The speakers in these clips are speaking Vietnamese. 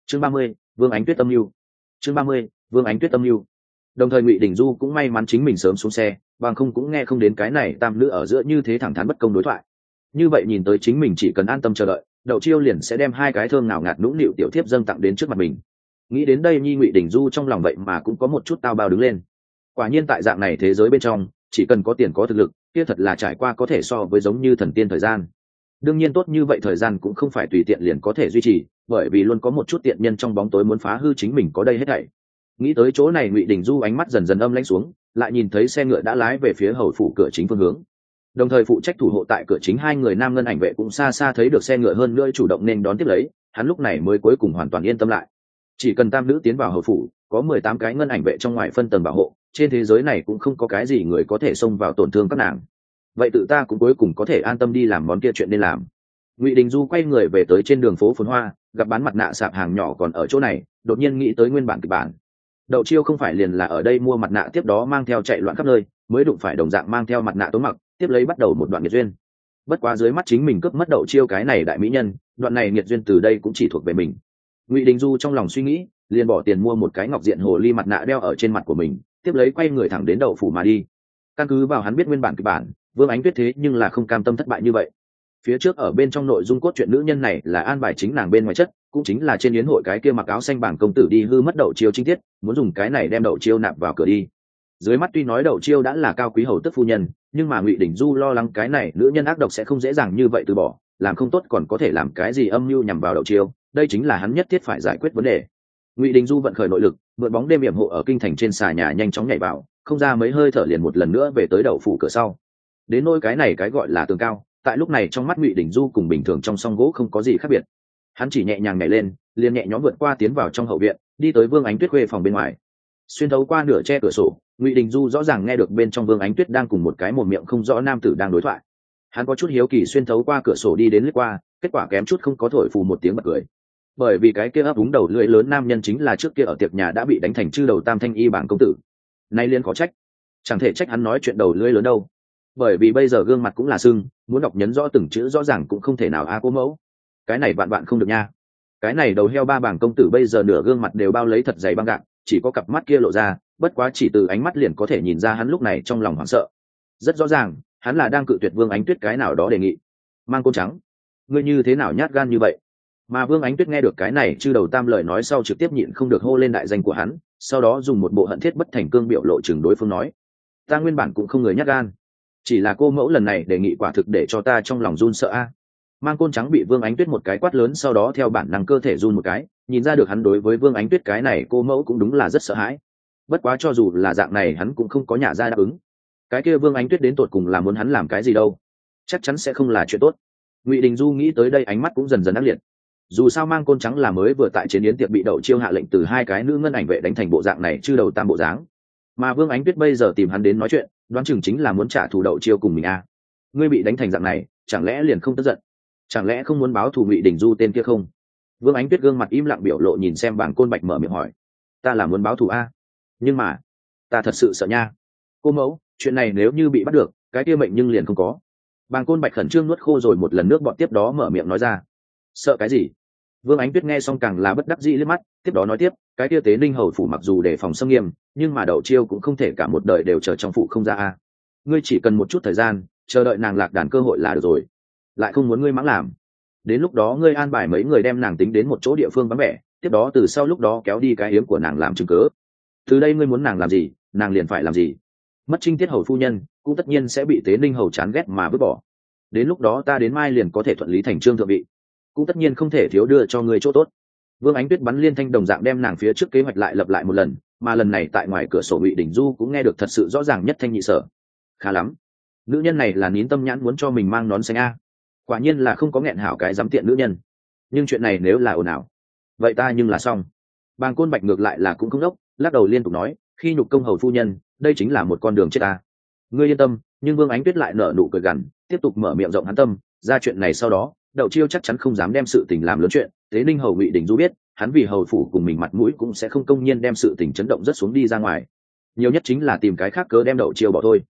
chương 30, Vương Ánh Tuyết âm mưu. chương 30, Vương Ánh Tuyết âm mưu. Đồng thời Ngụy Đình Du cũng may mắn chính mình sớm xuống xe, bằng không cũng nghe không đến cái này tam nữ ở giữa như thế thẳng thắn bất công đối thoại. Như vậy nhìn tới chính mình chỉ cần an tâm chờ đợi, Đậu Chiêu liền sẽ đem hai cái thơm nào ngạt nũng nịu tiểu thiếp dâng tặng đến trước mặt mình. Nghĩ đến đây Nhi Ngụy Đình Du trong lòng vậy mà cũng có một chút tao bao đứng lên. Quả nhiên tại dạng này thế giới bên trong, chỉ cần có tiền có thực lực, kia thật là trải qua có thể so với giống như thần tiên thời gian. Đương nhiên tốt như vậy thời gian cũng không phải tùy tiện liền có thể duy trì, bởi vì luôn có một chút tiện nhân trong bóng tối muốn phá hư chính mình có đây hết thảy. Nghĩ tới chỗ này Ngụy Đình Du ánh mắt dần dần âm lãnh xuống, lại nhìn thấy xe ngựa đã lái về phía hầu phủ cửa chính phương hướng. Đồng thời phụ trách thủ hộ tại cửa chính hai người nam ngân ảnh vệ cũng xa xa thấy được xe ngựa hơn nữa chủ động nên đón tiếp lấy, hắn lúc này mới cuối cùng hoàn toàn yên tâm lại. Chỉ cần tam nữ tiến vào hầu phủ, có 18 cái ngân ảnh vệ trong ngoài phân tầng bảo hộ, trên thế giới này cũng không có cái gì người có thể xông vào tổn thương các nàng. Vậy tự ta cũng cuối cùng có thể an tâm đi làm món kia chuyện nên làm. Ngụy Đình Du quay người về tới trên đường phố phồn hoa, gặp bán mặt nạ sạp hàng nhỏ còn ở chỗ này, đột nhiên nghĩ tới nguyên bản kịch bản. Đậu Chiêu không phải liền là ở đây mua mặt nạ tiếp đó mang theo chạy loạn khắp nơi, mới đụng phải đồng dạng mang theo mặt nạ Tống Mặc, tiếp lấy bắt đầu một đoạn nghiệt duyên. Bất quá dưới mắt chính mình cướp mất Đậu Chiêu cái này đại mỹ nhân, đoạn này nghiệt duyên từ đây cũng chỉ thuộc về mình. Ngụy Đình Du trong lòng suy nghĩ, liền bỏ tiền mua một cái ngọc diện hồ ly mặt nạ đeo ở trên mặt của mình, tiếp lấy quay người thẳng đến đậu phủ mà đi. Căn cứ vào hắn biết nguyên bản kịch bản, Vương Ánh Tuyết thế nhưng là không cam tâm thất bại như vậy. Phía trước ở bên trong nội dung cốt truyện nữ nhân này là an bài chính nàng bên ngoài chất, cũng chính là trên yến hội cái kia mặc áo xanh bảng công tử đi hư mất Đậu Chiêu chính tiết, muốn dùng cái này đem Đậu Chiêu nạp vào cửa đi. Dưới mắt tuy nói Đậu Chiêu đã là cao quý hầu tức phu nhân, nhưng mà Ngụy Đình Du lo lắng cái này nữ nhân ác độc sẽ không dễ dàng như vậy từ bỏ, làm không tốt còn có thể làm cái gì âm mưu nhằm vào Đậu Chiêu, đây chính là hắn nhất thiết phải giải quyết vấn đề. Ngụy Đình Du vận khởi nội lực, mượn bóng đêm yểm hộ ở kinh thành trên xà nhà nhanh chóng nhảy vào, không ra mấy hơi thở liền một lần nữa về tới đậu phủ cửa sau. Đến nỗi cái này cái gọi là tường cao, tại lúc này trong mắt Ngụy Đình Du cùng bình thường trong song gỗ không có gì khác biệt. Hắn chỉ nhẹ nhàng nhảy lên, liền nhẹ nhõm vượt qua tiến vào trong hậu viện, đi tới Vương Ánh Tuyết khuê phòng bên ngoài. Xuyên thấu qua nửa che cửa sổ, Ngụy Đình Du rõ ràng nghe được bên trong Vương Ánh Tuyết đang cùng một cái mồm miệng không rõ nam tử đang đối thoại. Hắn có chút hiếu kỳ xuyên thấu qua cửa sổ đi đến lướt qua, kết quả kém chút không có thổi phù một tiếng bật cười. Bởi vì cái kia ấp úng đầu lưỡi lớn nam nhân chính là trước kia ở tiệc nhà đã bị đánh thành chư đầu tam thanh y bảng công tử. Nay liên có trách, chẳng thể trách hắn nói chuyện đầu lưỡi lớn đâu. Bởi vì bây giờ gương mặt cũng là sưng, muốn đọc nhấn rõ từng chữ rõ ràng cũng không thể nào cô mẫu. Cái này bạn không được nha. Cái này đầu heo ba bảng công tử bây giờ nửa gương mặt đều bao lấy thật dày băng gạc, chỉ có cặp mắt kia lộ ra, bất quá chỉ từ ánh mắt liền có thể nhìn ra hắn lúc này trong lòng hoảng sợ. Rất rõ ràng, hắn là đang cự tuyệt Vương Ánh Tuyết cái nào đó đề nghị. Mang Côn Trắng, ngươi như thế nào nhát gan như vậy? Mà Vương Ánh Tuyết nghe được cái này chư đầu tam lời nói sau trực tiếp nhịn không được hô lên đại danh của hắn, sau đó dùng một bộ hận thiết bất thành cương biểu lộ chừng đối phương nói: ta nguyên bản cũng không người nhát gan, chỉ là cô mẫu lần này đề nghị quả thực để cho ta trong lòng run sợ a. Mang Côn Trắng bị Vương Ánh Tuyết một cái quát lớn sau đó theo bản năng cơ thể run một cái, nhìn ra được hắn đối với Vương Ánh Tuyết cái này cô mẫu cũng đúng là rất sợ hãi. Bất quá cho dù là dạng này hắn cũng không có nhả ra đáp ứng. Cái kia Vương Ánh Tuyết đến tột cùng là muốn hắn làm cái gì đâu, chắc chắn sẽ không là chuyện tốt. Ngụy Đình Du nghĩ tới đây ánh mắt cũng dần dần ác liệt. Dù sao Mang Côn Trắng là mới vừa tại chiến yến tiệc bị Đậu Chiêu hạ lệnh từ hai cái nữ ngân ảnh vệ đánh thành bộ dạng này chư đầu tam bộ dáng, mà Vương Ánh Tuyết bây giờ tìm hắn đến nói chuyện, đoán chừng chính là muốn trả thù Đậu Chiêu cùng mình a. Ngươi bị đánh thành dạng này, chẳng lẽ liền không tức giận? Chẳng lẽ không muốn báo thù Ngụy Đình Du tên kia không? Vương Ánh Tuyết gương mặt im lặng biểu lộ nhìn xem Bàng Côn Bạch mở miệng hỏi: ta là muốn báo thù a, nhưng mà ta thật sự sợ nha. Cô mẫu, chuyện này nếu như bị bắt được, cái kia mệnh nhưng liền không có. Bàng Côn Bạch khẩn trương nuốt khô rồi một lần nước bọt tiếp đó mở miệng nói ra: sợ cái gì? Vương Ánh Tuyết nghe xong càng là bất đắc dĩ liếc mắt, tiếp đó nói tiếp: cái kia Tế Ninh hầu phủ mặc dù đề phòng xâm nghiêm, nhưng mà Đậu Chiêu cũng không thể cả một đời đều chờ trong phủ không ra a. Ngươi chỉ cần một chút thời gian, chờ đợi nàng lạc đàn cơ hội là được rồi. Lại không muốn ngươi mắng làm. Đến lúc đó ngươi an bài mấy người đem nàng tính đến một chỗ địa phương vắng vẻ, tiếp đó từ sau lúc đó kéo đi cái hiếm của nàng làm chứng cớ. Từ đây ngươi muốn nàng làm gì, nàng liền phải làm gì. Mất trinh tiết hầu phu nhân, cũng tất nhiên sẽ bị Tế Ninh hầu chán ghét mà vứt bỏ. Đến lúc đó ta đến mai liền có thể thuận lý thành trương thượng vị, cũng tất nhiên không thể thiếu đưa cho ngươi chỗ tốt. Vương Ánh Tuyết bắn liên thanh đồng dạng đem nàng phía trước kế hoạch lại lặp lại một lần, mà lần này tại ngoài cửa sổ Ngụy Đình Du cũng nghe được thật sự rõ ràng nhất thanh nhị sở. Khá lắm, nữ nhân này là nín tâm nhãn muốn cho mình mang nón xanh a. Quả nhiên là không có nghẹn hảo cái dám tiện nữ nhân. Nhưng chuyện này nếu là ồn ào, vậy ta nhưng là xong. Bàng Côn Bạch ngược lại là cũng không đốc, lắc đầu liên tục nói: khi nhục công hầu phu nhân, đây chính là một con đường chết ta. Ngươi yên tâm. Nhưng Vương Ánh Tuyết lại nở nụ cười gằn, tiếp tục mở miệng rộng hắn tâm ra chuyện này sau đó, Đậu Chiêu chắc chắn không dám đem sự tình làm lớn chuyện. Tế Ninh hầu Ngụy Đình Du biết, hắn vì hầu phủ cùng mình mặt mũi cũng sẽ không công nhiên đem sự tình chấn động rất xuống đi ra ngoài. Nhiều nhất chính là tìm cái khác cớ đem Đậu Chiêu bỏ thôi.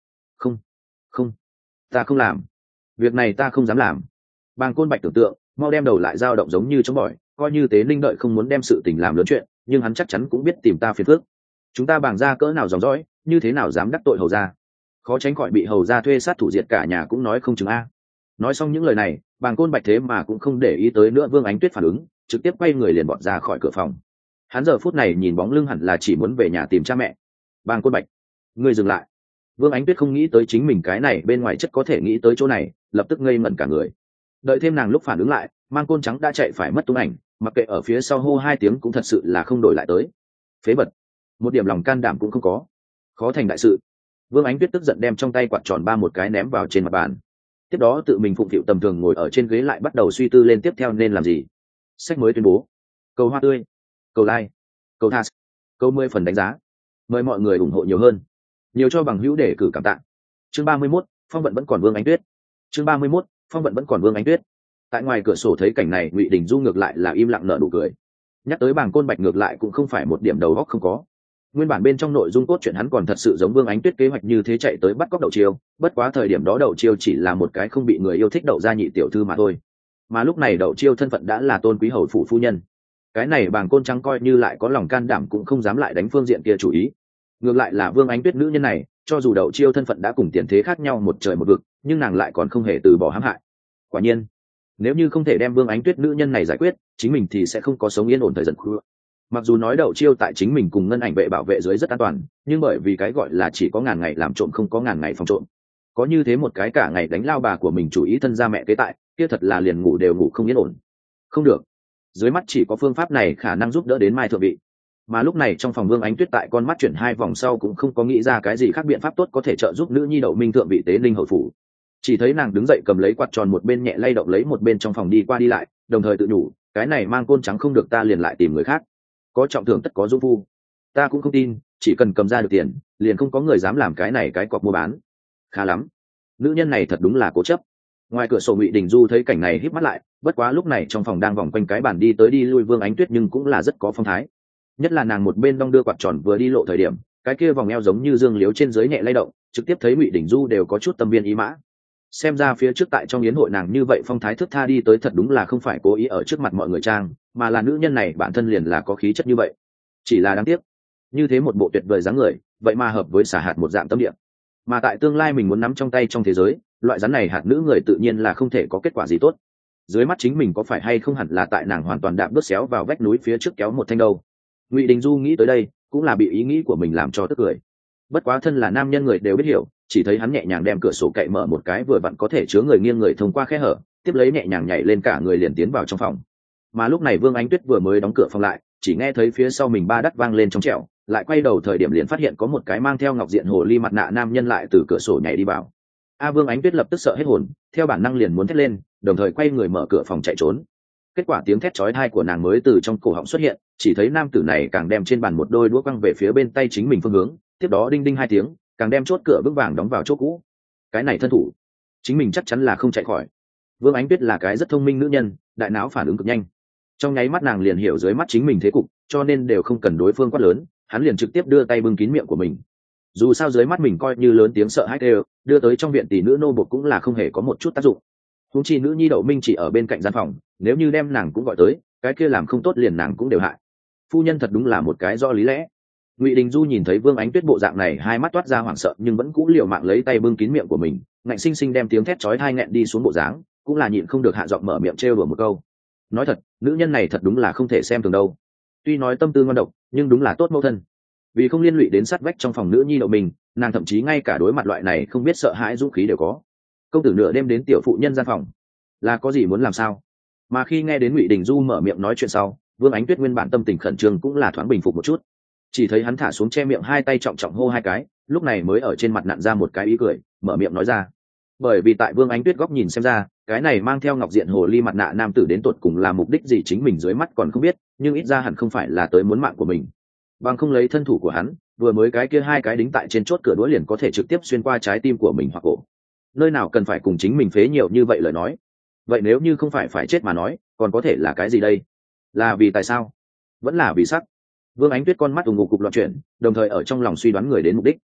Không, ta không làm. Việc này ta không dám làm. Bàng Côn Bạch tưởng tượng, mau đem đầu lại dao động giống như chống bỏi, coi như Tế Ninh đợi không muốn đem sự tình làm lớn chuyện, nhưng hắn chắc chắn cũng biết tìm ta phiền phức. Chúng ta bàng gia cỡ nào dòng dõi, như thế nào dám đắc tội hầu gia? Khó tránh khỏi bị hầu gia thuê sát thủ diệt cả nhà cũng nói không chừng a. Nói xong những lời này, Bàng Côn Bạch thế mà cũng không để ý tới nữa Vương Ánh Tuyết phản ứng, trực tiếp quay người liền bọt ra khỏi cửa phòng. Hắn giờ phút này nhìn bóng lưng hẳn là chỉ muốn về nhà tìm cha mẹ. Bàng Côn Bạch, ngươi dừng lại. Vương Ánh Tuyết không nghĩ tới chính mình cái này bên ngoài chất có thể nghĩ tới chỗ này, lập tức ngây ngẩn cả người. Đợi thêm nàng lúc phản ứng lại, Mang Côn Trắng đã chạy phải mất tung ảnh, mặc kệ ở phía sau hô 2 tiếng cũng thật sự là không đổi lại tới. Phế vật, một điểm lòng can đảm cũng không có, khó thành đại sự. Vương Ánh Tuyết tức giận đem trong tay quạt tròn ba một cái ném vào trên mặt bàn, tiếp đó tự mình phụng phịu tầm thường ngồi ở trên ghế lại bắt đầu suy tư lên tiếp theo nên làm gì. Sách mới tuyên bố, cầu hoa tươi, cầu like, cầu tha, cầu 10 phần đánh giá, mời mọi người ủng hộ nhiều hơn, nhiều cho bằng hữu để cử cảm tạ. Chương 31, phong vận vẫn còn Vương Ánh Tuyết. Chương 31, phong vận vẫn còn Vương Ánh Tuyết. Tại ngoài cửa sổ thấy cảnh này, Ngụy Đình Du ngược lại là im lặng nở nụ cười. Nhắc tới Bàng Côn Bạch ngược lại cũng không phải một điểm đầu óc không có. Nguyên bản bên trong nội dung cốt truyện hắn còn thật sự giống Vương Ánh Tuyết kế hoạch như thế chạy tới bắt cóc Đậu Chiêu, bất quá thời điểm đó Đậu Chiêu chỉ là một cái không bị người yêu thích Đậu gia nhị tiểu thư mà thôi. Mà lúc này Đậu Chiêu thân phận đã là Tôn quý hầu phủ phu nhân. Cái này Bàng Côn Trắng coi như lại có lòng can đảm cũng không dám lại đánh phương diện kia chủ ý. Ngược lại là Vương Ánh Tuyết nữ nhân này, cho dù Đậu Chiêu thân phận đã cùng tiền thế khác nhau một trời một vực, nhưng nàng lại còn không hề từ bỏ hãm hại. Quả nhiên, nếu như không thể đem Vương Ánh Tuyết nữ nhân này giải quyết, chính mình thì sẽ không có sống yên ổn thời gian khuya. Mặc dù nói Đậu Chiêu tại chính mình cùng ngân ảnh vệ bảo vệ dưới rất an toàn, nhưng bởi vì cái gọi là chỉ có ngàn ngày làm trộm không có ngàn ngày phòng trộm, có như thế một cái cả ngày đánh lao bà của mình chủ ý thân gia mẹ kế tại, kia thật là liền ngủ đều ngủ không yên ổn. Không được, dưới mắt chỉ có phương pháp này khả năng giúp đỡ đến Mai thượng vị. Mà lúc này trong phòng Vương Ánh Tuyết tại con mắt chuyển 2 vòng sau cũng không có nghĩ ra cái gì khác biện pháp tốt có thể trợ giúp nữ nhi Đậu Minh thượng vị Tế Ninh hầu phủ. Chỉ thấy nàng đứng dậy cầm lấy quạt tròn một bên nhẹ lay động lấy một bên trong phòng đi qua đi lại, đồng thời tự nhủ, cái này Mang Côn Trắng không được ta liền lại tìm người khác, có trọng thưởng tất có dung phu, ta cũng không tin chỉ cần cầm ra được tiền liền không có người dám làm cái này cái cọc mua bán. Khá lắm, nữ nhân này thật đúng là cố chấp. Ngoài cửa sổ Ngụy Đình Du thấy cảnh này híp mắt lại, bất quá lúc này trong phòng đang vòng quanh cái bàn đi tới đi lui Vương Ánh Tuyết nhưng cũng là rất có phong thái, nhất là nàng một bên đong đưa quạt tròn vừa đi lộ thời điểm, cái kia vòng eo giống như dương liếu trên dưới nhẹ lay động, trực tiếp thấy Ngụy Đình Du đều có chút tâm viên ý mã. Xem ra phía trước tại trong yến hội nàng như vậy phong thái thước tha đi tới thật đúng là không phải cố ý ở trước mặt mọi người trang, mà là nữ nhân này bản thân liền là có khí chất như vậy. Chỉ là đáng tiếc, như thế một bộ tuyệt vời dáng người, vậy mà hợp với xả hạt một dạng tâm địa. Mà tại tương lai mình muốn nắm trong tay trong thế giới, loại rắn này hạt nữ người tự nhiên là không thể có kết quả gì tốt. Dưới mắt chính mình có phải hay không hẳn là tại nàng hoàn toàn đạp bước xéo vào vách núi phía trước kéo một thanh đâu. Ngụy Đình Du nghĩ tới đây, cũng là bị ý nghĩ của mình làm cho tức cười. Bất quá thân là nam nhân người đều biết hiểu, chỉ thấy hắn nhẹ nhàng đem cửa sổ cậy mở một cái vừa vặn có thể chứa người nghiêng người thông qua khe hở, tiếp lấy nhẹ nhàng nhảy lên cả người liền tiến vào trong phòng. Mà lúc này Vương Ánh Tuyết vừa mới đóng cửa phòng lại, chỉ nghe thấy phía sau mình ba đắt vang lên trong trẻo, lại quay đầu thời điểm liền phát hiện có một cái mang theo ngọc diện hồ ly mặt nạ nam nhân lại từ cửa sổ nhảy đi vào. Vương Ánh Tuyết lập tức sợ hết hồn, theo bản năng liền muốn thét lên, đồng thời quay người mở cửa phòng chạy trốn. Kết quả tiếng thét chói tai của nàng mới từ trong cổ họng xuất hiện, chỉ thấy nam tử này càng đem trên bàn một đôi đũa quăng về phía bên tay chính mình phương hướng, tiếp đó đinh đinh 2 tiếng, càng đem chốt cửa vững vàng đóng vào chỗ cũ. Cái này thân thủ, chính mình chắc chắn là không chạy khỏi. Vương Ánh Tuyết là cái rất thông minh nữ nhân, đại não phản ứng cực nhanh. Trong nháy mắt nàng liền hiểu dưới mắt chính mình thế cục, cho nên đều không cần đối phương quát lớn, hắn liền trực tiếp đưa tay bưng kín miệng của mình. Dù sao dưới mắt mình coi như lớn tiếng sợ hãi đều, đưa tới trong viện tỷ nữ nô bộc cũng là không hề có một chút tác dụng. Huống chi nữ nhi Đậu Minh chỉ ở bên cạnh gian phòng, nếu như đem nàng cũng gọi tới, cái kia làm không tốt liền nàng cũng đều hại. Phu nhân thật đúng là một cái do lý lẽ. Ngụy Đình Du nhìn thấy Vương Ánh Tuyết bộ dạng này, 2 mắt toát ra hoảng sợ nhưng vẫn cũ liều mạng lấy tay bưng kín miệng của mình, ngạnh sinh sinh đem tiếng thét chói tai nghẹn đi xuống bộ dáng, cũng là nhịn không được hạ giọng mở miệng trêu đùa một câu. Nói thật, nữ nhân này thật đúng là không thể xem thường đâu. Tuy nói tâm tư ngon độc, nhưng đúng là tốt mẫu thân. Vì không liên lụy đến sát vách trong phòng nữ nhi Đậu mình, nàng thậm chí ngay cả đối mặt loại này không biết sợ hãi dũng khí đều có. Công tử nửa đêm đến tiểu phụ nhân gian phòng, là có gì muốn làm sao? Mà khi nghe đến Ngụy Đình Du mở miệng nói chuyện sau, Vương Ánh Tuyết nguyên bản tâm tình khẩn trương cũng là thoáng bình phục một chút. Chỉ thấy hắn thả xuống che miệng 2 tay trọng trọng hô 2 cái, lúc này mới ở trên mặt nặn ra một cái ý cười, mở miệng nói ra. Bởi vì tại Vương Ánh Tuyết góc nhìn xem ra, cái này mang theo ngọc diện hồ ly mặt nạ nam tử đến tột cùng là mục đích gì chính mình dưới mắt còn không biết, nhưng ít ra hẳn không phải là tới muốn mạng của mình. Bằng không lấy thân thủ của hắn, vừa mới cái kia 2 cái đính tại trên chốt cửa đũa liền có thể trực tiếp xuyên qua trái tim của mình hoặc cổ. Nơi nào cần phải cùng chính mình phế nhiều như vậy lời nói. Vậy nếu như không phải chết mà nói, còn có thể là cái gì đây? Là vì tại sao? Vẫn là vì sắc. Vương Ánh Tuyết con mắt ù ngục cục loạn chuyển, đồng thời ở trong lòng suy đoán người đến mục đích.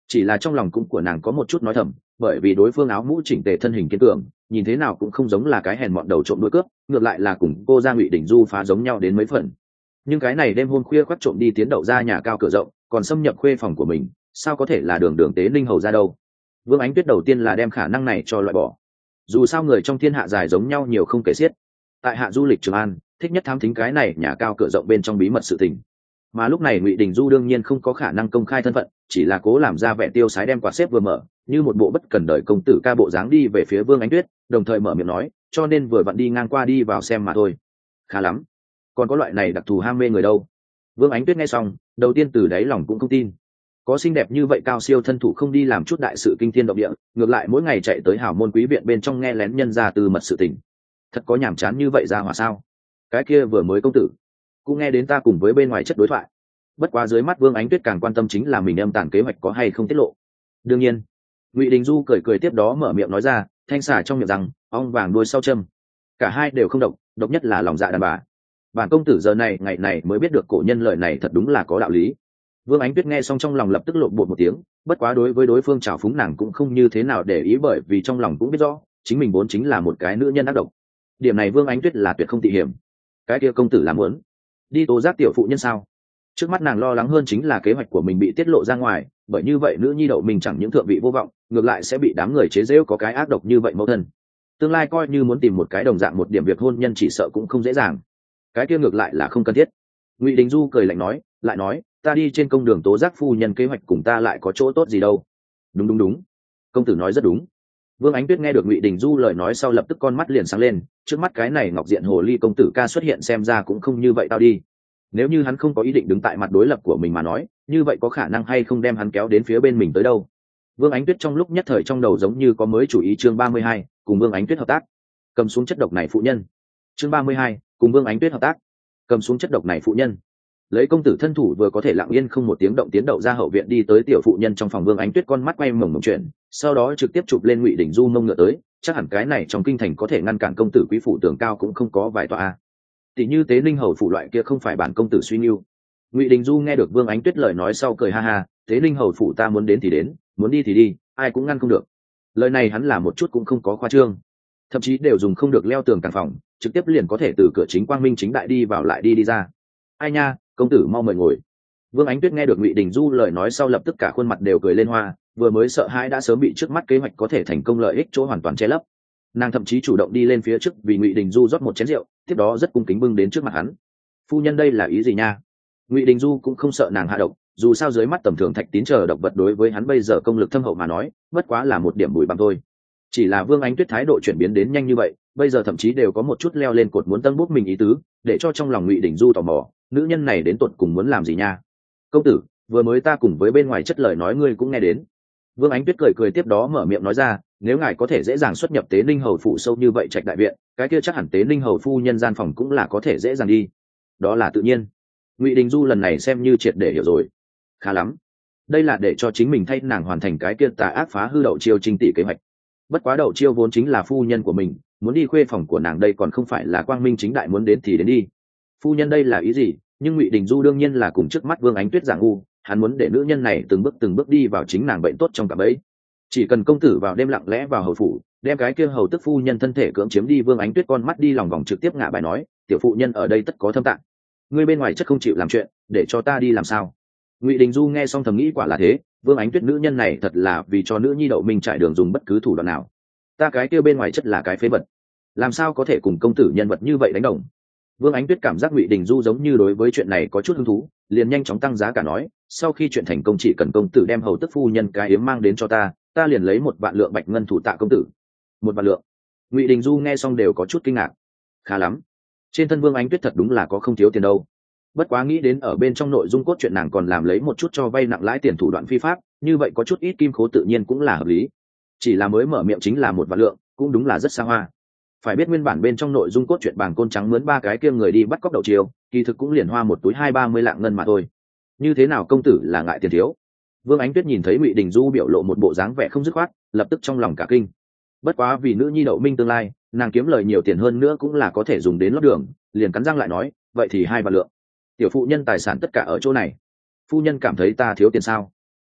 chỉ là trong lòng cũng của nàng có một chút nói thầm, bởi vì đối phương áo mũ chỉnh tề, thân hình kiên cường, nhìn thế nào cũng không giống là cái hèn mọn đầu trộm đuôi cướp, ngược lại là cùng cô Giang Ngụy Đình Du phá giống nhau đến mấy phần. Nhưng cái này đêm hôm khuya khoắt trộm đi tiến đậu ra nhà cao cửa rộng, còn xâm nhập khuê phòng của mình, sao có thể là đường đường tế linh hầu ra đâu. Vương Ánh Tuyết đầu tiên là đem khả năng này cho loại bỏ. Dù sao người trong thiên hạ dài giống nhau nhiều không kể xiết. Tại hạ du lịch Trường An, thích nhất thám thính cái này nhà cao cửa rộng bên trong bí mật sự tình. Mà lúc này Ngụy Đình Du đương nhiên không có khả năng công khai thân phận, chỉ là cố làm ra vẻ tiêu sái đem quạt xếp vừa mở, như một bộ bất cần đời công tử ca bộ dáng đi về phía Vương Ánh Tuyết, đồng thời mở miệng nói, cho nên vừa vặn đi ngang qua đi vào xem mà thôi. Khá lắm, còn có loại này đặc thù ham mê người đâu. Vương Ánh Tuyết nghe xong, đầu tiên từ đáy lòng cũng không tin, có xinh đẹp như vậy cao siêu thân thủ không đi làm chút đại sự kinh thiên động địa, ngược lại mỗi ngày chạy tới hào môn quý viện bên trong nghe lén nhân gia từ mật sự tình, thật có nhàm chán như vậy ra hỏa sao? Cái kia vừa mới công tử cũng nghe đến ta cùng với bên ngoài chất đối thoại. Bất quá dưới mắt Vương Ánh Tuyết càng quan tâm chính là mình âm tàn kế hoạch có hay không tiết lộ. Đương nhiên, Ngụy Đình Du cười cười tiếp đó mở miệng nói ra, thanh xả trong miệng rằng ong vàng đuôi sau châm, cả hai đều không độc, độc nhất là lòng dạ đàn bà. Bản công tử giờ này ngày này mới biết được cổ nhân lời này thật đúng là có đạo lý. Vương Ánh Tuyết nghe xong trong lòng lập tức lộn bột một tiếng, bất quá đối với đối phương trào phúng nàng cũng không như thế nào để ý, bởi vì trong lòng cũng biết rõ chính mình vốn chính là một cái nữ nhân ác độc. Điểm này Vương Ánh Tuyết là tuyệt không tị hiểm. Cái kia công tử làm muốn đi tố giác tiểu phụ nhân sao? Trước mắt nàng lo lắng hơn chính là kế hoạch của mình bị tiết lộ ra ngoài, bởi như vậy nữ nhi đậu mình chẳng những thượng vị vô vọng, ngược lại sẽ bị đám người chế giễu có cái ác độc như vậy mẫu thân. Tương lai coi như muốn tìm một cái đồng dạng một điểm việc hôn nhân chỉ sợ cũng không dễ dàng. Cái kia ngược lại là không cần thiết. Ngụy Đình Du cười lạnh nói, lại nói, ta đi trên công đường tố giác phu nhân kế hoạch cùng ta lại có chỗ tốt gì đâu. Đúng đúng đúng, công tử nói rất đúng. Vương Ánh Tuyết nghe được Ngụy Đình Du lời nói sau lập tức con mắt liền sáng lên, trước mắt cái này ngọc diện hồ ly công tử ca xuất hiện xem ra cũng không như vậy tao đi. Nếu như hắn không có ý định đứng tại mặt đối lập của mình mà nói, như vậy có khả năng hay không đem hắn kéo đến phía bên mình tới đâu. Vương Ánh Tuyết trong lúc nhất thời trong đầu giống như có mới chủ ý. Chương 32, cùng Vương Ánh Tuyết hợp tác, cầm xuống chất độc này phụ nhân. Chương 32, cùng Vương Ánh Tuyết hợp tác, cầm xuống chất độc này phụ nhân. Lấy công tử thân thủ vừa có thể lặng yên không một tiếng động tiến đậu ra hậu viện đi tới tiểu phụ nhân trong phòng. Vương Ánh Tuyết con mắt quay mồng mộng chuyển, sau đó trực tiếp chụp lên Ngụy Đình Du mông ngựa tới, chắc hẳn cái này trong kinh thành có thể ngăn cản công tử quý phủ tường cao cũng không có vài tòa. Tỷ như Tế Ninh hầu phủ loại kia không phải bản công tử suy nhiêu. Ngụy Đình Du nghe được Vương Ánh Tuyết lời nói sau cười ha ha, Tế Ninh hầu phủ ta muốn đến thì đến, muốn đi thì đi, ai cũng ngăn không được. Lời này hắn là một chút cũng không có khoa trương, thậm chí đều dùng không được leo tường càng phòng, trực tiếp liền có thể từ cửa chính quang minh chính đại đi vào lại đi ra. Ai nha, công tử mau mời ngồi. Vương Ánh Tuyết nghe được Ngụy Đình Du lời nói sau lập tức cả khuôn mặt đều cười lên hoa, vừa mới sợ hãi đã sớm bị trước mắt kế hoạch có thể thành công lợi ích chỗ hoàn toàn che lấp. Nàng thậm chí chủ động đi lên phía trước vì Ngụy Đình Du rót một chén rượu, tiếp đó rất cung kính bưng đến trước mặt hắn. Phu nhân đây là ý gì nha? Ngụy Đình Du cũng không sợ nàng hạ độc, dù sao dưới mắt tầm thường thạch tín chờ độc vật đối với hắn bây giờ công lực thâm hậu mà nói bất quá là một điểm bụi bặm thôi. Chỉ là Vương Ánh Tuyết thái độ chuyển biến đến nhanh như vậy, bây giờ thậm chí đều có một chút leo lên cột muốn tân bút mình ý tứ, để cho trong lòng Ngụy Đình Du tò mò, nữ nhân này đến tột cùng muốn làm gì nha? Công tử, vừa mới ta cùng với bên ngoài chất lời nói ngươi cũng nghe đến. Vương Ánh Tuyết cười cười tiếp đó mở miệng nói ra, nếu ngài có thể dễ dàng xuất nhập Tế Ninh hầu phủ sâu như vậy trạch đại viện, cái kia chắc hẳn Tế Ninh hầu phu nhân gian phòng cũng là có thể dễ dàng đi. Đó là tự nhiên. Ngụy Đình Du lần này xem như triệt để hiểu rồi. Khá lắm, đây là để cho chính mình thay nàng hoàn thành cái kia tà ác phá hư Đậu Chiêu trinh tỷ kế hoạch. Bất quá Đậu Chiêu vốn chính là phu nhân của mình, muốn đi khuê phòng của nàng đây còn không phải là quang minh chính đại muốn đến thì đến đi. Phu nhân đây là ý gì? Nhưng Ngụy Đình Du đương nhiên là cùng trước mắt Vương Ánh Tuyết giả ngu, hắn muốn để nữ nhân này từng bước đi vào chính nàng bệnh tốt trong cả bẫy. Chỉ cần công tử vào đêm lặng lẽ vào hầu phủ, đem cái kia hầu tức phu nhân thân thể cưỡng chiếm đi. Vương Ánh Tuyết con mắt đi lòng vòng trực tiếp ngả bài nói, tiểu phụ nhân ở đây tất có thâm tạng, ngươi bên ngoài chất không chịu làm chuyện, để cho ta đi làm sao? Ngụy Đình Du nghe xong thầm nghĩ quả là thế, Vương Ánh Tuyết nữ nhân này thật là vì cho nữ nhi đậu mình trải đường dùng bất cứ thủ đoạn nào. Ta cái kia bên ngoài chất là cái phế vật, làm sao có thể cùng công tử nhân vật như vậy đánh đồng? Vương Ánh Tuyết cảm giác Ngụy Đình Du giống như đối với chuyện này có chút hứng thú, liền nhanh chóng tăng giá cả nói, sau khi chuyện thành công chỉ cần công tử đem hầu tức phu nhân cái yếm mang đến cho ta, ta liền lấy 1 vạn lượng bạch ngân thủ tạ công tử. 1 vạn lượng? Ngụy Đình Du nghe xong đều có chút kinh ngạc. Khá lắm, trên thân Vương Ánh Tuyết thật đúng là có không thiếu tiền đâu. Bất quá nghĩ đến ở bên trong nội dung cốt truyện nàng còn làm lấy một chút cho vay nặng lãi tiền thủ đoạn phi pháp, như vậy có chút ít kim khố tự nhiên cũng là hợp lý. Chỉ là mới mở miệng chính là 1 vạn lượng, cũng đúng là rất xa hoa. Phải biết nguyên bản bên trong nội dung cốt truyện Bàng Côn Trắng mướn 3 cái kia người đi bắt cóc Đậu Chiêu, kỳ thực cũng liền hoa một túi 20-30 lạng ngân mà thôi. Như thế nào công tử là ngại tiền thiếu? Vương Ánh Tuyết nhìn thấy Ngụy Đình Du biểu lộ một bộ dáng vẻ không dứt khoát, lập tức trong lòng cả kinh. Bất quá vì nữ nhi đậu minh tương lai, nàng kiếm lời nhiều tiền hơn nữa cũng là có thể dùng đến lót đường, liền cắn răng lại nói, vậy thì 2 vạn lượng. Tiểu phụ nhân tài sản tất cả ở chỗ này, phu nhân cảm thấy ta thiếu tiền sao?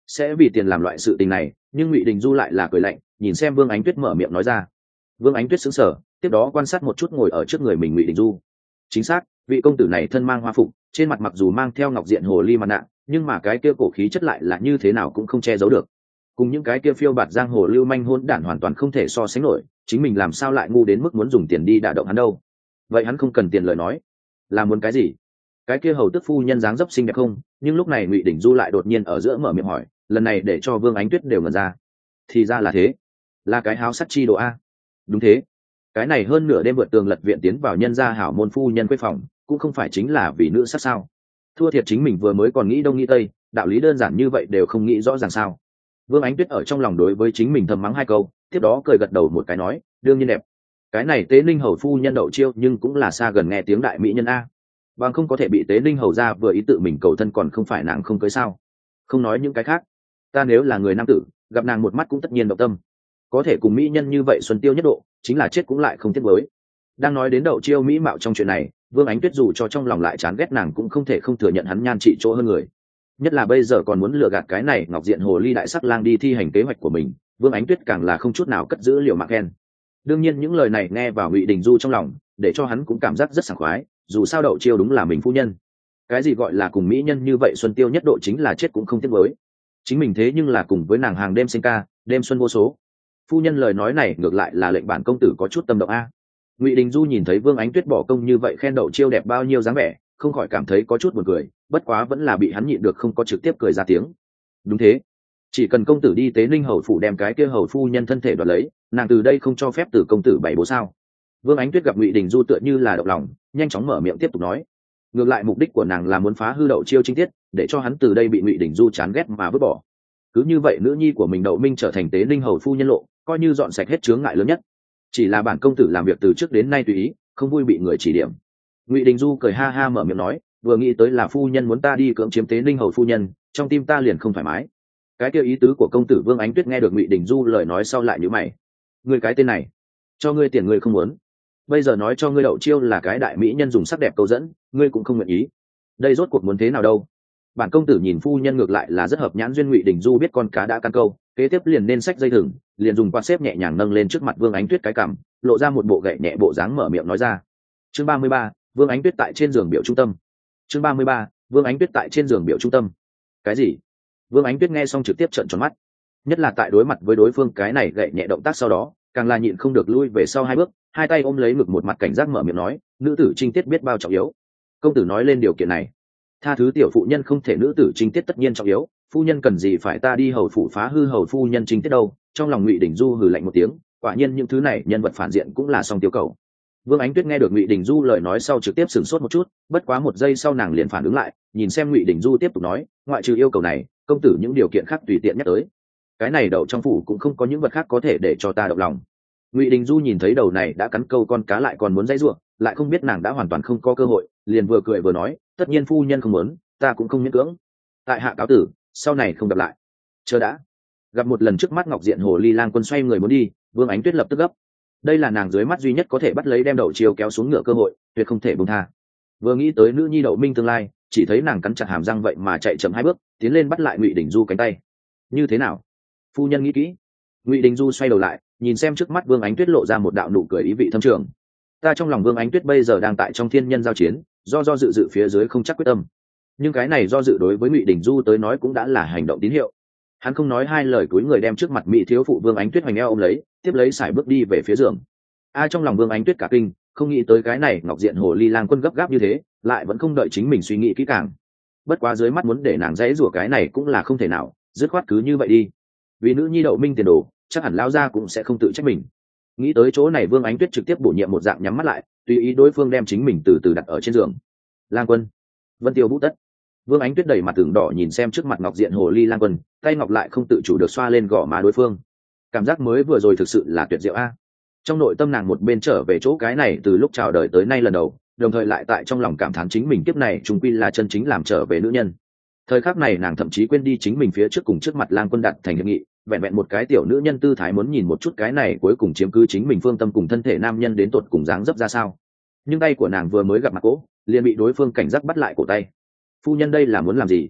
sẽ vì tiền làm loại sự tình này, nhưng Ngụy Đình Du lại là cười lạnh, nhìn xem Vương Ánh Tuyết mở miệng nói ra. Vương Ánh Tuyết sững sờ, tiếp đó quan sát một chút ngồi ở trước người mình Ngụy Đình Du. Chính xác, vị công tử này thân mang hoa phục, trên mặt mặc dù mang theo ngọc diện hồ ly mặt nạ, nhưng mà cái kia cổ khí chất lại là như thế nào cũng không che giấu được. Cùng những cái kia phiêu bạt giang hồ lưu manh hỗn đản hoàn toàn không thể so sánh nổi, chính mình làm sao lại ngu đến mức muốn dùng tiền đi đả động hắn đâu. Vậy hắn không cần tiền lời nói, là muốn cái gì? Cái kia hầu tức phu nhân dáng dấp xinh đẹp không? Nhưng lúc này Ngụy Đình Du lại đột nhiên ở giữa mở miệng hỏi, lần này để cho Vương Ánh Tuyết đều ngẩn ra. Thì ra là thế, là cái háo sắc chi đồ a. Đúng thế, cái này hơn nửa đêm vượt tường lật viện tiến vào nhân gia hảo môn phu nhân quê phòng, cũng không phải chính là vì nữ sắc sao? Thua thiệt chính mình vừa mới còn nghĩ đông nghĩ tây, đạo lý đơn giản như vậy đều không nghĩ rõ ràng sao? Vương Ánh Tuyết ở trong lòng đối với chính mình thầm mắng hai câu, tiếp đó cười gật đầu một cái nói, đương nhiên đẹp. Cái này Tế Ninh hầu phu nhân đậu chiêu nhưng cũng là xa gần nghe tiếng đại mỹ nhân a. Bằng không có thể bị Tế Ninh hầu ra vừa ý tự mình cầu thân, còn không phải nàng không cưới sao? Không nói những cái khác, ta nếu là người nam tử, gặp nàng một mắt cũng tất nhiên động tâm. Có thể cùng mỹ nhân như vậy xuân tiêu nhất độ, chính là chết cũng lại không tiếc với. Đang nói đến đậu chiêu mỹ mạo trong chuyện này, Vương Ánh Tuyết dù cho trong lòng lại chán ghét nàng cũng không thể không thừa nhận hắn nhan trị chỗ hơn người. Nhất là bây giờ còn muốn lừa gạt cái này ngọc diện hồ ly đại sắc lang đi thi hành kế hoạch của mình, Vương Ánh Tuyết càng là không chút nào cất giữ liều mạng khen. Đương nhiên những lời này nghe vào Ngụy Đình Du trong lòng, để cho hắn cũng cảm giác rất sảng khoái, dù sao đậu chiêu đúng là mình phu nhân. Cái gì gọi là cùng mỹ nhân như vậy xuân tiêu nhất độ chính là chết cũng không tiếc với. Chính mình thế nhưng là cùng với nàng hàng đêm sinh ca, đêm xuân vô số. Phu nhân lời nói này ngược lại là lệnh bản công tử có chút tâm động a. Ngụy Đình Du nhìn thấy Vương Ánh Tuyết bỏ công như vậy khen đậu chiêu đẹp bao nhiêu dáng vẻ, không khỏi cảm thấy có chút buồn cười, bất quá vẫn là bị hắn nhịn được không có trực tiếp cười ra tiếng. Đúng thế, chỉ cần công tử đi Tế Ninh hầu phủ đem cái kia hầu phu nhân thân thể đoạt lấy, nàng từ đây không cho phép từ công tử bày bố sao? Vương Ánh Tuyết gặp Ngụy Đình Du tựa như là động lòng, nhanh chóng mở miệng tiếp tục nói. Ngược lại mục đích của nàng là muốn phá hư đậu chiêu chính tiết, để cho hắn từ đây bị Ngụy Đình Du chán ghét mà vứt bỏ. Cứ như vậy nữ nhi của mình Đậu Minh trở thành Tế Ninh hầu phu nhân lộ, coi như dọn sạch hết chướng ngại lớn nhất. Chỉ là bản công tử làm việc từ trước đến nay tùy ý, không vui bị người chỉ điểm. Ngụy Đình Du cười ha ha mở miệng nói, vừa nghĩ tới là phu nhân muốn ta đi cưỡng chiếm Tế Ninh hầu phu nhân, trong tim ta liền không thoải mái. Cái kia ý tứ của công tử Vương Ánh Tuyết nghe được Ngụy Đình Du lời nói sau lại nhíu mày. Ngươi cái tên này, cho ngươi tiền ngươi không muốn, bây giờ nói cho ngươi đậu chiêu là cái đại mỹ nhân dùng sắc đẹp câu dẫn, ngươi cũng không nguyện ý. Đây rốt cuộc muốn thế nào đâu? Bản công tử nhìn phu nhân ngược lại là rất hợp nhãn duyên. Ngụy Đình Du biết con cá đã căn câu, kế tiếp liền nên xách dây thừng, liền dùng quạt xếp nhẹ nhàng nâng lên trước mặt Vương Ánh Tuyết cái cằm, lộ ra một bộ gậy nhẹ bộ dáng mở miệng nói ra. Chương 33, Vương Ánh Tuyết tại trên giường biểu trung tâm. Chương 33, Vương Ánh Tuyết tại trên giường biểu trung tâm. Cái gì? Vương Ánh Tuyết nghe xong trực tiếp trợn tròn mắt, nhất là tại đối mặt với đối phương cái này gậy nhẹ động tác sau đó, càng là nhịn không được lui về sau hai bước, hai tay ôm lấy ngực một mặt cảnh giác mở miệng nói, nữ tử trinh tiết biết bao trọng yếu. Công tử nói lên điều kiện này, tha thứ tiểu phụ nhân không thể, nữ tử trinh tiết tất nhiên trọng yếu, phu nhân cần gì phải ta đi hầu phủ phá hư hầu phu nhân trinh tiết đâu? Trong lòng Ngụy Đình Du hừ lạnh một tiếng, quả nhiên những thứ này nhân vật phản diện cũng là song tiêu cầu. Vương Ánh Tuyết nghe được Ngụy Đình Du lời nói sau trực tiếp sửng sốt một chút, bất quá một giây sau nàng liền phản ứng lại, nhìn xem Ngụy Đình Du tiếp tục nói, ngoại trừ yêu cầu này, công tử những điều kiện khác tùy tiện nhắc tới. Cái này đậu trong phủ cũng không có những vật khác có thể để cho ta động lòng. Ngụy Đình Du nhìn thấy đầu này đã cắn câu con cá lại còn muốn dãy ruộng, lại không biết nàng đã hoàn toàn không có cơ hội, liền vừa cười vừa nói, tất nhiên phu nhân không muốn, ta cũng không miễn cưỡng. Tại hạ cáo tử, sau này không gặp lại. Chờ đã. Gặp một lần trước mắt ngọc diện hồ ly lang quân xoay người muốn đi, Vương Ánh Tuyết lập tức gấp. Đây là nàng dưới mắt duy nhất có thể bắt lấy đem đậu chiêu kéo xuống ngựa cơ hội, tuyệt không thể buông tha. Vừa nghĩ tới nữ nhi Đậu Minh tương lai, chỉ thấy nàng cắn chặt hàm răng vậy mà chạy chậm hai bước, tiến lên bắt lại Ngụy Đình Du cánh tay. Như thế nào? Phu nhân nghĩ kỹ. Ngụy Đình Du xoay đầu lại, nhìn xem trước mắt Vương Ánh Tuyết lộ ra một đạo nụ cười ý vị thâm trường. Ta trong lòng Vương Ánh Tuyết bây giờ đang tại trong thiên nhân giao chiến, do dự phía dưới không chắc quyết tâm. Nhưng cái này do dự đối với Ngụy Đình Du tới nói cũng đã là hành động tín hiệu. Hắn không nói hai lời cúi người đem trước mặt mỹ thiếu phụ Vương Ánh Tuyết hoành eo ôm lấy, tiếp lấy sải bước đi về phía giường. Trong lòng Vương Ánh Tuyết cả kinh, không nghĩ tới cái này ngọc diện hồ ly lang quân gấp gáp như thế, lại vẫn không đợi chính mình suy nghĩ kỹ càng. Bất quá dưới mắt muốn để nàng dãy rủa cái này cũng là không thể nào, dứt khoát cứ như vậy đi. Vì nữ nhi Đậu Minh tiền đồ, chắc hẳn lão gia cũng sẽ không tự trách mình. Nghĩ tới chỗ này, Vương Ánh Tuyết trực tiếp bổ nhiệm một dạng nhắm mắt lại, tùy ý đối phương đem chính mình từ từ đặt ở trên giường. Lang quân, Vân Tiêu Vũ Tất. Vương Ánh Tuyết đầy mặt tưởng đỏ nhìn xem trước mặt ngọc diện hồ ly lang quân, tay ngọc lại không tự chủ được xoa lên gò má đối phương. Cảm giác mới vừa rồi thực sự là tuyệt diệu a. Trong nội tâm nàng một bên trở về chỗ cái này từ lúc chào đời tới nay lần đầu, đồng thời lại tại trong lòng cảm thán chính mình kiếp này trùng quy là chân chính làm trở về nữ nhân. Thời khắc này nàng thậm chí quên đi chính mình phía trước cùng trước mặt lang quân đặt thành hiệp nghị, vẹn vẹn một cái tiểu nữ nhân tư thái muốn nhìn một chút cái này cuối cùng chiếm cứ chính mình phương tâm cùng thân thể nam nhân đến tột cùng dáng dấp ra sao. Nhưng tay của nàng vừa mới gặp mặt cỗ, liền bị đối phương cảnh giác bắt lại cổ tay. Phu nhân đây là muốn làm gì?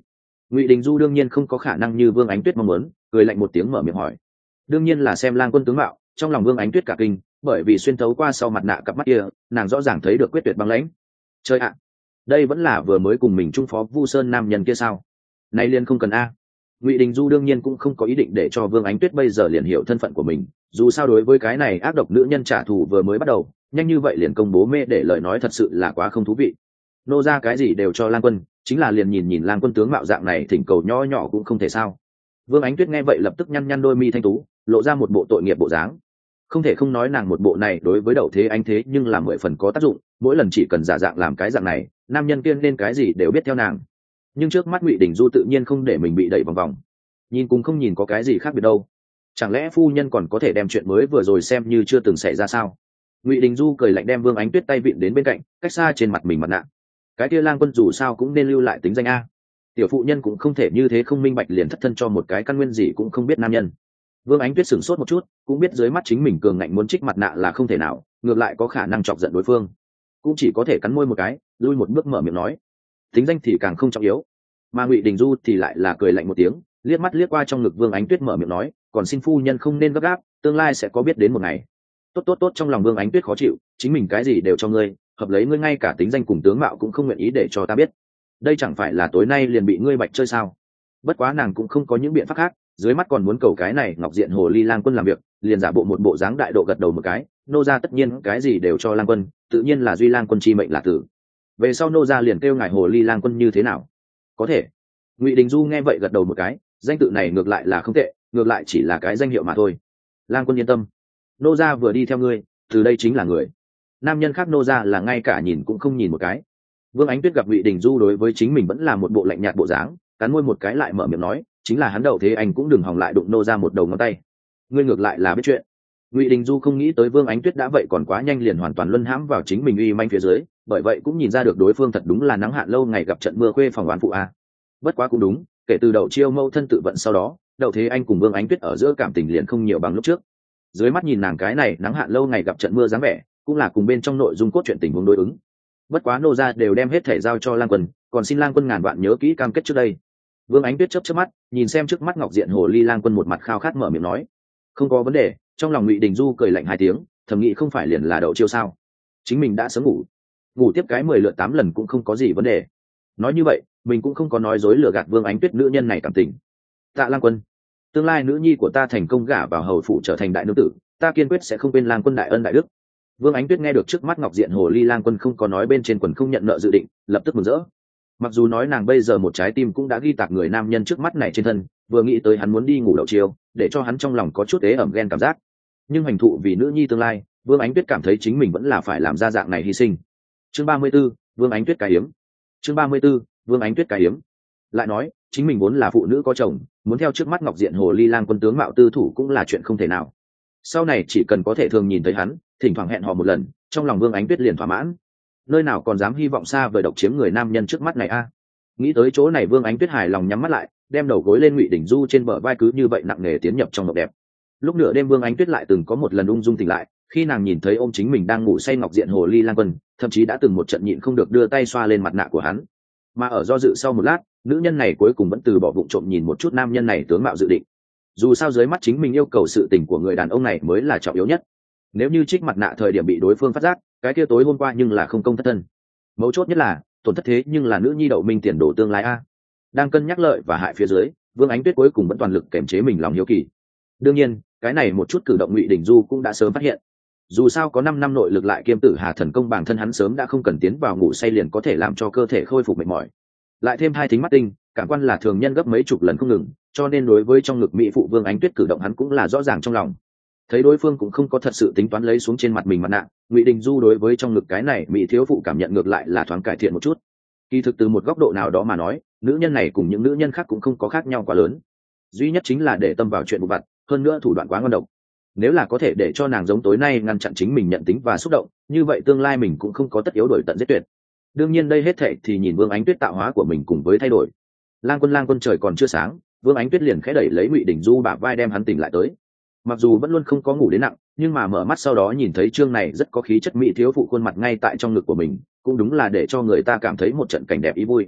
Ngụy Đình Du đương nhiên không có khả năng như Vương Ánh Tuyết mong muốn, cười lạnh một tiếng mở miệng hỏi. Đương nhiên là xem Lang Quân tướng mạo, trong lòng Vương Ánh Tuyết cả kinh, bởi vì xuyên thấu qua sau mặt nạ cặp mắt kia, nàng rõ ràng thấy được quyết tuyệt băng lãnh. Chơi ạ, đây vẫn là vừa mới cùng mình trung phó Vu Sơn nam nhân kia sao? Nay liền không cần a. Ngụy Đình Du đương nhiên cũng không có ý định để cho Vương Ánh Tuyết bây giờ liền hiểu thân phận của mình, dù sao đối với cái này ác độc nữ nhân trả thù vừa mới bắt đầu, nhanh như vậy liền công bố mê để lời nói thật sự là quá không thú vị. Nô ra cái gì đều cho Lang Quân, chính là liền nhìn Lang Quân tướng mạo dạng này thỉnh cầu nho nhỏ cũng không thể sao. Vương Ánh Tuyết nghe vậy lập tức nhăn nhăn đôi mi thanh tú, lộ ra một bộ tội nghiệp bộ dáng. Không thể không nói nàng một bộ này đối với Đậu Thế Anh thế nhưng là 10 phần có tác dụng, mỗi lần chỉ cần giả dạng làm cái dạng này, nam nhân kia nên cái gì đều biết theo nàng. Nhưng trước mắt Ngụy Đình Du tự nhiên không để mình bị đẩy vòng vòng, nhìn cùng không nhìn có cái gì khác biệt đâu. Chẳng lẽ phu nhân còn có thể đem chuyện mới vừa rồi xem như chưa từng xảy ra sao? Ngụy Đình Du cười lạnh đem Vương Ánh Tuyết tay vịn đến bên cạnh, cách xa trên mặt mình mặt nạ. Cái kia Lang Quân dù sao cũng nên lưu lại tính danh a. Tiểu phụ nhân cũng không thể như thế không minh bạch liền thất thân cho một cái căn nguyên gì cũng không biết nam nhân. Vương Ánh Tuyết sửng sốt một chút, cũng biết dưới mắt chính mình cường ngạnh muốn trích mặt nạ là không thể nào, ngược lại có khả năng chọc giận đối phương, cũng chỉ có thể cắn môi một cái, lui một bước mở miệng nói, tính danh thì càng không trọng yếu. Mà Ngụy Đình Du thì lại là cười lạnh một tiếng, liếc mắt liếc qua trong ngực Vương Ánh Tuyết mở miệng nói, còn xin phu nhân không nên gấp gáp, tương lai sẽ có biết đến một ngày. Tốt, trong lòng Vương Ánh Tuyết khó chịu, chính mình cái gì đều cho ngươi, hợp lấy ngươi ngay cả tính danh cùng tướng mạo cũng không nguyện ý để cho ta biết, đây chẳng phải là tối nay liền bị ngươi bạch chơi sao? Bất quá nàng cũng không có những biện pháp khác, dưới mắt còn muốn cầu cái này Ngọc Diện Hồ Ly Lang Quân làm việc, liền giả bộ một bộ dáng đại độ gật đầu một cái, nô gia tất nhiên cái gì đều cho Lang Quân, tự nhiên là duy Lang Quân chi mệnh là tử. Về sau nô gia liền kêu ngài Hồ Ly Lang Quân như thế nào? Có thể. Ngụy Đình Du nghe vậy gật đầu một cái, danh tự này ngược lại là không tệ, ngược lại chỉ là cái danh hiệu mà thôi. Lang Quân yên tâm, nô gia vừa đi theo ngươi, từ đây chính là người. Nam nhân khác nô gia là ngay cả nhìn cũng không nhìn một cái. Vương Ánh Tuyết gặp Ngụy Đình Du đối với chính mình vẫn là một bộ lạnh nhạt bộ dáng, cắn môi một cái lại mở miệng nói, chính là hắn Đậu Thế Anh cũng đừng hòng lại đụng nô ra một đầu ngón tay. Ngươi ngược lại là biết chuyện. Ngụy Đình Du không nghĩ tới Vương Ánh Tuyết đã vậy còn quá nhanh liền hoàn toàn luân hãm vào chính mình uy manh phía dưới, bởi vậy cũng nhìn ra được đối phương thật đúng là nắng hạn lâu ngày gặp trận mưa khuê phòng oán phụ a. Bất quá cũng đúng, kể từ Đậu Chiêu mâu thân tự vận sau đó, Đậu Thế Anh cùng Vương Ánh Tuyết ở giữa cảm tình liền không nhiều bằng lúc trước. Dưới mắt nhìn nàng cái này nắng hạn lâu ngày gặp trận mưa dáng vẻ, cũng là cùng bên trong nội dung cốt truyện tình huống đối ứng. Bất quá nô gia đều đem hết thể giao cho Lang Quân, còn xin Lang Quân ngàn vạn nhớ kỹ cam kết trước đây. Vương Ánh Tuyết chớp mắt, nhìn xem trước mắt Ngọc Diện Hồ Ly Lang Quân một mặt khao khát mở miệng nói, không có vấn đề. Trong lòng Ngụy Đình Du cười lạnh 2 tiếng, thầm nghĩ không phải liền là Đậu Chiêu sao? Chính mình đã sớm ngủ tiếp cái 10 lượt 8 lần cũng không có gì vấn đề. Nói như vậy, mình cũng không có nói dối lừa gạt Vương Ánh Tuyết nữ nhân này cảm tình. Tạ Lang Quân, tương lai nữ nhi của ta thành công gả vào hầu phủ trở thành đại nương tử, ta kiên quyết sẽ không quên Lang Quân đại ân đại đức. Vương Ánh Tuyết nghe được trước mắt Ngọc Diện Hồ Ly Lang Quân không có nói bên trên quần không nhận nợ dự định, lập tức mừng rỡ. Mặc dù nói nàng bây giờ một trái tim cũng đã ghi tạc người nam nhân trước mắt này trên thân, vừa nghĩ tới hắn muốn đi ngủ Đậu Chiêu, để cho hắn trong lòng có chút ế ẩm ghen cảm giác. Nhưng hành thụ vì nữ nhi tương lai, Vương Ánh Tuyết cảm thấy chính mình vẫn là phải làm ra dạng này hy sinh. Chương 34, Vương Ánh Tuyết cái hiếm. Chương 34, Vương Ánh Tuyết cái hiếm. Lại nói, chính mình vốn là phụ nữ có chồng, muốn theo trước mắt Ngọc Diện Hồ Ly Lang Quân tướng mạo tư thủ cũng là chuyện không thể nào. Sau này chỉ cần có thể thường nhìn thấy hắn, thỉnh thoảng hẹn hò một lần, trong lòng Vương Ánh Tuyết liền thỏa mãn. Nơi nào còn dám hy vọng xa vời độc chiếm người nam nhân trước mắt này a. Nghĩ tới chỗ này Vương Ánh Tuyết hài lòng nhắm mắt lại, đem đầu gối lên Ngụy Đình Du trên bờ vai cứ như vậy nặng nề tiến nhập trong mộng đẹp. Lúc nửa đêm Vương Ánh Tuyết lại từng có một lần ung dung tỉnh lại, khi nàng nhìn thấy ôm chính mình đang ngủ say Ngọc Diện Hồ Ly Lang Quân, thậm chí đã từng một trận nhịn không được đưa tay xoa lên mặt nạ của hắn. Mà ở do dự sau một lát, nữ nhân này cuối cùng vẫn từ bỏ vụng trộm nhìn một chút nam nhân này tướng mạo dự định. Dù sao dưới mắt chính mình yêu cầu sự tình của người đàn ông này mới là trọng yếu nhất. Nếu như trích mặt nạ thời điểm bị đối phương phát giác, cái kia tối hôm qua nhưng là không công thất thân. Mấu chốt nhất là tổn thất thế nhưng là nữ nhi Đậu Minh tiền đồ tương lai a. Đang cân nhắc lợi và hại phía dưới, Vương Ánh Tuyết cuối cùng vẫn toàn lực kiềm chế mình lòng hiếu kỳ. Đương nhiên, cái này một chút cử động Ngụy Đình Du cũng đã sớm phát hiện. Dù sao có 5 năm nội lực lại kiêm tử hà thần công, bản thân hắn sớm đã không cần tiến vào ngủ say liền có thể làm cho cơ thể khôi phục mệt mỏi. Lại thêm 2 thính mắt tinh, cảm quan là thường nhân gấp mấy chục lần không ngừng, cho nên đối với trong ngực mỹ phụ Vương Ánh Tuyết cử động hắn cũng là rõ ràng trong lòng. Thấy đối phương cũng không có thật sự tính toán lấy xuống trên mặt mình mặt nạ, Ngụy Đình Du đối với trong ngực cái này mỹ thiếu phụ cảm nhận ngược lại là thoáng cải thiện một chút. Kỳ thực từ một góc độ nào đó mà nói, nữ nhân này cùng những nữ nhân khác cũng không có khác nhau quá lớn, duy nhất chính là để tâm vào chuyện vụ vặt, hơn nữa thủ đoạn quá ngon độc. Nếu là có thể để cho nàng giống tối nay ngăn chặn chính mình nhận tính và xúc động, như vậy tương lai mình cũng không có tất yếu đổi tận giết tuyệt. Đương nhiên đây hết thệ thì nhìn Vương Ánh Tuyết tạo hóa của mình cùng với thay đổi. Lang Quân trời còn chưa sáng, Vương Ánh Tuyết liền khẽ đẩy lấy Ngụy Đình Du bả vai đem hắn tỉnh lại tới. Mặc dù vẫn luôn không có ngủ đến nặng, nhưng mà mở mắt sau đó nhìn thấy trương này rất có khí chất mỹ thiếu phụ khuôn mặt ngay tại trong ngực của mình, cũng đúng là để cho người ta cảm thấy một trận cảnh đẹp ý vui.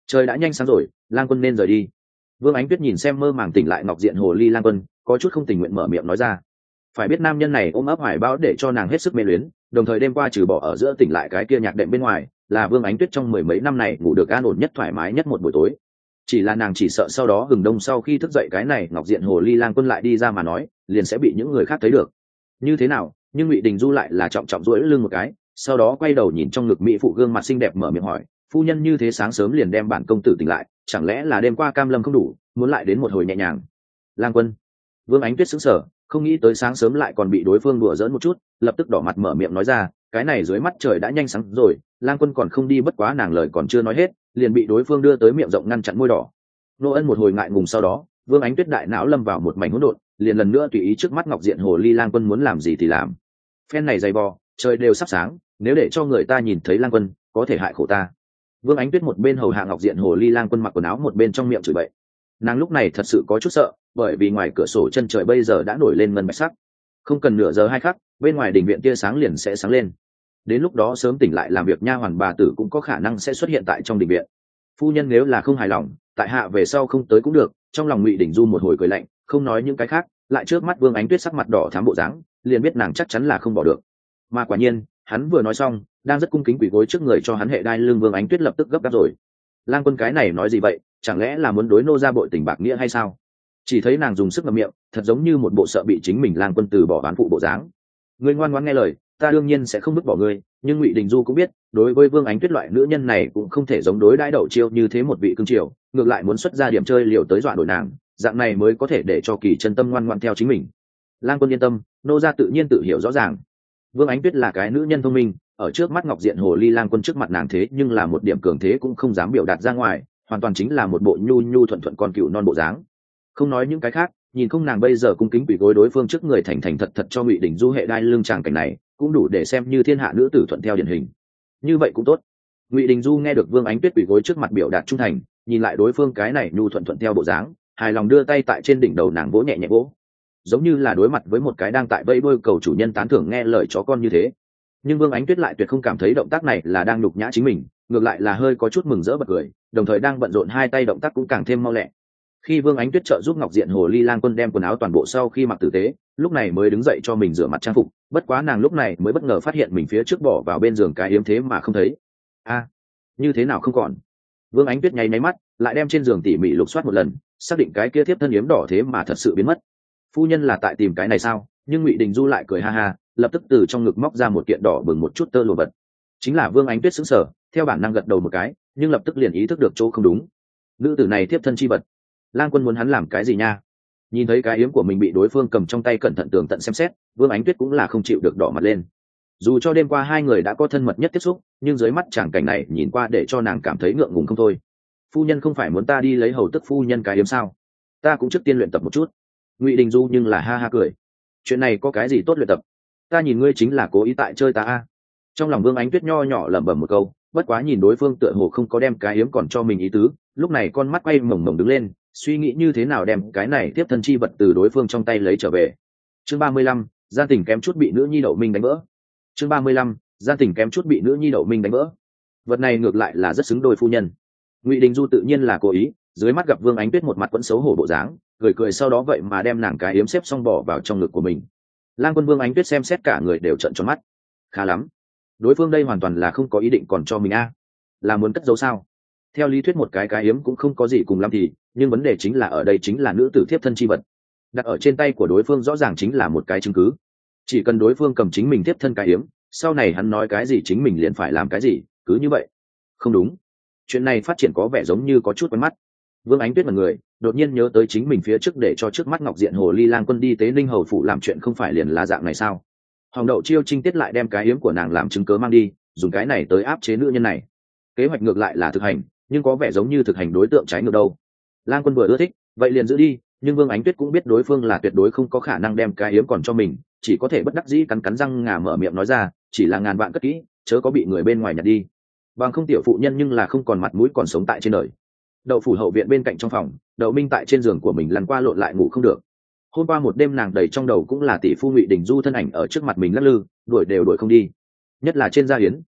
trời đã nhanh sáng rồi, Lang Quân nên rời đi. Vương Ánh Tuyết nhìn xem mơ màng tỉnh lại ngọc diện hồ ly Lang Quân, có chút không tình nguyện mở miệng nói ra. Phải biết nam nhân này ôm ấp hoài bão để cho nàng hết sức mê luyến, đồng thời đêm qua trừ bỏ ở giữa tỉnh lại cái kia nhạc đệm bên ngoài, là Vương Ánh Tuyết trong mười mấy năm này ngủ được an ổn nhất, thoải mái nhất một buổi tối. Chỉ là nàng chỉ sợ sau đó hừng đông sau khi thức dậy cái này ngọc diện hồ ly Lang Quân lại đi ra mà nói, liền sẽ bị những người khác thấy được. Như thế nào? Nhưng Ngụy Đình Du lại là trọng trọng duỗi lưng một cái, sau đó quay đầu nhìn trong ngực mỹ phụ gương mặt xinh đẹp mở miệng hỏi, phu nhân như thế sáng sớm liền đem bản công tử tỉnh lại, chẳng lẽ là đêm qua cam lâm không đủ, muốn lại đến một hồi nhẹ nhàng? Lang Quân. Vương Ánh Tuyết sững sờ, không nghĩ tới sáng sớm lại còn bị đối phương đùa giỡn một chút, lập tức đỏ mặt mở miệng nói ra, cái này dưới mắt trời đã nhanh sáng rồi, Lang Quân còn không đi, bất quá nàng lời còn chưa nói hết, liền bị đối phương đưa tới miệng rộng ngăn chặn môi đỏ. Nô Ân một hồi ngại ngùng, sau đó Vương Ánh Tuyết đại não lâm vào một mảnh hỗn độn, liền lần nữa tùy ý trước mắt ngọc diện hồ ly Lang Quân muốn làm gì thì làm. Phen này dày vò, trời đều sắp sáng, nếu để cho người ta nhìn thấy Lang Quân, có thể hại khổ ta. Vương Ánh Tuyết một bên hầu hạ ngọc diện hồ ly Lang Quân mặc quần áo, một bên trong miệng chửi bậy. Nàng lúc này thật sự có chút sợ, bởi vì ngoài cửa sổ chân trời bây giờ đã nổi lên ngân bạch sắc, không cần nửa giờ hai khắc, bên ngoài đình viện tia sáng liền sẽ sáng lên. Đến lúc đó sớm tỉnh lại làm việc nha hoàn bà tử cũng có khả năng sẽ xuất hiện tại trong đình viện. Phu nhân nếu là không hài lòng, tại hạ về sau không tới cũng được. Trong lòng Ngụy Đình Du một hồi cười lạnh, không nói những cái khác, lại trước mắt Vương Ánh Tuyết sắc mặt đỏ thắm bộ dáng, liền biết nàng chắc chắn là không bỏ được. Mà quả nhiên, hắn vừa nói xong, đang rất cung kính quỳ gối trước người cho hắn hệ đai lưng Vương Ánh Tuyết lập tức gấp gáp rồi. Lang Quân cái này nói gì vậy, chẳng lẽ là muốn đối nô ra bội tình bạc nghĩa hay sao? Chỉ thấy nàng dùng sức ngậm miệng, thật giống như một bộ sợ bị chính mình Lang Quân từ bỏ bán phụ bộ dáng. Ngươi ngoan ngoãn nghe lời, ta đương nhiên sẽ không vứt bỏ ngươi, nhưng Ngụy Đình Du cũng biết, đối với Vương Ánh Tuyết loại nữ nhân này cũng không thể giống đối đãi đậu chiêu như thế một vị cương triều, ngược lại muốn xuất ra điểm chơi liều tới dọa đổi nàng, dạng này mới có thể để cho Kỳ chân tâm ngoan ngoãn theo chính mình. Lang Quân yên tâm, nô gia tự nhiên tự hiểu rõ ràng. Vương Ánh Tuyết là cái nữ nhân thông minh, ở trước mắt ngọc diện hồ ly Lang Quân trước mặt nàng thế nhưng là một điểm cường thế cũng không dám biểu đạt ra ngoài, hoàn toàn chính là một bộ nhu nhu thuận thuận con cừu non bộ dáng. Không nói những cái khác, nhìn không nàng bây giờ cung kính quỳ gối đối phương trước người thành thành thật thật cho Ngụy Đình Du hệ đai lưng, tràng cảnh này cũng đủ để xem như thiên hạ nữ tử thuận theo điển hình. Như vậy cũng tốt. Ngụy Đình Du nghe được Vương Ánh Tuyết quỳ gối trước mặt biểu đạt trung thành, nhìn lại đối phương cái này nhu thuận thuận theo bộ dáng, hài lòng đưa tay tại trên đỉnh đầu nàng vỗ nhẹ nhẹ vỗ, giống như là đối mặt với một cái đang tại vẫy đuôi cầu chủ nhân tán thưởng nghe lời chó con như thế. Nhưng Vương Ánh Tuyết lại tuyệt không cảm thấy động tác này là đang nhục nhã chính mình, ngược lại là hơi có chút mừng rỡ bật cười, đồng thời đang bận rộn hai tay động tác cũng càng thêm mau lẹ. Khi Vương Ánh Tuyết trợ giúp ngọc diện hồ ly Lang Quân đem quần áo toàn bộ sau khi mặc tử tế, lúc này mới đứng dậy cho mình rửa mặt trang phục, bất quá nàng lúc này mới bất ngờ phát hiện mình phía trước bỏ vào bên giường cái yếm thế mà không thấy. A, như thế nào không còn? Vương Ánh Tuyết nháy máy mắt, lại đem trên giường tỉ mỉ lục soát một lần, xác định cái kia thiếp thân yếm đỏ thế mà thật sự biến mất. Phu nhân là tại tìm cái này sao? Nhưng Ngụy Đình Du lại cười ha ha, lập tức từ trong ngực móc ra một kiện đỏ bừng một chút tơ lụa vật. Chính là Vương Ánh Tuyết sững sờ, theo bản năng gật đầu một cái, nhưng lập tức liền ý thức được chỗ không đúng. Nữ tử này thiếp thân chi vật, Lang Quân muốn hắn làm cái gì nha? Nhìn thấy cái yếm của mình bị đối phương cầm trong tay cẩn thận tường tận xem xét, Vương Ánh Tuyết cũng là không chịu được đỏ mặt lên. Dù cho đêm qua hai người đã có thân mật nhất tiếp xúc, nhưng dưới mắt tràng cảnh này nhìn qua để cho nàng cảm thấy ngượng ngùng không thôi. Phu nhân không phải muốn ta đi lấy hầu tức phu nhân cái yếm sao? Ta cũng trước tiên luyện tập một chút. Ngụy Đình Du nhưng là ha ha cười. Chuyện này có cái gì tốt luyện tập? Ta nhìn ngươi chính là cố ý tại chơi ta a. Trong lòng Vương Ánh Tuyết nho nhỏ lẩm bẩm một câu, bất quá nhìn đối phương tựa hồ không có đem cái yếm còn cho mình ý tứ, lúc này con mắt quay mồng mồng đứng lên, suy nghĩ như thế nào đem cái này tiếp thân chi vật từ đối phương trong tay lấy trở về. Chương 35, gian tình kém chút bị nữ nhi Đậu Minh đánh vỡ. Chương 35, gian tình kém chút bị nữ nhi Đậu Minh đánh vỡ. Vật này ngược lại là rất xứng đôi phu nhân. Ngụy Đình Du tự nhiên là cố ý, dưới mắt gặp Vương Ánh Tuyết một mặt vẫn xấu hổ bộ dáng, cười cười sau đó vậy mà đem nàng cái yếm xếp xong bỏ vào trong ngực của mình. Lang Quân Vương Ánh Tuyết xem xét cả người đều trợn tròn mắt. Khá lắm, đối phương đây hoàn toàn là không có ý định còn cho mình a, là muốn cất giấu sao? Theo lý thuyết một cái yếm cũng không có gì cùng lắm thì, nhưng vấn đề chính là ở đây chính là nữ tử thiếp thân chi vật, đặt ở trên tay của đối phương rõ ràng chính là một cái chứng cứ. Chỉ cần đối phương cầm chính mình thiếp thân cái yếm, sau này hắn nói cái gì chính mình liền phải làm cái gì, cứ như vậy. Không đúng, chuyện này phát triển có vẻ giống như có chút quen mắt. Vương Ánh Tuyết là người đột nhiên nhớ tới chính mình phía trước để cho trước mắt ngọc diện hồ ly Lang Quân đi tế Ninh hầu phủ làm chuyện không phải liền là dạng này sao? Hồng Đậu Chiêu Trinh tiết lại đem cái yếm của nàng làm chứng cớ mang đi, dùng cái này tới áp chế nữ nhân này. Kế hoạch ngược lại là thực hành, nhưng có vẻ giống như thực hành đối tượng trái ngược đâu. Lang Quân vừa ưa thích, vậy liền giữ đi, nhưng Vương Ánh Tuyết cũng biết đối phương là tuyệt đối không có khả năng đem cái yếm còn cho mình, chỉ có thể bất đắc dĩ cắn cắn răng ngà mở miệng nói ra, chỉ là ngàn vạn cất kỹ, chớ có bị người bên ngoài nhặt đi. Bằng không tiểu phụ nhân nhưng là không còn mặt mũi còn sống tại trên đời. Đậu phủ hậu viện bên cạnh trong phòng, Đậu Minh tại trên giường của mình lăn qua lộn lại ngủ không được. Hôm qua một đêm nàng đầy trong đầu cũng là tỷ phu Ngụy Đình Du thân ảnh ở trước mặt mình lắc lư, đuổi đều đuổi không đi. Nhất là trên gia yến,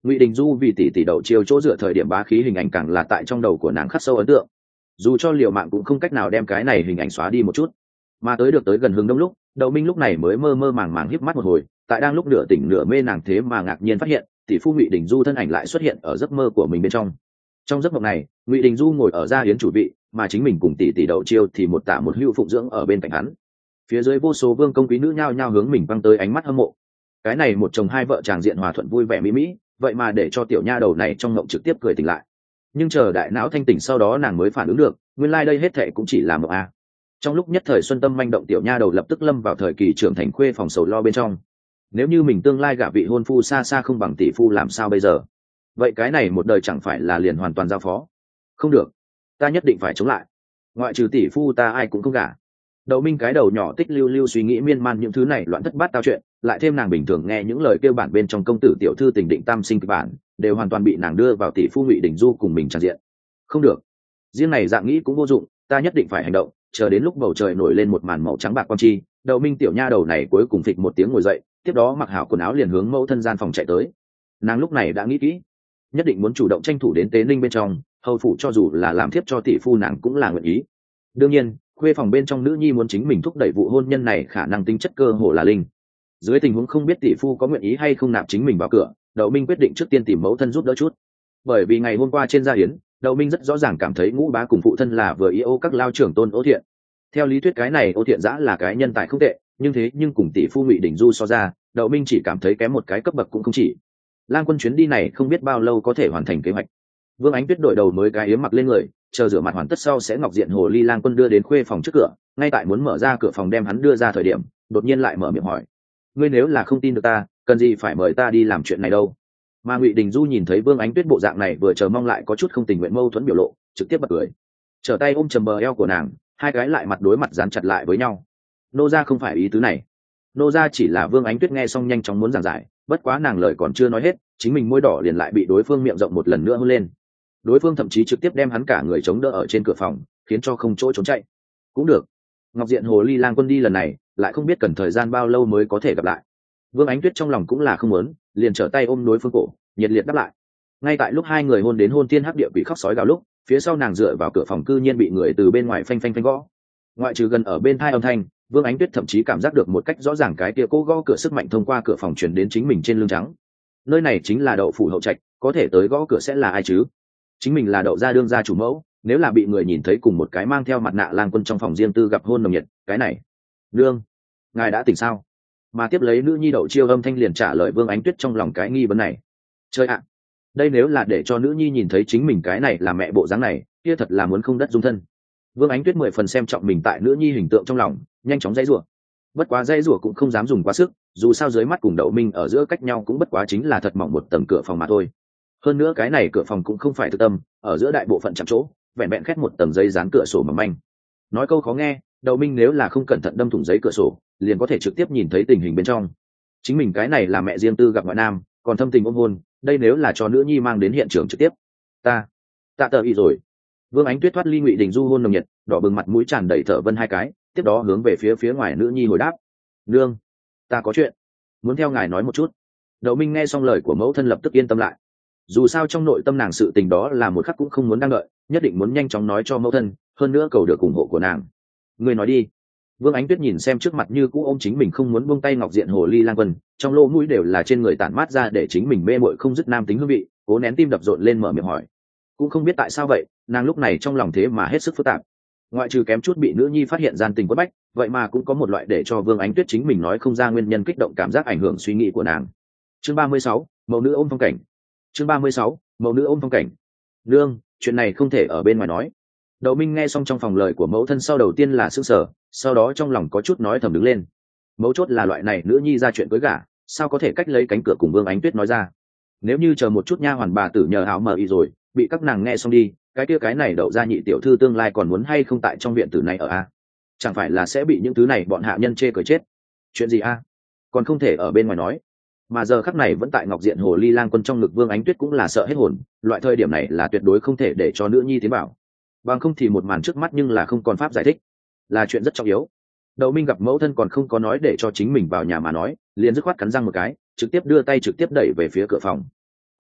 Ngụy Đình Du vì tỷ tỷ đậu chiêu chỗ dựa thời điểm bá khí hình ảnh càng là tại trong đầu của nàng khắc sâu ấn tượng, dù cho liều mạng cũng không cách nào đem cái này hình ảnh xóa đi một chút. Mà tới gần hướng đông lúc, Đậu Minh lúc này mới mơ mơ màng màng híp mắt một hồi, tại đang lúc nửa tỉnh nửa mê nàng thế mà ngạc nhiên phát hiện tỷ phu Ngụy Đình Du thân ảnh lại xuất hiện ở giấc mơ của mình bên trong. Trong giấc mộng này, Ngụy Đình Du ngồi ở gia yến chủ vị, mà chính mình cùng tỷ tỷ đậu chiêu thì một tả một hữu phụng dưỡng ở bên cạnh hắn. Phía dưới vô số vương công quý nữ nhao nhao hướng mình băng tới ánh mắt hâm mộ. Cái này một chồng hai vợ chàng diện hòa thuận vui vẻ mỹ mỹ, vậy mà để cho tiểu nha đầu này trong ngộng trực tiếp cười tỉnh lại. Nhưng chờ đại não thanh tỉnh sau đó nàng mới phản ứng được, nguyên lai đây hết thệ cũng chỉ là mộng a. Trong lúc nhất thời xuân tâm manh động, tiểu nha đầu lập tức lâm vào thời kỳ trưởng thành khuê phòng sầu lo bên trong. Nếu như mình tương lai gả vị hôn phu xa xa không bằng tỷ phu làm sao bây giờ? Vậy cái này một đời chẳng phải là liền hoàn toàn giao phó? Không được, ta nhất định phải chống lại. Ngoại trừ tỷ phu ta ai cũng không gả. Đậu Minh cái đầu nhỏ tích lưu lưu suy nghĩ miên man những thứ này loạn thất bát tao chuyện, lại thêm nàng bình thường nghe những lời kêu bản bên trong công tử tiểu thư tình định tam sinh kịch bản, đều hoàn toàn bị nàng đưa vào tỷ phu Ngụy Đình Du cùng mình tràn diện. Không được, riêng này dạng nghĩ cũng vô dụng, ta nhất định phải hành động. Chờ đến lúc bầu trời nổi lên một màn màu trắng bạc quang chi, Đậu Minh tiểu nha đầu này cuối cùng phịch một tiếng ngồi dậy, tiếp đó mặc hảo quần áo liền hướng mẫu thân gian phòng chạy tới. Nàng lúc này đã nghĩ kỹ, nhất định muốn chủ động tranh thủ đến Tế Ninh bên trong, hầu phủ cho dù là làm thiếp cho tỷ phu nàng cũng là nguyện ý. Đương nhiên, khuê phòng bên trong nữ nhi muốn chính mình thúc đẩy vụ hôn nhân này khả năng tính chất cơ hồ là linh. Dưới tình huống không biết tỷ phu có nguyện ý hay không nạp chính mình vào cửa, Đậu Minh quyết định trước tiên tìm mẫu thân giúp đỡ chút. Bởi vì ngày hôm qua trên gia yến, Đậu Minh rất rõ ràng cảm thấy Ngũ Bá cùng phụ thân là vừa ý ô các lao trưởng tôn Ô Thiện. Theo lý thuyết cái này Ô Thiện dã là cái nhân tài không tệ, nhưng cùng tỷ phu Ngụy Đình Du so ra, Đậu Minh chỉ cảm thấy kém một cái cấp bậc cũng không chỉ. Lang Quân chuyến đi này không biết bao lâu có thể hoàn thành kế hoạch. Vương Ánh Tuyết đội đầu mới cái yếm mặc lên người, chờ rửa mặt hoàn tất sau sẽ ngọc diện hồ ly Lang Quân đưa đến khuê phòng trước cửa. Ngay tại muốn mở ra cửa phòng đem hắn đưa ra thời điểm, đột nhiên lại mở miệng hỏi: ngươi nếu là không tin được ta, cần gì phải mời ta đi làm chuyện này đâu? Mà Ngụy Đình Du nhìn thấy Vương Ánh Tuyết bộ dạng này, vừa chờ mong lại có chút không tình nguyện mâu thuẫn biểu lộ, trực tiếp bật cười, trở tay ôm chầm bờ eo của nàng, hai cái lại mặt đối mặt dán chặt lại với nhau. Nô gia không phải ý tứ này. Nô gia chỉ là Vương Ánh Tuyết nghe xong nhanh chóng muốn giảng giải, bất quá nàng lời còn chưa nói hết, chính mình môi đỏ liền lại bị đối phương miệng rộng một lần nữa hôn lên. Đối phương thậm chí trực tiếp đem hắn cả người chống đỡ ở trên cửa phòng, khiến cho không chỗ trốn chạy. Cũng được, ngọc diện hồ ly Lang Quân đi lần này lại không biết cần thời gian bao lâu mới có thể gặp lại. Vương Ánh Tuyết trong lòng cũng là không muốn, liền trở tay ôm đối phương cổ, nhiệt liệt đáp lại. Ngay tại lúc hai người hôn đến hôn thiên hấp địa quỷ khóc sói gào lúc, phía sau nàng dựa vào cửa phòng cư nhiên bị người từ bên ngoài phanh phanh phanh gõ. Ngoại trừ gần ở bên tai âm thanh, Vương Ánh Tuyết thậm chí cảm giác được một cách rõ ràng cái kia cố gõ cửa sức mạnh thông qua cửa phòng truyền đến chính mình trên lưng trắng. Nơi này chính là Đậu phủ hậu trạch, có thể tới gõ cửa sẽ là ai chứ? Chính mình là Đậu gia đương gia chủ mẫu, nếu là bị người nhìn thấy cùng một cái mang theo mặt nạ Lang Quân trong phòng riêng tư gặp hôn nồng nhiệt, cái này, nương, ngài đã tỉnh sao? Mà tiếp lấy nữ nhi Đậu Chiêu âm thanh liền trả lời Vương Ánh Tuyết trong lòng cái nghi vấn này. Chơi ạ, đây nếu là để cho nữ nhi nhìn thấy chính mình cái này là mẹ bộ dáng này, kia thật là muốn không đất dung thân. Vương Ánh Tuyết 10 phần xem trọng mình tại nữ nhi hình tượng trong lòng, nhanh chóng dãy rủa. Bất quá dãy rủa cũng không dám dùng quá sức, dù sao dưới mắt cùng Đậu Minh ở giữa cách nhau cũng bất quá chính là thật mỏng một tầng cửa phòng mà thôi. Hơn nữa cái này cửa phòng cũng không phải thực tâm, ở giữa đại bộ phận chạm chỗ, vẹn vẹn khét một tầng giấy dán cửa sổ mỏng manh. Nói câu khó nghe, Đậu Minh nếu là không cẩn thận đâm thủng giấy cửa sổ, liền có thể trực tiếp nhìn thấy tình hình bên trong. Chính mình cái này là mẹ riêng tư gặp ngoại nam, còn thâm tình ôm hôn, đây nếu là cho nữ nhi mang đến hiện trường trực tiếp, ta tờ ý rồi. Vương Ánh Tuyết thoát ly Ngụy Đình Du hôn nồng nhiệt, đỏ bừng mặt mũi tràn đầy thở vân hai cái, tiếp đó hướng về phía ngoài nữ nhi hồi đáp: nương, ta có chuyện muốn theo ngài nói một chút. Đậu Minh nghe xong lời của mẫu thân lập tức yên tâm lại, dù sao trong nội tâm nàng sự tình đó là một khắc cũng không muốn đang đợi, nhất định muốn nhanh chóng nói cho mẫu thân, hơn nữa cầu được ủng hộ của nàng. Ngươi nói đi. Vương Ánh Tuyết nhìn xem trước mặt như cũ ôm chính mình không muốn buông tay ngọc diện hồ ly Lang Quân, trong lỗ mũi đều là trên người tản mát ra để chính mình mê mội không dứt nam tính hương vị, cố nén tim đập rộn lên mở miệng hỏi. Cũng không biết tại sao vậy, nàng lúc này trong lòng thế mà hết sức phức tạp. Ngoại trừ kém chút bị nữ nhi phát hiện gian tình quất bách, vậy mà cũng có một loại để cho Vương Ánh Tuyết chính mình nói không ra nguyên nhân kích động cảm giác ảnh hưởng suy nghĩ của nàng. Chương 36, mẫu nữ ôm phong cảnh. Chương 36, mẫu nữ ôm phong cảnh. Nương, chuyện này không thể ở bên ngoài nói. Đậu Minh nghe xong trong phòng lời của mẫu thân sau đầu tiên là sững sờ, sau đó trong lòng có chút nói thầm đứng lên. Mấu chốt là loại này nữ nhi ra chuyện cưới gả, sao có thể cách lấy cánh cửa cùng Vương Ánh Tuyết nói ra? Nếu như chờ một chút nha hoàn bà tử nhờ áo mờ y rồi, bị các nàng nghe xong đi, cái này Đậu gia nhị tiểu thư tương lai còn muốn hay không tại trong viện tử này ở a? Chẳng phải là sẽ bị những thứ này bọn hạ nhân chê cười chết? Chuyện gì a? Còn không thể ở bên ngoài nói. Mà giờ khắc này vẫn tại ngọc diện hồ ly Lang Quân trong ngực Vương Ánh Tuyết cũng là sợ hết hồn, loại thời điểm này là tuyệt đối không thể để cho nữ nhi tiến vào. Bằng không thì một màn trước mắt nhưng là không còn pháp giải thích, là chuyện rất trọng yếu. Đậu Minh gặp mẫu thân còn không có nói để cho chính mình vào nhà mà nói, liền dứt khoát cắn răng một cái, trực tiếp đưa tay trực tiếp đẩy về phía cửa phòng.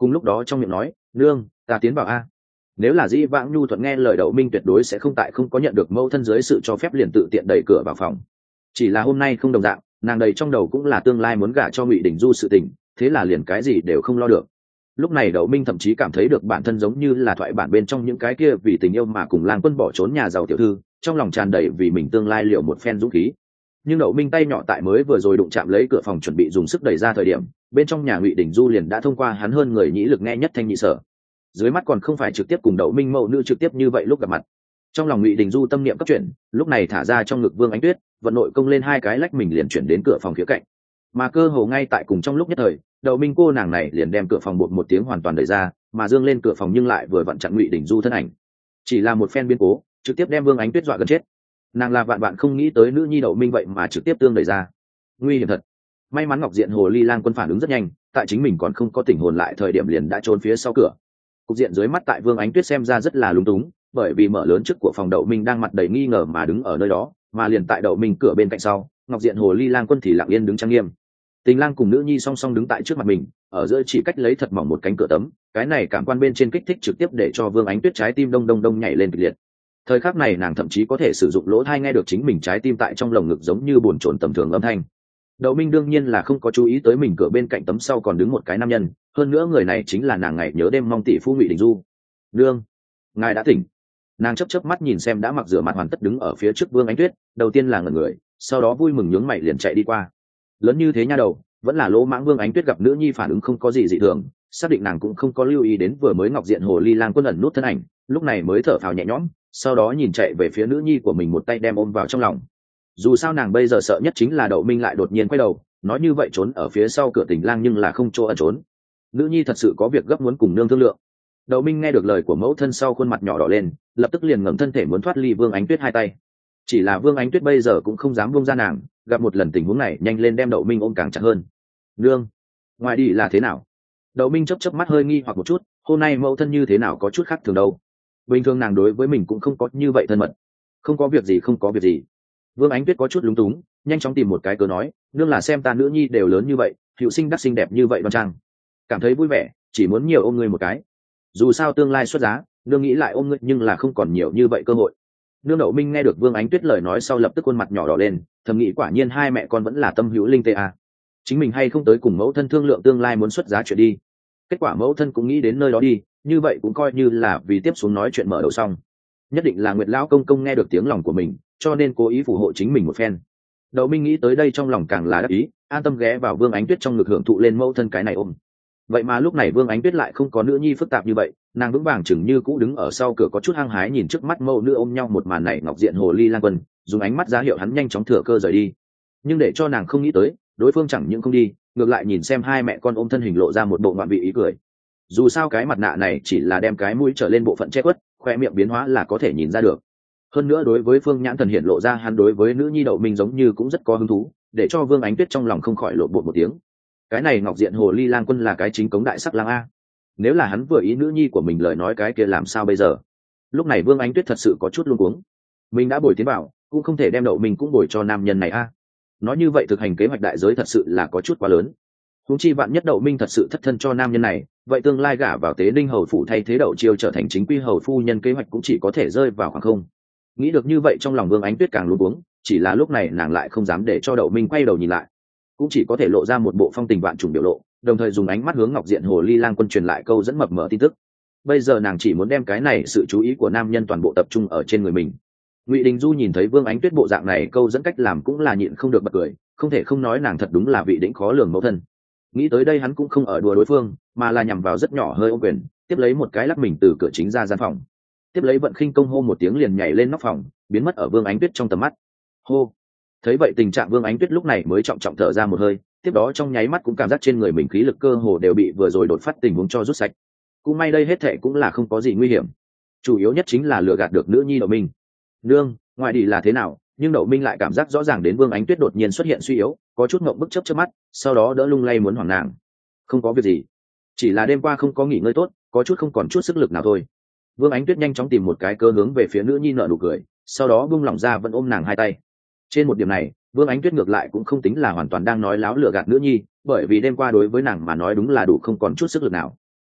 cùng lúc đó trong miệng nói nương ta tiến vào a. Nếu là dĩ vãng nhu thuận nghe lời Đậu Minh tuyệt đối sẽ không tại không có nhận được mẫu thân dưới sự cho phép liền tự tiện đẩy cửa vào phòng. Chỉ là hôm nay không đồng dạng, nàng đầy trong đầu cũng là tương lai muốn gả cho Ngụy Đình Du sự tình, thế là liền cái gì đều không lo được. Lúc này Đậu Minh thậm chí cảm thấy được bản thân giống như là thoại bản bên trong những cái kia vì tình yêu mà cùng Lang Quân bỏ trốn nhà giàu tiểu thư, trong lòng tràn đầy vì mình tương lai liệu một phen dũng khí. Nhưng Đậu Minh tay nhỏ tại mới vừa rồi đụng chạm lấy cửa phòng chuẩn bị dùng sức đẩy ra thời điểm, bên trong nhà Ngụy Đình Du liền đã thông qua hắn hơn người nhĩ lực nghe nhất thanh nhị sở. Dưới mắt còn không phải trực tiếp cùng Đậu Minh mẫu nữ trực tiếp như vậy lúc gặp mặt. Trong lòng Ngụy Đình Du tâm niệm cấp chuyển, lúc này thả ra trong ngực Vương Ánh Tuyết, vận nội công lên hai cái lách mình liền chuyển đến cửa phòng phía cạnh. Mà cơ hồ ngay tại cùng trong lúc nhất thời, Đậu Minh cô nàng này liền đem cửa phòng bột một tiếng hoàn toàn đẩy ra, mà dương lên cửa phòng nhưng lại vừa vặn chặn Ngụy Đình Du thân ảnh. Chỉ là một phen biến cố, trực tiếp đem Vương Ánh Tuyết dọa gần chết. Nàng là vạn vạn không nghĩ tới nữ nhi Đậu Minh vậy mà trực tiếp tương đẩy ra. Nguy hiểm thật. May mắn Ngọc Diện Hồ Ly Lang Quân phản ứng rất nhanh, tại chính mình còn không có tỉnh hồn lại thời điểm liền đã trốn phía sau cửa. Cục diện dưới mắt tại Vương Ánh Tuyết xem ra rất là lúng túng, bởi vì mở lớn trước của phòng Đậu Minh đang mặt đầy nghi ngờ mà đứng ở nơi đó, mà liền tại Đậu Minh cửa bên cạnh sau, Ngọc Diện Hồ Ly Lang Quân thì lặng yên đứng trang nghiêm. Tình Lang cùng nữ nhi song song đứng tại trước mặt mình, ở giữa chỉ cách lấy thật mỏng một cánh cửa tấm, cái này cảm quan bên trên kích thích trực tiếp để cho Vương Ánh Tuyết trái tim đông đông đông nhảy lên kịch liệt. Thời khắc này nàng thậm chí có thể sử dụng lỗ tai nghe được chính mình trái tim tại trong lồng ngực giống như buồn chồn tầm thường âm thanh. Đậu Minh đương nhiên là không có chú ý tới mình cửa bên cạnh tấm sau còn đứng một cái nam nhân, hơn nữa người này chính là nàng ngày nhớ đêm mong tỷ phu Ngụy Đình Du. Nương, ngài đã tỉnh. Nàng chớp mắt nhìn xem đã mặc rửa mặt hoàn tất đứng ở phía trước Vương Ánh Tuyết, đầu tiên là ngẩn người, sau đó vui mừng nhướng mày liền chạy đi qua. Lớn như thế nha đầu, vẫn là lỗ mãng. Vương Ánh Tuyết gặp nữ nhi phản ứng không có gì dị thường, xác định nàng cũng không có lưu ý đến vừa mới Ngọc Diện Hồ Ly Lang Quân ẩn nút thân ảnh, lúc này mới thở phào nhẹ nhõm, sau đó nhìn chạy về phía nữ nhi của mình một tay đem ôm vào trong lòng. Dù sao nàng bây giờ sợ nhất chính là Đậu Minh lại đột nhiên quay đầu, nói như vậy trốn ở phía sau cửa Tình Lang nhưng là không chỗ ẩn trốn. Nữ nhi thật sự có việc gấp muốn cùng nương thương lượng. Đậu Minh nghe được lời của mẫu thân sau khuôn mặt nhỏ đỏ lên, lập tức liền ngẩng thân thể muốn thoát ly Vương Ánh Tuyết hai tay. Chỉ là Vương Ánh Tuyết bây giờ cũng không dám buông ra nàng, gặp một lần tình huống này nhanh lên đem Đậu Minh ôm càng chặt hơn. Nương, ngoài đi là thế nào? Đậu Minh chớp mắt hơi nghi hoặc một chút, hôm nay mẫu thân như thế nào có chút khác thường đâu. Bình thường nàng đối với mình cũng không có như vậy thân mật. Không có việc gì, không có việc gì. Vương Ánh Tuyết có chút lúng túng, nhanh chóng tìm một cái cớ nói, nương là xem ta nữ nhi đều lớn như vậy, hữu sinh đắc xinh đẹp như vậy đoan trang, cảm thấy vui vẻ, chỉ muốn nhiều ôm ngươi một cái. Dù sao tương lai xuất giá, nương nghĩ lại ôm ngươi nhưng là không còn nhiều như vậy cơ hội. Nương. Đậu Minh nghe được Vương Ánh Tuyết lời nói sau lập tức khuôn mặt nhỏ đỏ lên, thầm nghĩ quả nhiên hai mẹ con vẫn là tâm hữu linh tê à. Chính mình hay không tới cùng mẫu thân thương lượng tương lai muốn xuất giá chuyện đi. Kết quả mẫu thân cũng nghĩ đến nơi đó đi, như vậy cũng coi như là vì tiếp xuống nói chuyện mở đầu xong. Nhất định là Nguyệt lão công công nghe được tiếng lòng của mình, cho nên cố ý phù hộ chính mình một phen. Đậu Minh nghĩ tới đây trong lòng càng là đắc ý, an tâm ghé vào Vương Ánh Tuyết trong ngực hưởng thụ lên mẫu thân cái này ôm. Vậy mà lúc này Vương Ánh Tuyết lại không có nữ nhi phức tạp như vậy, nàng vững vàng chừng như cũ đứng ở sau cửa có chút hăng hái nhìn trước mắt mẫu nữ ôm nhau một màn này. Ngọc Diện Hồ Ly Lang Quân dùng ánh mắt ra hiệu hắn nhanh chóng thừa cơ rời đi, nhưng để cho nàng không nghĩ tới, đối phương chẳng những không đi, ngược lại nhìn xem hai mẹ con ôm thân hình lộ ra một bộ ngoạn vị ý cười. Dù sao cái mặt nạ này chỉ là đem cái mũi trở lên bộ phận che khuất, khoe miệng biến hóa là có thể nhìn ra được. Hơn nữa đối với Phương Nhãn Thần hiện lộ ra hắn đối với nữ nhi Đậu Minh giống như cũng rất có hứng thú, để cho Vương Ánh Tuyết trong lòng không khỏi lộn bột một tiếng. Cái này Ngọc Diện Hồ Ly Lang Quân là cái chính cống đại sắc lang a. Nếu là hắn vừa ý nữ nhi của mình lời nói cái kia làm sao bây giờ? Lúc này Vương Ánh Tuyết thật sự có chút luống cuống. Mình đã bồi tiến bảo, cũng không thể đem Đậu Minh cũng bồi cho nam nhân này a. Nói như vậy thực hành kế hoạch đại giới thật sự là có chút quá lớn. Huống chi vạn nhất Đậu Minh thật sự thất thân cho nam nhân này, vậy tương lai gả vào Tế Ninh hầu phủ thay thế Đậu Chiêu trở thành chính quy hầu phu nhân kế hoạch cũng chỉ có thể rơi vào khoảng không. Nghĩ được như vậy trong lòng Vương Ánh Tuyết càng luống cuống, chỉ là lúc này nàng lại không dám để cho Đậu Minh quay đầu nhìn lại, cũng chỉ có thể lộ ra một bộ phong tình vạn trùng biểu lộ, đồng thời dùng ánh mắt hướng Ngọc Diện Hồ Ly Lang Quân truyền lại câu dẫn mập mờ tin tức. Bây giờ nàng chỉ muốn đem cái này sự chú ý của nam nhân toàn bộ tập trung ở trên người mình. Ngụy Đình Du nhìn thấy Vương Ánh Tuyết bộ dạng này câu dẫn cách làm cũng là nhịn không được bật cười, không thể không nói nàng thật đúng là vị đỉnh khó lường mẫu thân. Nghĩ tới đây hắn cũng không ở đùa đối phương, mà là nhằm vào rất nhỏ hơi ôm quyền, tiếp lấy một cái lắc mình từ cửa chính ra gian phòng, tiếp lấy vận khinh công hô một tiếng liền nhảy lên nóc phòng, biến mất ở Vương Ánh Tuyết trong tầm mắt. Hô. Thấy vậy tình trạng Vương Ánh Tuyết lúc này mới trọng trọng thở ra một hơi, tiếp đó trong nháy mắt cũng cảm giác trên người mình khí lực cơ hồ đều bị vừa rồi đột phát tình huống cho rút sạch. Cũng may đây hết thệ cũng là không có gì nguy hiểm, chủ yếu nhất chính là lừa gạt được nữ nhi Đậu Minh. Nương, ngoại đi là thế nào? Nhưng Đậu Minh lại cảm giác rõ ràng đến Vương Ánh Tuyết đột nhiên xuất hiện suy yếu, có chút ngậm bức chớp chớp mắt, sau đó đỡ lung lay muốn hoảng nàng. Không có việc gì, chỉ là đêm qua không có nghỉ ngơi tốt, có chút không còn chút sức lực nào thôi. Vương Ánh Tuyết nhanh chóng tìm một cái cơ hướng về phía nữ nhi nở nụ cười, sau đó buông lỏng ra vẫn ôm nàng hai tay. Trên một điểm này, Vương Ánh Tuyết ngược lại cũng không tính là hoàn toàn đang nói láo lừa gạt nữ nhi, bởi vì đêm qua đối với nàng mà nói đúng là đủ không còn chút sức lực nào.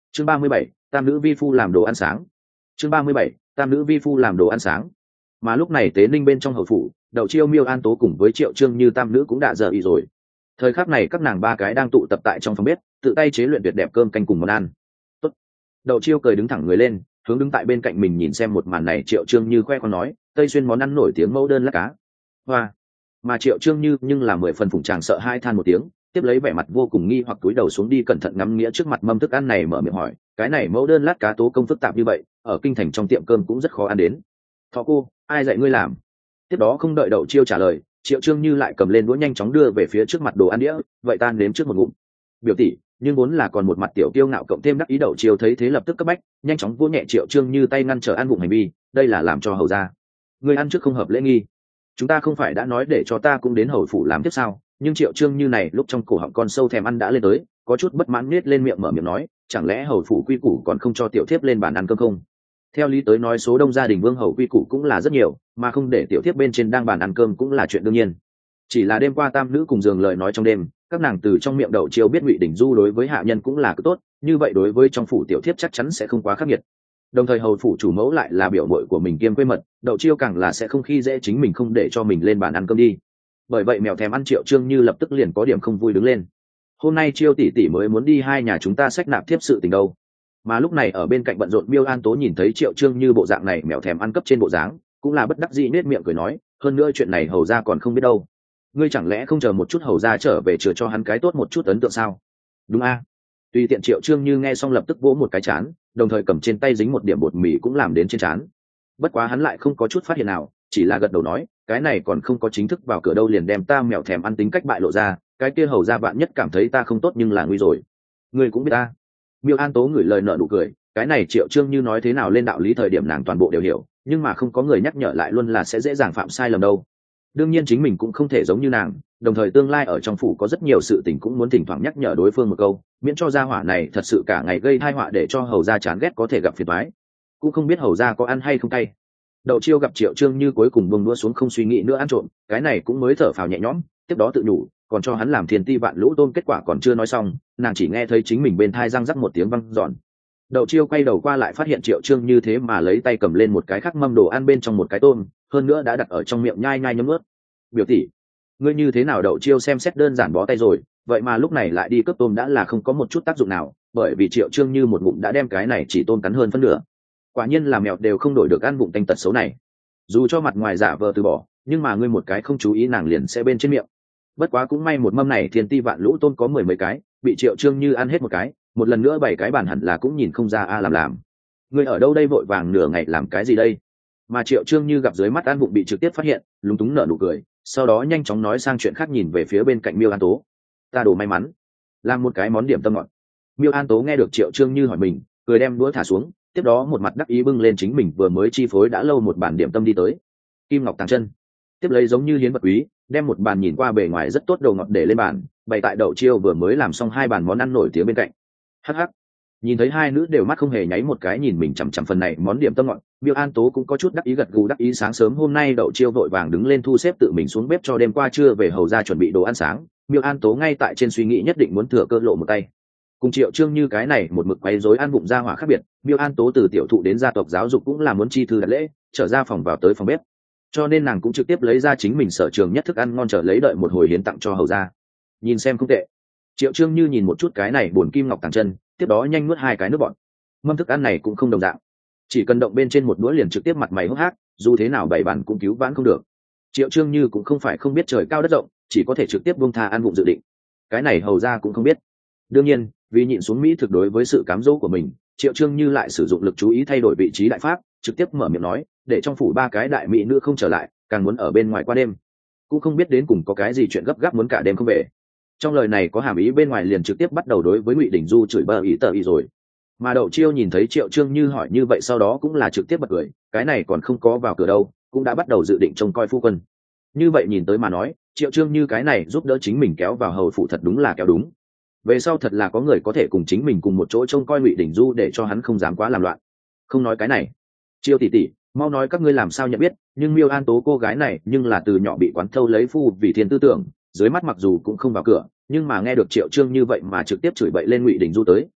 Chương 37, tam nữ vi phu làm đồ ăn sáng. Chương 37, tam nữ vi phu làm đồ ăn sáng. Mà lúc này Tế Ninh bên trong hầu phủ, Đậu Chiêu, Miêu An Tố cùng với Triệu Trương Như tam nữ cũng đã giờ ý rồi. Thời khắc này các nàng ba cái đang tụ tập tại trong phòng bếp, tự tay chế luyện tuyệt đẹp cơm canh cùng món ăn. Tốt. Đậu Chiêu cười đứng thẳng người lên, hướng đứng tại bên cạnh mình nhìn xem một màn này. Triệu Trương Như khoe khoang nói, Tây Xuyên món ăn nổi tiếng mẫu đơn lá cá. Hoa. Mà Triệu Trương Như nhưng là 10 phần phụng chàng sợ hai than một tiếng, tiếp lấy vẻ mặt vô cùng nghi hoặc túi đầu xuống đi cẩn thận ngắm nghĩa trước mặt mâm thức ăn này, mở miệng hỏi, cái này mẫu đơn lát cá tố công phức tạp như vậy, ở kinh thành trong tiệm cơm cũng rất khó ăn đến. Thọ cô, ai dạy ngươi làm? Tiếp đó không đợi Đậu Chiêu trả lời, Triệu Trương Như lại cầm lên đũa nhanh chóng đưa về phía trước mặt đồ ăn đĩa, vậy ta nếm trước một ngụm. Biểu tỷ, nhưng vốn là còn một mặt tiểu kiêu ngạo cộng thêm đắc ý. Đậu Chiêu thấy thế lập tức cấp bách, nhanh chóng vỗ nhẹ Triệu Trương Như tay ngăn trở ăn vụng hành vi, đây là làm cho hầu ra. Ngươi ăn trước không hợp lễ nghi. Chúng ta không phải đã nói để cho ta cũng đến hầu phủ làm tiếp sao? Nhưng Triệu Trương Như này lúc trong cổ họng con sâu thèm ăn đã lên tới, có chút bất mãn nết lên miệng mở miệng nói, chẳng lẽ hầu phủ quy củ còn không cho tiểu thiếp lên bàn ăn cơm không? Theo lý tới nói số đông gia đình vương hầu quy củ cũng là rất nhiều, mà không để tiểu thiếp bên trên đang bàn ăn cơm cũng là chuyện đương nhiên. Chỉ là đêm qua tam nữ cùng giường lời nói trong đêm, các nàng từ trong miệng Đậu Chiêu biết Ngụy Đình Du đối với hạ nhân cũng là cực tốt, như vậy đối với trong phủ tiểu thiếp chắc chắn sẽ không quá khắc nghiệt. Đồng thời hầu phủ chủ mẫu lại là biểu muội của mình kiêm quê mật, Đậu Chiêu càng là sẽ không khi dễ chính mình không để cho mình lên bàn ăn cơm đi. Bởi vậy mèo thèm ăn Triệu Trương Như lập tức liền có điểm không vui đứng lên. Hôm nay Chiêu tỷ tỷ mới muốn đi hai nhà chúng ta xách nạp thiếp sự tình đâu. Mà lúc này ở bên cạnh bận rộn Miêu An Tố nhìn thấy Triệu Trương Như bộ dạng này mèo thèm ăn cấp trên bộ dáng, cũng là bất đắc dĩ nết miệng cười nói, hơn nữa chuyện này hầu ra còn không biết đâu. Ngươi chẳng lẽ không chờ một chút hầu ra trở về chừa cho hắn cái tốt một chút ấn tượng sao? Đúng a. Tùy tiện Triệu Trương Như nghe xong lập tức vỗ một cái chán, đồng thời cầm trên tay dính một điểm bột mì cũng làm đến trên chán. Bất quá hắn lại không có chút phát hiện nào, chỉ là gật đầu nói, cái này còn không có chính thức vào cửa đâu liền đem ta mèo thèm ăn tính cách bại lộ ra, cái kia hầu ra bạn nhất cảm thấy ta không tốt nhưng là nguy rồi. Ngươi cũng biết ta. Miêu An Tố ngửi lời nợ nụ cười, cái này Triệu Trương Như nói thế nào lên đạo lý thời điểm nàng toàn bộ đều hiểu, nhưng mà không có người nhắc nhở lại luôn là sẽ dễ dàng phạm sai lầm đâu. Đương nhiên chính mình cũng không thể giống như nàng, đồng thời tương lai ở trong phủ có rất nhiều sự tình cũng muốn thỉnh thoảng nhắc nhở đối phương một câu, miễn cho gia hỏa này thật sự cả ngày gây tai họa để cho hầu gia chán ghét có thể gặp phiền toái. Cũng không biết hầu gia có ăn hay không cay. Đậu Chiêu gặp Triệu Trương Như cuối cùng buông đũa xuống không suy nghĩ nữa ăn trộm, cái này cũng mới thở phào nhẹ nhõm, tiếp đó tự nhủ, còn cho hắn làm thiên ti vạn lũ tôm, kết quả còn chưa nói xong, nàng chỉ nghe thấy chính mình bên thai răng rắc một tiếng vang giòn. Đậu Chiêu quay đầu qua lại phát hiện Triệu Trương Như thế mà lấy tay cầm lên một cái khác mâm đồ ăn bên trong một cái tôm, hơn nữa đã đặt ở trong miệng nhai nhai nhấm nuốt. Biểu tỷ, ngươi như thế nào? Đậu Chiêu xem xét đơn giản bó tay rồi, vậy mà lúc này lại đi cướp tôm đã là không có một chút tác dụng nào, bởi vì Triệu Trương Như một ngụm đã đem cái này chỉ tôm cắn hơn phân nửa. Quả nhiên là mèo đều không đổi được ăn bụng tanh tật xấu này. Dù cho mặt ngoài giả vờ từ bỏ, nhưng mà ngươi một cái không chú ý nàng liền sẽ bên trên miệng. Bất quá cũng may một mâm này thiên ti vạn lũ tôm có 10 mấy cái, bị Triệu Trương Như ăn hết một cái, một lần nữa 7 cái bản hẳn là cũng nhìn không ra a làm. Ngươi ở đâu đây vội vàng nửa ngày làm cái gì đây? Mà Triệu Trương Như gặp dưới mắt ăn bụng bị trực tiếp phát hiện, lúng túng nở nụ cười, sau đó nhanh chóng nói sang chuyện khác nhìn về phía bên cạnh Miêu An Tố. Ta đồ may mắn, làm một cái món điểm tâm ngọt. Miêu An Tố nghe được Triệu Trương Như hỏi mình, cười đem đũa thả xuống, tiếp đó một mặt đắc ý bưng lên chính mình vừa mới chi phối đã lâu một bản điểm tâm đi tới. Kim ngọc tàng chân, tiếp lấy giống như hiến vật quý, đem một bàn nhìn qua bề ngoài rất tốt đồ ngọt để lên bàn, bày tại Đậu Chiêu vừa mới làm xong 2 bàn món ăn nổi tiếng bên cạnh. Hắc hắc. Nhìn thấy hai nữ đều mắt không hề nháy một cái nhìn mình chằm chằm phần này món điểm tâm ngọt, Miêu An Tố cũng có chút đắc ý gật gù đắc ý. Sáng sớm hôm nay Đậu Chiêu vội vàng đứng lên thu xếp tự mình xuống bếp cho đêm qua trưa về hầu ra chuẩn bị đồ ăn sáng, Miêu An Tố ngay tại trên suy nghĩ nhất định muốn thừa cơ lộ một tay. Cùng Triệu Trương Như cái này một mực quấy rối ăn bụng ra hỏa khác biệt, Miêu An Tố từ tiểu thụ đến gia tộc giáo dục cũng là muốn chi thư đặt lễ, trở ra phòng vào tới phòng bếp. Cho nên nàng cũng trực tiếp lấy ra chính mình sở trường nhất thức ăn ngon trở lấy đợi một hồi hiến tặng cho hầu ra. Nhìn xem không tệ. Triệu Trương Như nhìn một chút cái này buồn kim ngọc tàng chân, tiếp đó nhanh nuốt 2 cái nước bọt. Mâm thức ăn này cũng không đồng dạng, chỉ cần động bên trên một đũa liền trực tiếp mặt mày hốc hác, dù thế nào bày bàn cũng cứu vãn không được. Triệu Trương Như cũng không phải không biết trời cao đất rộng, chỉ có thể trực tiếp buông tha ăn vụng dự định. Cái này hầu ra cũng không biết. Đương nhiên, vì nhịn xuống mỹ thực đối với sự cám dỗ của mình, Triệu Trương Như lại sử dụng lực chú ý thay đổi vị trí đại pháp, trực tiếp mở miệng nói, để trong phủ 3 cái đại mỹ nữ không trở lại, càng muốn ở bên ngoài qua đêm. Cũng không biết đến cùng có cái gì chuyện gấp gáp muốn cả đêm không về. Trong lời này có hàm ý bên ngoài liền trực tiếp bắt đầu đối với Ngụy Đình Du chửi bơ ý tờ ý rồi. Mà Đậu Chiêu nhìn thấy Triệu Trương Như hỏi như vậy sau đó cũng là trực tiếp bật cười, cái này còn không có vào cửa đâu, cũng đã bắt đầu dự định trông coi phu quân. Như vậy nhìn tới mà nói, Triệu Trương Như cái này giúp đỡ chính mình kéo vào hầu phủ thật đúng là kéo đúng. Về sau thật là có người có thể cùng chính mình cùng một chỗ trông coi Ngụy Đình Du để cho hắn không dám quá làm loạn. Không nói cái này, Chiêu tỷ tỷ, mau nói các ngươi làm sao nhận biết, nhưng Miêu An Tố cô gái này nhưng là từ nhỏ bị quán thâu lấy phu vì thiên tư tưởng, dưới mắt mặc dù cũng không vào cửa, nhưng mà nghe được Triệu Trương Như vậy mà trực tiếp chửi bậy lên Ngụy Đình Du tới,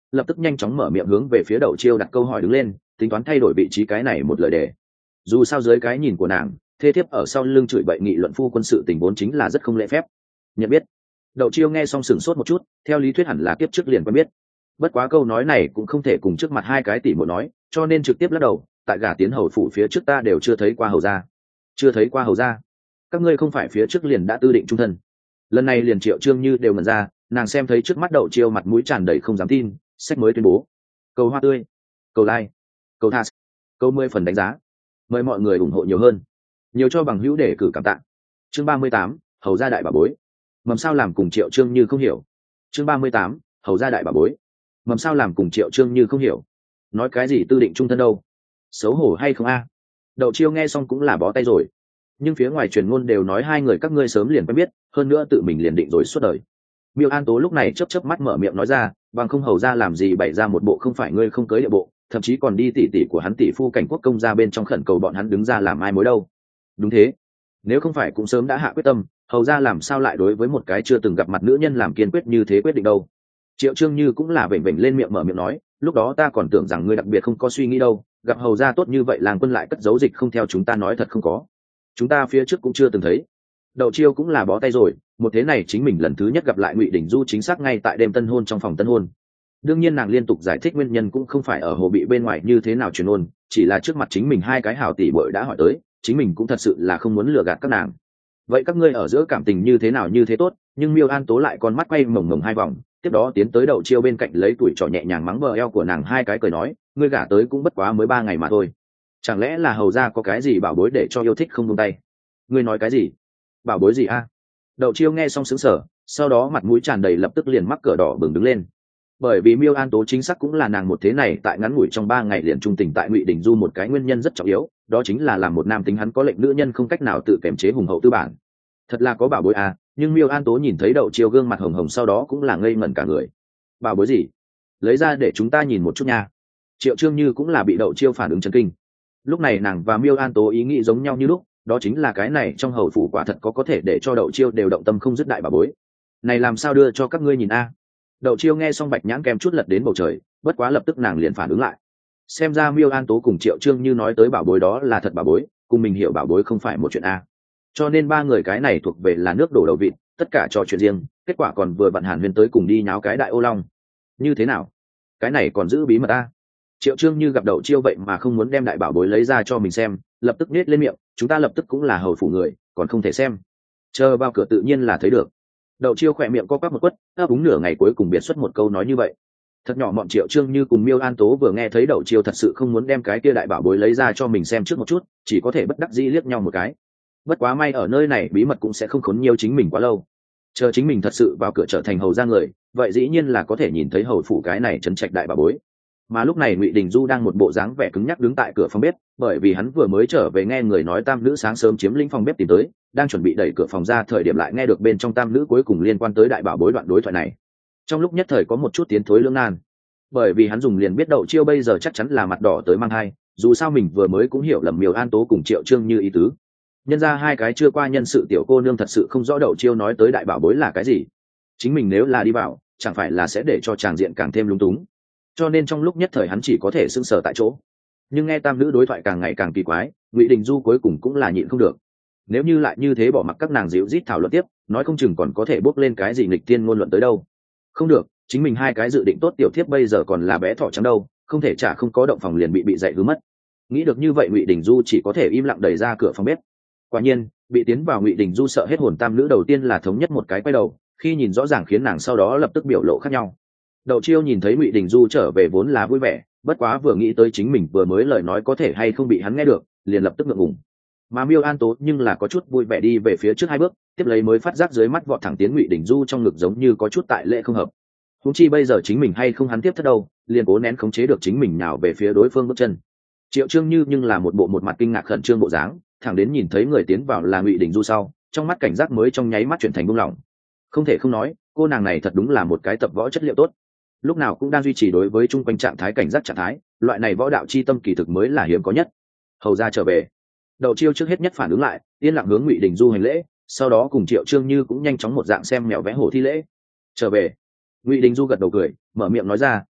lập tức nhanh chóng mở miệng hướng về phía Đậu Chiêu đặt câu hỏi đứng lên, tính toán thay đổi vị trí cái này một lời đề. Dù sao dưới cái nhìn của nàng, thê thiếp ở sau lưng chửi bậy nghị luận phu quân sự tình vốn chính là rất không lễ phép. Nhận biết. Đậu Chiêu nghe xong sửng sốt một chút, theo lý thuyết hẳn là kiếp trước liền quen biết. Bất quá câu nói này cũng không thể cùng trước mặt hai cái tỷ muội nói, cho nên trực tiếp lắc đầu, tại gả tiến hầu phủ phía trước ta đều chưa thấy qua hầu gia. Chưa thấy qua hầu gia? Các ngươi không phải phía trước liền đã tư định chung thân? Lần này liền Triệu Trương Như đều ngẩn ra, nàng xem thấy trước mắt Đậu Chiêu mặt mũi tràn đầy không dám tin, sách mới tuyên bố: cầu hoa tươi, cầu like, cầu tha, cầu 10 phần đánh giá, mời mọi người ủng hộ nhiều hơn, nhiều cho bằng hữu để cử cảm tạ. Chương 38, hầu gia đại bà bối. Mầm sao làm cùng Triệu Trương Như không hiểu. Chương 38, hầu gia đại bà bối. Mầm sao làm cùng Triệu Trương Như không hiểu. Nói cái gì tư định chung thân đâu? Xấu hổ hay không a? Đậu Chiêu nghe xong cũng là bó tay rồi. Nhưng phía ngoài truyền ngôn đều nói hai người các ngươi sớm liền quen biết, hơn nữa tự mình liền định rồi suốt đời. Miêu An Tố lúc này chớp mắt mở miệng nói ra, bằng không hầu ra làm gì bày ra một bộ không phải ngươi không cưới địa bộ, thậm chí còn đi tỉ tỉ của hắn tỷ phu Cảnh Quốc công ra bên trong khẩn cầu bọn hắn đứng ra làm ai mối đâu. Đúng thế, nếu không phải cũng sớm đã hạ quyết tâm, hầu ra làm sao lại đối với một cái chưa từng gặp mặt nữ nhân làm kiên quyết như thế quyết định đâu. Triệu Trương Như cũng là vểnh vểnh lên miệng mở miệng nói, lúc đó ta còn tưởng rằng ngươi đặc biệt không có suy nghĩ đâu, gặp hầu ra tốt như vậy làng quân lại cất giấu dịch không theo chúng ta nói thật không có. Chúng ta phía trước cũng chưa từng thấy. Đậu Chiêu cũng là bó tay rồi, một thế này chính mình lần thứ nhất gặp lại Ngụy Đình Du chính xác ngay tại đêm tân hôn trong phòng tân hôn. Đương nhiên nàng liên tục giải thích nguyên nhân cũng không phải ở hồ bị bên ngoài như thế nào truyền ôn, chỉ là trước mặt chính mình hai cái hảo tỷ bội đã hỏi tới, chính mình cũng thật sự là không muốn lừa gạt các nàng. Vậy các ngươi ở giữa cảm tình như thế nào như thế tốt? Nhưng Miêu An Tố lại con mắt quay mồng mồng hai vòng, tiếp đó tiến tới Đậu Chiêu bên cạnh lấy tuổi trò nhẹ nhàng mắng bờ eo của nàng hai cái cười nói, ngươi gả tới cũng bất quá mới 3 ngày mà thôi, chẳng lẽ là hầu ra có cái gì bảo bối để cho yêu thích không buông tay? Ngươi nói cái gì? Bảo bối gì a? Đậu Chiêu nghe xong sững sờ, sau đó mặt mũi tràn đầy lập tức liền mắc cỡ đỏ bừng đứng lên. Bởi vì Miêu An Tố chính xác cũng là nàng một thế này tại ngắn ngủi trong 3 ngày liền trung tình tại Ngụy Đình Du một cái nguyên nhân rất trọng yếu, đó chính là làm một nam tính hắn có lệnh nữ nhân không cách nào tự kiềm chế hùng hậu tư bản. Thật là có bảo bối à, nhưng Miêu An Tố nhìn thấy Đậu Chiêu gương mặt hồng hồng sau đó cũng là ngây ngẩn cả người. Bảo bối gì? Lấy ra để chúng ta nhìn một chút nha. Triệu Trương Như cũng là bị Đậu Chiêu phản ứng chấn kinh. Lúc này nàng và Miêu An Tố ý nghĩ giống nhau như lúc, đó chính là cái này trong hầu phủ quả thật có thể để cho Đậu Chiêu đều động tâm không dứt đại bà bối. Này làm sao đưa cho các ngươi nhìn a? Đậu Chiêu nghe xong bạch nhãn kem chút lật đến bầu trời, bất quá lập tức nàng liền phản ứng lại. Xem ra Miêu An Tố cùng Triệu Trương Như nói tới bảo bối đó là thật bảo bối, cùng mình hiểu bảo bối không phải một chuyện a. Cho nên ba người cái này thuộc về là nước đổ đầu vịt, tất cả trò chuyện riêng, kết quả còn vừa vặn Hàn Huyên tới cùng đi nháo cái đại ô long. Như thế nào? Cái này còn giữ bí mật a? Triệu Trương Như gặp Đậu Chiêu vậy mà không muốn đem đại bảo bối lấy ra cho mình xem, lập tức nết lên miệng, chúng ta lập tức cũng là hầu phủ người, còn không thể xem. Chờ vào cửa tự nhiên là thấy được. Đậu Chiêu khỏe miệng co quắp một quất, ấp úng nửa ngày cuối cùng biệt xuất một câu nói như vậy. Thật nhỏ mọn Triệu Trương Như cùng Miêu An Tố vừa nghe thấy Đậu Chiêu thật sự không muốn đem cái kia đại bảo bối lấy ra cho mình xem trước một chút, chỉ có thể bất đắc dĩ liếc nhau một cái. Bất quá may ở nơi này bí mật cũng sẽ không khốn nhiều chính mình quá lâu. Chờ chính mình thật sự vào cửa trở thành hầu gia người, vậy dĩ nhiên là có thể nhìn thấy hầu phủ cái này trấn trạch đại bảo bối. Mà lúc này Ngụy Đình Du đang một bộ dáng vẻ cứng nhắc đứng tại cửa phòng bếp, bởi vì hắn vừa mới trở về nghe người nói tam nữ sáng sớm chiếm lĩnh phòng bếp tìm tới, đang chuẩn bị đẩy cửa phòng ra thời điểm lại nghe được bên trong tam nữ cuối cùng liên quan tới đại bảo bối đoạn đối thoại này. Trong lúc nhất thời có một chút tiến thối lưỡng nan, bởi vì hắn dùng liền biết Đậu Chiêu bây giờ chắc chắn là mặt đỏ tới mang hai, dù sao mình vừa mới cũng hiểu lầm Miêu An Tố cùng Triệu Trương Như ý tứ. Nhân ra hai cái chưa qua nhân sự tiểu cô nương thật sự không rõ Đậu Chiêu nói tới đại bảo bối là cái gì. Chính mình nếu là đi vào, chẳng phải là sẽ để cho tràng diện càng thêm lung túng. Cho nên trong lúc nhất thời hắn chỉ có thể sững sờ tại chỗ. Nhưng nghe tam nữ đối thoại càng ngày càng kỳ quái, Ngụy Đình Du cuối cùng cũng là nhịn không được. Nếu như lại như thế bỏ mặc các nàng dịu rít thảo luận tiếp, nói không chừng còn có thể bốc lên cái gì nghịch tiên ngôn luận tới đâu. Không được, chính mình hai cái dự định tốt tiểu thiếp bây giờ còn là bé thỏ trắng đâu, không thể trả không có động phòng liền bị dạy hư mất. Nghĩ được như vậy Ngụy Đình Du chỉ có thể im lặng đẩy ra cửa phòng bếp. Quả nhiên, bị tiến vào Ngụy Đình Du sợ hết hồn tam nữ đầu tiên là thống nhất một cái quay đầu, khi nhìn rõ ràng khiến nàng sau đó lập tức biểu lộ khác nhau. Đậu Chiêu nhìn thấy Ngụy Đình Du trở về vốn là vui vẻ, bất quá vừa nghĩ tới chính mình vừa mới lời nói có thể hay không bị hắn nghe được, liền lập tức ngượng ngùng. Mà Miêu An Tố nhưng là có chút vui vẻ đi về phía trước 2 bước, tiếp lấy mới phát giác dưới mắt vọt thẳng tiến Ngụy Đình Du trong ngực giống như có chút tại lệ không hợp. Huống chi bây giờ chính mình hay không hắn tiếp thất đâu, liền cố nén khống chế được chính mình nhào về phía đối phương bước chân. Triệu Trương Như nhưng là một mặt kinh ngạc khẩn trương bộ dáng, thẳng đến nhìn thấy người tiến vào là Ngụy Đình Du sau, trong mắt cảnh giác mới trong nháy mắt chuyển thành buông lỏng. Không thể không nói, cô nàng này thật đúng là một cái tập võ chất liệu tốt, lúc nào cũng đang duy trì đối với chung quanh trạng thái cảnh giác trạng thái, loại này võ đạo chi tâm kỳ thực mới là hiếm có nhất. Hầu ra trở về. Đậu Chiêu trước hết nhất phản ứng lại, yên lặng hướng Ngụy Đình Du hành lễ, sau đó cùng Triệu Trương Như cũng nhanh chóng một dạng xem mèo vẽ hổ thi lễ. Trở về. Ngụy Đình Du gật đầu cười, mở miệng nói ra,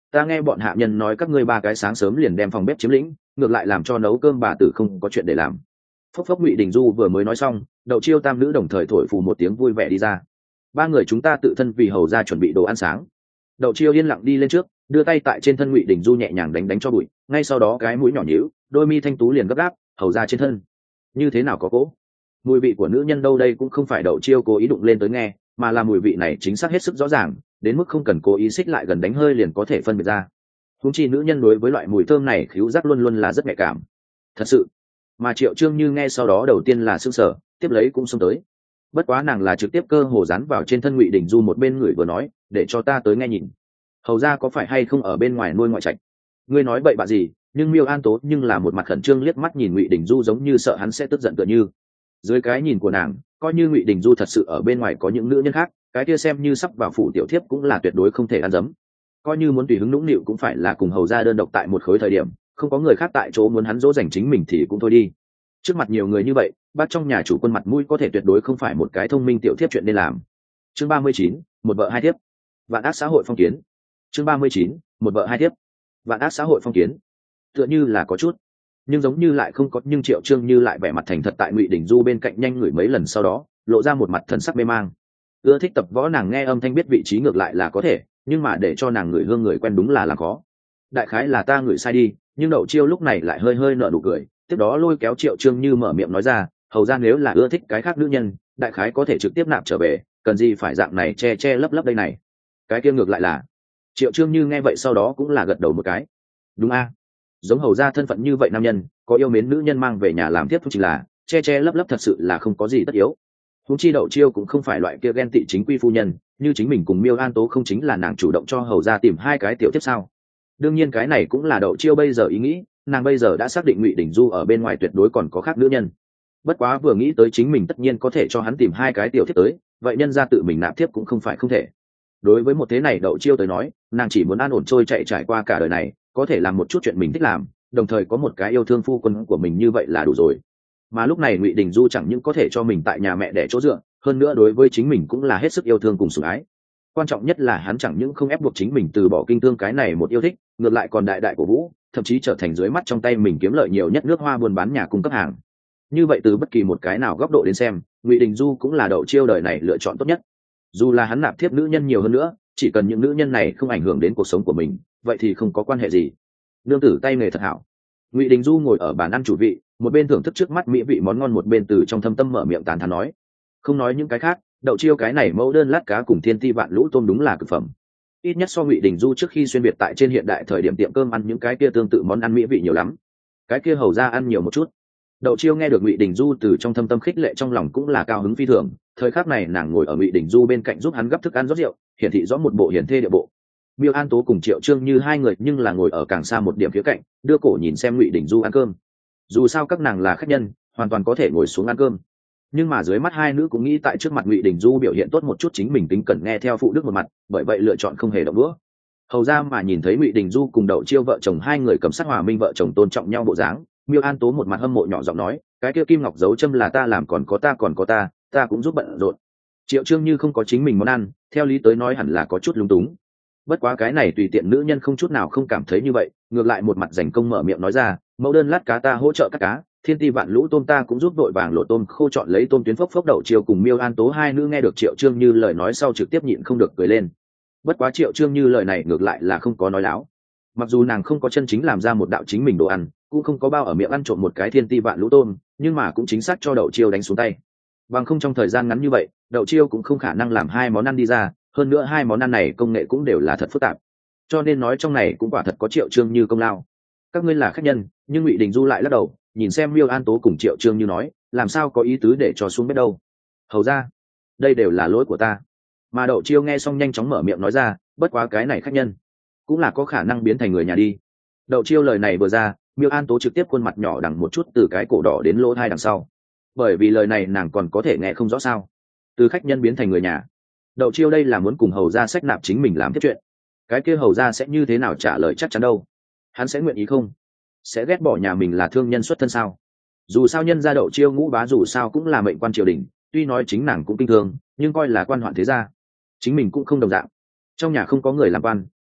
ta nghe bọn hạ nhân nói các ngươi ba cái sáng sớm liền đem phòng bếp chiếm lĩnh, ngược lại làm cho nấu cơm bà tử không có chuyện để làm. Phốc phốc. Ngụy Đình Du vừa mới nói xong, Đậu Chiêu tam nữ đồng thời thổi phù một tiếng vui vẻ đi ra. Ba người chúng ta tự thân vì hầu ra chuẩn bị đồ ăn sáng. Đậu Chiêu yên lặng đi lên trước, đưa tay tại trên thân Ngụy Đình Du nhẹ nhàng đánh đánh cho bụi, ngay sau đó cái mũi nhỏ nhíu, đôi mi thanh tú liền gấp gáp, hầu ra trên thân như thế nào có cỗ mùi vị của nữ nhân đâu. Đây cũng không phải Đậu Chiêu cố ý đụng lên tới nghe, mà là mùi vị này chính xác hết sức rõ ràng, đến mức không cần cố ý xích lại gần đánh hơi liền có thể phân biệt ra. Huống chi nữ nhân đối với loại mùi thơm này khứu giác luôn luôn là rất nhạy cảm. Thật sự. Mà Triệu Trương Như nghe sau đó đầu tiên là sững sờ, tiếp lấy cũng xông tới. Bất quá nàng là trực tiếp cơ hồ dán vào trên thân Ngụy Đình Du một bên người vừa nói, để cho ta tới nghe nhìn. Hầu ra có phải hay không ở bên ngoài nuôi ngoại trạch? Ngươi nói bậy bạ gì? Nhưng Miêu An Tố nhưng là một mặt khẩn trương liếc mắt nhìn Ngụy Đình Du, giống như sợ hắn sẽ tức giận tựa như. Dưới cái nhìn của nàng, coi như Ngụy Đình Du thật sự ở bên ngoài có những nữ nhân khác, cái kia xem như sắp vào phủ tiểu thiếp cũng là tuyệt đối không thể ăn dấm. Coi như muốn tùy hứng nũng nịu cũng phải là cùng hầu ra đơn độc tại một khối thời điểm, không có người khác tại chỗ muốn hắn dỗ dành chính mình thì cũng thôi đi. Trước mặt nhiều người như vậy, bác trong nhà chủ quân mặt mũi có thể tuyệt đối không phải một cái thông minh tiểu thiếp chuyện nên làm. Chương 39, một vợ hai thiếp. Vạn ác xã hội phong kiến. Chương 39, một vợ hai thiếp. Vạn ác xã hội phong kiến. Tựa như là có chút, nhưng giống như lại không có, nhưng Triệu Trương Như lại vẻ mặt thành thật tại Ngụy Đình Du bên cạnh nhanh ngửi mấy lần sau đó, lộ ra một mặt thần sắc mê mang. Ưa thích tập võ nàng nghe âm thanh biết vị trí ngược lại là có thể, nhưng mà để cho nàng ngửi hương người quen đúng là làm khó. Đại khái là ta ngửi sai đi, nhưng Đậu Chiêu lúc này lại hơi hơi nở nụ cười, tiếp đó lôi kéo Triệu Trương Như mở miệng nói ra, hầu ra nếu là ưa thích cái khác nữ nhân, đại khái có thể trực tiếp nạp trở về, cần gì phải dạng này che che lấp lấp đây này. Cái kia ngược lại là. Triệu Trương Như nghe vậy sau đó cũng là gật đầu một cái. Đúng a, giống hầu ra thân phận như vậy nam nhân, có yêu mến nữ nhân mang về nhà làm tiếp thúc, chỉ là che che lấp lấp thật sự là không có gì tất yếu. Huống chi Đậu Chiêu cũng không phải loại kia ghen tị chính quy phu nhân, như chính mình cùng Miêu An Tố không chính là nàng chủ động cho hầu ra tìm hai cái tiểu tiếp sao? Đương nhiên cái này cũng là Đậu Chiêu bây giờ ý nghĩ, nàng bây giờ đã xác định Ngụy Đình Du ở bên ngoài tuyệt đối còn có khác nữ nhân. Bất quá vừa nghĩ tới chính mình tất nhiên có thể cho hắn tìm hai cái tiểu tiếp tới, vậy nhân ra tự mình nạp tiếp cũng không phải không thể. Đối với một thế này Đậu Chiêu tới nói, nàng chỉ muốn an ổn trôi chạy trải qua cả đời này, có thể làm một chút chuyện mình thích làm, đồng thời có một cái yêu thương phu quân của mình như vậy là đủ rồi. Mà lúc này Ngụy Đình Du chẳng những có thể cho mình tại nhà mẹ đẻ chỗ dựa, hơn nữa đối với chính mình cũng là hết sức yêu thương cùng sủng ái. Quan trọng nhất là hắn chẳng những không ép buộc chính mình từ bỏ kinh thương cái này một yêu thích, ngược lại còn đại đại cổ vũ, thậm chí trở thành dưới mắt trong tay mình kiếm lợi nhiều nhất nước Hoa buôn bán nhà cung cấp hàng. Như vậy từ bất kỳ một cái nào góc độ đến xem, Ngụy Đình Du cũng là Đậu Chiêu đời này lựa chọn tốt nhất. Dù là hắn nạp thiếp nữ nhân nhiều hơn nữa, chỉ cần những nữ nhân này không ảnh hưởng đến cuộc sống của mình, vậy thì không có quan hệ gì. Nương tử tay nghề thật hảo. Ngụy Đình Du ngồi ở bàn ăn chủ vị, một bên thưởng thức trước mắt mỹ vị món ngon, một bên từ trong thâm tâm mở miệng tán thán nói. Không nói những cái khác, Đậu Chiêu cái này mẫu đơn lát cá cùng thiên ti vạn lũ tôm đúng là cực phẩm. Ít nhất so Ngụy Đình Du trước khi xuyên việt tại trên hiện đại thời điểm tiệm cơm ăn những cái kia tương tự món ăn mỹ vị nhiều lắm. Cái kia hầu ra ăn nhiều một chút. Đậu Chiêu nghe được Ngụy Đình Du từ trong thâm tâm khích lệ, trong lòng cũng là cao hứng phi thường. Thời khắc này nàng ngồi ở Ngụy Đình Du bên cạnh giúp hắn gấp thức ăn rót rượu, hiển thị rõ một bộ hiển thê địa bộ. Miêu An Tố cùng Triệu Trương Như hai người nhưng là ngồi ở càng xa một điểm phía cạnh, đưa cổ nhìn xem Ngụy Đình Du ăn cơm. Dù sao các nàng là khách nhân, hoàn toàn có thể ngồi xuống ăn cơm, nhưng mà dưới mắt hai nữ cũng nghĩ tại trước mặt Ngụy Đình Du biểu hiện tốt một chút, chính mình tính cẩn nghe theo phụ đức một mặt, bởi vậy lựa chọn không hề động đũa. Hầu ra mà nhìn thấy Ngụy Đình Du cùng Đậu Chiêu vợ chồng hai người cầm sát hòa minh vợ chồng tôn trọng nhau bộ dáng, Miêu An Tố một mặt hâm mộ nhỏ giọng nói, cái kia kim ngọc dấu châm là ta làm, còn có ta cũng giúp bận rộn. Triệu Trương Như không có chính mình món ăn, theo lý tới nói hẳn là có chút lung túng. Bất quá cái này tùy tiện nữ nhân không chút nào không cảm thấy như vậy, ngược lại một mặt dành công mở miệng nói ra, mẫu đơn lát cá ta hỗ trợ cắt cá, thiên ti vạn lũ tôm ta cũng giúp đội vàng lột tôm khô chọn lấy tôm tuyến phốc phốc. Đậu Chiêu cùng Miêu An Tố hai nữ nghe được Triệu Trương Như lời nói sau trực tiếp nhịn không được cười lên. Bất quá Triệu Trương Như lời này ngược lại là không có nói láo, mặc dù nàng không có chân chính làm ra một đạo chính mình đồ ăn, cũng không có bao ở miệng ăn trộm một cái thiên ti vạn lũ tôm, nhưng mà cũng chính xác cho Đậu Chiêu đánh xuống tay. Bằng không trong thời gian ngắn như vậy, Đậu Chiêu cũng không khả năng làm hai món ăn đi ra, hơn nữa hai món ăn này công nghệ cũng đều là thật phức tạp, cho nên nói trong này cũng quả thật có Triệu Trương Như công lao. Các ngươi là khách nhân, nhưng Ngụy Đình Du lại lắc đầu, nhìn xem Miêu An Tố cùng Triệu Trương Như nói, làm sao có ý tứ để cho xuống bếp đâu. Hầu ra, đây đều là lỗi của ta. Mà Đậu Chiêu nghe xong nhanh chóng mở miệng nói ra, bất quá cái này khách nhân cũng là có khả năng biến thành người nhà đi. Đậu Chiêu lời này vừa ra, Miêu An Tố trực tiếp khuôn mặt nhỏ đằng một chút từ cái cổ đỏ đến lỗ tai đằng sau, bởi vì lời này nàng còn có thể nghe không rõ sao. Từ khách nhân biến thành người nhà, Đậu Chiêu đây là muốn cùng hầu ra sách nạp chính mình làm tiếp chuyện. Cái kia hầu ra sẽ như thế nào trả lời chắc chắn đâu? Hắn sẽ nguyện ý không? Sẽ ghét bỏ nhà mình là thương nhân xuất thân sao? Dù sao nhân gia Đậu Chiêu ngũ bá dù sao cũng là mệnh quan triều đình, tuy nói chính nàng cũng kinh thương, nhưng coi là quan hoạn thế gia, chính mình cũng không đồng dạng. Trong nhà không có người làm quan,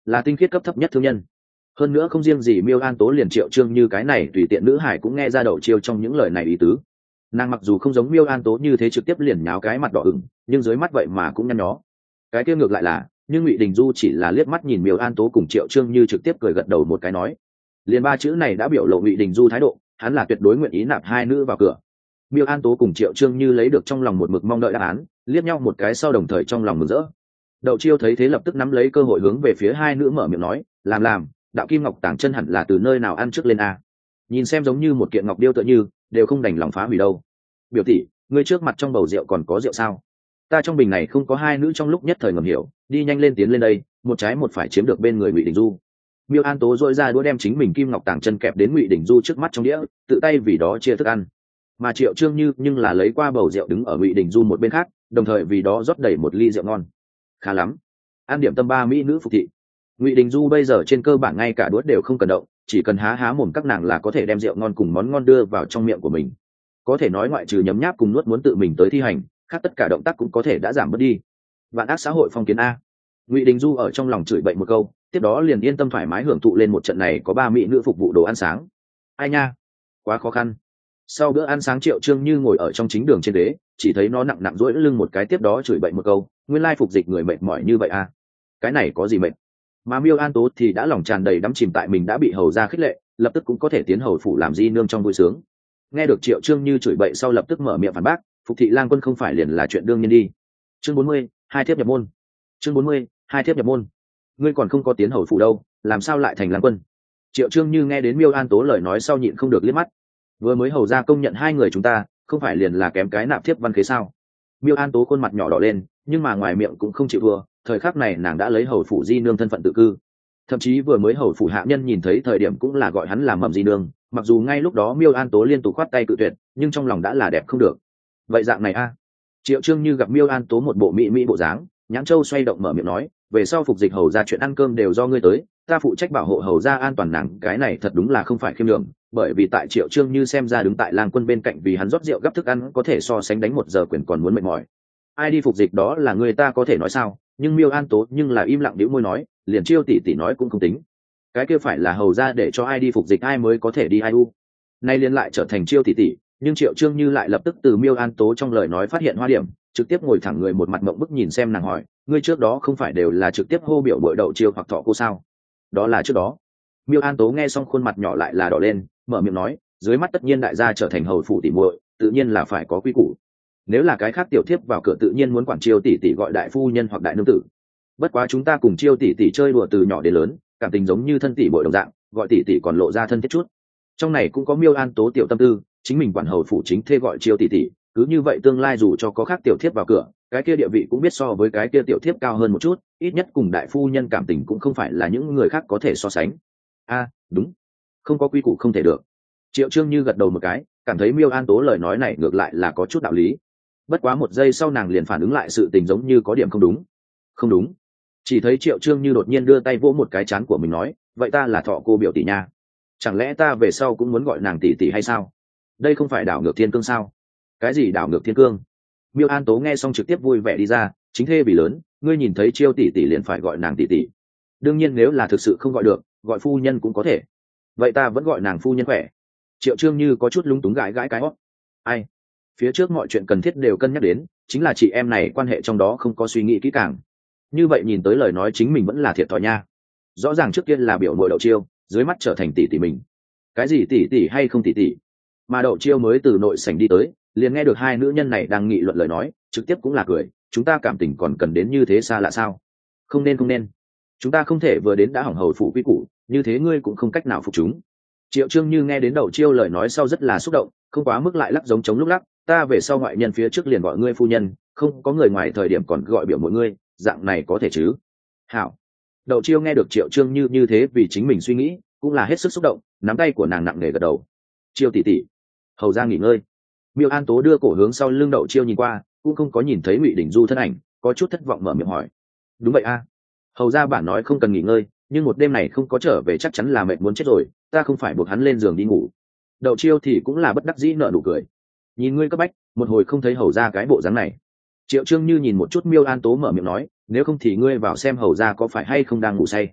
là tinh khiết cấp thấp nhất thương nhân. Hơn nữa không riêng gì Miêu An Tố, liền Triệu Trương Như cái này tùy tiện nữ hải cũng nghe ra Đậu Chiêu trong những lời này ý tứ. Nàng mặc dù không giống Miêu An Tố như thế trực tiếp liền nháo cái mặt đỏ ửng, nhưng dưới mắt vậy mà cũng nhăn nhó. Cái kia ngược lại là, nhưng Ngụy Đình Du chỉ là liếc mắt nhìn Miêu An Tố cùng Triệu Trương Như trực tiếp cười gật đầu một cái nói. Liền ba chữ này đã biểu lộ Ngụy Đình Du thái độ, hắn là tuyệt đối nguyện ý nạp hai nữ vào cửa. Miêu An Tố cùng Triệu Trương Như lấy được trong lòng một mực mong đợi đáp án, liếc nhau một cái sau đồng thời trong lòng mừng rỡ. Đậu Chiêu thấy thế lập tức nắm lấy cơ hội hướng về phía hai nữ mở miệng nói, làm, đạo kim ngọc tàng chân hẳn là từ nơi nào ăn trước lên a? Nhìn xem giống như một kiện ngọc điêu tựa như, đều không đành lòng phá hủy đâu. Biểu tỷ, ngươi trước mặt trong bầu rượu còn có rượu sao? Ta trong bình này không có. Hai nữ trong lúc nhất thời ngầm hiểu, đi nhanh lên tiến lên đây, một trái một phải chiếm được bên người Ngụy Đình Du. Miêu An Tố dội ra đũa đem chính mình kim ngọc tàng chân kẹp đến Ngụy Đình Du trước mắt trong đĩa, tự tay vì đó chia thức ăn. Mà Triệu Trương Như nhưng là lấy qua bầu rượu đứng ở Ngụy Đình Du một bên khác, đồng thời vì đó rót đầy một ly rượu ngon. Khá lắm, ăn điểm tâm ba mỹ nữ phục thị. Ngụy Đình Du bây giờ trên cơ bản ngay cả đũa đều không cần động, chỉ cần há há mồm các nàng là có thể đem rượu ngon cùng món ngon đưa vào trong miệng của mình. Có thể nói ngoại trừ nhấm nháp cùng nuốt muốn tự mình tới thi hành, khác tất cả động tác cũng có thể đã giảm bớt đi. Vạn ác xã hội phong kiến a. Ngụy Đình Du ở trong lòng chửi bậy một câu, tiếp đó liền yên tâm thoải mái hưởng thụ lên một trận này có ba mỹ nữ phục vụ đồ ăn sáng. Ai nha, quá khó khăn. Sau bữa ăn sáng Triệu Trương Như ngồi ở trong chính đường trên ghế, chỉ thấy nó nặng nặng duỗi lưng một cái, tiếp đó chửi bậy một câu, nguyên lai phục dịch người mệt mỏi như vậy a. Cái này có gì mệt? Mà Miêu An Tố thì đã lòng tràn đầy đắm chìm tại mình đã bị hầu ra khích lệ, lập tức cũng có thể tiến hầu phủ làm di nương trong vui sướng. Nghe được Triệu Trương Như chửi bậy sau lập tức mở miệng phản bác, phục thị lang quân không phải liền là chuyện đương nhiên đi. Chương 40, hai thiếp nhập môn. Chương 40, hai thiếp nhập môn. Ngươi còn không có tiến hầu phủ đâu, làm sao lại thành lang quân? Triệu Trương Như nghe đến Miêu An Tố lời nói sau nhịn không được liếc mắt. Vừa mới hầu ra công nhận hai người chúng ta, không phải liền là kém cái nạp thiếp văn khế sao? Miêu An Tố khuôn mặt nhỏ đỏ lên, nhưng mà ngoài miệng cũng không chịu thua, thời khắc này nàng đã lấy hầu phủ di nương thân phận tự cư. Thậm chí vừa mới hầu phủ hạ nhân nhìn thấy thời điểm cũng là gọi hắn là mầm di nương, mặc dù ngay lúc đó Miêu An Tố liên tục khoát tay cự tuyệt, nhưng trong lòng đã là đẹp không được. Vậy dạng này a? Triệu Trương Như gặp Miêu An Tố một bộ mỹ bộ dáng, nhãn châu xoay động mở miệng nói, về sau phục dịch hầu ra chuyện ăn cơm đều do ngươi tới, ta phụ trách bảo hộ hầu ra an toàn. Nàng cái này thật đúng là không phải khiêm lượng, bởi vì tại Triệu Trương Như xem ra đứng tại lang quân bên cạnh vì hắn rót rượu gắp thức ăn có thể so sánh đánh 1 giờ quyền còn muốn mệt mỏi. Ai đi phục dịch đó là người ta có thể nói sao, nhưng Miêu An Tố nhưng là im lặng đĩu môi nói, liền Chiêu tỷ tỷ nói cũng không tính. Cái kia phải là hầu ra để cho ai đi phục dịch ai mới có thể đi ai u. Nay liền lại trở thành Chiêu tỷ tỷ, nhưng Triệu Trương Như lại lập tức từ Miêu An Tố trong lời nói phát hiện hoa điểm, trực tiếp ngồi thẳng người một mặt mộng bức nhìn xem nàng hỏi, ngươi trước đó không phải đều là trực tiếp hô biểu bội Đậu Chiêu hoặc Thọ cô sao? Đó là trước đó. Miêu An Tố nghe xong khuôn mặt nhỏ lại là đỏ lên, mở miệng nói, dưới mắt tất nhiên đại gia trở thành hầu phủ tỷ muội, tự nhiên là phải có quy củ. Nếu là cái khác tiểu thiếp vào cửa tự nhiên muốn quản Chiêu tỷ tỷ gọi đại phu nhân hoặc đại nương tử. Bất quá chúng ta cùng Chiêu tỷ tỷ chơi đùa từ nhỏ đến lớn, cảm tình giống như thân tỷ muội đồng dạng, gọi tỷ tỷ còn lộ ra thân thiết chút. Trong này cũng có Miêu An Tố tiểu tâm tư, chính mình quản hầu phủ chính thê gọi Chiêu tỷ tỷ, cứ như vậy tương lai dù cho có khác tiểu thiếp vào cửa, cái kia địa vị cũng biết so với cái kia tiểu thiếp cao hơn một chút, ít nhất cùng đại phu nhân cảm tình cũng không phải là những người khác có thể so sánh. A, đúng, không có quy củ không thể được. Triệu Trương Như gật đầu một cái, cảm thấy Miêu An Tố lời nói này ngược lại là có chút đạo lý. Bất quá một giây sau nàng liền phản ứng lại sự tình giống như có điểm không đúng. Không đúng. Chỉ thấy Triệu Trương Như đột nhiên đưa tay vỗ một cái trán của mình nói, vậy ta là Thọ cô biểu tỷ nha, chẳng lẽ ta về sau cũng muốn gọi nàng tỷ tỷ hay sao? Đây không phải đảo ngược thiên cương sao? Cái gì đảo ngược thiên cương? Miêu An Tố nghe xong trực tiếp vui vẻ đi ra, chính thê vì lớn, ngươi nhìn thấy Chiêu tỷ tỷ liền phải gọi nàng tỷ tỷ. Đương nhiên nếu là thực sự không gọi được, gọi phu nhân cũng có thể. Vậy ta vẫn gọi nàng phu nhân khỏe. Triệu Trương Như có chút lúng túng gãi cái hót. Ai? Phía trước mọi chuyện cần thiết đều cân nhắc đến, chính là chị em này quan hệ trong đó không có suy nghĩ kỹ càng. Như vậy nhìn tới lời nói chính mình vẫn là thiệt thòi nha. Rõ ràng trước tiên là biểu muội Đậu Chiêu, dưới mắt trở thành tỷ tỷ mình. Cái gì tỷ tỷ hay không tỷ tỷ? Mà Đậu Chiêu mới từ nội sảnh đi tới, liền nghe được hai nữ nhân này đang nghị luận lời nói, trực tiếp cũng là cười, chúng ta cảm tình còn cần đến như thế xa lạ sao? Không nên, chúng ta không thể vừa đến đã hỏng hầu phủ quy củ, như thế ngươi cũng không cách nào phục chúng. Triệu Trương Như nghe đến Đậu Chiêu lời nói sau rất là xúc động, không quá mức lại lắc giống chống lúc lắc, ta về sau ngoại nhân phía trước liền gọi ngươi phu nhân, không có người ngoài thời điểm còn gọi biểu mỗi ngươi, dạng này có thể chứ? Hảo. Đậu Chiêu nghe được Triệu Trương Như như thế vì chính mình suy nghĩ, cũng là hết sức xúc động, nắm tay của nàng nặng nề gật đầu. Chiêu tỷ tỷ, hầu ra nghỉ ngơi. Miêu An Tố đưa cổ hướng sau lưng Đậu Chiêu nhìn qua, cũng không có nhìn thấy Ngụy Đình Du thân ảnh, có chút thất vọng mở miệng hỏi. Đúng vậy a, hầu ra bản nói không cần nghỉ ngơi, nhưng một đêm này không có trở về chắc chắn là mệt muốn chết rồi, ta không phải buộc hắn lên giường đi ngủ. Đậu Chiêu thì cũng là bất đắc dĩ nở nụ cười. Nhìn ngươi cấp bách, một hồi không thấy hầu ra cái bộ dáng này. Triệu Trương Như nhìn một chút Miêu An Tố mở miệng nói, nếu không thì ngươi vào xem hầu ra có phải hay không đang ngủ say.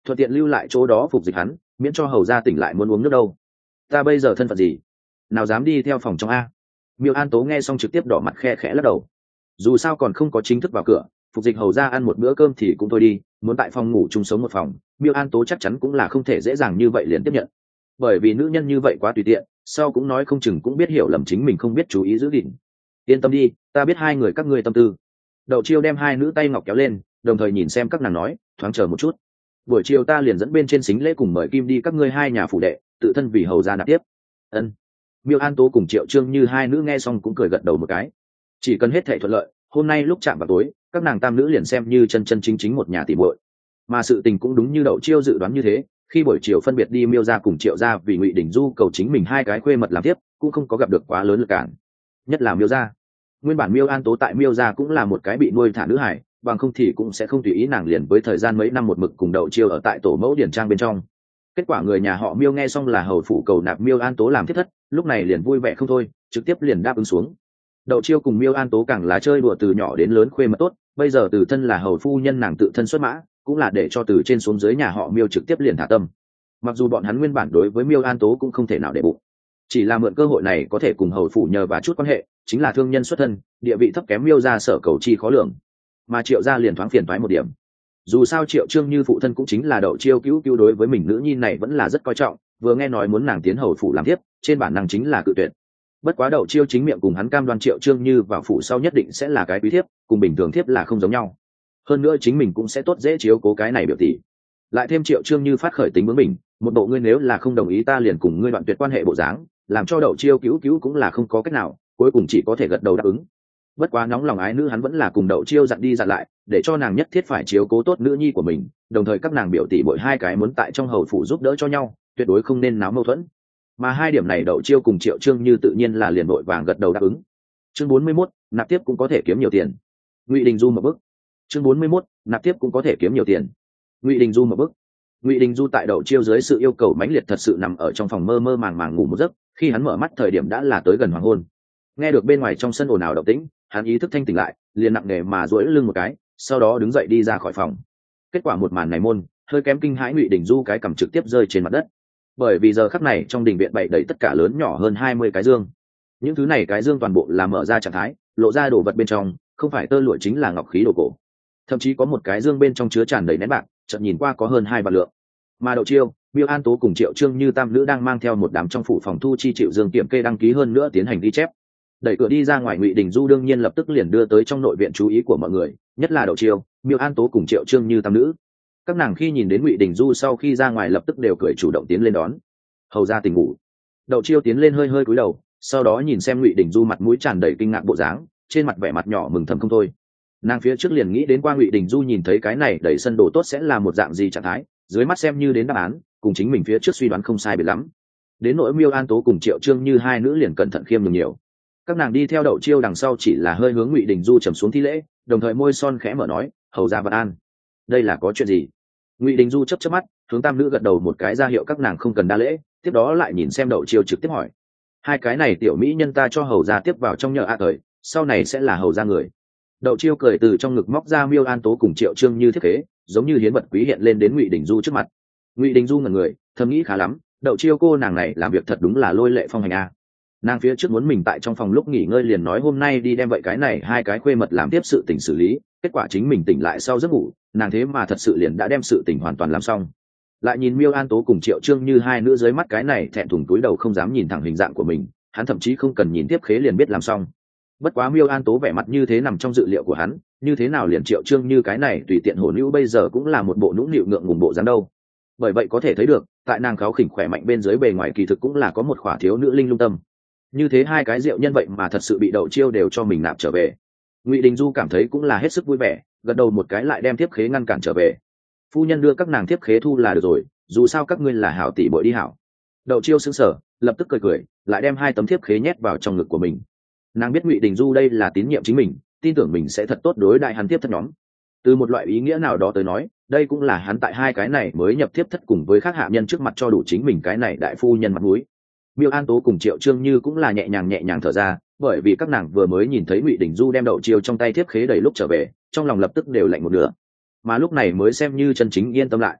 thuận tiện lưu lại chỗ đó phục dịch hắn, miễn cho hầu gia tỉnh lại muốn uống nước đâu. Ta bây giờ thân phận gì, nào dám đi theo phòng trong a? Miêu An Tố nghe xong trực tiếp đỏ mặt khe khẽ lắc đầu. Dù sao còn không có chính thức vào cửa, phục dịch hầu gia ăn một bữa cơm thì cũng thôi đi, muốn tại phòng ngủ chung sống một phòng, Miêu An Tố chắc chắn cũng là không thể dễ dàng như vậy liền tiếp nhận. Bởi vì nữ nhân như vậy quá tùy tiện, sau cũng nói không chừng cũng biết hiểu lầm chính mình không biết chú ý giữ gìn. Yên tâm đi, ta biết hai người các ngươi tâm tư. Đậu Chiêu đem hai nữ tay ngọc kéo lên, đồng thời nhìn xem các nàng nói, thoáng chờ một chút. Buổi chiều ta liền dẫn bên trên xính lễ cùng mời Kim đi các ngươi hai nhà phủ đệ, tự thân vì hầu gia nạp tiếp. Ân. Miêu An Tố cùng Triệu Trương Như hai nữ nghe xong cũng cười gật đầu một cái. Chỉ cần hết thảy thuận lợi, hôm nay lúc chạm vào tối, các nàng tam nữ liền xem như chân chân chính chính một nhà tỷ muội. Mà sự tình cũng đúng như Đậu Chiêu dự đoán như thế, khi buổi chiều phân biệt đi Miêu gia cùng Triệu gia vì Ngụy Đình Du cầu chính mình hai cái khuê mật làm tiếp, cũng không có gặp được quá lớn lực cản. Nhất là Miêu gia. Nguyên bản Miêu An Tố tại Miêu gia cũng là một cái bị nuôi thả nữ hài, bằng không thì cũng sẽ không tùy ý nàng liền với thời gian mấy năm một mực cùng Đậu Chiêu ở tại tổ mẫu điển trang bên trong. Kết quả người nhà họ Miêu nghe xong là hầu phủ cầu nạp Miêu An Tố làm thiết thất, lúc này liền vui vẻ không thôi, trực tiếp liền đáp ứng xuống. Đậu Chiêu cùng Miêu An Tố càng là chơi đùa từ nhỏ đến lớn khuê mật tốt, bây giờ từ thân là hầu phu nhân nàng tự thân xuất mã, cũng là để cho từ trên xuống dưới nhà họ Miêu trực tiếp liền thả tâm. Mặc dù bọn hắn nguyên bản đối với Miêu An Tố cũng không thể nào để bụng, chỉ là mượn cơ hội này có thể cùng hầu phủ nhờ và chút quan hệ, chính là thương nhân xuất thân, địa vị thấp kém Miêu gia sở cầu chi khó lường, mà Triệu gia liền thoáng phiền toái một điểm. Dù sao Triệu Trương Như phụ thân cũng chính là Đậu Chiêu cứu cứu đối với mình nữ nhi này vẫn là rất coi trọng, vừa nghe nói muốn nàng tiến hầu phủ làm tiếp, trên bản năng chính là cự tuyệt. Bất quá Đậu Chiêu chính miệng cùng hắn cam đoan Triệu Trương Như vào phủ sau nhất định sẽ là cái quý thiếp, cùng bình thường thiếp là không giống nhau. Hơn nữa chính mình cũng sẽ tốt dễ chiếu cố cái này biểu tỷ. Lại thêm Triệu Trương Như phát khởi tính bướng mình, một bộ ngươi nếu là không đồng ý ta liền cùng ngươi đoạn tuyệt quan hệ bộ dáng, làm cho Đậu Chiêu cứu cứu cũng là không có cách nào, cuối cùng chỉ có thể gật đầu đáp ứng. Bất quá nóng lòng ái nữ hắn vẫn là cùng Đậu Chiêu dặn đi dặn lại, để cho nàng nhất thiết phải chiếu cố tốt nữ nhi của mình, đồng thời các nàng biểu tỷ mỗi hai cái muốn tại trong hầu phủ giúp đỡ cho nhau, tuyệt đối không nên náo mâu thuẫn. Mà hai điểm này Đậu Chiêu cùng Triệu Trương Như tự nhiên là liền vội vàng gật đầu đáp ứng. Chương 41, nạp tiếp cũng có thể kiếm nhiều tiền. Ngụy Đình Du một bức. Chương 41, nạp tiếp cũng có thể kiếm nhiều tiền. Ngụy Đình Du một bức. Ngụy Đình Du tại Đậu Chiêu dưới sự yêu cầu mãnh liệt thật sự nằm ở trong phòng mơ mơ màng màng ngủ một giấc, khi hắn mở mắt thời điểm đã là tới gần hoàng hôn. Nghe được bên ngoài trong sân ồn ào động tĩnh, hắn ý thức thanh tỉnh lại, liền nặng nề mà duỗi lưng một cái, sau đó đứng dậy đi ra khỏi phòng. Kết quả một màn này môn, hơi kém kinh hãi Ngụy Đình Du cái cằm trực tiếp rơi trên mặt đất. Bởi vì giờ khắc này trong đình viện bày đầy tất cả lớn nhỏ hơn 20 cái dương. Những thứ này cái dương toàn bộ là mở ra trạng thái, lộ ra đồ vật bên trong, không phải tơ lụa chính là ngọc khí đồ cổ. Thậm chí có một cái dương bên trong chứa tràn đầy nén bạc, chợt nhìn qua có hơn 2 vạn lượng. Mà Đậu Chiêu, Miêu An Tố cùng Triệu Trương Như tam nữ đang mang theo một đám trong phủ phòng thu chi chịu dương kiểm kê đăng ký hơn nữa tiến hành ghi chép. Đẩy cửa đi ra ngoài Ngụy Đình Du đương nhiên lập tức liền đưa tới trong nội viện chú ý của mọi người, nhất là Đậu Chiêu, Miêu An Tố cùng Triệu Trương Như tam nữ. Các nàng khi nhìn đến Ngụy Đình Du sau khi ra ngoài lập tức đều cười chủ động tiến lên đón. Hầu ra tỉnh ngủ. Đậu Chiêu tiến lên hơi hơi cúi đầu, sau đó nhìn xem Ngụy Đình Du mặt mũi tràn đầy kinh ngạc bộ dáng, trên mặt vẻ mặt nhỏ mừng thầm không thôi. Nàng phía trước liền nghĩ đến qua Ngụy Đình Du nhìn thấy cái này đẩy sân đồ tốt sẽ là một dạng gì trạng thái, dưới mắt xem như đến đáp án, cùng chính mình phía trước suy đoán không sai biệt lắm. Đến nỗi Miêu An Tố cùng Triệu Trương Như hai nữ liền cẩn thận khiêm nhường nhiều. Các nàng đi theo Đậu Chiêu đằng sau chỉ là hơi hướng Ngụy Đình Du trầm xuống thi lễ, đồng thời môi son khẽ mở nói, hầu ra vật an. Đây là có chuyện gì? Ngụy Đình Du chớp chớp mắt, hướng tam nữ gật đầu một cái ra hiệu các nàng không cần đa lễ, tiếp đó lại nhìn xem Đậu Chiêu trực tiếp hỏi, hai cái này tiểu mỹ nhân ta cho hầu ra tiếp vào trong nhờ a thời, sau này sẽ là hầu ra người. Đậu Chiêu cười từ trong ngực móc ra Miêu An Tố cùng Triệu Trương Như thiết kế, giống như hiến vật quý hiện lên đến Ngụy Đình Du trước mặt. Ngụy Đình Du ngẩn người, thầm nghĩ khá lắm, Đậu Chiêu cô nàng này làm việc thật đúng là lôi lệ phong hành a. Nàng phía trước muốn mình tại trong phòng lúc nghỉ ngơi liền nói hôm nay đi đem vậy cái này hai cái khuê mật làm tiếp sự tình xử lý, kết quả chính mình tỉnh lại sau giấc ngủ, nàng thế mà thật sự liền đã đem sự tình hoàn toàn làm xong. Lại nhìn Miêu An Tố cùng Triệu Trương Như hai nữ dưới mắt cái này thẹn thùng túi đầu không dám nhìn thẳng hình dạng của mình, hắn thậm chí không cần nhìn tiếp khế liền biết làm xong. Bất quá Miêu An Tố vẻ mặt như thế nằm trong dự liệu của hắn, như thế nào liền Triệu Trương Như cái này tùy tiện hổ nữ bây giờ cũng là một bộ nũng nịu ngượng ngùng bộ dáng đâu. Bởi vậy có thể thấy được, tại nàng kháo khỉnh khỏe mạnh bên dưới bề ngoài kỳ thực cũng là có một khỏa thiếu nữ linh lung tâm. Như thế hai cái rượu nhân vậy mà thật sự bị Đậu Chiêu đều cho mình nạp trở về. Ngụy Đình Du cảm thấy cũng là hết sức vui vẻ, gật đầu một cái lại đem tiếp khế ngăn cản trở về. Phu nhân đưa các nàng tiếp khế thu là được rồi, dù sao các ngươi là hảo tỷ bội đi hảo. Đậu Chiêu sững sờ, lập tức cười cười, lại đem hai tấm tiếp khế nhét vào trong ngực của mình. Nàng biết Ngụy Đình Du đây là tín nhiệm chính mình, tin tưởng mình sẽ thật tốt đối đại hắn tiếp thất nhóm. Từ một loại ý nghĩa nào đó tới nói, đây cũng là hắn tại hai cái này mới nhập tiếp thất cùng với các hạ nhân trước mặt cho đủ chính mình cái này đại phu nhân mặt mũi. Miêu An Tố cùng Triệu Trương Như cũng là nhẹ nhàng thở ra, bởi vì các nàng vừa mới nhìn thấy Ngụy Đình Du đem Đậu Chiêu trong tay tiếp khế đầy lúc trở về, trong lòng lập tức đều lạnh một nửa. Mà lúc này mới xem như chân chính yên tâm lại.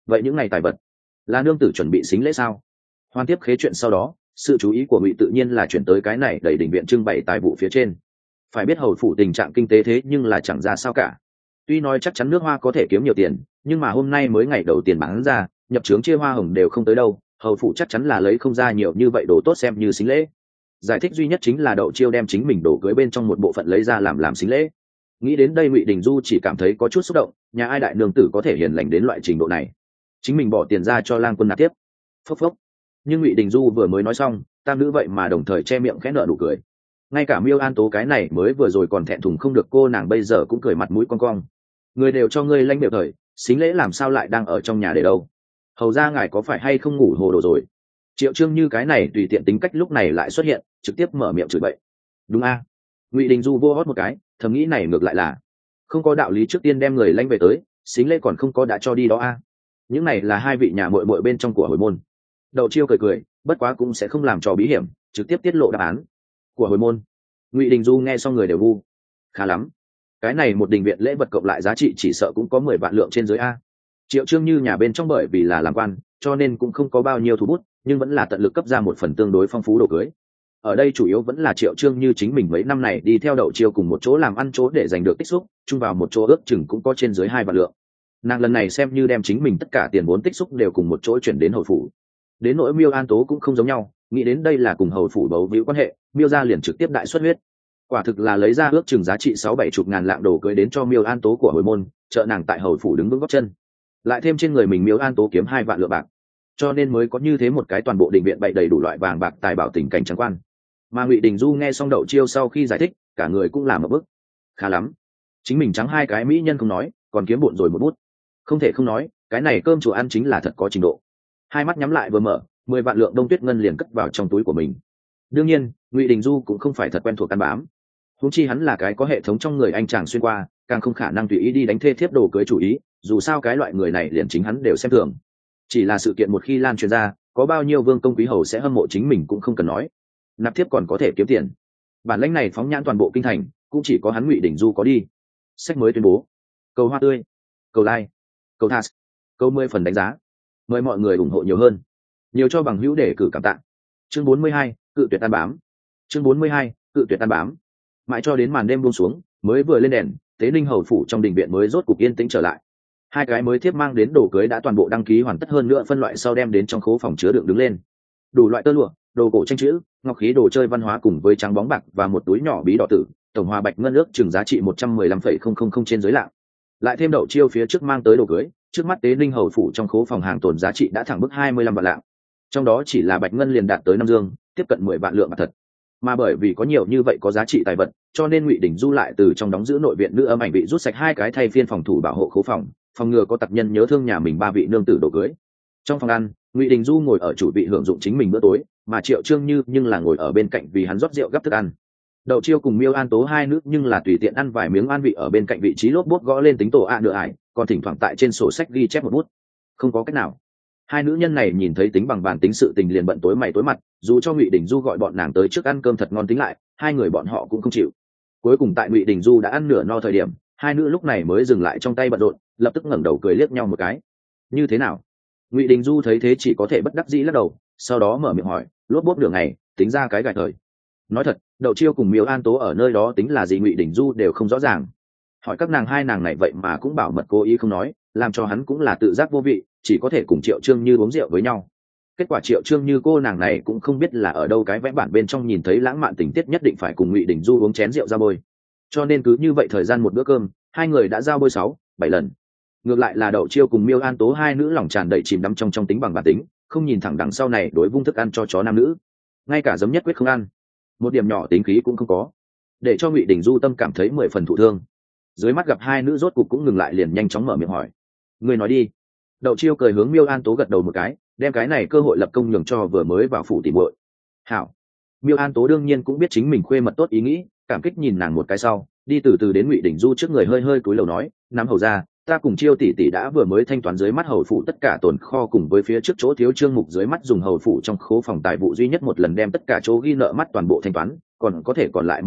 vậy những ngày tài vật là nương tử chuẩn bị xính lễ sao? Hoàn tiếp khế chuyện sau đó, sự chú ý của Ngụy tự nhiên là chuyển tới cái này đầy đỉnh viện trưng bày tài vụ phía trên. Phải biết hầu phủ tình trạng kinh tế thế nhưng là chẳng ra sao cả. Tuy nói chắc chắn nước hoa có thể kiếm nhiều tiền, nhưng mà hôm nay mới ngày đầu tiền bán ra, nhập trướng chia hoa hồng đều không tới đâu, hầu phủ chắc chắn là lấy không ra nhiều như vậy đồ tốt xem như xính lễ. Giải thích duy nhất chính là Đậu Chiêu đem chính mình đồ cưới bên trong một bộ phận lấy ra làm xính lễ. Nghĩ đến đây Ngụy Đình Du chỉ cảm thấy có chút xúc động, nhà ai đại nương tử có thể hiền lành đến loại trình độ này. Chính mình bỏ tiền ra cho lang quân nạp tiếp. Phốc phốc. Nhưng Ngụy Đình Du vừa mới nói xong, tam nữ vậy mà đồng thời che miệng khẽ nở nụ cười. Ngay cả Miêu An Tố cái này mới vừa rồi còn thẹn thùng không được cô nàng bây giờ cũng cười mặt mũi cong cong. Người đều cho ngươi lanh đều thời, xính lễ làm sao lại đang ở trong nhà để đâu? Hầu ra ngài có phải hay không ngủ hồ đồ rồi? Triệu Trương Như cái này tùy tiện tính cách lúc này lại xuất hiện, trực tiếp mở miệng chửi bậy. Đúng a? Ngụy Đình Du vô hót một cái, thầm nghĩ này ngược lại là không có đạo lý trước tiên đem người lanh về tới, xính lễ còn không có đã cho đi đó a. Những này là hai vị nhà muội muội bên trong của hồi môn. Đậu Chiêu cười cười, bất quá cũng sẽ không làm trò bí hiểm, trực tiếp tiết lộ đáp án của hồi môn. Ngụy Đình Du nghe xong người đều vu. Khá lắm, cái này một đình viện lễ vật cộng lại giá trị chỉ sợ cũng có 10 vạn lượng trên dưới a. Triệu Trương Như nhà bên trong bởi vì là làm quan, cho nên cũng không có bao nhiêu thủ bút, nhưng vẫn là tận lực cấp ra một phần tương đối phong phú đồ cưới. Ở đây chủ yếu vẫn là Triệu Trương Như chính mình mấy năm này đi theo Đậu Chiêu cùng một chỗ làm ăn chỗ để giành được tích xúc, chung vào một chỗ ước chừng cũng có trên dưới 2 vạn lượng. Nàng lần này xem như đem chính mình tất cả tiền vốn tích xúc đều cùng một chỗ chuyển đến hầu phủ. Đến nỗi Miêu An Tố cũng không giống nhau, nghĩ đến đây là cùng hầu phủ bấu víu quan hệ, Miêu gia liền trực tiếp đại xuất huyết. Quả thực là lấy ra ước chừng giá trị 6-7 ngàn lạng đồ cưới đến cho Miêu An Tố của hồi môn, trợ nàng tại hầu phủ đứng vững gót chân. Lại thêm trên người mình Miêu An Tố kiếm 2 vạn lượng bạc, cho nên mới có như thế một cái toàn bộ đình viện bày đầy đủ loại vàng bạc tài bảo tình cảnh trắng quan. Mà Ngụy Đình Du nghe xong Đậu Chiêu sau khi giải thích, cả người cũng làm một bức. Khá lắm, chính mình trắng hai cái mỹ nhân không nói, còn kiếm bộn rồi một bút. Không thể không nói, cái này cơm chùa ăn chính là thật có trình độ. Hai mắt nhắm lại vừa mở, 10 vạn lượng Đông Tuyết ngân liền cất vào trong túi của mình. Đương nhiên, Ngụy Đình Du cũng không phải thật quen thuộc căn bám. Huống chi hắn là cái có hệ thống trong người anh chàng xuyên qua, càng không khả năng tùy ý đi đánh thê thiếp đồ cưới chủ ý, dù sao cái loại người này liền chính hắn đều xem thường. Chỉ là sự kiện một khi lan truyền ra, có bao nhiêu vương công quý hầu sẽ hâm mộ chính mình cũng không cần nói. Nạp thiếp còn có thể kiếm tiền. Bản lãnh này phóng nhãn toàn bộ kinh thành, cũng chỉ có hắn Ngụy Đình Du có đi. Sách mới tuyên bố. Cầu hoa tươi, cầu like, cầu thas, cầu 10 phần đánh giá. Mời mọi người ủng hộ nhiều hơn. Nhiều cho bằng hữu để cử cảm tạ. Chương 42, cự tuyệt tan bám. Chương 42, cự tuyệt tan bám. Mãi cho đến màn đêm buông xuống, mới vừa lên đèn, Tế Ninh hầu phủ trong đình viện mới rốt cục yên tĩnh trở lại. Hai cái mới thiếp mang đến đồ cưới đã toàn bộ đăng ký hoàn tất, hơn nữa phân loại sau đem đến trong khố phòng chứa đựng đứng lên. Đủ loại tơ lụa, đồ cổ tranh chữ, ngọc khí, đồ chơi văn hóa cùng với trắng bóng bạc và một túi nhỏ bí đỏ tử, tổng hòa bạch ngân ước chừng giá trị 115,000 trên dưới lạng. Lại thêm Đậu Chiêu phía trước mang tới đồ cưới, trước mắt Tế Ninh hầu phủ trong khố phòng hàng tồn giá trị đã thẳng mức 25 vạn lạng. Trong đó chỉ là bạch ngân liền đạt tới 5 dương, tiếp cận 10 vạn lượng bạc thật. Mà bởi vì có nhiều như vậy có giá trị tài vật, cho nên Ngụy Đình Du lại từ trong đóng giữ nội viện nữ âm ảnh bị rút sạch hai cái thay phiên phòng thủ bảo hộ khố phòng, phòng ngừa có tặc nhân nhớ thương nhà mình ba vị nương tử đồ cưới. Trong phòng ăn, Ngụy Đình Du ngồi ở chủ vị hưởng dụng chính mình bữa tối, mà Triệu Trương Như nhưng là ngồi ở bên cạnh vì hắn rót rượu gắp thức ăn. Đậu Chiêu cùng Miêu An Tố hai nữ nhưng là tùy tiện ăn vài miếng an vị ở bên cạnh vị trí lốp bốt gõ lên tính tổ a nửa ải, còn thỉnh thoảng tại trên sổ sách ghi chép một bút. Không có cách nào, hai nữ nhân này nhìn thấy tính bằng bản tính sự tình liền bận tối mày tối mặt, dù cho Ngụy Đình Du gọi bọn nàng tới trước ăn cơm thật ngon tính lại, hai người bọn họ cũng không chịu. Cuối cùng tại Ngụy Đình Du đã ăn nửa no thời điểm, hai nữ lúc này mới dừng lại trong tay bận rộn, lập tức ngẩng đầu cười liếc nhau một cái. Như thế nào? Ngụy Đình Du thấy thế chỉ có thể bất đắc dĩ lắc đầu, sau đó mở miệng hỏi, lốp bốt nửa ngày, tính ra cái gài thời. Nói thật, Đậu Chiêu cùng Miêu An Tố ở nơi đó tính là gì Ngụy Đình Du đều không rõ ràng. Hỏi các nàng hai nàng này vậy mà cũng bảo mật cố ý không nói, làm cho hắn cũng là tự giác vô vị, chỉ có thể cùng Triệu Trương Như uống rượu với nhau. Kết quả Triệu Trương Như cô nàng này cũng không biết là ở đâu cái vẽ bản bên trong nhìn thấy lãng mạn tình tiết nhất định phải cùng Ngụy Đình Du uống chén rượu ra bôi, cho nên cứ như vậy thời gian một bữa cơm, hai người đã giao bôi 6-7 lần. Ngược lại là Đậu Chiêu cùng Miêu An Tố hai nữ lòng tràn đầy chìm đắm trong tính bằng bản tính, không nhìn thẳng đằng sau này đối vung thức ăn cho chó nam nữ, ngay cả giấm nhất quyết không ăn, một điểm nhỏ tính khí cũng không có, để cho Ngụy Đình Du tâm cảm thấy 10 phần thụ thương. Dưới mắt gặp hai nữ rốt cục cũng ngừng lại, liền nhanh chóng mở miệng hỏi, người nói đi. Đậu Chiêu cười hướng Miêu An Tố gật đầu một cái, đem cái này cơ hội lập công nhường cho vừa mới vào phủ tỉ muội. Hảo. Miêu An Tố đương nhiên cũng biết chính mình khuê mật tốt ý nghĩ, cảm kích nhìn nàng một cái sau, đi từ từ đến Ngụy Đình Du trước người hơi hơi cúi đầu nói, nắm hầu ra, ta cùng Chiêu tỷ tỷ đã vừa mới thanh toán dưới mắt hầu phủ tất cả tồn kho cùng với phía trước chỗ thiếu trương mục dưới mắt dùng hầu phủ trong khố phòng tài vụ duy nhất một lần đem tất cả chỗ ghi nợ mắt toàn bộ thanh toán, còn có thể còn lại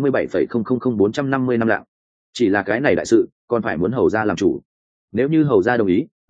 187,000,450 năm lạng. Chỉ là cái này đại sự, còn phải muốn hầu ra làm chủ. Nếu như hầu ra đồng ý,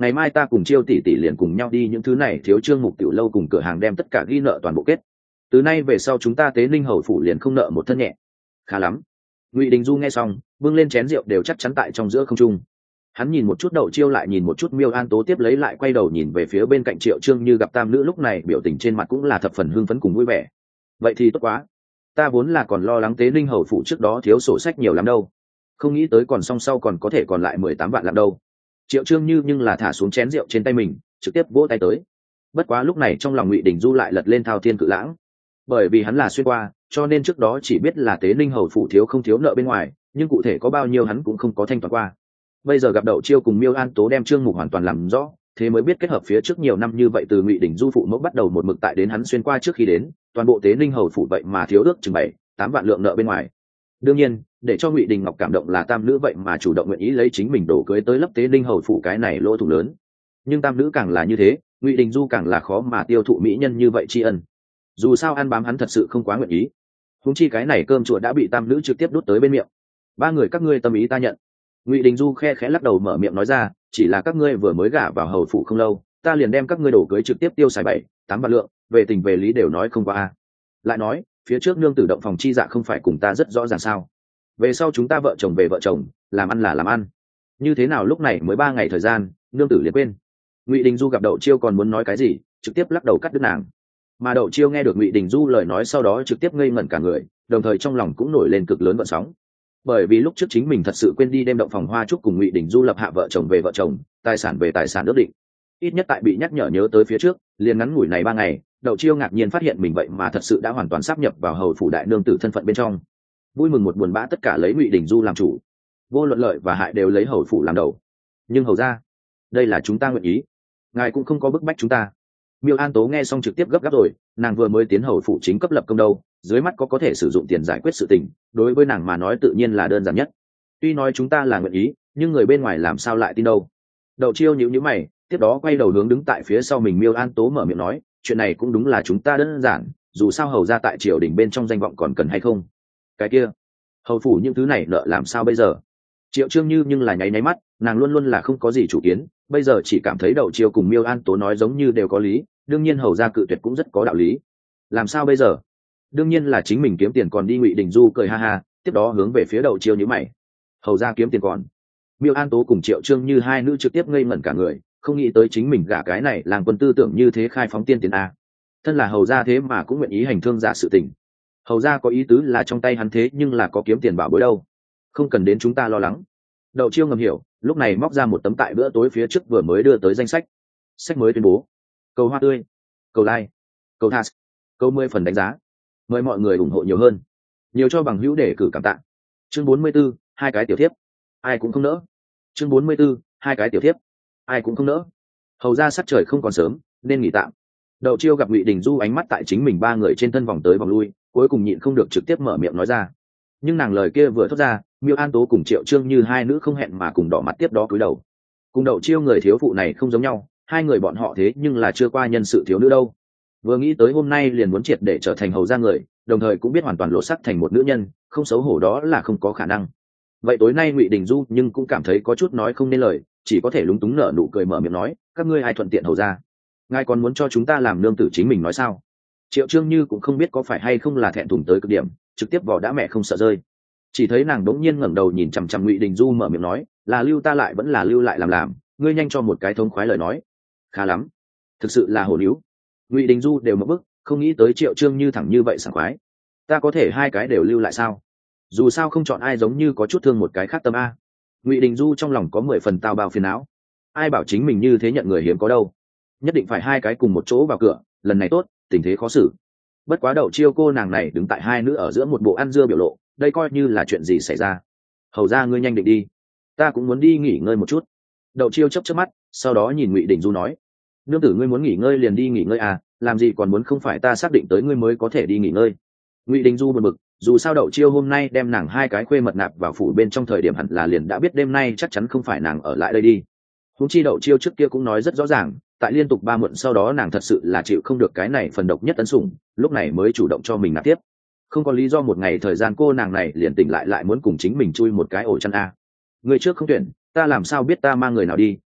ngày mai ta cùng Chiêu tỷ tỷ liền cùng nhau đi những thứ này thiếu trương mục tiểu lâu cùng cửa hàng đem tất cả ghi nợ toàn bộ kết. Từ nay về sau chúng ta Tế Ninh hầu phủ liền không nợ một thân nhẹ. Khá lắm. Ngụy Đình Du nghe xong, bưng lên chén rượu đều chắc chắn tại trong giữa không trung. Hắn nhìn một chút Đậu Chiêu, lại nhìn một chút Miêu An Tố, tiếp lấy lại quay đầu nhìn về phía bên cạnh Triệu Trương Như, gặp tam nữ lúc này biểu tình trên mặt cũng là thập phần hưng phấn cùng vui vẻ. Vậy thì tốt quá. Ta vốn là còn lo lắng Tế Ninh hầu phủ trước đó thiếu sổ sách nhiều lắm đâu, không nghĩ tới còn song sau còn có thể còn lại 18 vạn lạng đâu. Triệu Trương Như nhưng là thả xuống chén rượu trên tay mình, trực tiếp vỗ tay tới. Bất quá lúc này trong lòng Ngụy Đình Du lại lật lên thao thiên cự lãng, bởi vì hắn là xuyên qua, cho nên trước đó chỉ biết là Tế Ninh hầu phủ thiếu không thiếu nợ bên ngoài, nhưng cụ thể có bao nhiêu hắn cũng không có thanh toán qua. Bây giờ gặp Đậu Chiêu cùng Miêu An Tố đem Trương Mục hoàn toàn làm rõ, thế mới biết kết hợp phía trước nhiều năm như vậy, từ Ngụy Đình Du phụ mẫu bắt đầu một mực tại đến hắn xuyên qua trước khi đến, toàn bộ Tế Ninh hầu phủ vậy mà thiếu ước chừng 7-8 vạn lượng nợ bên ngoài. Đương nhiên, để cho Ngụy Đình Ngọc cảm động là tam nữ vậy mà chủ động nguyện ý lấy chính mình đổ cưới tới lấp Tế Ninh hầu phủ cái này lỗ thủng lớn. Nhưng tam nữ càng là như thế, Ngụy Đình Du càng là khó mà tiêu thụ mỹ nhân như vậy tri ân. Dù sao ăn bám hắn thật sự không quá nguyện ý. Huống chi cái này cơm chùa đã bị tam nữ trực tiếp đút tới bên miệng. Ba người các ngươi tâm ý ta nhận. Ngụy Đình Du khe khẽ lắc đầu mở miệng nói ra, chỉ là các ngươi vừa mới gả vào hầu phủ không lâu, ta liền đem các ngươi đổ cưới trực tiếp tiêu xài 7-8 vạn lượng, về tình về lý đều nói không qua a. Lại nói, phía trước nương tử động phòng chi dạ không phải cùng ta rất rõ ràng sao? Về sau chúng ta vợ chồng về vợ chồng, làm ăn là làm ăn. Như thế nào lúc này mới 3 ngày thời gian, nương tử liền quên. Ngụy Đình Du gặp Đậu Chiêu còn muốn nói cái gì, trực tiếp lắc đầu cắt đứt nàng. Mà Đậu Chiêu nghe được Ngụy Đình Du lời nói sau đó trực tiếp ngây ngẩn cả người, đồng thời trong lòng cũng nổi lên cực lớn gợn sóng. Bởi vì lúc trước chính mình thật sự quên đi đem động phòng hoa trúc cùng Ngụy Đình Du lập hạ vợ chồng về vợ chồng, tài sản về tài sản ước định. Ít nhất tại bị nhắc nhớ tới phía trước, liền ngắn ngủi này 3 ngày, Đậu Chiêu ngạc nhiên phát hiện mình vậy mà thật sự đã hoàn toàn sáp nhập vào hầu phủ đại nương tử thân phận bên trong. Vui mừng một buồn bã tất cả lấy Ngụy Đình Du làm chủ, vô luận lợi và hại đều lấy hầu phủ làm đầu. Nhưng hầu ra, đây là chúng ta nguyện ý, ngài cũng không có bức bách chúng ta. Miêu An Tố nghe xong trực tiếp gấp gáp rồi, nàng vừa mới tiến hầu phủ chính cấp lập công đâu, dưới mắt có thể sử dụng tiền giải quyết sự tình, đối với nàng mà nói tự nhiên là đơn giản nhất. Tuy nói chúng ta là nguyện ý, nhưng người bên ngoài làm sao lại tin đâu. Đậu Chiêu nhíu nhíu mày, tiếp đó quay đầu hướng đứng tại phía sau mình Miêu An Tố mở miệng nói, chuyện này cũng đúng là chúng ta đơn giản, dù sao hầu ra tại triều đình bên trong danh vọng còn cần hay không. Cái kia, hầu phủ những thứ này nợ làm sao bây giờ? Triệu Trương Như nhưng là nháy mắt, nàng luôn luôn là không có gì chủ kiến, bây giờ chỉ cảm thấy Đậu Chiêu cùng Miêu An Tố nói giống như đều có lý, đương nhiên hầu ra cự tuyệt cũng rất có đạo lý. Làm sao bây giờ? Đương nhiên là chính mình kiếm tiền còn đi. Ngụy Đình Du cười ha ha, tiếp đó hướng về phía Đậu Chiêu nhíu mày. Hầu ra kiếm tiền còn? Miêu An Tố cùng Triệu Trương Như hai nữ trực tiếp ngây ngẩn cả người, không nghĩ tới chính mình gả cái này làng quân tư tưởng như thế khai phóng tiên tiền a. Thân là hầu gia thế mà cũng nguyện ý hành thương giả sự tình. Hầu gia có ý tứ là trong tay hắn thế nhưng là có kiếm tiền bảo bối đâu, không cần đến chúng ta lo lắng. Đậu Chiêu ngầm hiểu, lúc này móc ra một tấm tại bữa tối phía trước vừa mới đưa tới danh sách. Sách mới tuyên bố: cầu hoa tươi, cầu like, cầu tha, cầu 10 phần đánh giá, mời mọi người ủng hộ nhiều hơn, nhiều cho bằng hữu để cử cảm tạ. Chương 44, hai cái tiểu thiếp, ai cũng không nỡ. Chương 44, hai cái tiểu thiếp, ai cũng không nỡ. Hầu ra sắc trời không còn sớm, nên nghỉ tạm. Đậu Chiêu gặp Ngụy Đình Du ánh mắt tại chính mình ba người trên thân vòng tới vòng lui, cuối cùng nhịn không được trực tiếp mở miệng nói ra. Nhưng nàng lời kia vừa thốt ra, Miêu An Tố cùng Triệu Trương Như hai nữ không hẹn mà cùng đỏ mặt tiếp đó cúi đầu. Cùng Đậu Chiêu người thiếu phụ này không giống nhau, hai người bọn họ thế nhưng là chưa qua nhân sự thiếu nữ đâu. Vừa nghĩ tới hôm nay liền muốn triệt để trở thành hầu gia người, đồng thời cũng biết hoàn toàn lộ sắc thành một nữ nhân, không xấu hổ đó là không có khả năng. Vậy tối nay Ngụy Đình Du nhưng cũng cảm thấy có chút nói không nên lời, chỉ có thể lúng túng nở nụ cười mở miệng nói, các ngươi ai thuận tiện hầu gia, ngài còn muốn cho chúng ta làm nương tử chính mình nói sao? Triệu Trương Như cũng không biết có phải hay không là thẹn thùng tới cực điểm, trực tiếp vỏ đã mẹ không sợ rơi. Chỉ thấy nàng đống nhiên ngẩng đầu nhìn chằm chằm Ngụy Đình Du mở miệng nói, là lưu ta lại vẫn là lưu lại làm, ngươi nhanh cho một cái thống khoái lời nói. Khá lắm, thực sự là hổ níu. Ngụy Đình Du đều mất bức, không nghĩ tới Triệu Trương Như thẳng như vậy sảng khoái. Ta có thể hai cái đều lưu lại sao? Dù sao không chọn ai giống như có chút thương một cái khác tâm a. Ngụy Đình Du trong lòng có 10 phần tao bao phiền não. Ai bảo chính mình như thế nhận người hiếm có đâu. Nhất định phải hai cái cùng một chỗ vào cửa, lần này tốt, tình thế khó xử. Bất quá Đậu Chiêu cô nàng này đứng tại hai nữ ở giữa một bộ ăn dưa biểu lộ, đây coi như là chuyện gì xảy ra. Hầu ra ngươi nhanh định đi, ta cũng muốn đi nghỉ ngơi một chút. Đậu Chiêu chớp chớp mắt, sau đó nhìn Ngụy Đình Du nói, nương tử ngươi muốn nghỉ ngơi liền đi nghỉ ngơi à, làm gì còn muốn không phải ta xác định tới ngươi mới có thể đi nghỉ ngơi. Ngụy Đình Du buồn bực, dù sao Đậu Chiêu hôm nay đem nàng hai cái khuê mật nạp vào phủ bên trong thời điểm hẳn là liền đã biết đêm nay chắc chắn không phải nàng ở lại đây đi. Huống chi Đậu Chiêu trước kia cũng nói rất rõ ràng, tại liên tục 3 muộn sau đó nàng thật sự là chịu không được cái này phần độc nhất ân sủng, lúc này mới chủ động cho mình nạp tiếp. Không có lý do một ngày thời gian cô nàng này liền tỉnh lại muốn cùng chính mình chui một cái ổ chăn a. Người trước không tuyển, ta làm sao biết ta mang người nào đi,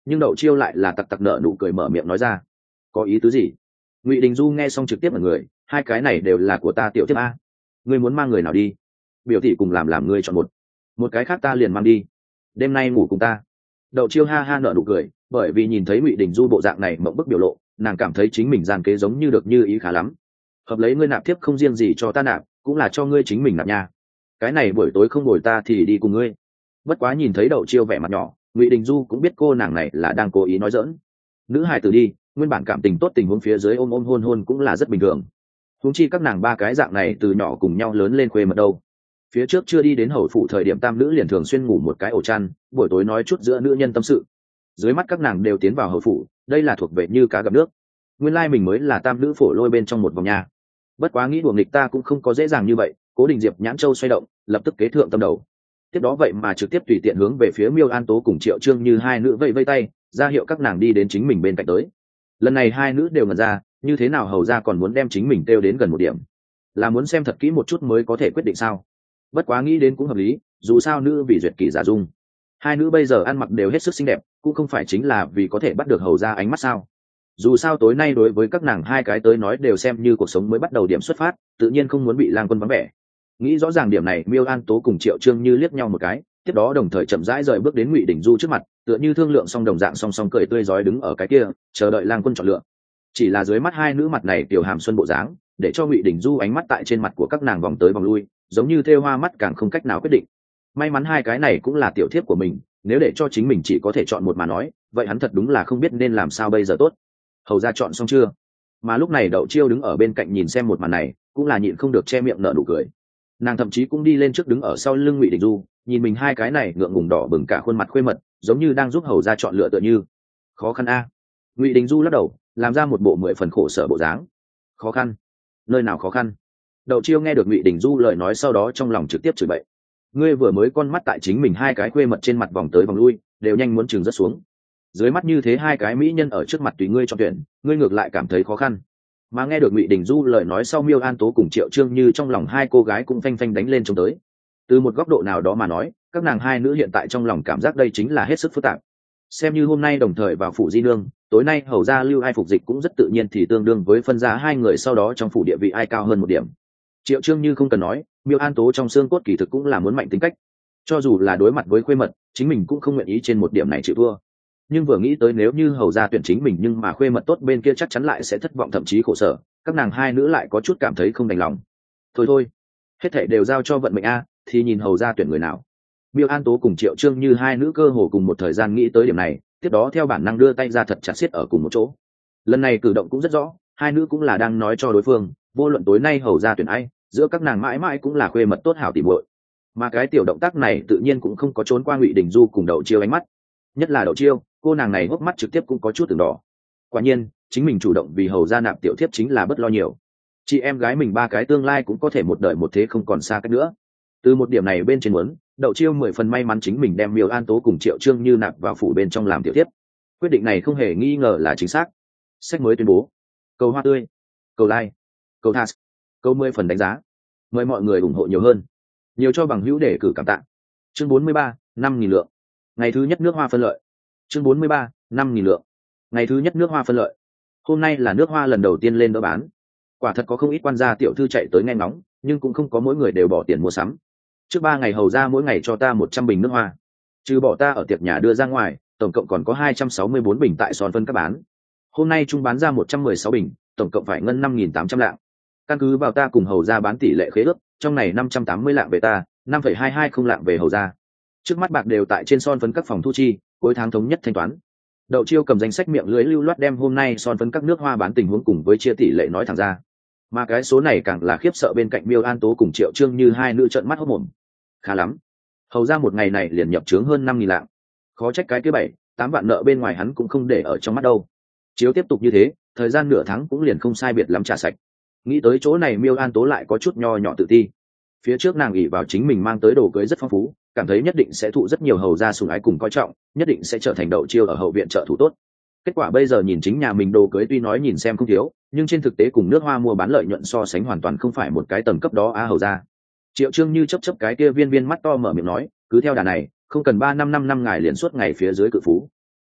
nhưng Đậu Chiêu lại là tặc tặc nợ nụ cười mở miệng nói ra. Có ý tứ gì? Ngụy Đình Du nghe xong trực tiếp ở người, hai cái này đều là của ta tiểu thiếp a. Ngươi muốn mang người nào đi? Biểu thị cùng làm ngươi chọn một cái khác ta liền mang đi. Đêm nay ngủ cùng ta. Đậu Chiêu ha ha nợ nụ cười, bởi vì nhìn thấy Ngụy Đình Du bộ dạng này mộng bức biểu lộ, nàng cảm thấy chính mình gian kế giống như được như ý khá lắm. Hợp lấy ngươi nạp thiếp không riêng gì cho ta nạp, cũng là cho ngươi chính mình nạp nha. Cái này buổi tối không ngồi ta thì đi cùng ngươi. Bất quá nhìn thấy Đậu Chiêu vẻ mặt nhỏ, Ngụy Đình Du cũng biết cô nàng này là đang cố ý nói giỡn. Nữ hài tử đi, nguyên bản cảm tình tốt tình huống phía dưới ôm ôm hôn hôn cũng là rất bình thường. Huống chi các nàng ba cái dạng này từ nhỏ cùng nhau lớn lên khuê mật đâu. Phía trước chưa đi đến hầu phủ thời điểm tam nữ liền thường xuyên ngủ một cái ổ chăn, buổi tối nói chút giữa nữ nhân tâm sự. Dưới mắt các nàng đều tiến vào hầu phủ, đây là thuộc về như cá gặp nước. Nguyên lai mình mới là tam nữ phổ lôi bên trong một vòng nhà. Bất quá nghĩ đùa nghịch ta cũng không có dễ dàng như vậy, Cố Đình Diệp nhãn châu xoay động, lập tức kế thượng tâm đầu. Tiếp đó vậy mà trực tiếp tùy tiện hướng về phía Miêu An Tố cùng Triệu Trương Như hai nữ vẫy vây tay, ra hiệu các nàng đi đến chính mình bên cạnh tới. Lần này hai nữ đều ngẩn ra, như thế nào hầu ra còn muốn đem chính mình kêu đến gần một điểm, là muốn xem thật kỹ một chút mới có thể quyết định sao? Bất quá nghĩ đến cũng hợp lý, dù sao nữ vì duyệt kỷ giả dung, hai nữ bây giờ ăn mặc đều hết sức xinh đẹp, cũng không phải chính là vì có thể bắt được hầu ra ánh mắt sao? Dù sao tối nay đối với các nàng hai cái tới nói đều xem như cuộc sống mới bắt đầu điểm xuất phát, tự nhiên không muốn bị lang quân vắng vẻ. Nghĩ rõ ràng điểm này, Miêu An Tố cùng Triệu Trương Như liếc nhau một cái, tiếp đó đồng thời chậm rãi rời bước đến Ngụy Đình Du trước mặt, tựa như thương lượng xong đồng dạng song song cười tươi rói đứng ở cái kia, chờ đợi lang quân chọn lựa. Chỉ là dưới mắt hai nữ mặt này tiểu hàm xuân bộ dáng, để cho Ngụy Đình Du ánh mắt tại trên mặt của các nàng vòng tới vòng lui, giống như thêu hoa mắt càng không cách nào quyết định. May mắn hai cái này cũng là tiểu thiếp của mình, nếu để cho chính mình chỉ có thể chọn một mà nói, vậy hắn thật đúng là không biết nên làm sao bây giờ tốt. Hầu ra chọn xong chưa? Mà lúc này Đậu Chiêu đứng ở bên cạnh nhìn xem một màn này, cũng là nhịn không được che miệng nở nụ cười. Nàng thậm chí cũng đi lên trước đứng ở sau lưng Ngụy Đình Du, nhìn mình hai cái này ngượng ngùng đỏ bừng cả khuôn mặt khuê mật, giống như đang giúp hầu ra chọn lựa tựa như. Khó khăn a. Ngụy Đình Du lắc đầu, làm ra một bộ 10 phần khổ sở bộ dáng. Khó khăn? Nơi nào khó khăn? Đậu Chiêu nghe được Ngụy Đình Du lời nói sau đó trong lòng trực tiếp chửi bậy. Ngươi vừa mới con mắt tại chính mình hai cái khuê mật trên mặt vòng tới vòng lui, đều nhanh muốn chừng rất xuống. Dưới mắt như thế hai cái mỹ nhân ở trước mặt tùy ngươi chọn tuyển, ngươi ngược lại cảm thấy khó khăn. Mà nghe được Ngụy Đình Du lời nói sau, Miêu An Tố cùng Triệu Trương Như trong lòng hai cô gái cũng phanh phanh đánh lên trông tới. Từ một góc độ nào đó mà nói, các nàng hai nữ hiện tại trong lòng cảm giác đây chính là hết sức phức tạp. Xem như hôm nay đồng thời vào phủ di nương, tối nay hầu ra lưu ai phục dịch cũng rất tự nhiên thì tương đương với phân ra hai người sau đó trong phủ địa vị ai cao hơn một điểm. Triệu Trương Như không cần nói, Miêu An Tố trong xương cốt kỳ thực cũng là muốn mạnh tính cách, cho dù là đối mặt với khuê mật, chính mình cũng không nguyện ý trên một điểm này chịu thua. Nhưng vừa nghĩ tới nếu như hầu ra tuyển chính mình nhưng mà khuê mật tốt bên kia chắc chắn lại sẽ thất vọng thậm chí khổ sở, các nàng hai nữ lại có chút cảm thấy không đành lòng. Thôi, hết thảy đều giao cho vận mệnh a, thì nhìn hầu ra tuyển người nào. Miêu An Tố cùng Triệu Trương Như hai nữ cơ hồ cùng một thời gian nghĩ tới điểm này, tiếp đó theo bản năng đưa tay ra thật chặt siết ở cùng một chỗ. Lần này cử động cũng rất rõ, hai nữ cũng là đang nói cho đối phương, vô luận tối nay hầu ra tuyển ai, giữa các nàng mãi mãi cũng là khuê mật tốt hảo tỉ muội. Mà cái tiểu động tác này tự nhiên cũng không có trốn qua Ngụy Đình Du cùng Đậu Chiêu ánh mắt, nhất là Đậu Chiêu, cô nàng này hốc mắt trực tiếp cũng có chút từng đỏ. Quả nhiên, chính mình chủ động vì hầu ra nạp tiểu thiếp chính là bất lo nhiều. Chị em gái mình ba cái tương lai cũng có thể một đời một thế không còn xa cách nữa. Từ một điểm này bên trên muốn, Đậu Chiêu 10 phần may mắn chính mình đem Miêu An Tố cùng Triệu Trương Như nạp vào phủ bên trong làm tiểu thiếp. Quyết định này không hề nghi ngờ là chính xác. Sách mới tuyên bố. Cầu hoa tươi, cầu like, cầu thas, cầu 10 phần đánh giá. Mời mọi người ủng hộ nhiều hơn. Nhiều cho bằng hữu để cử cảm tạ. Chương 43, 5.000 lượng. Ngày thứ nhất nước hoa phân lợi. Chương 43, 5.000 lượng. Ngày thứ nhất nước hoa phân lợi. Hôm nay là nước hoa lần đầu tiên lên đỡ bán. Quả thật có không ít quan gia tiểu thư chạy tới nghe ngóng, nhưng cũng không có mỗi người đều bỏ tiền mua sắm. Trước 3 ngày hầu ra mỗi ngày cho ta 100 bình nước hoa. Trừ bỏ ta ở tiệc nhà đưa ra ngoài, tổng cộng còn có 264 bình tại Son phân các bán. Hôm nay trung bán ra 116 bình, tổng cộng phải ngân 5.800 lạng. Căn cứ vào ta cùng hầu ra bán tỷ lệ khế ước, trong này 580 lạng về ta, 5,220 lạng về hầu ra. Trước mắt bạc đều tại trên Son phân các phòng thu chi, cuối tháng thống nhất thanh toán. Đậu Chiêu cầm danh sách miệng lưới lưu loát đem hôm nay Son phân các nước hoa bán tình huống cùng với chia tỷ lệ nói thẳng ra. Mà cái số này càng là khiếp sợ bên cạnh Miêu An Tố cùng Triệu Trương Như hai nữ trợn mắt hốt mồm. Khá lắm, hầu ra một ngày này liền nhập trướng hơn 5.000 lạng. Khó trách cái kia 7-8 vạn nợ bên ngoài hắn cũng không để ở trong mắt đâu. Chiếu tiếp tục như thế, thời gian nửa tháng cũng liền không sai biệt lắm trả sạch. Nghĩ tới chỗ này, Miêu An Tố lại có chút nho nhỏ tự ti. Phía trước nàng ỷ vào chính mình mang tới đồ cưới rất phong phú, cảm thấy nhất định sẽ thụ rất nhiều hầu gia sủng ái cùng coi trọng, nhất định sẽ trở thành Đậu Chiêu ở hậu viện trợ thủ tốt. Kết quả bây giờ nhìn chính nhà mình đồ cưới tuy nói nhìn xem không thiếu, nhưng trên thực tế cùng nước hoa mua bán lợi nhuận so sánh hoàn toàn không phải một cái tầm cấp đó á hầu gia. Triệu Trương Như chấp cái kia viên mắt to mở miệng nói, cứ theo đà này, không cần 3-5 năm ngài liền suốt ngày phía dưới cự phú.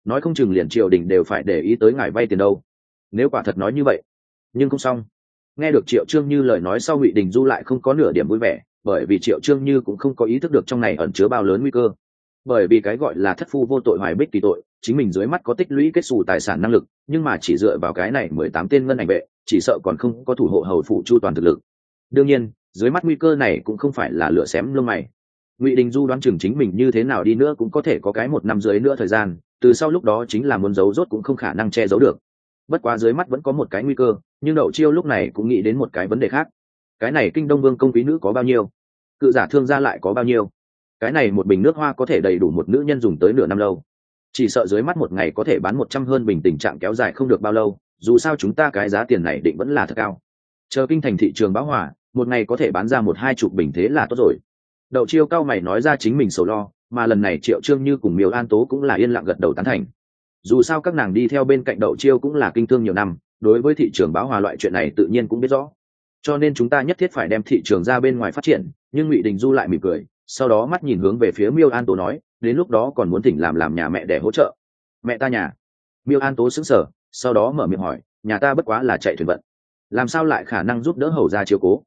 nói không chừng liền triều đình đều phải để ý tới ngài vay tiền đâu. Nếu quả thật nói như vậy, nhưng không xong. Nghe được Triệu Trương Như lời nói sau, Ngụy Đình Du lại không có nửa điểm vui vẻ, bởi vì Triệu Trương Như cũng không có ý thức được trong này ẩn chứa bao lớn nguy cơ. Bởi vì cái gọi là thất phu vô tội hoài bích kỳ tội, chính mình dưới mắt có tích lũy kết xù tài sản năng lực, nhưng mà chỉ dựa vào cái này 18 tên ngân ảnh vệ, chỉ sợ còn không có thủ hộ hầu phủ chu toàn thực lực. Đương nhiên, dưới mắt nguy cơ này cũng không phải là lửa xém lông mày. Ngụy Đình Du đoán chừng chính mình như thế nào đi nữa cũng có thể có cái 1 năm dưới nữa thời gian, từ sau lúc đó chính là muốn giấu rốt cũng không khả năng che giấu được. Bất quá dưới mắt vẫn có một cái nguy cơ, nhưng Đậu Chiêu lúc này cũng nghĩ đến một cái vấn đề khác. Cái này Kinh Đông Vương công quý nữ có bao nhiêu? Cự giả thương gia lại có bao nhiêu? Cái này một bình nước hoa có thể đầy đủ một nữ nhân dùng tới nửa năm lâu. Chỉ sợ dưới mắt một ngày có thể bán 100 hơn bình, tình trạng kéo dài không được bao lâu, dù sao chúng ta cái giá tiền này định vẫn là thật cao. Chờ kinh thành thị trường bão hòa, một ngày có thể bán ra 1-2 bình thế là tốt rồi. Đậu Chiêu cao mày nói ra chính mình sầu lo, mà lần này Triệu Trương Như cùng Miêu An Tố cũng là yên lặng gật đầu tán thành. Dù sao các nàng đi theo bên cạnh Đậu Chiêu cũng là kinh thương nhiều năm, đối với thị trường bão hòa loại chuyện này tự nhiên cũng biết rõ. Cho nên chúng ta nhất thiết phải đem thị trường ra bên ngoài phát triển. Nhưng Ngụy Đình Du lại mỉm cười, sau đó mắt nhìn hướng về phía Miêu An Tố nói, đến lúc đó còn muốn thỉnh làm nhà mẹ để hỗ trợ. Mẹ ta nhà? Miêu An Tố sững sờ, sau đó mở miệng hỏi, nhà ta bất quá là chạy thuyền vận, làm sao lại khả năng giúp đỡ hầu gia chiếu cố?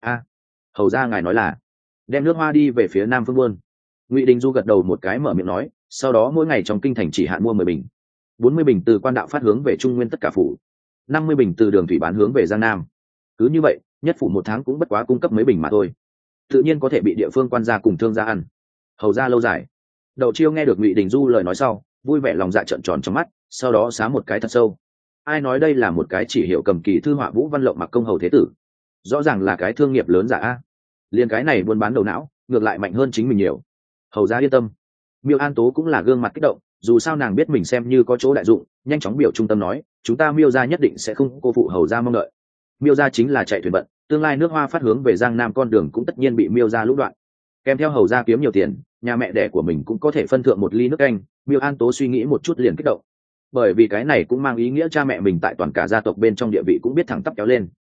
Hầu gia ngài nói là đem nước hoa đi về phía Nam Phương buôn. Ngụy Đình Du gật đầu một cái mở miệng nói, sau đó mỗi ngày trong kinh thành chỉ hạn mua 10 bình, 40 bình từ quan đạo phát hướng về Trung Nguyên tất cả phủ, 50 bình từ đường thủy bán hướng về Giang Nam. Cứ như vậy, nhất phủ 1 tháng cũng bất quá cung cấp mấy bình mà thôi, tự nhiên có thể bị địa phương quan gia cùng thương gia ăn. Hầu gia lâu dài. Đậu Chiêu nghe được Ngụy Đình Du lời nói sau, vui vẻ lòng dạ trợn tròn trong mắt, sau đó xá một cái thật sâu. Ai nói đây là một cái chỉ hiệu cầm kỳ thư họa Vũ Văn Lộng mặc công hầu thế tử? Rõ ràng là cái thương nghiệp lớn giả a. Liên cái này buôn bán đầu não, ngược lại mạnh hơn chính mình nhiều. Hầu gia yên tâm. Miêu An Tố cũng là gương mặt kích động, dù sao nàng biết mình xem như có chỗ đại dụng, nhanh chóng biểu trung tâm nói, chúng ta Miêu gia nhất định sẽ không cô phụ hầu gia mong đợi. Miêu gia chính là chạy thuyền vận, tương lai nước hoa phát hướng về Giang Nam con đường cũng tất nhiên bị Miêu gia lũ đoạn. Kèm theo hầu gia kiếm nhiều tiền, nhà mẹ đẻ của mình cũng có thể phân thượng một ly nước canh. Miêu An Tố suy nghĩ một chút liền kích động, bởi vì cái này cũng mang ý nghĩa cha mẹ mình tại toàn cả gia tộc bên trong địa vị cũng biết thẳng tắp kéo lên.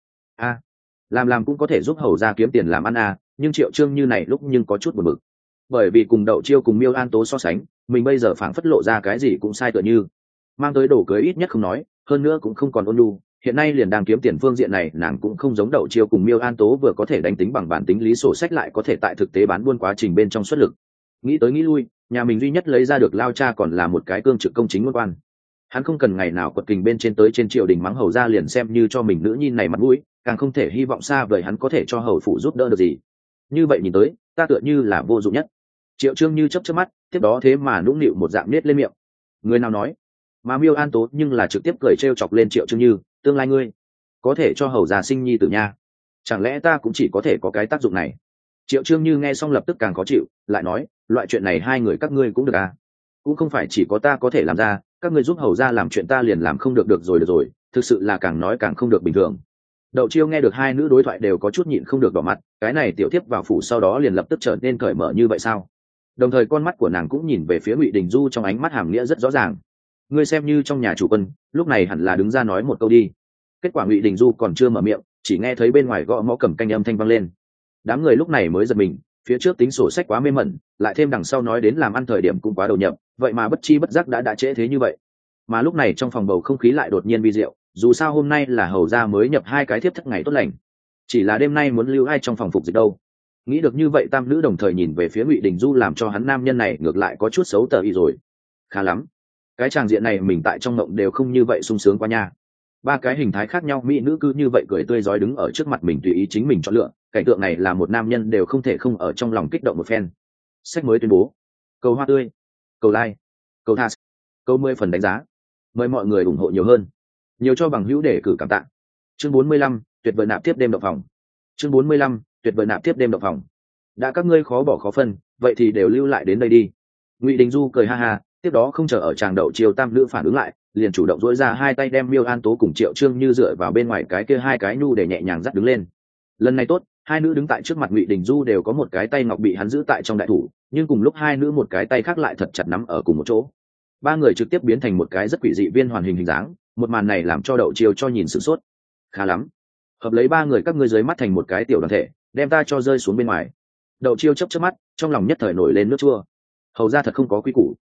Làm cũng có thể giúp hầu gia kiếm tiền làm ăn nhưng Triệu Trương Như này lúc nhưng có chút buồn bực, bởi vì cùng Đậu Chiêu cùng Miêu An Tố so sánh, mình bây giờ phảng phất lộ ra cái gì cũng sai tựa như. Mang tới đồ cưới ít nhất không nói, hơn nữa cũng không còn ôn nhu, hiện nay liền đang kiếm tiền phương diện này nàng cũng không giống Đậu Chiêu cùng Miêu An Tố vừa có thể đánh tính bằng bản tính lý sổ sách, lại có thể tại thực tế bán buôn quá trình bên trong xuất lực. Nghĩ tới nghĩ lui, nhà mình duy nhất lấy ra được lao cha còn là một cái cương trực công chính ngôn quan. Hắn không cần ngày nào quật kình bên trên tới trên triều đình mắng hầu ra liền xem như cho mình nữ nhi này mặt mũi, càng không thể hy vọng xa vời hắn có thể cho hầu phủ giúp đỡ được gì. Như vậy nhìn tới, ta tựa như là vô dụng nhất. Triệu Trương Như chớp chớp mắt, tiếp đó thế mà nũng nịu một dạng nết lên miệng. Người nào nói? Mà Miêu An Tố nhưng là trực tiếp cười trêu chọc lên Triệu Trương Như, tương lai ngươi có thể cho hầu già sinh nhi tử nha. Chẳng lẽ ta cũng chỉ có thể có cái tác dụng này? Triệu Trương Như nghe xong lập tức càng khó chịu, lại nói, loại chuyện này hai người các ngươi cũng được cũng không phải chỉ có ta có thể làm ra, các ngươi giúp hầu ra làm chuyện ta liền làm không được được rồi, thực sự là càng nói càng không được bình thường. Đậu Chiêu nghe được hai nữ đối thoại đều có chút nhịn không được đỏ mặt, cái này tiểu thiếp vào phủ sau đó liền lập tức trở nên cởi mở như vậy sao? Đồng thời con mắt của nàng cũng nhìn về phía Ngụy Đình Du, trong ánh mắt hàm nghĩa rất rõ ràng. Ngươi xem như trong nhà chủ quân, lúc này hẳn là đứng ra nói một câu đi. Kết quả Ngụy Đình Du còn chưa mở miệng, chỉ nghe thấy bên ngoài gõ mõ cầm canh âm thanh vang lên. Đám người lúc này mới giật mình, phía trước tính sổ sách quá mê mẩn, lại thêm đằng sau nói đến làm ăn thời điểm cũng quá đầu nhập, vậy mà bất chi bất giác đã trễ thế như vậy. Mà lúc này trong phòng bầu không khí lại đột nhiên vi diệu, dù sao hôm nay là hầu gia mới nhập 2 cái thiếp thất ngày tốt lành, chỉ là đêm nay muốn lưu ai trong phòng phục dịch đâu. Nghĩ được như vậy, tam nữ đồng thời nhìn về phía Ngụy Đình Du, làm cho hắn nam nhân này ngược lại có chút xấu tờ y rồi. Khá lắm, cái tràng diện này mình tại trong mộng đều không như vậy sung sướng qua nha. 3 cái hình thái khác nhau mỹ nữ cứ như vậy cười tươi rói đứng ở trước mặt mình tùy ý chính mình chọn lựa, cảnh tượng này là một nam nhân đều không thể không ở trong lòng kích động một phen. Sách mới tuyên bố, cầu hoa tươi, cầu like, cầu tha, cầu 10 phần đánh giá, mời mọi người ủng hộ nhiều hơn, nhiều cho bằng hữu để cử cảm tạ. Chương 45, tuyệt vời nạp tiếp đêm động phòng. Chương 45, tuyệt vời nạp tiếp đêm động phòng. Đã các ngươi khó bỏ khó phân, vậy thì đều lưu lại đến đây đi. Ngụy Đình Du cười ha ha, tiếp đó không chờ ở tràng Đậu Chiêu tam nữ phản ứng lại, liền chủ động dỗi ra 2 tay đem Miêu An Tố cùng Triệu Trương Như dựa vào bên ngoài cái kia 2 cái nhu để nhẹ nhàng dắt đứng lên. Lần này tốt, 2 nữ đứng tại trước mặt Ngụy Đình Du đều có một cái tay ngọc bị hắn giữ tại trong đại thủ, nhưng cùng lúc 2 nữ một cái tay khác lại thật chặt nắm ở cùng một chỗ. 3 người trực tiếp biến thành một cái rất quỷ dị viên hoàn hình dáng, một màn này làm cho Đậu Chiêu cho nhìn sửng sốt. Khá lắm, hợp lấy 3 người các ngươi dưới mắt thành một cái tiểu đoàn thể, đem ta cho rơi xuống bên ngoài. Đậu Chiêu chớp chớp mắt, trong lòng nhất thời nổi lên nước chua. Hầu ra thật không có quy củ.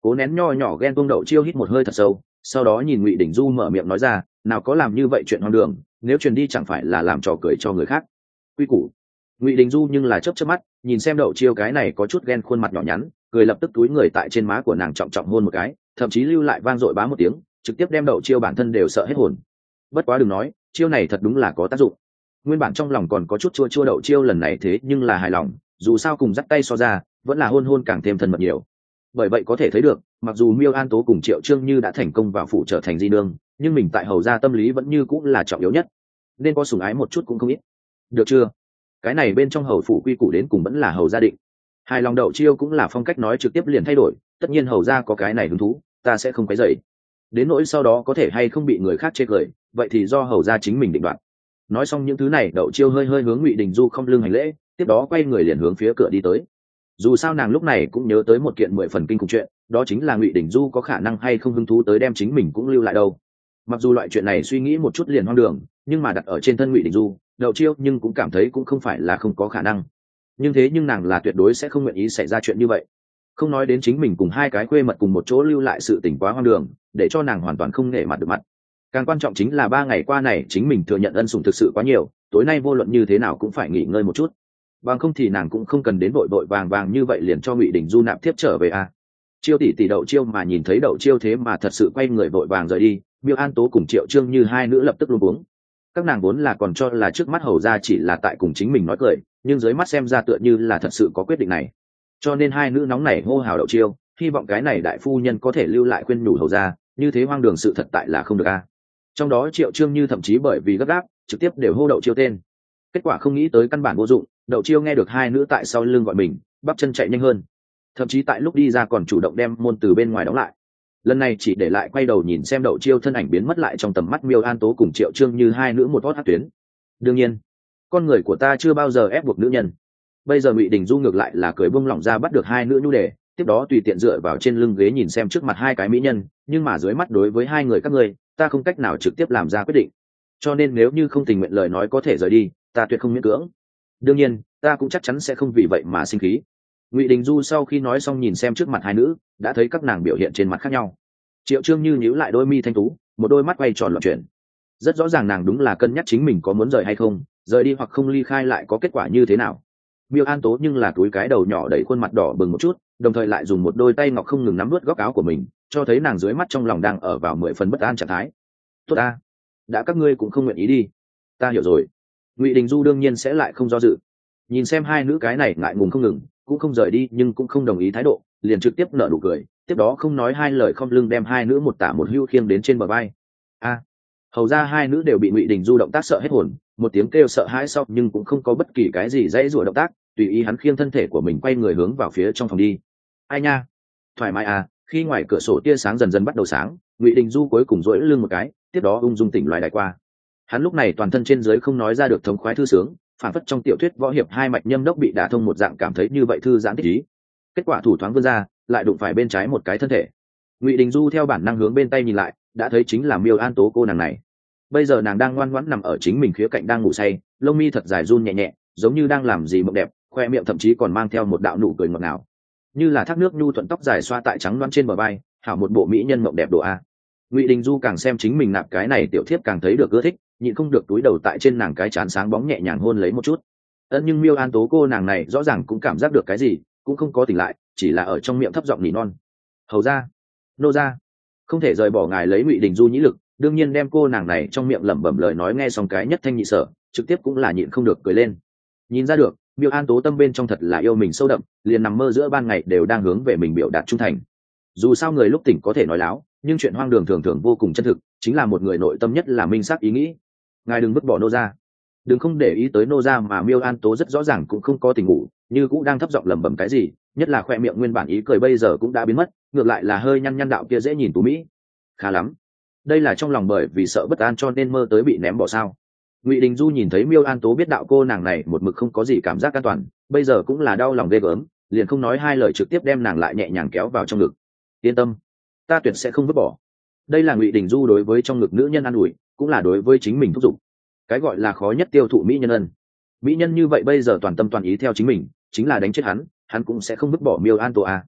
Cố nén nho nhỏ ghen tuông Đậu Chiêu hít một hơi thật sâu, sau đó nhìn Ngụy Đình Du mở miệng nói ra, nào có làm như vậy chuyện hoang đường, nếu truyền đi chẳng phải là làm trò cười cho người khác. Quy củ. Ngụy Đình Du nhưng là chớp chớp mắt, nhìn xem Đậu Chiêu cái này có chút ghen khuôn mặt nhỏ nhắn, cười lập tức túi người tại trên má của nàng trọng trọng hôn một cái, thậm chí lưu lại vang dội bá một tiếng, trực tiếp đem Đậu Chiêu bản thân đều sợ hết hồn. Bất quá đừng nói, chiêu này thật đúng là có tác dụng. Nguyên bản trong lòng còn có chút chua chua Đậu Chiêu lần này thế nhưng là hài lòng, dù sao cùng dắt tay so ra, vẫn là hôn hôn càng thêm thân mật nhiều. Bởi vậy có thể thấy được, mặc dù Miêu An Tố cùng Triệu Trương Như đã thành công vào phủ trở thành di nương, nhưng mình tại hầu gia tâm lý vẫn như cũng là trọng yếu nhất, nên có sủng ái một chút cũng không ít. Được chưa? Cái này bên trong hầu phủ quy củ đến cùng vẫn là hầu gia định. Hài lòng Đậu Chiêu cũng là phong cách nói trực tiếp liền thay đổi, tất nhiên hầu gia có cái này hứng thú, ta sẽ không quấy rầy. Đến nỗi sau đó có thể hay không bị người khác chê cười, vậy thì do hầu gia chính mình định đoạt. Nói xong những thứ này, Đậu Chiêu hơi hơi hướng Ngụy Đình Du không lưng hành lễ, tiếp đó quay người liền hướng phía cửa đi tới. Dù sao nàng lúc này cũng nhớ tới một kiện 10 phần kinh khủng chuyện, đó chính là Ngụy Đình Du có khả năng hay không hứng thú tới đem chính mình cũng lưu lại đâu. Mặc dù loại chuyện này suy nghĩ một chút liền hoang đường, nhưng mà đặt ở trên thân Ngụy Đình Du, Đậu Chiêu nhưng cũng cảm thấy cũng không phải là không có khả năng. Nhưng nàng là tuyệt đối sẽ không nguyện ý xảy ra chuyện như vậy. Không nói đến chính mình cùng hai cái quê mật cùng một chỗ lưu lại sự tình quá hoang đường, để cho nàng hoàn toàn không nể mặt được mặt. Càng quan trọng chính là 3 ngày qua này chính mình thừa nhận ân sủng thực sự quá nhiều, tối nay vô luận như thế nào cũng phải nghỉ ngơi một chút. Bằng không thì nàng cũng không cần đến vội vội vàng vàng như vậy liền cho Ngụy Đình Du nạp tiếp trở về à. Chiêu tỷ Đậu Chiêu mà nhìn thấy Đậu Chiêu thế mà thật sự quay người vội vàng rời đi, Miêu An Tố cùng Triệu Trương Như hai nữ lập tức luống cuống. Các nàng vốn là còn cho là trước mắt hầu ra chỉ là tại cùng chính mình nói cười, nhưng dưới mắt xem ra tựa như là thật sự có quyết định này. Cho nên hai nữ nóng nảy hô hào Đậu Chiêu, hy vọng cái này đại phu nhân có thể lưu lại khuyên nhủ hầu ra, như thế hoang đường sự thật tại là không được a. Trong đó Triệu Trương Như thậm chí bởi vì gấp gáp, trực tiếp đều hô Đậu Chiêu tên. Kết quả không nghĩ tới căn bản vô dụng, Đậu Chiêu nghe được hai nữ tại sau lưng gọi mình, bắp chân chạy nhanh hơn, thậm chí tại lúc đi ra còn chủ động đem môn từ bên ngoài đóng lại. Lần này chỉ để lại quay đầu nhìn xem Đậu Chiêu thân ảnh biến mất lại trong tầm mắt Miêu An Tố cùng Triệu Trương Như hai nữ một hót hát tuyến. Đương nhiên, con người của ta chưa bao giờ ép buộc nữ nhân. Bây giờ Ngụy Đình Du ngược lại là cười buông lỏng ra bắt được hai nữ nhu đề, tiếp đó tùy tiện dựa vào trên lưng ghế nhìn xem trước mặt hai cái mỹ nhân, nhưng mà dưới mắt đối với hai người các ngươi, ta không cách nào trực tiếp làm ra quyết định. Cho nên nếu như không tình nguyện lời nói có thể rời đi, ta tuyệt không miễn cưỡng. Đương nhiên, ta cũng chắc chắn sẽ không vì vậy mà sinh khí. Ngụy Đình Du sau khi nói xong nhìn xem trước mặt hai nữ, đã thấy các nàng biểu hiện trên mặt khác nhau. Triệu Trương Như nhíu lại đôi mi thanh tú, một đôi mắt quay tròn loạn chuyển. Rất rõ ràng nàng đúng là cân nhắc chính mình có muốn rời hay không, rời đi hoặc không ly khai lại có kết quả như thế nào. Miêu An Tố nhưng là túi cái đầu nhỏ đẩy khuôn mặt đỏ bừng một chút, đồng thời lại dùng một đôi tay ngọc không ngừng nắm nuốt góc áo của mình, cho thấy nàng dưới mắt trong lòng đang ở vào 10 phần bất an trạng thái. Tốt a, đã các ngươi cũng không nguyện ý đi, ta hiểu rồi. Ngụy Đình Du đương nhiên sẽ lại không do dự, nhìn xem hai nữ cái này ngại ngùng không ngừng, cũng không rời đi nhưng cũng không đồng ý thái độ, liền trực tiếp nở nụ cười, tiếp đó không nói hai lời không lưng đem hai nữ một tả một hữu khiêng đến trên bờ vai. A, hầu ra hai nữ đều bị Ngụy Đình Du động tác sợ hết hồn, một tiếng kêu sợ hãi sau nhưng cũng không có bất kỳ cái gì dãy rủa động tác, tùy ý hắn khiêng thân thể của mình quay người hướng vào phía trong phòng đi. Ai nha, thoải mái à. Khi ngoài cửa sổ tia sáng dần dần bắt đầu sáng, Ngụy Đình Du cuối cùng duỗi lưng một cái, tiếp đó ung dung tỉnh loài đại qua. Hắn lúc này toàn thân trên dưới không nói ra được thống khoái thư sướng, phản phất trong tiểu thuyết võ hiệp hai mạch nhâm đốc bị đả thông một dạng cảm thấy như vậy thư giãn thích ý. Kết quả thủ thoáng vươn ra, lại đụng phải bên trái một cái thân thể. Ngụy Đình Du theo bản năng hướng bên tay nhìn lại, đã thấy chính là Miêu An Tố cô nàng này. Bây giờ nàng đang ngoan ngoãn nằm ở chính mình khía cạnh đang ngủ say, lông mi thật dài run nhẹ nhẹ, giống như đang làm gì mộng đẹp, khoe miệng thậm chí còn mang theo một đạo nụ cười ngọt ngào, như là thác nước nhu thuận tóc dài xoa tại trắng loáng trên bờ vai, hảo một bộ mỹ nhân mộng đẹp độ a. Ngụy Đình Du càng xem chính mình nạp cái này tiểu thiếp càng thấy được ưa thích, nhịn không được túi đầu tại trên nàng cái trán sáng bóng nhẹ nhàng hôn lấy một chút. Nhưng Miêu An Tố cô nàng này rõ ràng cũng cảm giác được cái gì, cũng không có tỉnh lại, chỉ là ở trong miệng thấp giọng nỉ non. Hầu ra, nô ra, không thể rời bỏ ngài lấy Ngụy Đình Du nhĩ lực, đương nhiên đem cô nàng này trong miệng lẩm bẩm lời nói nghe xong cái nhất thanh nhị sở, trực tiếp cũng là nhịn không được cười lên. Nhìn ra được, Miêu An Tố tâm bên trong thật là yêu mình sâu đậm, liền nằm mơ giữa ban ngày đều đang hướng về mình biểu đạt trung thành. Dù sao người lúc tỉnh có thể nói láo, nhưng chuyện hoang đường thường thường vô cùng chân thực, chính là một người nội tâm nhất là minh xác ý nghĩ. Ngài đừng vứt bỏ nô ra, đừng không để ý tới nô ra, mà Miêu An Tố rất rõ ràng cũng không có tình ngủ, như cũng đang thấp giọng lẩm bẩm cái gì, nhất là khoe miệng nguyên bản ý cười bây giờ cũng đã biến mất, ngược lại là hơi nhăn nhăn đạo kia dễ nhìn tú mỹ. Khá lắm, đây là trong lòng bởi vì sợ bất an cho nên mơ tới bị ném bỏ sao. Ngụy Đình Du nhìn thấy Miêu An Tố biết đạo cô nàng này một mực không có gì cảm giác an toàn, bây giờ cũng là đau lòng ghê gớm, liền không nói hai lời trực tiếp đem nàng lại nhẹ nhàng kéo vào trong ngực. Yên tâm, ta tuyệt sẽ không vứt bỏ. Đây là Ngụy Đình Du đối với trong ngực nữ nhân an ủi, cũng là đối với chính mình thúc giục. Cái gọi là khó nhất tiêu thụ mỹ nhân ân. Mỹ nhân như vậy bây giờ toàn tâm toàn ý theo chính mình, chính là đánh chết hắn cũng sẽ không vứt bỏ Miêu An Tố a.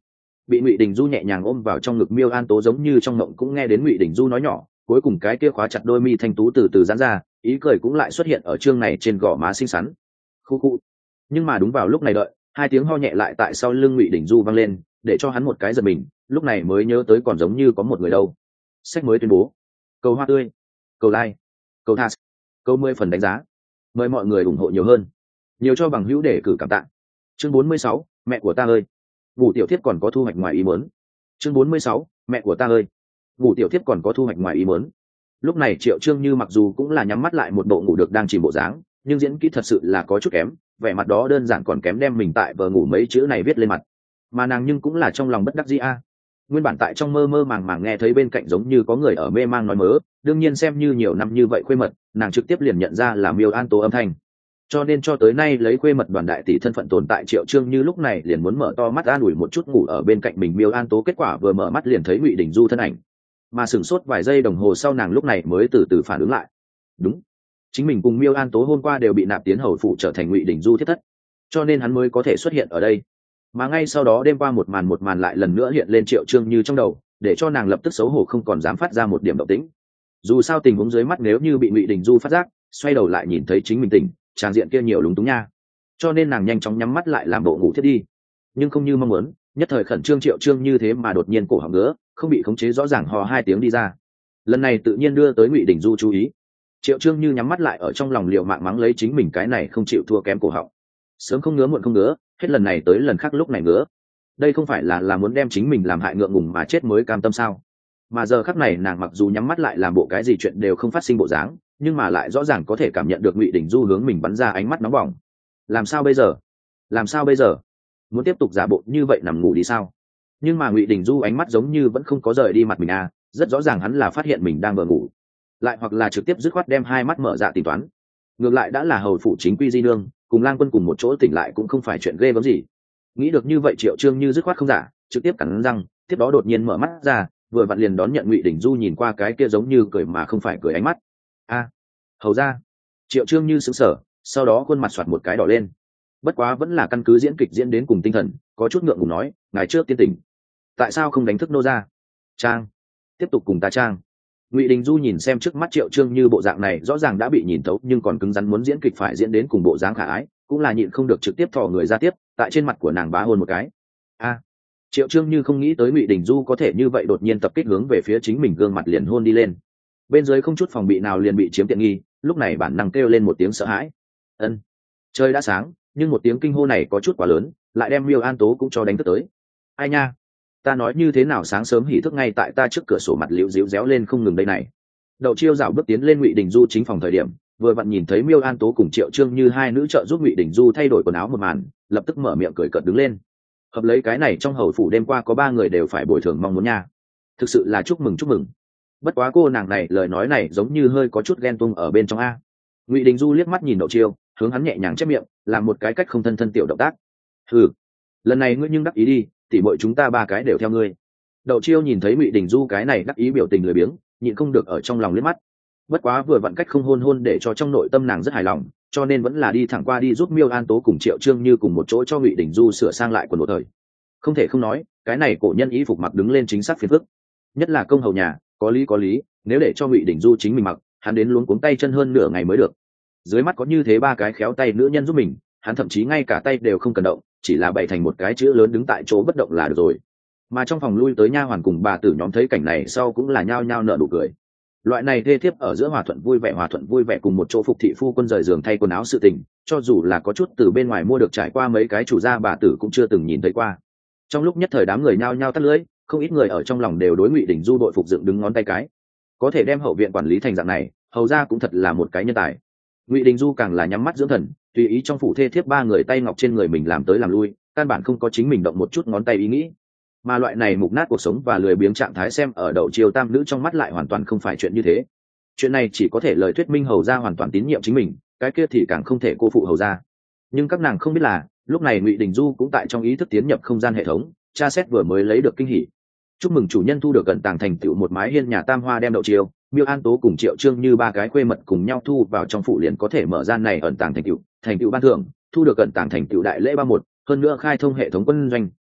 bị Ngụy Đình Du nhẹ nhàng ôm vào trong ngực, Miêu An Tố giống như trong mộng cũng nghe đến Ngụy Đình Du nói nhỏ, cuối cùng cái kia khóa chặt đôi mi thanh tú từ từ giãn ra, ý cười cũng lại xuất hiện ở chương này trên gò má xinh xắn. Khu khu. Nhưng mà đúng vào lúc này đợi, hai tiếng ho nhẹ lại tại sau lưng Ngụy Đình Du vang lên, để cho hắn một cái giật mình, lúc này mới nhớ tới còn giống như có một người đâu. Sách mới tuyên bố: cầu hoa tươi, cầu like, cầu tha, cầu 10 phần đánh giá, mời mọi người ủng hộ nhiều hơn, nhiều cho bằng hữu để cử cảm tạ. Chương 46, mẹ của ta ơi, Ngủ tiểu thiếp còn có thu hoạch ngoài ý muốn. Chương 46, mẹ của ta ơi, Ngủ tiểu thiếp còn có thu hoạch ngoài ý muốn. Lúc này Triệu Trương Như mặc dù cũng là nhắm mắt lại một bộ ngủ được đang chìm bộ dáng, nhưng diễn kỹ thật sự là có chút kém, vẻ mặt đó đơn giản còn kém đem mình tại vờ ngủ mấy chữ này viết lên mặt. Mà nàng nhưng cũng là trong lòng bất đắc dĩ a. Nguyên bản tại trong mơ mơ màng màng nghe thấy bên cạnh giống như có người ở mê mang nói mớ, đương nhiên xem như nhiều năm như vậy khuê mật, nàng trực tiếp liền nhận ra là Miêu An Tố âm thanh. Cho nên cho tới nay lấy khuê mật Đoàn đại tỷ thân phận tồn tại, Triệu Trương Như lúc này liền muốn mở to mắt an ủi một chút ngủ ở bên cạnh mình Miêu An Tố, kết quả vừa mở mắt liền thấy Ngụy Đình Du thân ảnh. Mà sửng sốt vài giây đồng hồ sau, nàng lúc này mới từ từ phản ứng lại. Đúng, chính mình cùng Miêu An Tố hôm qua đều bị nạp tiến hầu phụ trở thành Ngụy Đình Du thiết thất, cho nên hắn mới có thể xuất hiện ở đây. Mà ngay sau đó đêm qua một màn lại lần nữa hiện lên Triệu Trương Như trong đầu, để cho nàng lập tức xấu hổ không còn dám phát ra một điểm động tĩnh. Dù sao tình huống dưới mắt nếu như bị Ngụy Đình Du phát giác, xoay đầu lại nhìn thấy chính mình tỉnh, tràng diện kia nhiều lúng túng nha. Cho nên nàng nhanh chóng nhắm mắt lại làm bộ ngủ thiết đi. Nhưng không như mong muốn, nhất thời khẩn trương Triệu Trương Như thế mà đột nhiên cổ họng ngứa, không bị khống chế rõ ràng hò hai tiếng đi ra. Lần này tự nhiên đưa tới Ngụy Đình Du chú ý. Triệu Trương Như nhắm mắt lại ở trong lòng liều mạng mắng lấy chính mình cái này không chịu thua kém cổ họng. Sớm không ngứa muộn không ngứa, hết lần này tới lần khác lúc này ngứa. Đây không phải là muốn đem chính mình làm hại ngượng ngùng mà chết mới cam tâm sao? Mà giờ khắc này nàng mặc dù nhắm mắt lại làm bộ cái gì chuyện đều không phát sinh bộ dáng, nhưng mà lại rõ ràng có thể cảm nhận được Ngụy Đình Du hướng mình bắn ra ánh mắt nóng bỏng. Làm sao bây giờ? Làm sao bây giờ? Muốn tiếp tục giả bộ như vậy nằm ngủ đi sao? Nhưng mà Ngụy Đình Du ánh mắt giống như vẫn không có rời đi mặt mình à, rất rõ ràng hắn là phát hiện mình đang vừa ngủ, lại hoặc là trực tiếp dứt khoát đem hai mắt mở ra tính toán. Ngược lại đã là hầu phụ chính quy di nương, cùng Lang Quân cùng một chỗ tỉnh lại cũng không phải chuyện ghê gớm gì. Nghĩ được như vậy Triệu Trương Như dứt khoát không giả, trực tiếp cắn răng, tiếp đó đột nhiên mở mắt ra, vừa vặn liền đón nhận Ngụy Đình Du nhìn qua cái kia giống như cười mà không phải cười ánh mắt. A, hầu ra. Triệu Trương Như sững sờ, sau đó khuôn mặt xoạt một cái đỏ lên. Bất quá vẫn là căn cứ diễn kịch diễn đến cùng tinh thần, có chút ngượng ngùng nói, ngày trước tiên tỉnh, tại sao không đánh thức nô ra? Trang, tiếp tục cùng ta trang. Ngụy Đình Du nhìn xem trước mắt Triệu Trương Như bộ dạng này rõ ràng đã bị nhìn thấu, nhưng còn cứng rắn muốn diễn kịch phải diễn đến cùng bộ dáng khả ái, cũng là nhịn không được trực tiếp thò người ra tiếp, tại trên mặt của nàng bá hôn một cái. A, Triệu Trương Như không nghĩ tới Ngụy Đình Du có thể như vậy đột nhiên tập kích hướng về phía chính mình, gương mặt liền hôn đi lên. Bên dưới không chút phòng bị nào liền bị chiếm tiện nghi, lúc này bản năng kêu lên một tiếng sợ hãi. Ân. Trời đã sáng, nhưng một tiếng kinh hô này có chút quá lớn, lại đem Miêu An Tố cũng cho đánh thức tới. Ai nha, ta nói như thế nào sáng sớm hỉ thức ngay tại ta trước cửa sổ mặt liễu díu réo lên không ngừng đây này. Đậu Chiêu dạo bước tiến lên Ngụy Đình Du chính phòng thời điểm, vừa vặn nhìn thấy Miêu An Tố cùng Triệu Trương Như hai nữ trợ giúp Ngụy Đình Du thay đổi quần áo một màn, lập tức mở miệng cười cợt đứng lên. Hợp lấy cái này trong hầu phủ đêm qua có 3 người đều phải bồi thường mong muốn nha. Thực sự là chúc mừng chúc mừng. Bất quá cô nàng này lời nói này giống như hơi có chút ghen tuông ở bên trong a. Ngụy Đình Du liếc mắt nhìn Đậu Chiêu, hướng hắn nhẹ nhàng chép miệng, làm một cái cách không thân thân tiểu động tác. Hừ, lần này ngươi nhưng đắc ý đi, tỉ muội chúng ta 3 cái đều theo ngươi. Đậu Chiêu nhìn thấy Ngụy Đình Du cái này đắc ý biểu tình lười biếng, nhịn không được ở trong lòng liếc mắt. Bất quá vừa vặn cách không hôn để cho trong nội tâm nàng rất hài lòng, cho nên vẫn là đi thẳng qua đi giúp Miêu An Tố cùng Triệu Trương Như cùng một chỗ cho Ngụy Đình Du sửa sang lại quần một thời. Không thể không nói, cái này cổ nhân y phục mặc đứng lên chính xác phiền phức, nhất là công hầu nhà, có lý, nếu để cho Ngụy Đình Du chính mình mặc, hắn đến luống cuống tay chân hơn nửa ngày mới được. Dưới mắt có như thế 3 cái khéo tay nữ nhân giúp mình, hắn thậm chí ngay cả tay đều không cần động, chỉ là bày thành một cái chữ lớn đứng tại chỗ bất động là được rồi. Mà trong phòng lui tới nha hoàn cùng bà tử nhóm thấy cảnh này sau cũng là nhao nhao nở nụ cười. Loại này thê thiếp ở giữa hòa thuận vui vẻ cùng một chỗ phục thị phu quân rời giường thay quần áo sự tình, cho dù là có chút từ bên ngoài mua được trải qua mấy cái chủ gia bà tử cũng chưa từng nhìn thấy qua. Trong lúc nhất thời đám người nhao nhao tắt lưỡi, không ít người ở trong lòng đều đối Ngụy Đình Du đội phục dựng đứng ngón tay cái. Có thể đem hậu viện quản lý thành dạng này, hầu ra cũng thật là một cái nhân tài. Ngụy Đình Du càng là nhắm mắt dưỡng thần, tùy ý trong phủ thê thiếp 3 người tay ngọc trên người mình làm tới làm lui, căn bản không có chính mình động một chút ngón tay ý nghĩ. Mà loại này mục nát cuộc sống và lười biếng trạng thái xem ở Đậu Chiêu tam nữ trong mắt lại hoàn toàn không phải chuyện như thế. Chuyện này chỉ có thể lời thuyết minh hầu ra hoàn toàn tín nhiệm chính mình, cái kia thì càng không thể cô phụ hầu ra. Nhưng các nàng không biết là lúc này Ngụy Đình Du cũng tại trong ý thức tiến nhập không gian hệ thống, tra xét vừa mới lấy được kinh hỉ. Chúc mừng chủ nhân thu được cận tàng thành tựu một mái hiên nhà tam hoa đem Đậu Chiêu, Miêu An Tố cùng Triệu Trương Như 3 cái khuê mật cùng nhau thu vào trong phủ liền có thể mở gian này ẩn tàng thành tựu ban thưởng, thu được cận tàng thành tựu đại lễ 31, hơn nữa khai thông hệ thống quân doanh,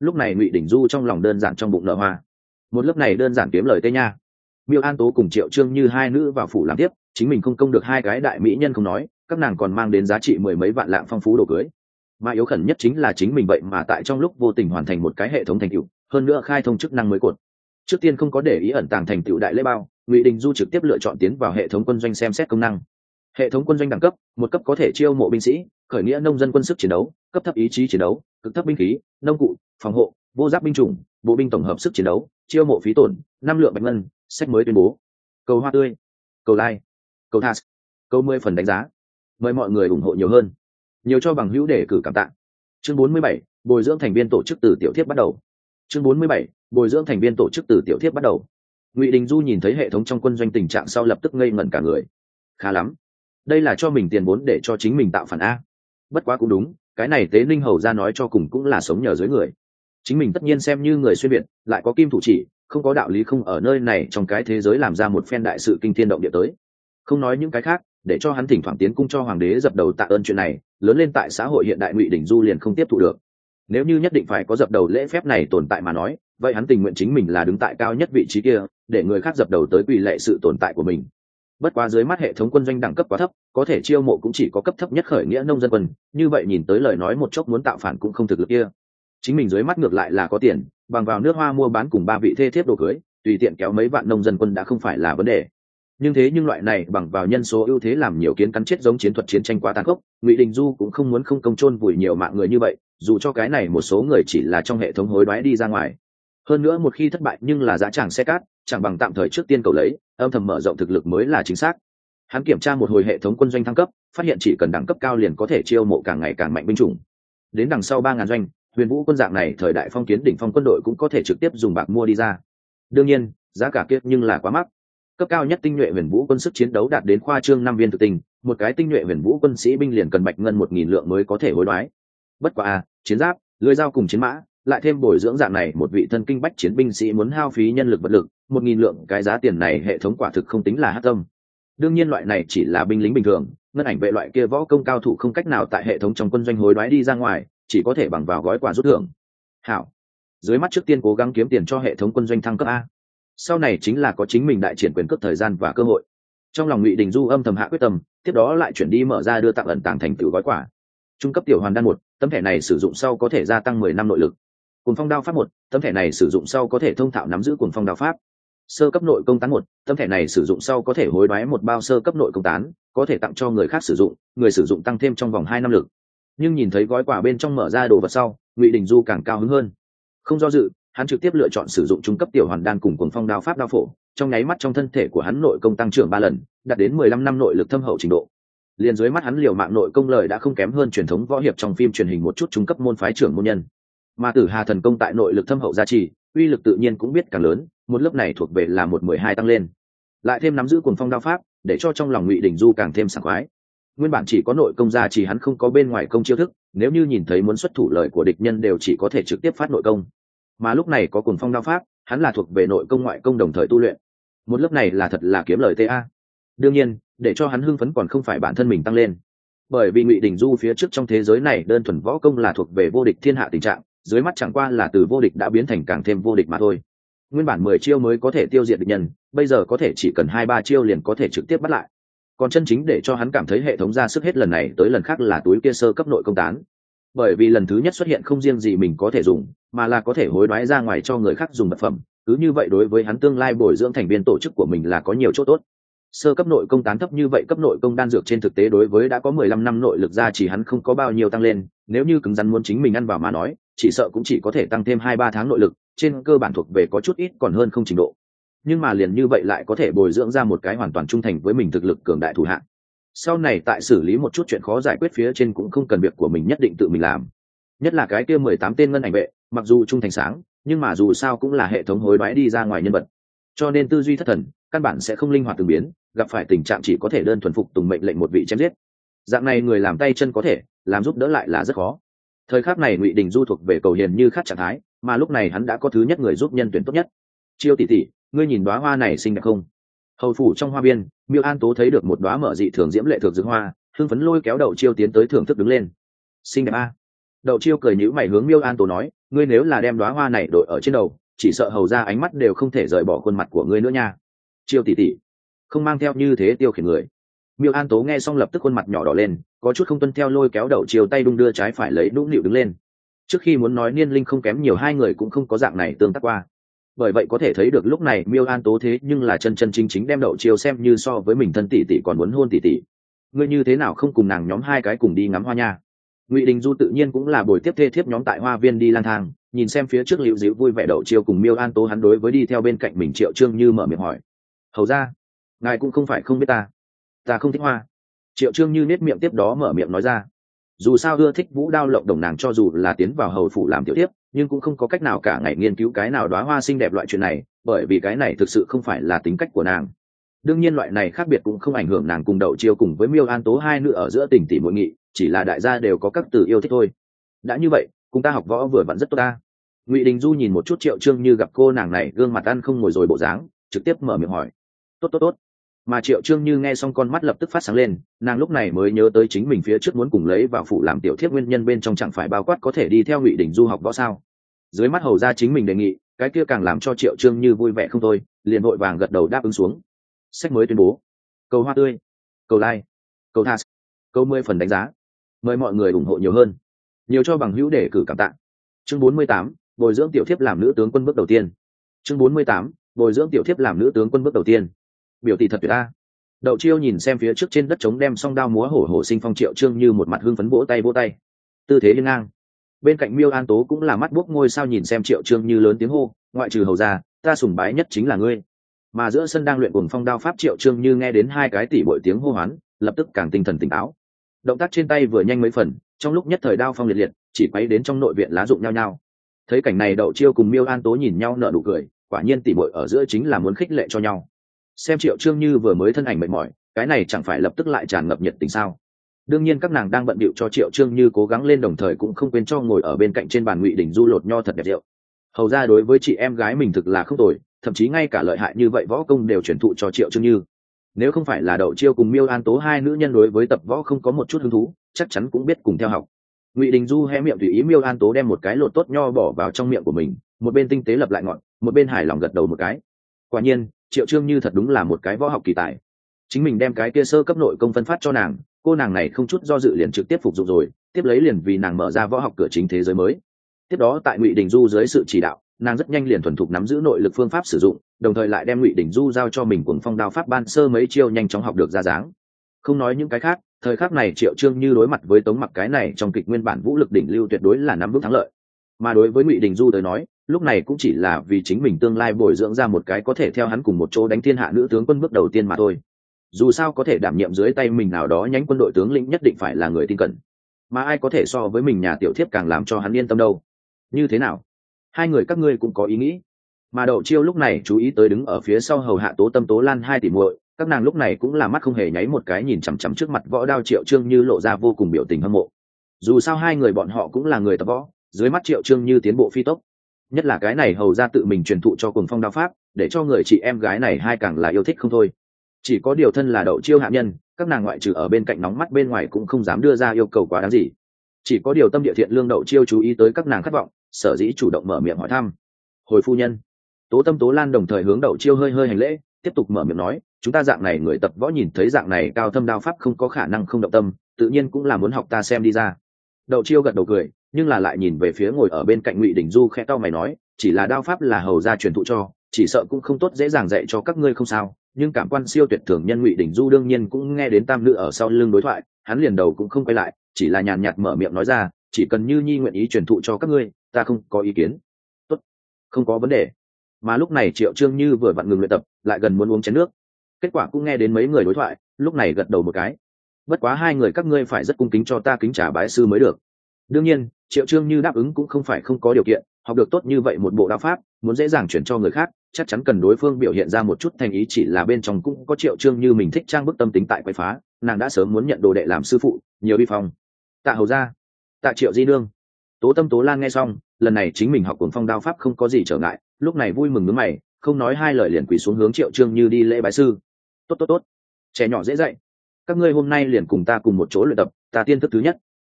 lúc này Ngụy Đình Du trong lòng đơn giản trong bụng nở hoa. Một lớp này đơn giản kiếm lời tê nha. Miêu An Tố cùng Triệu Trương Như hai nữ vào phủ làm tiếp, chính mình không công được hai cái đại mỹ nhân không nói, các nàng còn mang đến giá trị mười mấy vạn lạng phong phú đồ cưới. Mà yếu khẩn nhất chính là chính mình vậy mà tại trong lúc vô tình hoàn thành một cái hệ thống thành tựu, hơn nữa khai thông chức năng mới cột. Trước tiên không có để ý ẩn tàng thành tựu đại lễ bao, Ngụy Đình Du trực tiếp lựa chọn tiến vào hệ thống quân doanh xem xét công năng. Hệ thống quân doanh đẳng cấp, một cấp có thể chiêu mộ binh sĩ, khởi nghĩa nông dân quân sức chiến đấu, cấp thấp ý chí chiến đấu, cực thấp binh khí, nông cụ, phòng hộ, vô giáp binh chủng, bộ binh tổng hợp sức chiến đấu, chiêu mộ phí tổn, 5 lượng bạch ngân, sách mới tuyên bố. Cầu hoa tươi, cầu like, cầu thas, cầu 10 phần đánh giá. Mời mọi người ủng hộ nhiều hơn. Nhiều cho bằng hữu để cử cảm tạ. Chương 47, bồi dưỡng thành viên tổ chức từ tiểu thiếp bắt đầu. Chương 47, bồi dưỡng thành viên tổ chức từ tiểu thiếp bắt đầu. Ngụy Đình Du nhìn thấy hệ thống trong quân doanh tình trạng sau lập tức ngây ngẩn cả người. Khá lắm, đây là cho mình tiền vốn để cho chính mình tạo phản a. Bất quá cũng đúng, cái này Tế Ninh hầu ra nói cho cùng cũng là sống nhờ dưới người. Chính mình tất nhiên xem như người xuyên việt, lại có kim thủ chỉ, không có đạo lý không ở nơi này trong cái thế giới làm ra một phen đại sự kinh thiên động địa tới. Không nói những cái khác, để cho hắn thỉnh thoảng tiến cung cho hoàng đế dập đầu tạ ơn chuyện này, lớn lên tại xã hội hiện đại Ngụy Đình Du liền không tiếp thụ được. Nếu như nhất định phải có dập đầu lễ phép này tồn tại mà nói, vậy hắn tình nguyện chính mình là đứng tại cao nhất vị trí kia, để người khác dập đầu tới quỳ lệ sự tồn tại của mình. Bất quá dưới mắt hệ thống quân doanh đẳng cấp quá thấp, có thể chiêu mộ cũng chỉ có cấp thấp nhất khởi nghĩa nông dân quân, như vậy nhìn tới lời nói một chốc muốn tạo phản cũng không thực lực kia. Chính mình dưới mắt ngược lại là có tiền, bằng vào nước hoa mua bán cùng 3 vị thê thiếp đồ cưới, tùy tiện kéo mấy vạn nông dân quân đã không phải là vấn đề. Nhưng loại này bằng vào nhân số ưu thế làm nhiều kiến cắn chết giống chiến thuật chiến tranh quá tàn khốc, Ngụy Đình Du cũng không muốn không công chôn vùi nhiều mạng người như vậy, dù cho cái này một số người chỉ là trong hệ thống hối đoái đi ra ngoài. Hơn nữa một khi thất bại nhưng là giá tràng xe cát, chẳng bằng tạm thời trước tiên cầu lấy, âm thầm mở rộng thực lực mới là chính xác. Hắn kiểm tra một hồi hệ thống quân doanh thăng cấp, phát hiện chỉ cần đẳng cấp cao liền có thể chiêu mộ càng ngày càng mạnh binh chủng. Đến đằng sau 3000 doanh, Huyền Vũ quân dạng này thời đại phong kiến đỉnh phong quân đội cũng có thể trực tiếp dùng bạc mua đi ra. Đương nhiên, giá cả kia nhưng là quá mắc. Cấp cao nhất tinh nhuệ Huyền Vũ quân sức chiến đấu đạt đến khoa trương 5 viên thực tình, một cái tinh nhuệ Huyền Vũ quân sĩ binh liền cần bạch ngân 1000 lượng mới có thể hối đoái. Bất quá chiến giáp, lưỡi dao cùng chiến mã, lại thêm bồi dưỡng dạng này một vị thân kinh bách chiến binh sĩ muốn hao phí nhân lực vật lực, 1000 lượng, cái giá tiền này hệ thống quả thực không tính là hắc tâm. Đương nhiên loại này chỉ là binh lính bình thường, ngân ảnh vệ loại kia võ công cao thủ không cách nào tại hệ thống trong quân doanh hối đoái đi ra ngoài, chỉ có thể bằng vào gói quà rút thưởng. Hảo, dưới mắt trước tiên cố gắng kiếm tiền cho hệ thống quân doanh thăng cấp a, sau này chính là có chính mình đại triển quyền cước thời gian và cơ hội. Trong lòng Ngụy Đình Du âm thầm hạ quyết tâm, tiếp đó lại chuyển đi mở ra đưa tặng ẩn tàng thành tựu gói quà. Trung cấp tiểu hoàn đan 1, tấm thẻ này sử dụng sau có thể gia tăng 10 năm nội lực. Cuồng phong đao pháp 1, tấm thẻ này sử dụng sau có thể thông thạo nắm giữ cuồng phong đao pháp. Sơ cấp nội công tán 1, tấm thẻ này sử dụng sau có thể hối đoái một bao sơ cấp nội công tán, có thể tặng cho người khác sử dụng, người sử dụng tăng thêm trong vòng 2 năm lực. Nhưng nhìn thấy gói quà bên trong mở ra đồ vật sau, Ngụy Đình Du càng cao hứng hơn. Không do dự, hắn trực tiếp lựa chọn sử dụng trung cấp tiểu hoàn đan cùng cuồng phong đao pháp đao phổ, trong nháy mắt trong thân thể của hắn nội công tăng trưởng 3 lần, đạt đến 15 năm nội lực thâm hậu trình độ. Liền dưới mắt hắn liều mạng nội công lời đã không kém hơn truyền thống võ hiệp trong phim truyền hình một chút trung cấp môn phái trưởng môn nhân. Mà Tử Hà thần công tại nội lực thâm hậu gia trì, uy lực tự nhiên cũng biết càng lớn, một lớp này thuộc về là 1/12 tăng lên. Lại thêm nắm giữ cuồng phong đao pháp, để cho trong lòng Ngụy Đình Du càng thêm sảng khoái. Nguyên bản chỉ có nội công gia trì hắn không có bên ngoài công chiêu thức, nếu như nhìn thấy muốn xuất thủ lời của địch nhân đều chỉ có thể trực tiếp phát nội công. Mà lúc này có cuồng phong đao pháp, hắn là thuộc về nội công ngoại công đồng thời tu luyện. Một lớp này là thật là kiếm lời ta. Đương nhiên, để cho hắn hưng phấn còn không phải bản thân mình tăng lên, bởi vì Ngụy Đình Du phía trước trong thế giới này đơn thuần võ công là thuộc về vô địch thiên hạ tình trạng, dưới mắt chẳng qua là từ vô địch đã biến thành càng thêm vô địch mà thôi. Nguyên bản 10 chiêu mới có thể tiêu diệt địch nhân, bây giờ có thể chỉ cần 2-3 chiêu liền có thể trực tiếp bắt lại. Còn chân chính để cho hắn cảm thấy hệ thống ra sức hết lần này tới lần khác là túi kia sơ cấp nội công tán. Bởi vì lần thứ nhất xuất hiện không riêng gì mình có thể dùng, mà là có thể hối đoái ra ngoài cho người khác dùng vật phẩm, cứ như vậy đối với hắn tương lai bồi dưỡng thành viên tổ chức của mình là có nhiều chỗ tốt. Sơ cấp nội công tán thấp như vậy cấp nội công đan dược trên thực tế đối với đã có 15 năm nội lực ra chỉ hắn không có bao nhiêu tăng lên, nếu như cứng rắn muốn chính mình ăn vào mà nói, chỉ sợ cũng chỉ có thể tăng thêm 2-3 tháng nội lực, trên cơ bản thuộc về có chút ít còn hơn không trình độ. Nhưng mà liền như vậy lại có thể bồi dưỡng ra một cái hoàn toàn trung thành với mình thực lực cường đại thủ hạ. Sau này tại xử lý một chút chuyện khó giải quyết phía trên cũng không cần việc của mình nhất định tự mình làm. Nhất là cái kia 18 tên ngân ảnh vệ, mặc dù trung thành sáng, nhưng mà dù sao cũng là hệ thống hối đoái đi ra ngoài nhân vật. Cho nên tư duy thất thần, căn bản sẽ không linh hoạt từng biến, gặp phải tình trạng chỉ có thể đơn thuần phục tùng mệnh lệnh một vị chém giết. Dạng này người làm tay chân có thể, làm giúp đỡ lại là rất khó. Thời khắc này Ngụy Đình Du thuộc về cầu hiền như khát trạng thái, mà lúc này hắn đã có thứ nhất người giúp nhân tuyển tốt nhất. Chiêu tỷ tỷ, ngươi nhìn đóa hoa này xinh đẹp không? Hầu phủ trong hoa biên, Miêu An Tố thấy được một đóa mở dị thường diễm lệ thược dược hoa, hưng phấn lôi kéo đầu Chiêu tiến tới thưởng thức đứng lên. Xinh đẹp a. Đậu chiêu cười nhíu mày hướng Miêu An Tố nói, ngươi nếu là đem đóa hoa này đội ở trên đầu, chỉ sợ hầu ra ánh mắt đều không thể rời bỏ khuôn mặt của ngươi nữa nha. Chiêu tỷ tỷ, không mang theo như thế tiêu khiển người. Miêu An Tố nghe xong lập tức khuôn mặt nhỏ đỏ lên, có chút không tuân theo lôi kéo Đậu chiêu tay đung đưa trái phải lấy nũng nịu đứng lên. Trước khi muốn nói niên linh không kém nhiều, hai người cũng không có dạng này tương tác qua. Bởi vậy có thể thấy được lúc này Miêu An Tố thế nhưng là chân chân chính chính đem Đậu chiêu xem như so với mình thân tỷ tỷ còn muốn hôn tỷ tỷ. Ngươi như thế nào không cùng nàng nhóm hai cái cùng đi ngắm hoa nha? Ngụy Đình Du tự nhiên cũng là buổi tiếp thê thiếp nhóm tại hoa viên đi lang thang, nhìn xem phía trước liễu dịu vui vẻ Đậu chiêu cùng Miêu An Tố, hắn đối với đi theo bên cạnh mình Triệu Trương Như mở miệng hỏi, hầu ra, ngài cũng không phải không biết ta không thích hoa. Triệu Trương Như nết miệng tiếp đó mở miệng nói ra, dù sao ưa thích vũ đao lộng đồng nàng cho dù là tiến vào hầu phủ làm tiểu tiếp, nhưng cũng không có cách nào cả ngày nghiên cứu cái nào đóa hoa xinh đẹp loại chuyện này, bởi vì cái này thực sự không phải là tính cách của nàng. Đương nhiên loại này khác biệt cũng không ảnh hưởng nàng cùng Đậu chiêu cùng với Miêu An Tố hai nữ ở giữa tình tỉ muội nghị, chỉ là đại gia đều có các từ yêu thích thôi. Đã như vậy, cùng ta học võ vừa vặn rất tốt ta. Ngụy Đình Du nhìn một chút Triệu Trương Như gặp cô nàng này gương mặt ăn không ngồi rồi bộ dáng, trực tiếp mở miệng hỏi, tốt. Mà Triệu Trương Như nghe xong con mắt lập tức phát sáng lên, nàng lúc này mới nhớ tới chính mình phía trước muốn cùng lấy vào phủ làm tiểu thiếp nguyên nhân bên trong chẳng phải bao quát có thể đi theo Ngụy Đình Du học võ sao. Dưới mắt hầu ra chính mình đề nghị, cái kia càng làm cho Triệu Trương Như vui vẻ không thôi, liền vội vàng gật đầu đáp ứng xuống. Sách mới tuyên bố, cầu hoa tươi, cầu like, cầu tha, cầu 10 phần đánh giá, mời mọi người ủng hộ nhiều hơn, nhiều cho bằng hữu để cử cảm tạ. Chương 48, bồi dưỡng tiểu thiếp làm nữ tướng quân bước đầu tiên. Chương 48, bồi dưỡng tiểu thiếp làm nữ tướng quân bước đầu tiên. Biểu tỷ thật tuyệt ta. Đậu chiêu nhìn xem phía trước trên đất trống đem song đao múa hổ hổ sinh phong Triệu Trương Như một mặt hưng phấn vỗ tay, tư thế liên ngang. Bên cạnh Miêu An Tố cũng là mắt buốc ngôi sao nhìn xem Triệu Trương Như lớn tiếng hô, ngoại trừ hầu ra, ta sùng bái nhất chính là ngươi. Mà giữa sân đang luyện cuồng phong đao pháp Triệu Trương Như nghe đến hai cái tỷ bội tiếng hô hoán, lập tức càng tinh thần tỉnh táo. Động tác trên tay vừa nhanh mấy phần, trong lúc nhất thời đao phong liệt liệt, chỉ quấy đến trong nội viện lá rụng nhau nhau. Thấy cảnh này Đậu chiêu cùng Miêu An Tố nhìn nhau nở nụ cười, quả nhiên tỷ bội ở giữa chính là muốn khích lệ cho nhau. Xem Triệu Trương Như vừa mới thân ảnh mệt mỏi, cái này chẳng phải lập tức lại tràn ngập nhiệt tình sao? Đương nhiên các nàng đang bận bịu cho Triệu Trương Như cố gắng lên, đồng thời cũng không quên cho ngồi ở bên cạnh trên bàn Ngụy Đình Du lột nho thật đẹp rượu. Hầu ra đối với chị em gái mình thực là không tồi, thậm chí ngay cả lợi hại như vậy võ công đều truyền thụ cho Triệu Trương Như. Nếu không phải là Đậu chiêu cùng Miêu An Tố hai nữ nhân đối với tập võ không có một chút hứng thú, chắc chắn cũng biết cùng theo học. Ngụy Đình Du hé miệng tùy ý Miêu An Tố đem một cái lột tốt nho bỏ vào trong miệng của mình, một bên tinh tế lập lại ngọn, một bên hài lòng gật đầu một cái. Quả nhiên, Triệu Trương Như thật đúng là một cái võ học kỳ tài. Chính mình đem cái kia sơ cấp nội công phân phát cho nàng, cô nàng này không chút do dự liền trực tiếp phục dụng rồi, tiếp lấy liền vì nàng mở ra võ học cửa chính thế giới mới. Tiếp đó tại Ngụy Đình Du dưới sự chỉ đạo, nàng rất nhanh liền thuần thục nắm giữ nội lực phương pháp sử dụng, đồng thời lại đem Ngụy Đình Du giao cho mình cuồng phong đao pháp ban sơ mấy chiêu nhanh chóng học được ra dáng. Không nói những cái khác, thời khắc này Triệu Trương Như đối mặt với Tống Mặc cái này trong kịch nguyên bản vũ lực đỉnh lưu tuyệt đối là nắm vững thắng lợi. Mà đối với Ngụy Đình Du tới nói, lúc này cũng chỉ là vì chính mình tương lai bồi dưỡng ra một cái có thể theo hắn cùng một chỗ đánh thiên hạ nữ tướng quân bước đầu tiên mà thôi. Dù sao có thể đảm nhiệm dưới tay mình nào đó nhánh quân đội tướng lĩnh nhất định phải là người tin cẩn, mà ai có thể so với mình nhà tiểu thiếp càng làm cho hắn yên tâm đâu. Như thế nào, hai người các ngươi cũng có ý nghĩ? Mà Đậu chiêu lúc này chú ý tới đứng ở phía sau hầu hạ Tố Tâm Tố Lan hai tỷ muội, các nàng lúc này cũng là mắt không hề nháy một cái nhìn chằm chằm trước mặt võ đao Triệu Trương Như, lộ ra vô cùng biểu tình hâm mộ. Dù sao hai người bọn họ cũng là người tập võ, dưới mắt Triệu Trương Như tiến bộ phi tốc, nhất là cái này hầu ra tự mình truyền thụ cho cuồng phong đao pháp, để cho người chị em gái này hai càng là yêu thích không thôi. Chỉ có điều thân là Đậu chiêu hạ nhân, các nàng ngoại trừ ở bên cạnh nóng mắt bên ngoài cũng không dám đưa ra yêu cầu quá đáng gì. Chỉ có điều tâm địa thiện lương Đậu chiêu chú ý tới các nàng khát vọng, sở dĩ chủ động mở miệng hỏi thăm. Hồi phu nhân. Tố Tâm Tố Lan đồng thời hướng Đậu chiêu hơi hơi hành lễ, tiếp tục mở miệng nói, chúng ta dạng này người tập võ nhìn thấy dạng này cao thâm đao pháp không có khả năng không động tâm, tự nhiên cũng là muốn học ta xem đi ra. Đậu chiêu gật đầu cười, nhưng là lại nhìn về phía ngồi ở bên cạnh Ngụy Đình Du khẽ cau mày nói, chỉ là đao pháp là hầu gia truyền thụ cho, chỉ sợ cũng không tốt dễ dàng dạy cho các ngươi không sao. Nhưng cảm quan siêu tuyệt thường nhân Ngụy Đình Du đương nhiên cũng nghe đến tam nữ ở sau lưng đối thoại, hắn liền đầu cũng không quay lại, chỉ là nhàn nhạt mở miệng nói ra, chỉ cần Như Nhi nguyện ý truyền thụ cho các ngươi, ta không có ý kiến. Tốt, không có vấn đề. Mà lúc này Triệu Trương Như vừa vặn ngừng luyện tập, lại gần muốn uống chén nước. Kết quả cũng nghe đến mấy người đối thoại, lúc này gật đầu một cái. Bất quá hai người các ngươi phải rất cung kính cho ta kính trà bái sư mới được. Đương nhiên, Triệu Trương Như đáp ứng cũng không phải không có điều kiện, học được tốt như vậy một bộ đao pháp, muốn dễ dàng chuyển cho người khác, chắc chắn cần đối phương biểu hiện ra một chút thành ý, chỉ là bên trong cũng có Triệu Trương Như mình thích trang bức tâm tính tại quấy phá, nàng đã sớm muốn nhận đồ đệ làm sư phụ, nhiều đi phong. Tạ hầu gia, tạ Triệu di nương. Tố Tâm Tố Lan nghe xong, lần này chính mình học cuồng phong đao pháp không có gì trở ngại, lúc này vui mừng nhướng mày, không nói hai lời liền quỳ xuống hướng Triệu Trương Như đi lễ bái sư. Tốt, trẻ nhỏ dễ dạy, các ngươi hôm nay liền cùng ta cùng một chỗ luyện tập, ta tiên thức thứ nhất.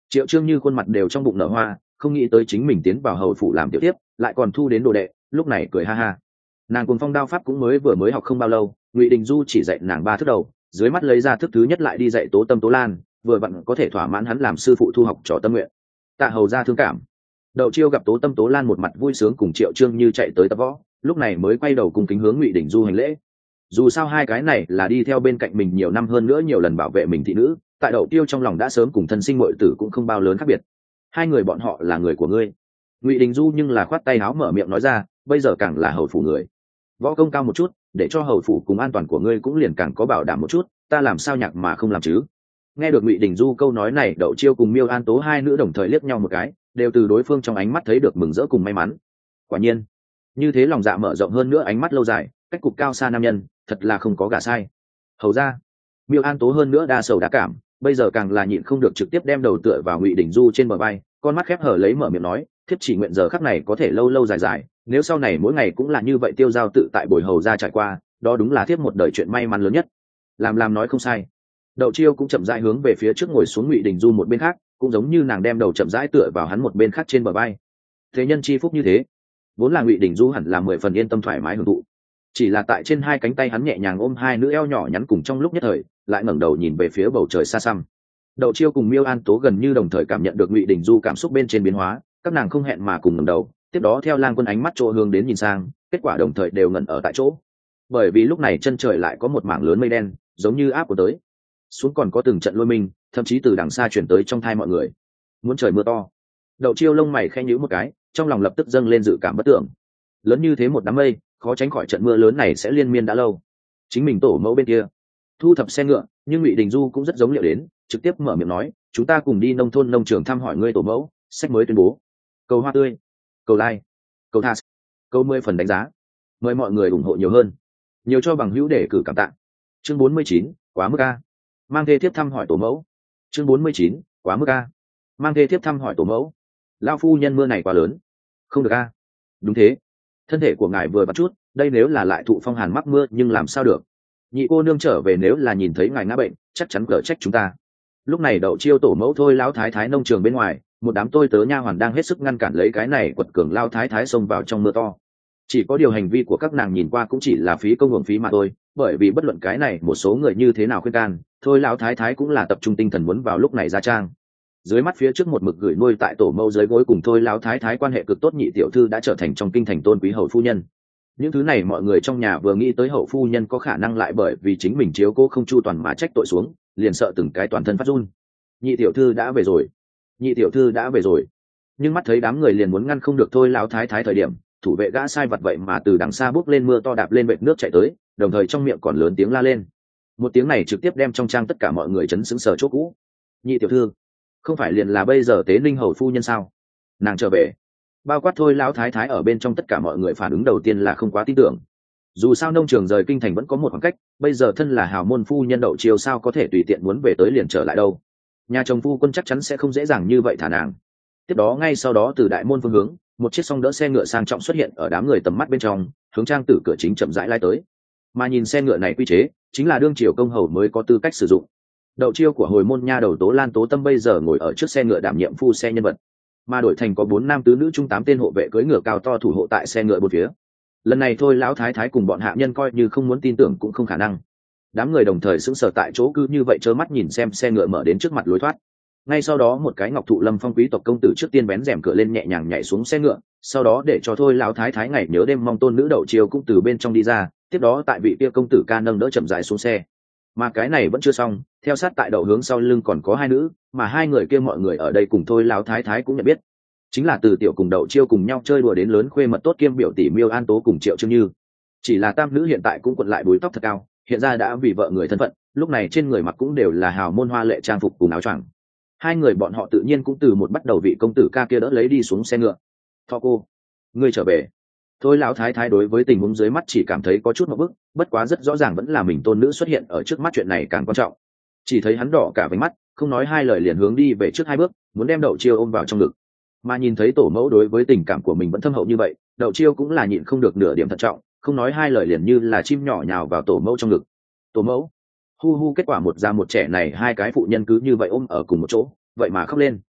Triệu Trương Như khuôn mặt đều trong bụng nở hoa, không nghĩ tới chính mình tiến vào hầu phủ làm tiểu tiếp lại còn thu đến đồ đệ, lúc này cười ha ha. Nàng Cuồng Phong đao pháp cũng mới học không bao lâu, Ngụy Đình Du chỉ dạy nàng 3 thức đầu, dưới mắt lấy ra thức thứ nhất lại đi dạy Tố Tâm Tố Lan, vừa vặn có thể thỏa mãn hắn làm sư phụ thu học trò tâm nguyện. Tạ hầu ra thương cảm. Đậu Chiêu gặp Tố Tâm Tố Lan một mặt vui sướng cùng Triệu Trương Như chạy tới tập võ, lúc này mới quay đầu cùng kính hướng Ngụy Đình Du hành lễ. Dù sao hai cái này là đi theo bên cạnh mình nhiều năm hơn nữa nhiều lần bảo vệ mình thị nữ, tại Đậu Tiêu trong lòng đã sớm cùng thân sinh muội tử cũng không bao lớn khác biệt. Hai người bọn họ là người của ngươi. Ngụy Đình Du nhưng là khoát tay áo mở miệng nói ra, bây giờ càng là hầu phủ người, võ công cao một chút, để cho hầu phủ cùng an toàn của ngươi cũng liền càng có bảo đảm một chút, ta làm sao nhạc mà không làm chứ. Nghe được Ngụy Đình Du câu nói này, Đậu Chiêu cùng Miêu An Tố hai nữ đồng thời liếc nhau một cái, đều từ đối phương trong ánh mắt thấy được mừng rỡ cùng may mắn. Quả nhiên, như thế lòng dạ mở rộng hơn nữa ánh mắt lâu dài, cách cục cao xa nam nhân, thật là không có gả sai. Hầu ra, Miêu An Tố hơn nữa đa sầu đa cảm, bây giờ càng là nhịn không được trực tiếp đem đầu tựa vào Ngụy Đình Du trên bờ vai, con mắt khép hờ lấy mở miệng nói, thiếp chỉ nguyện giờ khắc này có thể lâu lâu dài dài, nếu sau này mỗi ngày cũng là như vậy tiêu dao tự tại bồi hầu ra trải qua, đó đúng là thiếp một đời chuyện may mắn lớn nhất. Làm nói không sai. Đậu Chiêu cũng chậm rãi hướng về phía trước ngồi xuống Ngụy Đình Du một bên khác, cũng giống như nàng đem đầu chậm rãi tựa vào hắn một bên khác trên bờ vai. Thế nhân chi phúc như thế, vốn là Ngụy Đình Du hẳn là 10 phần yên tâm thoải mái hưởng thụ. Chỉ là tại trên hai cánh tay hắn nhẹ nhàng ôm hai nữ eo nhỏ nhắn cùng trong lúc nhất thời, lại ngẩng đầu nhìn về phía bầu trời xa xăm. Đậu Chiêu cùng Miêu An Tố gần như đồng thời cảm nhận được Ngụy Đình Du cảm xúc bên trên biến hóa, các nàng không hẹn mà cùng ngẩng đầu, tiếp đó theo Lang Quân ánh mắt chỗ hướng đến nhìn sang, kết quả đồng thời đều ngẩn ở tại chỗ. Bởi vì lúc này chân trời lại có một mảng lớn mây đen, giống như áp của tới. Xuống còn có từng trận lôi minh, thậm chí từ đằng xa truyền tới trong tai mọi người. Muốn trời mưa to. Đậu Chiêu lông mày khẽ nhíu một cái, trong lòng lập tức dâng lên dự cảm bất tưởng. Lớn như thế một đám mây, khó tránh khỏi trận mưa lớn này sẽ liên miên đã lâu. Chính mình tổ mẫu bên kia thu thập xe ngựa, nhưng Ngụy Đình Du cũng rất giống liệu đến, trực tiếp mở miệng nói, chúng ta cùng đi nông thôn nông trường thăm hỏi ngươi tổ mẫu. Sách mới tuyên bố, cầu hoa tươi, cầu like, cầu tha, cầu 10 phần đánh giá, mời mọi người ủng hộ nhiều hơn, nhiều cho bằng hữu để cử cảm tạ. Chương 49, quá mức a. Mang thê thiếp thăm hỏi tổ mẫu. Chương 49, quá mức a. Mang thê thiếp thăm hỏi tổ mẫu. Lão phu nhân mưa này quá lớn, không được a. Đúng thế, thân thể của ngài vừa bắt chút, đây nếu là lại thụ phong hàn mắc mưa nhưng làm sao được. Nhị cô nương trở về nếu là nhìn thấy ngài ngã bệnh, chắc chắn cở trách chúng ta. Lúc này Đậu Chiêu tổ mẫu thôi lão thái thái nông trường bên ngoài, một đám tôi tớ nha hoàn đang hết sức ngăn cản lấy cái này quật cường lao thái thái xông vào trong mưa to. Chỉ có điều hành vi của các nàng nhìn qua cũng chỉ là phí công uổng phí mà thôi, bởi vì bất luận cái này một số người như thế nào khuyên can, thôi lão thái thái cũng là tập trung tinh thần muốn vào lúc này ra trang. Dưới mắt phía trước một mực gửi nuôi tại tổ mẫu dưới gối cùng thôi lão thái thái quan hệ cực tốt nhị tiểu thư đã trở thành trong kinh thành tôn quý hầu phu nhân. Những thứ này mọi người trong nhà vừa nghĩ tới hậu phu nhân có khả năng lại bởi vì chính mình chiếu cố không chu toàn mà trách tội xuống, liền sợ từng cái toàn thân phát run. Nhị tiểu thư đã về rồi, nhị tiểu thư đã về rồi. Nhưng mắt thấy đám người liền muốn ngăn không được thôi lão thái thái thời điểm, thủ vệ gã sai vật vậy mà từ đằng xa bước lên mưa to đạp lên vệt nước chạy tới, đồng thời trong miệng còn lớn tiếng la lên. Một tiếng này trực tiếp đem trong trang tất cả mọi người chấn sững sờ chỗ cũ. Nhị tiểu thư, không phải liền là bây giờ Tế Ninh hầu phu nhân sao? Nàng trở về. Bao quát thôi lão thái thái ở bên trong tất cả mọi người phản ứng đầu tiên là không quá tin tưởng. Dù sao nông trường rời kinh thành vẫn có một khoảng cách, bây giờ thân là hào môn phu nhân Đậu Chiêu sao có thể tùy tiện muốn về tới liền trở lại đâu. Nhà chồng phu quân chắc chắn sẽ không dễ dàng như vậy thả nàng. Tiếp đó ngay sau đó từ đại môn phương hướng, một chiếc song đỡ xe ngựa sang trọng xuất hiện ở đám người tầm mắt bên trong, hướng trang tử cửa chính chậm rãi lai tới. Mà nhìn xe ngựa này quy chế, chính là đương triều công hầu mới có tư cách sử dụng. Đậu Chiêu của hồi môn nha đầu Tố Lan Tố Tâm bây giờ ngồi ở trước xe ngựa đảm nhiệm phu xe nhân vật, mà đổi thành có 4 nam tứ nữ chung 8 tên hộ vệ cưỡi ngựa cao to thủ hộ tại xe ngựa bốn phía. Lần này thôi lão thái thái cùng bọn hạ nhân coi như không muốn tin tưởng cũng không khả năng. Đám người đồng thời sững sờ tại chỗ cứ như vậy trơ mắt nhìn xem xe ngựa mở đến trước mặt lối thoát. Ngay sau đó một cái ngọc thụ lâm phong quý tộc công tử trước tiên bén rèm cửa lên nhẹ nhàng nhảy xuống xe ngựa, sau đó để cho thôi lão thái thái ngày nhớ đêm mong tôn nữ Đậu Chiêu cũng từ bên trong đi ra, tiếp đó tại vị kia công tử ca nâng đỡ chậm rãi xuống xe. Mà cái này vẫn chưa xong, theo sát tại Đậu hướng sau lưng còn có 2 nữ, mà 2 người kia mọi người ở đây cùng thôi lão thái thái cũng nhận biết, chính là từ tiểu cùng Đậu Chiêu cùng nhau chơi đùa đến lớn khuê mật tốt kiêm biểu tỷ Miêu An Tố cùng Triệu Trương Như. Chỉ là tam nữ hiện tại cũng quận lại búi tóc thật cao, hiện ra đã vì vợ người thân phận, lúc này trên người mặc cũng đều là hào môn hoa lệ trang phục cùng áo choàng. 2 người bọn họ tự nhiên cũng từ một bắt đầu vị công tử ca kia đỡ lấy đi xuống xe ngựa. Thọ cô, ngươi trở về. Thôi lão thái thái đối với tình huống dưới mắt chỉ cảm thấy có chút một bức, bất quá rất rõ ràng vẫn là mình tôn nữ xuất hiện ở trước mắt chuyện này càng quan trọng. Chỉ thấy hắn đỏ cả váy mắt, không nói 2 lời liền hướng đi về trước 2 bước, muốn đem Đậu Chiêu ôm vào trong ngực. Mà nhìn thấy tổ mẫu đối với tình cảm của mình vẫn thâm hậu như vậy, Đậu Chiêu cũng là nhịn không được nửa điểm thận trọng, không nói 2 lời liền như là chim nhỏ nhào vào tổ mẫu trong ngực. Tổ mẫu, hu hu, kết quả một già một trẻ này 2 cái phụ nhân cứ như vậy ôm ở cùng một chỗ, vậy mà khóc lên.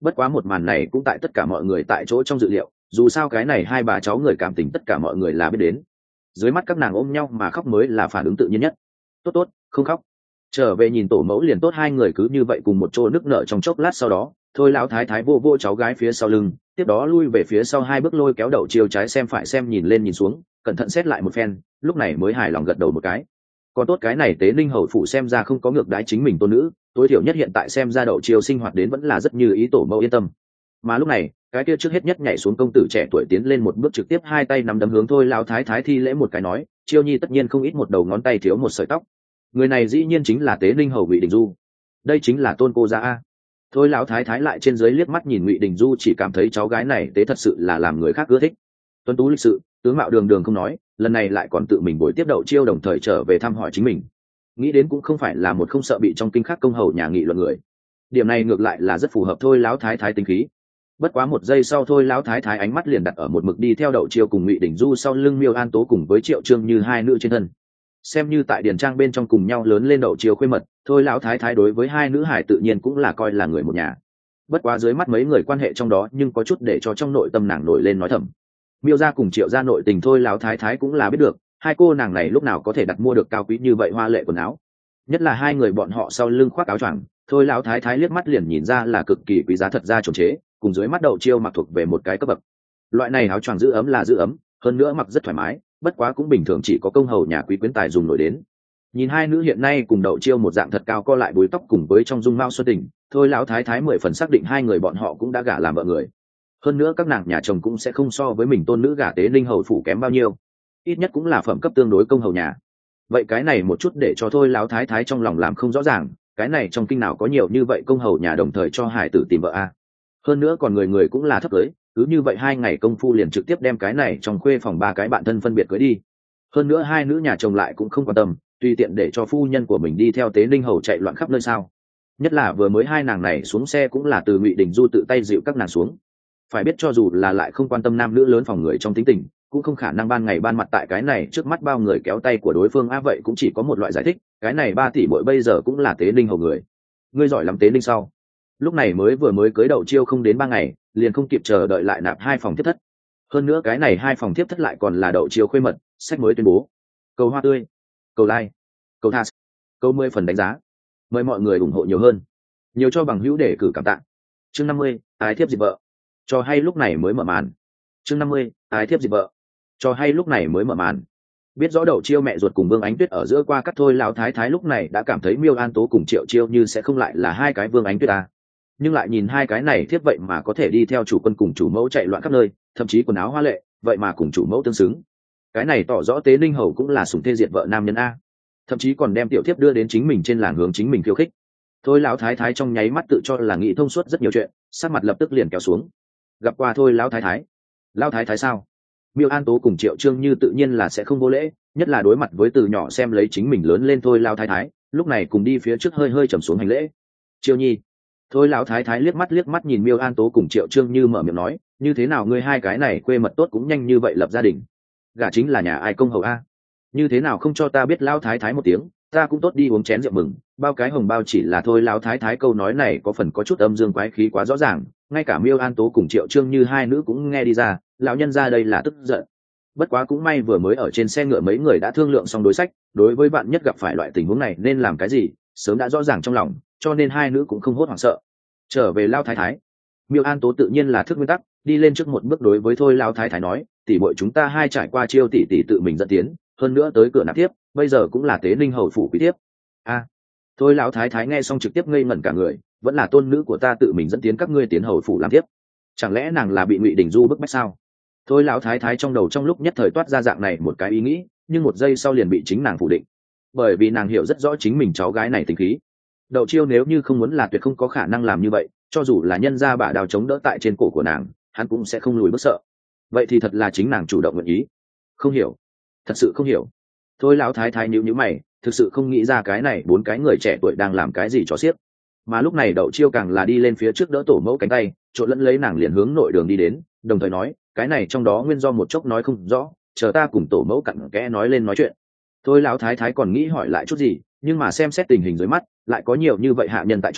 Bất quá một màn này cũng tại tất cả mọi người tại chỗ trong dự liệu, dù sao cái này hai bà cháu người cảm tình tất cả mọi người là biết đến. Dưới mắt các nàng ôm nhau mà khóc mới là phản ứng tự nhiên nhất. Tốt tốt, không khóc. Trở về nhìn tổ mẫu liền tốt, hai người cứ như vậy cùng một chỗ nức nở trong chốc lát, sau đó thôi lão thái thái vô vô cháu gái phía sau lưng, tiếp đó lui về phía sau hai bước, lôi kéo Đậu Chiêu trái xem phải xem, nhìn lên nhìn xuống, cẩn thận xét lại một phen, lúc này mới hài lòng gật đầu một cái. Còn tốt cái này Tế Ninh hầu phủ xem ra không có ngược đái chính mình tôn nữ, tối thiểu nhất hiện tại xem ra Đậu Chiêu sinh hoạt đến vẫn là rất như ý, tổ mẫu yên tâm. Mà lúc này cái kia trước hết nhất nhảy xuống công tử trẻ tuổi tiến lên một bước, trực tiếp hai tay nắm đấm hướng thôi lão thái thái thi lễ một cái, nói: Chiêu nhi tất nhiên không ít một đầu ngón tay thiếu một sợi tóc. Người này dĩ nhiên chính là Tế Ninh hầu Ngụy Đình Du. Đây chính là tôn cô gia a. Thôi lão thái thái lại trên dưới liếc mắt nhìn Ngụy Đình Du, chỉ cảm thấy cháu gái này tế thật sự là làm người khác ưa thích. Tuấn tú lịch sự, tướng mạo đường đường không nói, lần này lại còn tự mình buổi tiếp Đậu Chiêu, đồng thời trở về thăm hỏi chính mình. Nghĩ đến cũng không phải là một không sợ bị trong kinh khắc công hầu nhà nghị luận người. Điểm này ngược lại là rất phù hợp thôi lão thái thái tính khí. Bất quá một giây sau, thôi lão thái thái ánh mắt liền đặt ở một mực đi theo Đậu Chiêu cùng Ngụy Đình Du sau lưng Miêu An Tố cùng với Triệu Trương Như hai nữ trên thân. Xem như tại điển trang bên trong cùng nhau lớn lên Đậu Chiêu khuê mật, thôi lão thái thái đối với hai nữ hải tự nhiên cũng là coi là người một nhà. Bất quá dưới mắt mấy người quan hệ trong đó nhưng có chút để cho trong nội tâm nàng nổi lên nói thầm. Miêu gia cùng Triệu gia nội tình thôi lão thái thái cũng là biết được, hai cô nàng này lúc nào có thể đặt mua được cao quý như vậy hoa lệ quần áo, nhất là hai người bọn họ sau lưng khoác áo choàng, thôi lão thái thái liếc mắt liền nhìn ra là cực kỳ quý giá, thật ra trồng chế cùng dưới mắt Đậu Chiêu mặc thuộc về một cái cấp bậc. Loại này áo choàng giữ ấm là giữ ấm, hơn nữa mặc rất thoải mái, bất quá cũng bình thường chỉ có công hầu nhà quý quyến tài dùng nổi đến. Nhìn hai nữ hiện nay cùng Đậu Chiêu một dạng thật cao co lại búi tóc cùng với trong dung mạo xuân tình, thôi lão thái thái 10 phần xác định hai người bọn họ cũng đã gả làm vợ người. Hơn nữa các nàng nhà chồng cũng sẽ không so với mình tôn nữ gả Tế Ninh hầu phủ kém bao nhiêu, ít nhất cũng là phẩm cấp tương đối công hầu nhà. Vậy cái này một chút để cho thôi lão thái thái trong lòng làm không rõ ràng, cái này trong kinh nào có nhiều như vậy công hầu nhà đồng thời cho hải tử tìm vợ a. Hơn nữa còn người người cũng là thấp cưới, cứ như vậy 2 ngày công phu liền trực tiếp đem cái này trong khuê phòng 3 cái bạn thân phân biệt cưới đi. Hơn nữa hai nữ nhà chồng lại cũng không quan tâm, tùy tiện để cho phu nhân của mình đi theo Tế Ninh hầu chạy loạn khắp nơi sao. Nhất là vừa mới hai nàng này xuống xe cũng là từ Ngụy Đình Du tự tay dịu các nàng xuống. Phải biết cho dù là lại không quan tâm nam nữ lớn phòng người trong tính tình, cũng không khả năng ban ngày ban mặt tại cái này trước mắt bao người kéo tay của đối phương a. Vậy cũng chỉ có một loại giải thích, cái này 3 tỷ muội bây giờ cũng là Tế Ninh hầu người. Ngươi giỏi lắm Tế Ninh sau. Lúc này vừa mới cưới Đậu Chiêu không đến 3 ngày, liền không kịp chờ đợi lại nạp 2 phòng tiếp thất. Hơn nữa cái này 2 phòng tiếp thất lại còn là Đậu Chiêu khuê mật, sách mới tuyên bố. Cầu hoa tươi, cầu like, cầu tha, cầu 10 phần đánh giá. Mời mọi người ủng hộ nhiều hơn, nhiều cho bằng hữu để cử cảm tạ. Chương 50, ái thiếp dịp vợ. Cho hay lúc này mới mở màn. Chương 50, ái thiếp dịp vợ. Cho hay lúc này mới mở màn. Biết rõ Đậu Chiêu mẹ ruột cùng Vương Ánh Tuyết ở giữa qua cắt, thôi lão thái thái lúc này đã cảm thấy Miêu An Tố cùng Triệu Chiêu Như sẽ không lại là 2 cái Vương Ánh Tuyết à. Nhưng lại nhìn 2 cái này thiếp vậy mà có thể đi theo chủ quân cùng chủ mẫu chạy loạn khắp nơi, thậm chí quần áo hoa lệ, vậy mà cùng chủ mẫu tương xứng. Cái này tỏ rõ Tế Ninh hầu cũng là sủng thê diệt vợ nam nhân a, thậm chí còn đem tiểu thiếp đưa đến chính mình trên làng hướng chính mình khiêu khích. Thôi lão thái thái trong nháy mắt tự cho là nghĩ thông suốt rất nhiều chuyện, sắc mặt lập tức liền kéo xuống. Gặp qua thôi lão thái thái sao? Miêu An Tố cùng Triệu Trương Như tự nhiên là sẽ không vô lễ, nhất là đối mặt với từ nhỏ xem lấy chính mình lớn lên thôi lão thái thái, lúc này cùng đi phía trước hơi hơi trầm xuống hành lễ. Chiêu Nhi. Thôi lão thái thái liếc mắt nhìn Miêu An Tố cùng Triệu Trương Như, mở miệng nói, như thế nào ngươi 2 cái này quê mật tốt cũng nhanh như vậy lập gia đình? Gả chính là nhà ai công hầu a? Như thế nào không cho ta biết lão thái thái một tiếng, ta cũng tốt đi uống chén rượu mừng, bao cái hồng bao. Chỉ là thôi lão thái thái câu nói này có phần có chút âm dương quái khí quá rõ ràng, ngay cả Miêu An Tố cùng Triệu Trương Như hai nữ cũng nghe đi ra, lão nhân ra đây là tức giận. Bất quá cũng may vừa mới ở trên xe ngựa mấy người đã thương lượng xong đối sách, đối với bạn nhất gặp phải loại tình huống này nên làm cái gì, sớm đã rõ ràng trong lòng, cho nên hai nữ cũng không hốt hoảng sợ. Trở về lão thái thái, Miêu An Tố tự nhiên là thức nguyên tắc, đi lên trước một bước đối với thôi lão thái thái nói, tỷ muội chúng ta 2 trải qua Chiêu tỷ tỷ tự mình dẫn tiến, hơn nữa tới cửa nạp tiếp, bây giờ cũng là Tế Ninh hầu phủ quý tiếp. A. Thôi lão thái thái nghe xong trực tiếp ngây ngẩn cả người, vẫn là tôn nữ của ta tự mình dẫn tiến các ngươi tiến hầu phủ làm tiếp, chẳng lẽ nàng là bị Ngụy Đình Du bức bách sao? Thôi lão thái thái trong đầu trong lúc nhất thời toát ra dạng này một cái ý nghĩ, nhưng một giây sau liền bị chính nàng phủ định, bởi vì nàng hiểu rất rõ chính mình cháu gái này tính khí. Đậu Chiêu nếu như không muốn là tuyệt không có khả năng làm như vậy, cho dù là nhân ra bả đào chống đỡ tại trên cổ của nàng, hắn cũng sẽ không lùi bước sợ. Vậy thì thật là chính nàng chủ động nguyện ý. Không hiểu, thật sự không hiểu. Thôi lão thái thái nhíu nhíu mày, thực sự không nghĩ ra cái này 4 cái người trẻ tuổi đang làm cái gì cho xiếc. Mà lúc này Đậu Chiêu càng là đi lên phía trước đỡ tổ mẫu cánh tay, trộn lẫn lấy nàng liền hướng nội đường đi đến, đồng thời nói, cái này trong đó nguyên do một chốc nói không rõ, chờ ta cùng tổ mẫu cặn kẽ nói lên nói chuyện. Thôi lão thái thái còn nghĩ hỏi lại chút gì, nhưng mà xem xét tình hình dưới mắt, lại có nhiều như vậy hạ nhân tại chỗ,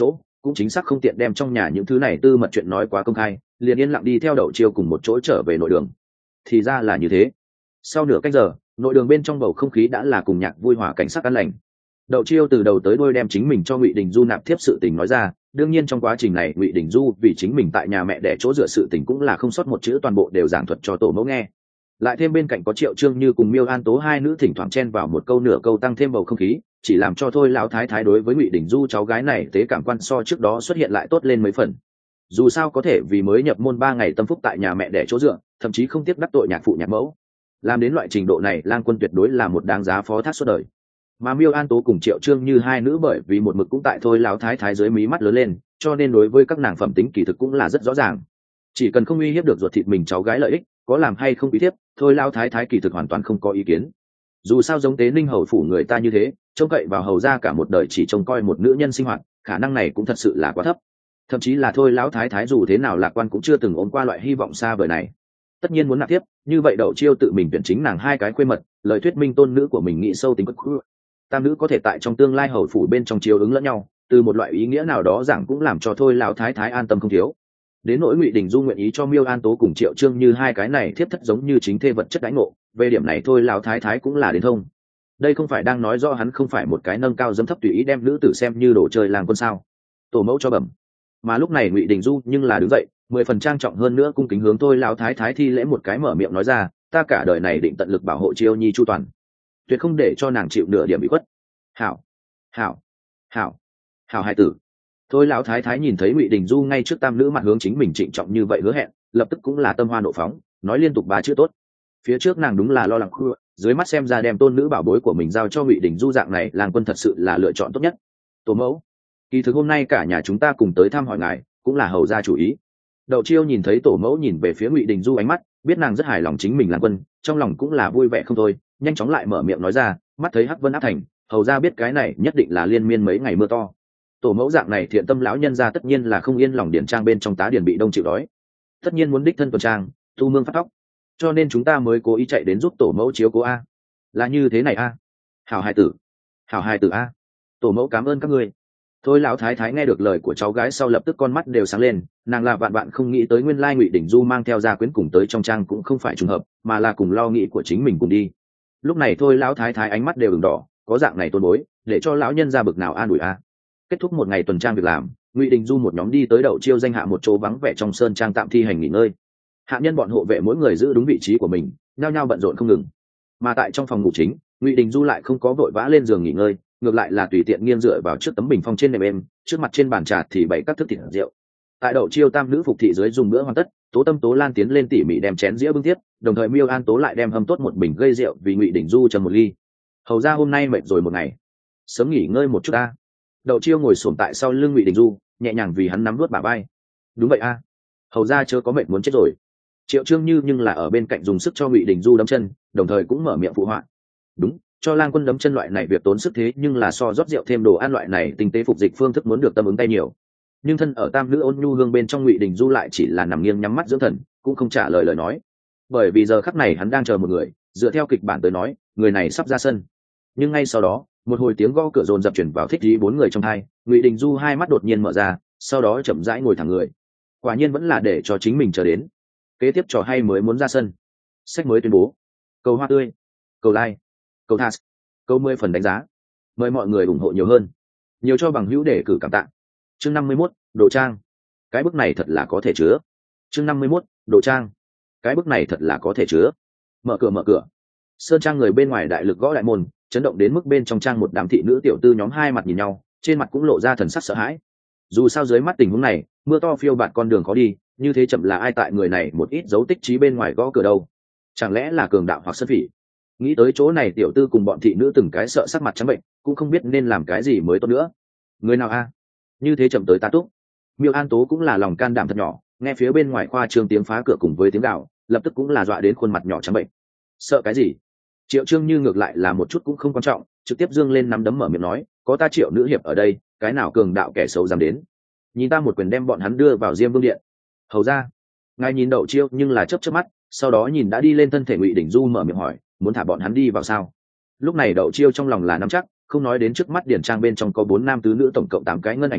cũng chính xác không tiện đem trong nhà những thứ này tư mật chuyện nói quá công khai, liền yên lặng đi theo Đậu Chiêu cùng một chỗ trở về nội đường. Thì ra là như thế. Sau nửa cách giờ, nội đường bên trong bầu không khí đã là cùng nhạc vui hòa cảnh sắc an lành. Đậu Chiêu từ đầu tới đuôi đem chính mình cho Ngụy Đình Du nạp thiếp sự tình nói ra, đương nhiên trong quá trình này Ngụy Đình Du vì chính mình tại nhà mẹ đẻ chỗ dựa sự tình cũng là không sót một chữ, toàn bộ đều giảng thuật cho tổ mẫu nghe. Lại thêm bên cạnh có Triệu Trương Như cùng Miêu An Tố hai nữ thỉnh thoảng chen vào một câu nửa câu tăng thêm bầu không khí, chỉ làm cho thôi lão thái thái đối với Ngụy Đình Du cháu gái này tế cảm quan so trước đó xuất hiện lại tốt lên mấy phần. Dù sao có thể vì mới nhập môn 3 ngày tâm phúc tại nhà mẹ đẻ chỗ dựa, thậm chí không tiếp đắc tội nhạc phụ nhạc mẫu, làm đến loại trình độ này Lang Quân tuyệt đối là một đáng giá phó thác suốt đời. Mà Miêu An Tố cùng Triệu Trương Như hai nữ bởi vì một mực cũng tại thôi lão thái thái dưới mí mắt lớn lên, cho nên đối với các nàng phẩm tính kỳ thực cũng là rất rõ ràng. Chỉ cần không uy hiếp được ruột thịt mình cháu gái lợi ích, có làm hay không uy hiếp, thôi lão thái thái kỳ thực hoàn toàn không có ý kiến. Dù sao giống Tế Ninh hầu phủ người ta như thế, trông cậy vào hầu gia cả một đời chỉ trông coi một nữ nhân sinh hoạt, khả năng này cũng thật sự là quá thấp. Thậm chí là thôi lão thái thái dù thế nào lạc quan cũng chưa từng ôm qua loại hy vọng xa vời này. Tất nhiên muốn nạp tiếp, như vậy Đậu Chiêu tự mình tuyển chính nàng hai cái khuê mật, lời thuyết minh tôn nữ của mình nghĩ sâu tính bất khứ. Tam nữ có thể tại trong tương lai hầu phủ bên trong chiếu ứng lẫn nhau, từ một loại ý nghĩa nào đó giảng cũng làm cho thôi lão thái thái an tâm không thiếu. Đến nỗi Ngụy Đình Du nguyện ý cho Miêu An Tố cùng Triệu Trương Như hai cái này thiếp thất giống như chính thê vật chất đãi ngộ, về điểm này thôi lão thái thái cũng là đến thông. Đây không phải đang nói rõ hắn không phải một cái nâng cao dẫm thấp tùy ý đem nữ tử xem như đồ chơi Lang Quân sao? Tổ mẫu cho bẩm. Mà lúc này Ngụy Đình Du nhưng là đứng dậy, 10 phần trang trọng hơn nữa cung kính hướng thôi lão thái thái thi lễ một cái, mở miệng nói ra, ta cả đời này định tận lực bảo hộ Chiêu Nhi chu toàn, tuyệt không để cho nàng chịu nửa điểm bị khuất. Hảo, hảo, hảo, hảo hài tử. Thôi lão thái thái nhìn thấy Ngụy Đình Du ngay trước tam nữ mặt hướng chính mình trịnh trọng như vậy hứa hẹn, lập tức cũng là tâm hoa nộ phóng, nói liên tục ba chữ tốt. Phía trước nàng đúng là lo lắng khua, dưới mắt xem ra đem tôn nữ bảo bối của mình giao cho Ngụy Đình Du dạng này, Lang Quân thật sự là lựa chọn tốt nhất. Tổ mẫu, kỳ thực hôm nay cả nhà chúng ta cùng tới thăm hỏi ngài, cũng là hầu gia chủ ý. Đậu Chiêu nhìn thấy tổ mẫu nhìn về phía Ngụy Đình Du ánh mắt, biết nàng rất hài lòng chính mình Lang Quân, trong lòng cũng là vui vẻ không thôi, nhanh chóng lại mở miệng nói ra, mắt thấy Hắc Vân áp thành, hầu gia biết cái này nhất định là liên miên mấy ngày mưa to. Tổ mẫu dạng này thiện tâm lão nhân gia tất nhiên là không yên lòng điển trang bên trong tá điển bị đông chịu đói, tất nhiên muốn đích thân tuần trang, tu mương phát tóc, cho nên chúng ta mới cố ý chạy đến giúp tổ mẫu chiếu cố a. Là như thế này a. Hảo hài tử, hảo hài tử a. Tổ mẫu cảm ơn các ngươi. Thôi lão thái thái nghe được lời của cháu gái sau lập tức con mắt đều sáng lên, nàng là vạn vạn không nghĩ tới nguyên lai Ngụy Đình Du mang theo gia quyến cùng tới trong trang cũng không phải trùng hợp, mà là cùng lo nghĩ của chính mình cùng đi. Lúc này thôi lão thái thái ánh mắt đều ửng đỏ, có dạng này tôn bối, để cho lão nhân ra bực nào an ủi a. Kết thúc một ngày tuần trang việc làm, Ngụy Đình Du một nhóm đi tới Đậu Chiêu danh hạ một chỗ vắng vẻ trong sơn trang tạm thi hành nghỉ ngơi. Hạ nhân bọn hộ vệ mỗi người giữ đúng vị trí của mình, nhao nhao bận rộn không ngừng. Mà tại trong phòng ngủ chính, Ngụy Đình Du lại không có vội vã lên giường nghỉ ngơi, ngược lại là tùy tiện nghiêng dựa vào trước tấm bình phong trên nệm êm, trước mặt trên bàn trà thì bày các thức thịt rượu. Tại Đậu Chiêu tam nữ phục thị dưới dùng bữa hoàn tất, Tố Tâm Tố Lan tiến lên tỉ mỉ đem chén dĩa bưng tiếp, đồng thời Miêu An Tố lại đem hâm tốt một bình gây rượu vì Ngụy Đình Du châm một ly. Hầu ra hôm nay mệt rồi một ngày, sớm nghỉ ngơi một chút ta. Đậu Chiêu ngồi xổm tại sau lưng Ngụy Đình Du, nhẹ nhàng vì hắn nắm nuốt bả vai. Đúng vậy a, hầu ra chớ có mệt muốn chết rồi. Triệu Trương Như nhưng là ở bên cạnh dùng sức cho Ngụy Đình Du đấm chân, đồng thời cũng mở miệng phụ họa. Đúng, cho Lang Quân đấm chân loại này việc tốn sức thế nhưng là so rót rượu thêm đồ ăn loại này tinh tế phục dịch phương thức muốn được tâm ứng tay nhiều. Nhưng thân ở tam nữ ôn nhu hương bên trong Ngụy Đình Du lại chỉ là nằm nghiêng nhắm mắt dưỡng thần, cũng không trả lời lời nói. Bởi vì giờ khắc này hắn đang chờ một người, dựa theo kịch bản tới nói, người này sắp ra sân. Nhưng ngay sau đó, một hồi tiếng gõ cửa dồn dập chuyển vào thích trí bốn người trong hai, Ngụy Đình Du hai mắt đột nhiên mở ra, sau đó chậm rãi ngồi thẳng người. Quả nhiên vẫn là để cho chính mình chờ đến. Kế tiếp trò hay mới muốn ra sân. Sách mới tuyên bố. Cầu hoa tươi, cầu like, cầu thas, cầu 10 phần đánh giá. Mời mọi người ủng hộ nhiều hơn. Nhiều cho bằng hữu để cử cảm tạ. Chương 51, đồ trang. Cái bức này thật là có thể chứa. Chương 51, đồ trang. Cái bức này thật là có thể chứa. Mở cửa mở cửa. Sơn trang người bên ngoài đại lực gõ đại môn, chấn động đến mức bên trong trang một đám thị nữ tiểu tư nhóm hai mặt nhìn nhau, trên mặt cũng lộ ra thần sắc sợ hãi. Dù sao dưới mắt tình huống này, mưa to phiêu bạt con đường khó đi, như thế chậm là ai tại người này một ít dấu tích trí bên ngoài gõ cửa đâu? Chẳng lẽ là cường đạo hoặc sơn phỉ? Nghĩ tới chỗ này tiểu tư cùng bọn thị nữ từng cái sợ sắc mặt trắng bệnh, cũng không biết nên làm cái gì mới tốt nữa. Người nào a? Như thế chậm tới ta túc. Miêu An Tố cũng là lòng can đảm thật nhỏ, nghe phía bên ngoài khoa trương tiếng phá cửa cùng với tiếng gào, lập tức cũng là dọa đến khuôn mặt nhỏ trắng bệnh. Sợ cái gì? Triệu Trương Như ngược lại là một chút cũng không quan trọng, trực tiếp dương lên nắm đấm mở miệng nói, có ta Triệu nữ hiệp ở đây, cái nào cường đạo kẻ xấu dám đến? Nhìn ta một quyền đem bọn hắn đưa vào Diêm Vương điện. Hầu ra, ngài nhìn Đậu Chiêu nhưng là chớp chớp mắt, sau đó nhìn đã đi lên thân thể Ngụy Đình Du mở miệng hỏi, muốn thả bọn hắn đi vào sao? Lúc này Đậu Chiêu trong lòng là nắm chắc, không nói đến trước mắt điển trang bên trong có 4 nam tứ nữ tổng cộng 8 cái ngân ảnh vệ,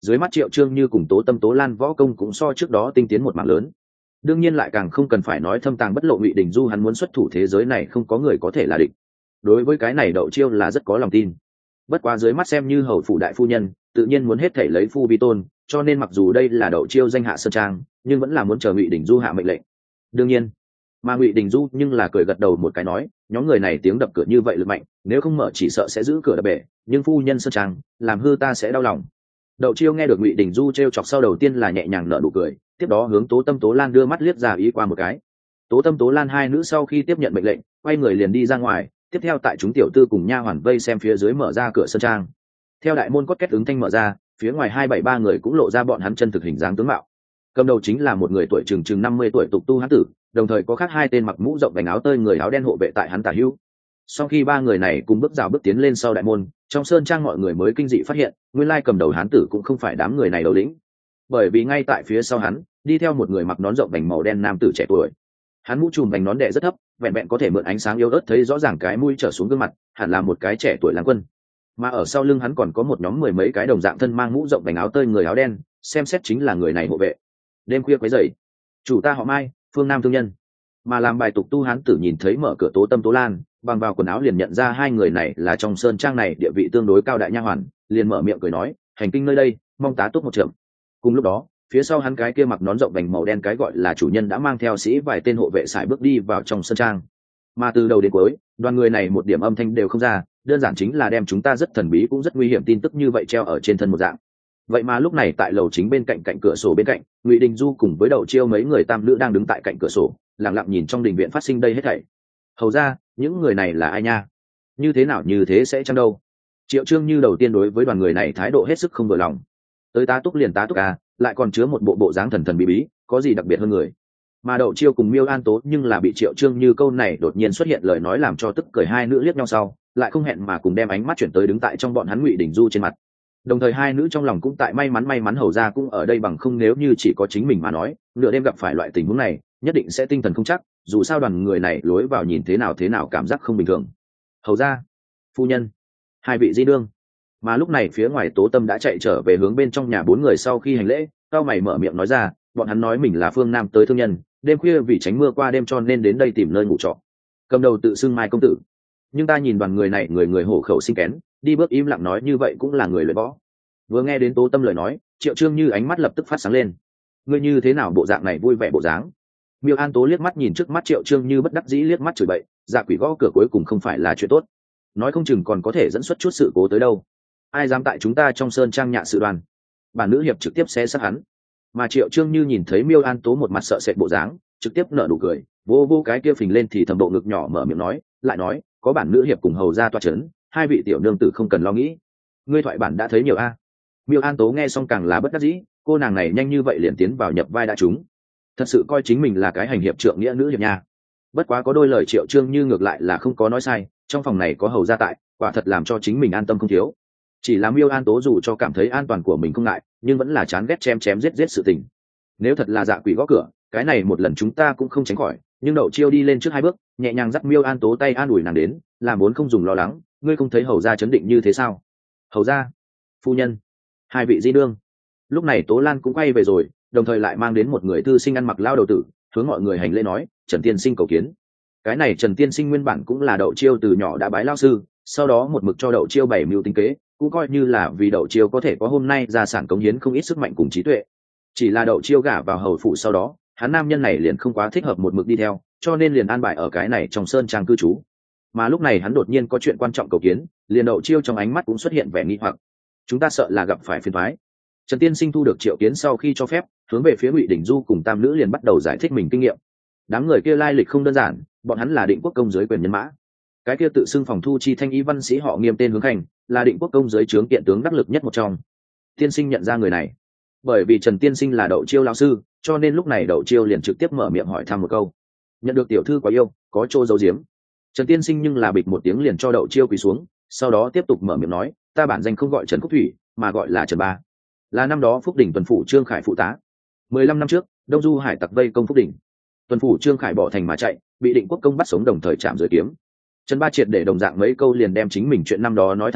dưới mắt Triệu Trương Như cùng Tố Tâm Tố Lan võ công cũng so trước đó tinh tiến một mảng lớn. Đương nhiên lại càng không cần phải nói thâm tàng bất lộ Ngụy Đình Du hắn muốn xuất thủ thế giới này không có người có thể là địch. Đối với cái này Đậu Chiêu là rất có lòng tin. Bất quá dưới mắt xem như hầu phủ đại phu nhân, tự nhiên muốn hết thể lấy phu vi tôn, cho nên mặc dù đây là Đậu Chiêu danh hạ sơn trang, nhưng vẫn là muốn chờ Ngụy Đình Du hạ mệnh lệnh. Đương nhiên, mà Ngụy Đình Du nhưng là cười gật đầu một cái nói, nhóm người này tiếng đập cửa như vậy lực mạnh, nếu không mở chỉ sợ sẽ giữ cửa đập bể, nhưng phu nhân sơn trang làm hư ta sẽ đau lòng. Đậu Chiêu nghe được Ngụy Đình Du trêu chọc sau đầu tiên là nhẹ nhàng nở nụ cười, tiếp đó hướng Tố Tâm Tố Lan đưa mắt liếc ra ý qua một cái. Tố Tâm Tố Lan hai nữ sau khi tiếp nhận mệnh lệnh, quay người liền đi ra ngoài, tiếp theo tại chúng tiểu tư cùng nha hoàn vây xem phía dưới mở ra cửa sơn trang. Theo đại môn cốt két ứng thanh mở ra, phía ngoài 273 người cũng lộ ra bọn hắn chân thực hình dáng tướng mạo. Cầm đầu chính là một người tuổi chừng 50 tuổi tục tu hán tử, đồng thời có khác hai tên mặc mũ rộng vành áo tơi người áo đen hộ vệ tại hắn tả hữu. Sau khi ba người này cùng bước tiến lên sau đại môn, trong sơn trang mọi người mới kinh dị phát hiện, nguyên lai cầm đầu hán tử cũng không phải đám người này đầu lĩnh, bởi vì ngay tại phía sau hắn đi theo một người mặc nón rộng vành màu đen nam tử trẻ tuổi. Hắn mũ trùm vành nón đè rất thấp, vẹn vẹn có thể mượn ánh sáng yếu ớt thấy rõ ràng cái mũi trở xuống gương mặt, hẳn là một cái trẻ tuổi lang quân. Mà ở sau lưng hắn còn có một nhóm mười mấy cái đồng dạng thân mang mũ rộng vành áo tơi người áo đen, xem xét chính là người này hộ vệ. Đêm khuya quấy rầy, chủ ta họ Mai, phương Nam thương nhân. Mà làm bài tục tu hán tử nhìn thấy mở cửa Tố Tâm Tố Lan, bằng vào quần áo liền nhận ra hai người này là trong sơn trang này địa vị tương đối cao đại nha hoàn, liền mở miệng cười nói, hành kinh nơi đây, mong tá túc một trượng. Cùng lúc đó, phía sau hắn cái kia mặc nón rộng vành màu đen cái gọi là chủ nhân đã mang theo sĩ vài tên hộ vệ sải bước đi vào trong sơn trang. Mà từ đầu đến cuối, đoàn người này một điểm âm thanh đều không ra, đơn giản chính là đem chúng ta rất thần bí cũng rất nguy hiểm tin tức như vậy treo ở trên thân một dạng. Vậy mà lúc này tại lầu chính bên cạnh cửa sổ bên cạnh, Ngụy Đình Du cùng với Đậu Chiêu mấy người tam nữ đang đứng tại cạnh cửa sổ, lặng lặng nhìn trong đình viện phát sinh đây hết thảy. Hầu ra, những người này là ai nha? Như thế nào như thế sẽ chăng đâu? Triệu Trương Như đầu tiên đối với đoàn người này thái độ hết sức không vừa lòng. Tới tá túc liền tá túc à, lại còn chứa một bộ dáng thần thần bí bí, có gì đặc biệt hơn người? Mà Đậu Chiêu cùng Miêu An Tố nhưng là bị Triệu Trương Như câu này đột nhiên xuất hiện lời nói làm cho tức cười, hai nữ liếc nhau sau, lại không hẹn mà cùng đem ánh mắt chuyển tới đứng tại trong bọn hắn Ngụy Đình Du trên mặt. Đồng thời hai nữ trong lòng cũng tại may mắn hầu ra cũng ở đây, bằng không nếu như chỉ có chính mình mà nói, nửa đêm gặp phải loại tình huống này nhất định sẽ tinh thần không chắc, dù sao đoàn người này lối vào nhìn thế nào cảm giác không bình thường. Hầu ra, phu nhân, hai vị di đương. Mà lúc này phía ngoài Tố Tâm đã chạy trở về hướng bên trong nhà bốn người sau khi hành lễ, cao mày mở miệng nói ra, bọn hắn nói mình là phương Nam tới thương nhân, đêm khuya vì tránh mưa qua đêm cho nên đến đây tìm nơi ngủ trọ. Cầm đầu tự xưng Mai công tử, nhưng ta nhìn đoàn người này người hổ khẩu sinh kén, đi bước im lặng nói như vậy cũng là người luyện võ. Vừa nghe đến Tố Tâm lời nói, Triệu Trương Như ánh mắt lập tức phát sáng lên. Ngươi như thế nào bộ dạng này vui vẻ bộ dáng? Miêu An Tố liếc mắt nhìn trước mắt Triệu Trương Như bất đắc dĩ liếc mắt chửi bậy, dạ quỷ gõ cửa cuối cùng không phải là chuyện tốt, nói không chừng còn có thể dẫn xuất chút sự cố tới đâu. Ai dám tại chúng ta trong sơn trang nhạ sự đoàn, bản nữ hiệp trực tiếp xé xác hắn. Mà Triệu Trương Như nhìn thấy Miêu An Tố một mặt sợ sệt bộ dáng, trực tiếp nở nụ cười, vô cái kia phình lên thì thầm bộ ngực nhỏ mở miệng nói, lại nói, có bản nữ hiệp cùng hầu ra toa chấn, hai vị tiểu nương tử không cần lo nghĩ. Ngươi thoại bản đã thấy nhiều a. Miêu An Tố nghe xong càng là bất đắc dĩ, cô nàng này nhanh như vậy liền tiến vào nhập vai đã trúng, thật sự coi chính mình là cái hành hiệp trượng nghĩa nữ hiệp nha. Bất quá có đôi lời Triệu Trương Như ngược lại là không có nói sai, trong phòng này có hầu gia tại, quả thật làm cho chính mình an tâm không thiếu. Chỉ là Miêu An Tố dù cho cảm thấy an toàn của mình không ngại, nhưng vẫn là chán ghét chém giết sự tình. Nếu thật là dạ quỷ gõ cửa, cái này một lần chúng ta cũng không tránh khỏi, nhưng Đậu Chiêu đi lên trước hai bước, nhẹ nhàng dắt Miêu An Tố tay an ủi nàng đến, làm vốn không dùng lo lắng, ngươi không thấy hầu gia chấn định như thế sao? Hầu gia, phu nhân, hai vị di đương. Lúc này Tố Lan cũng quay về rồi, đồng thời lại mang đến một người thư sinh ăn mặc lao đầu tử, hướng mọi người hành lễ nói, Trần tiên sinh cầu kiến. Cái này Trần tiên sinh nguyên bản cũng là Đậu Chiêu từ nhỏ đã bái lao sư, sau đó một mực cho Đậu Chiêu bày mưu tính kế, cũng coi như là vì Đậu Chiêu có thể có hôm nay gia sản cống hiến không ít sức mạnh cùng trí tuệ. Chỉ là Đậu Chiêu gả vào hầu phủ sau đó, hắn nam nhân này liền không quá thích hợp một mực đi theo, cho nên liền an bài ở cái này trong sơn trang cư trú. Mà lúc này hắn đột nhiên có chuyện quan trọng cầu kiến, liền Đậu Chiêu trong ánh mắt cũng xuất hiện vẻ nghi hoặc. Chúng ta sợ là gặp phải phiền toái. Trần tiên sinh thu được triệu kiến sau khi cho phép, hướng về phía Ngụy Đình Du cùng tam nữ liền bắt đầu giải thích mình kinh nghiệm. Đám người kia lai lịch không đơn giản, bọn hắn là Định Quốc công dưới quyền nhân mã. Cái kia tự xưng phòng thu chi thanh y văn sĩ họ Nghiêm tên Hướng Khanh, là Định Quốc công dưới trướng kiện tướng đắc lực nhất một trong. Tiên sinh nhận ra người này, bởi vì Trần tiên sinh là Đậu Chiêu lão sư, cho nên lúc này Đậu Chiêu liền trực tiếp mở miệng hỏi thăm một câu. Nhận được tiểu thư quá yêu, có chỗ giấu giếm. Trần tiên sinh nhưng là bịch một tiếng liền cho Đậu Chiêu quỳ xuống, sau đó tiếp tục mở miệng nói, ta bản danh không gọi Trần Quốc Thủy, mà gọi là Trần Ba, là năm đó Phúc Đỉnh tuần phủ Trương Khải phụ tá. 15 năm trước, Đông Du hải tặc vây công Phúc Đỉnh, tuần phủ Trương Khải bỏ thành mà chạy, bị Định Quốc công bắt sống đồng thời chạm dưới kiếm. Trần Ba triệt để đồng dạng mấy câu liền đem chính mình chuyện năm đó nói thẳng ra,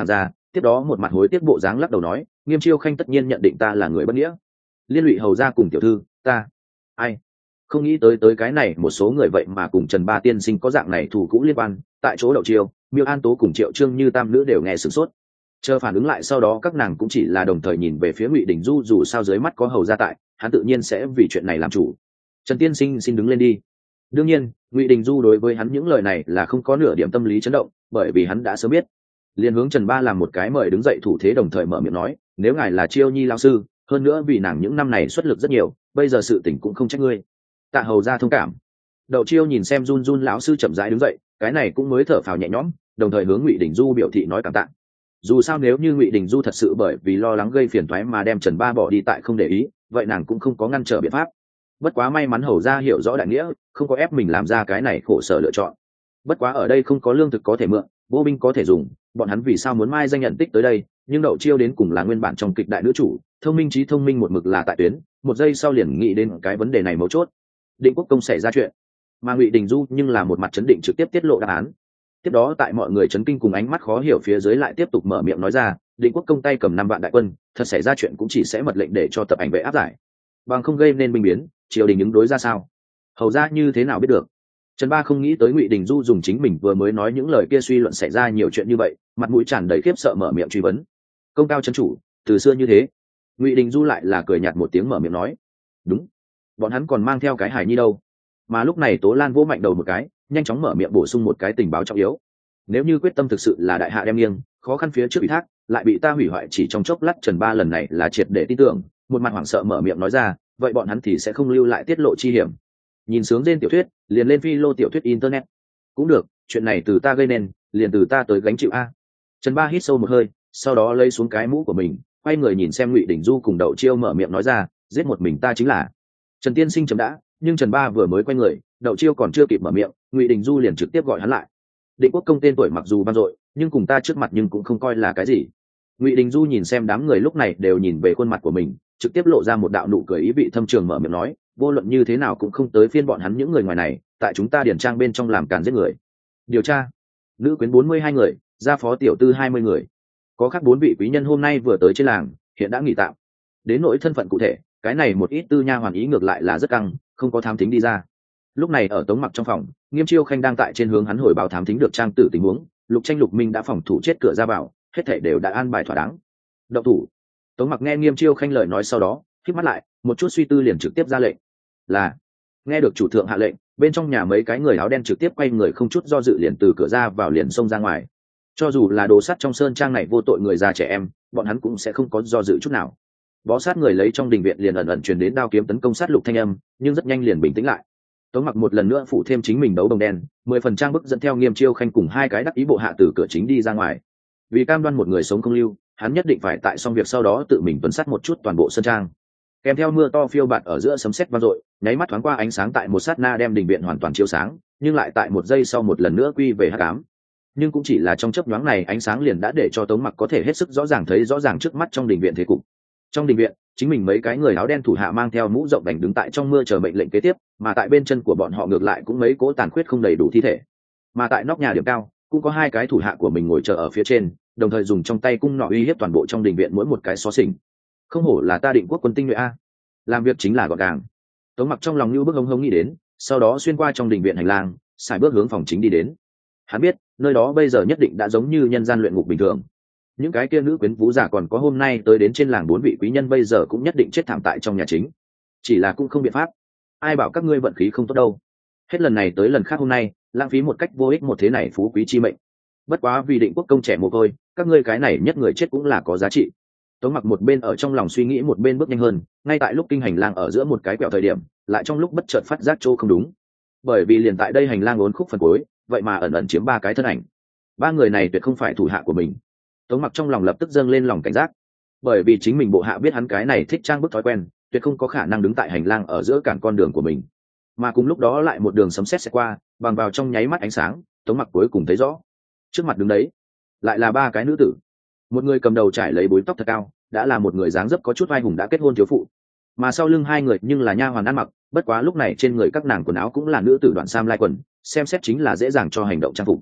tiếp đó một mặt hối tiếc bộ dáng lắc đầu nói, Nghiêm Chiêu Khanh tất nhiên nhận định ta là người bất nghĩa, liên lụy hầu ra cùng tiểu thư ta. Ai không nghĩ tới cái này một số người vậy mà cùng Trần Ba tiên sinh có dạng này thù cũ liên quan. Tại chỗ Đậu Chiêu, Miêu An Tố cùng Triệu Trương Như tam nữ đều nghe sửng sốt, chờ phản ứng lại sau đó các nàng cũng chỉ là đồng thời nhìn về phía Ngụy Đình Du, dù sao dưới mắt có hầu ra tại, hắn tự nhiên sẽ vì chuyện này làm chủ. Trần tiên sinh xin đứng lên đi. Đương nhiên Ngụy Đình Du đối với hắn những lời này là không có nửa điểm tâm lý chấn động, bởi vì hắn đã sớm biết. Liền hướng Trần Ba làm một cái mời đứng dậy thủ thế, đồng thời mở miệng nói, nếu ngài là Chiêu Nhi lão sư, hơn nữa vì nàng những năm này xuất lực rất nhiều, bây giờ sự tình cũng không trách ngươi. Tạ hầu ra thông cảm. Đậu Chiêu nhìn xem run run lão sư chậm rãi đứng dậy, cái này cũng mới thở phào nhẹ nhõm, đồng thời hướng Ngụy Đình Du biểu thị nói cảm tạ. Dù sao nếu như Ngụy Đình Du thật sự bởi vì lo lắng gây phiền toái mà đem Trần Ba bỏ đi tại không để ý, vậy nàng cũng không có ngăn trở biện pháp. Bất quá may mắn hầu ra hiểu rõ đại nghĩa, không có ép mình làm ra cái này khổ sở lựa chọn. Bất quá ở đây không có lương thực có thể mượn, vô binh có thể dùng, bọn hắn vì sao muốn mai danh nhận tích tới đây? Nhưng Đậu Chiêu đến cùng là nguyên bản trong kịch đại nữ chủ, thông minh trí thông minh một mực là tại tuyến, một giây sau liền nghĩ đến cái vấn đề này mấu chốt. Định Quốc công xảy ra chuyện, mà Ngụy Đình Du nhưng là một mặt chấn định trực tiếp tiết lộ đáp án. Tiếp đó tại mọi người chấn kinh cùng ánh mắt khó hiểu phía dưới lại tiếp tục mở miệng nói ra, Định Quốc công tay cầm 5 vạn đại quân, thật xảy ra chuyện cũng chỉ sẽ mật lệnh để cho tập ảnh vệ áp giải, bằng không gây nên binh biến, triều đình ứng đối ra sao? Hầu ra như thế nào biết được? Trần Ba không nghĩ tới Ngụy Đình Du dùng chính mình vừa mới nói những lời kia suy luận xảy ra nhiều chuyện như vậy, mặt mũi tràn đầy khiếp sợ mở miệng truy vấn. Công cao trấn chủ, từ xưa như thế. Ngụy Đình Du lại là cười nhạt một tiếng mở miệng nói, đúng, bọn hắn còn mang theo cái hài nhi đâu. Mà lúc này Tố Lan vỗ mạnh đầu một cái, nhanh chóng mở miệng bổ sung một cái tình báo trọng yếu. Nếu như quyết tâm thực sự là đại hạ đem nghiêng, khó khăn phía trước ủy thác lại bị ta hủy hoại chỉ trong chốc lát, Trần Ba lần này là triệt để tin tưởng, một mặt hoảng sợ mở miệng nói ra, vậy bọn hắn thì sẽ không lưu lại tiết lộ chi hiểm. Nhìn sướng trên tiểu thuyết liền lên phi lô tiểu thuyết internet cũng được, chuyện này từ ta gây nên, liền từ ta tới gánh chịu a. Trần Ba hít sâu một hơi, sau đó lấy xuống cái mũ của mình, quay người nhìn xem Ngụy Đình Du cùng Đậu Chiêu mở miệng nói ra, giết một mình ta chính là. Trần tiên sinh chấm đã. Nhưng Trần Ba vừa mới quay người, Đậu Chiêu còn chưa kịp mở miệng, Ngụy Đình Du liền trực tiếp gọi hắn lại. Định Quốc công tên tuổi mặc dù vang dội, nhưng cùng ta trước mặt nhưng cũng không coi là cái gì. Ngụy Đình Du nhìn xem đám người lúc này đều nhìn về khuôn mặt của mình, trực tiếp lộ ra một đạo nụ cười ý vị thâm trường mở miệng nói, vô luận như thế nào cũng không tới phiên bọn hắn những người ngoài này tại chúng ta điển trang bên trong làm càn giết người. Điều tra, nữ quyến 42 người, gia phó tiểu tư 20 người, có khác 4 vị quý nhân hôm nay vừa tới trên làng, hiện đã nghỉ tạm. Đến nỗi thân phận cụ thể, cái này một ít tư nha hoàn ý ngược lại là rất căng, không có thám thính đi ra. Lúc này ở Tống Mặc trong phòng, Nghiêm Chiêu Khanh đang tại trên hướng hắn hồi báo thám thính được trang tử tình huống, Lục Tranh Lục Minh đã phòng thủ chết cửa ra vào, hết thảy đều đã an bài thỏa đáng. Động thủ. Tống Mặc nghe Nghiêm Chiêu Khanh lời nói sau đó, khép mắt lại, một chút suy tư liền trực tiếp ra lệnh. Là. Nghe được chủ thượng hạ lệnh, bên trong nhà mấy cái người áo đen trực tiếp quay người không chút do dự liền từ cửa ra vào liền xông ra ngoài. Cho dù là đồ sắt trong sơn trang này vô tội người già trẻ em, bọn hắn cũng sẽ không có do dự chút nào. Bó sát người lấy trong đình viện liền ẩn ẩn truyền đến đao kiếm tấn công sát lục thanh âm, nhưng rất nhanh liền bình tĩnh lại. Tống Mặc một lần nữa phủ thêm chính mình đấu đồng đen, 10 phần trang bức dẫn theo Nghiêm Chiêu Khanh cùng 2 cái đắc ý bộ hạ từ cửa chính đi ra ngoài. Vì cam đoan một người sống không lưu, hắn nhất định phải tại xong việc sau đó tự mình tuần sát một chút toàn bộ sơn trang. Kèm theo mưa to phiêu bạt ở giữa sấm sét vang dội, nháy mắt thoáng qua ánh sáng tại một sát na đem đình viện hoàn toàn chiếu sáng, nhưng lại tại một giây sau một lần nữa quy về hắc ám. Nhưng cũng chỉ là trong chớp nhoáng này, ánh sáng liền đã để cho Tống Mặc có thể hết sức rõ ràng thấy rõ ràng trước mắt trong đình viện thế cục. Trong đình viện, chính mình mấy cái người áo đen thủ hạ mang theo mũ rộng đành đứng tại trong mưa chờ mệnh lệnh kế tiếp, mà tại bên chân của bọn họ ngược lại cũng mấy cỗ tàn khuyết không đầy đủ thi thể. Mà tại nóc nhà điểm cao, cũng có 2 cái thủ hạ của mình ngồi chờ ở phía trên, đồng thời dùng trong tay cung nỏ uy hiếp toàn bộ trong đình viện mỗi một cái xó xỉnh. Không hổ là ta Định Quốc quân tinh nhuệ a, làm việc chính là gọn gàng. Tống Mặc trong lòng như bước hống hống nghĩ đến, sau đó xuyên qua trong đình viện hành lang, xài bước hướng phòng chính đi đến. Hắn biết nơi đó bây giờ nhất định đã giống như nhân gian luyện ngục bình thường. Những cái kia nữ quyến vũ giả còn có hôm nay tới đến trên làng 4 vị quý nhân bây giờ cũng nhất định chết thảm tại trong nhà chính. Chỉ là cũng không biện pháp, ai bảo các ngươi vận khí không tốt đâu. Hết lần này tới lần khác hôm nay lãng phí một cách vô ích một thế này phú quý chi mệnh. Bất quá vì Định Quốc công trẻ mồ côi, các ngươi cái này nhất người chết cũng là có giá trị. Tống Mặc một bên ở trong lòng suy nghĩ một bên bước nhanh hơn, ngay tại lúc kinh hành lang ở giữa một cái quẹo thời điểm, lại trong lúc bất chợt phát giác chỗ không đúng. Bởi vì liền tại đây hành lang uốn khúc phần cuối, vậy mà ẩn ẩn chiếm 3 cái thân ảnh. 3 người này tuyệt không phải thủ hạ của mình. Tống Mặc trong lòng lập tức dâng lên lòng cảnh giác, bởi vì chính mình bộ hạ biết hắn cái này thích trang bức thói quen, tuyệt không có khả năng đứng tại hành lang ở giữa cản con đường của mình. Mà cùng lúc đó lại một đường sấm sét sẽ qua, bằng vào trong nháy mắt ánh sáng, Tống Mặc cuối cùng thấy rõ, trước mặt đứng đấy lại là 3 cái nữ tử. Một người cầm đầu trải lấy búi tóc thật cao, đã là một người dáng dấp có chút vai hùng đã kết hôn thiếu phụ, mà sau lưng 2 người nhưng là nha hoàn ăn mặc, bất quá lúc này trên người các nàng quần áo cũng là nữ tử đoạn sam lai quần, xem xét chính là dễ dàng cho hành động trang phục.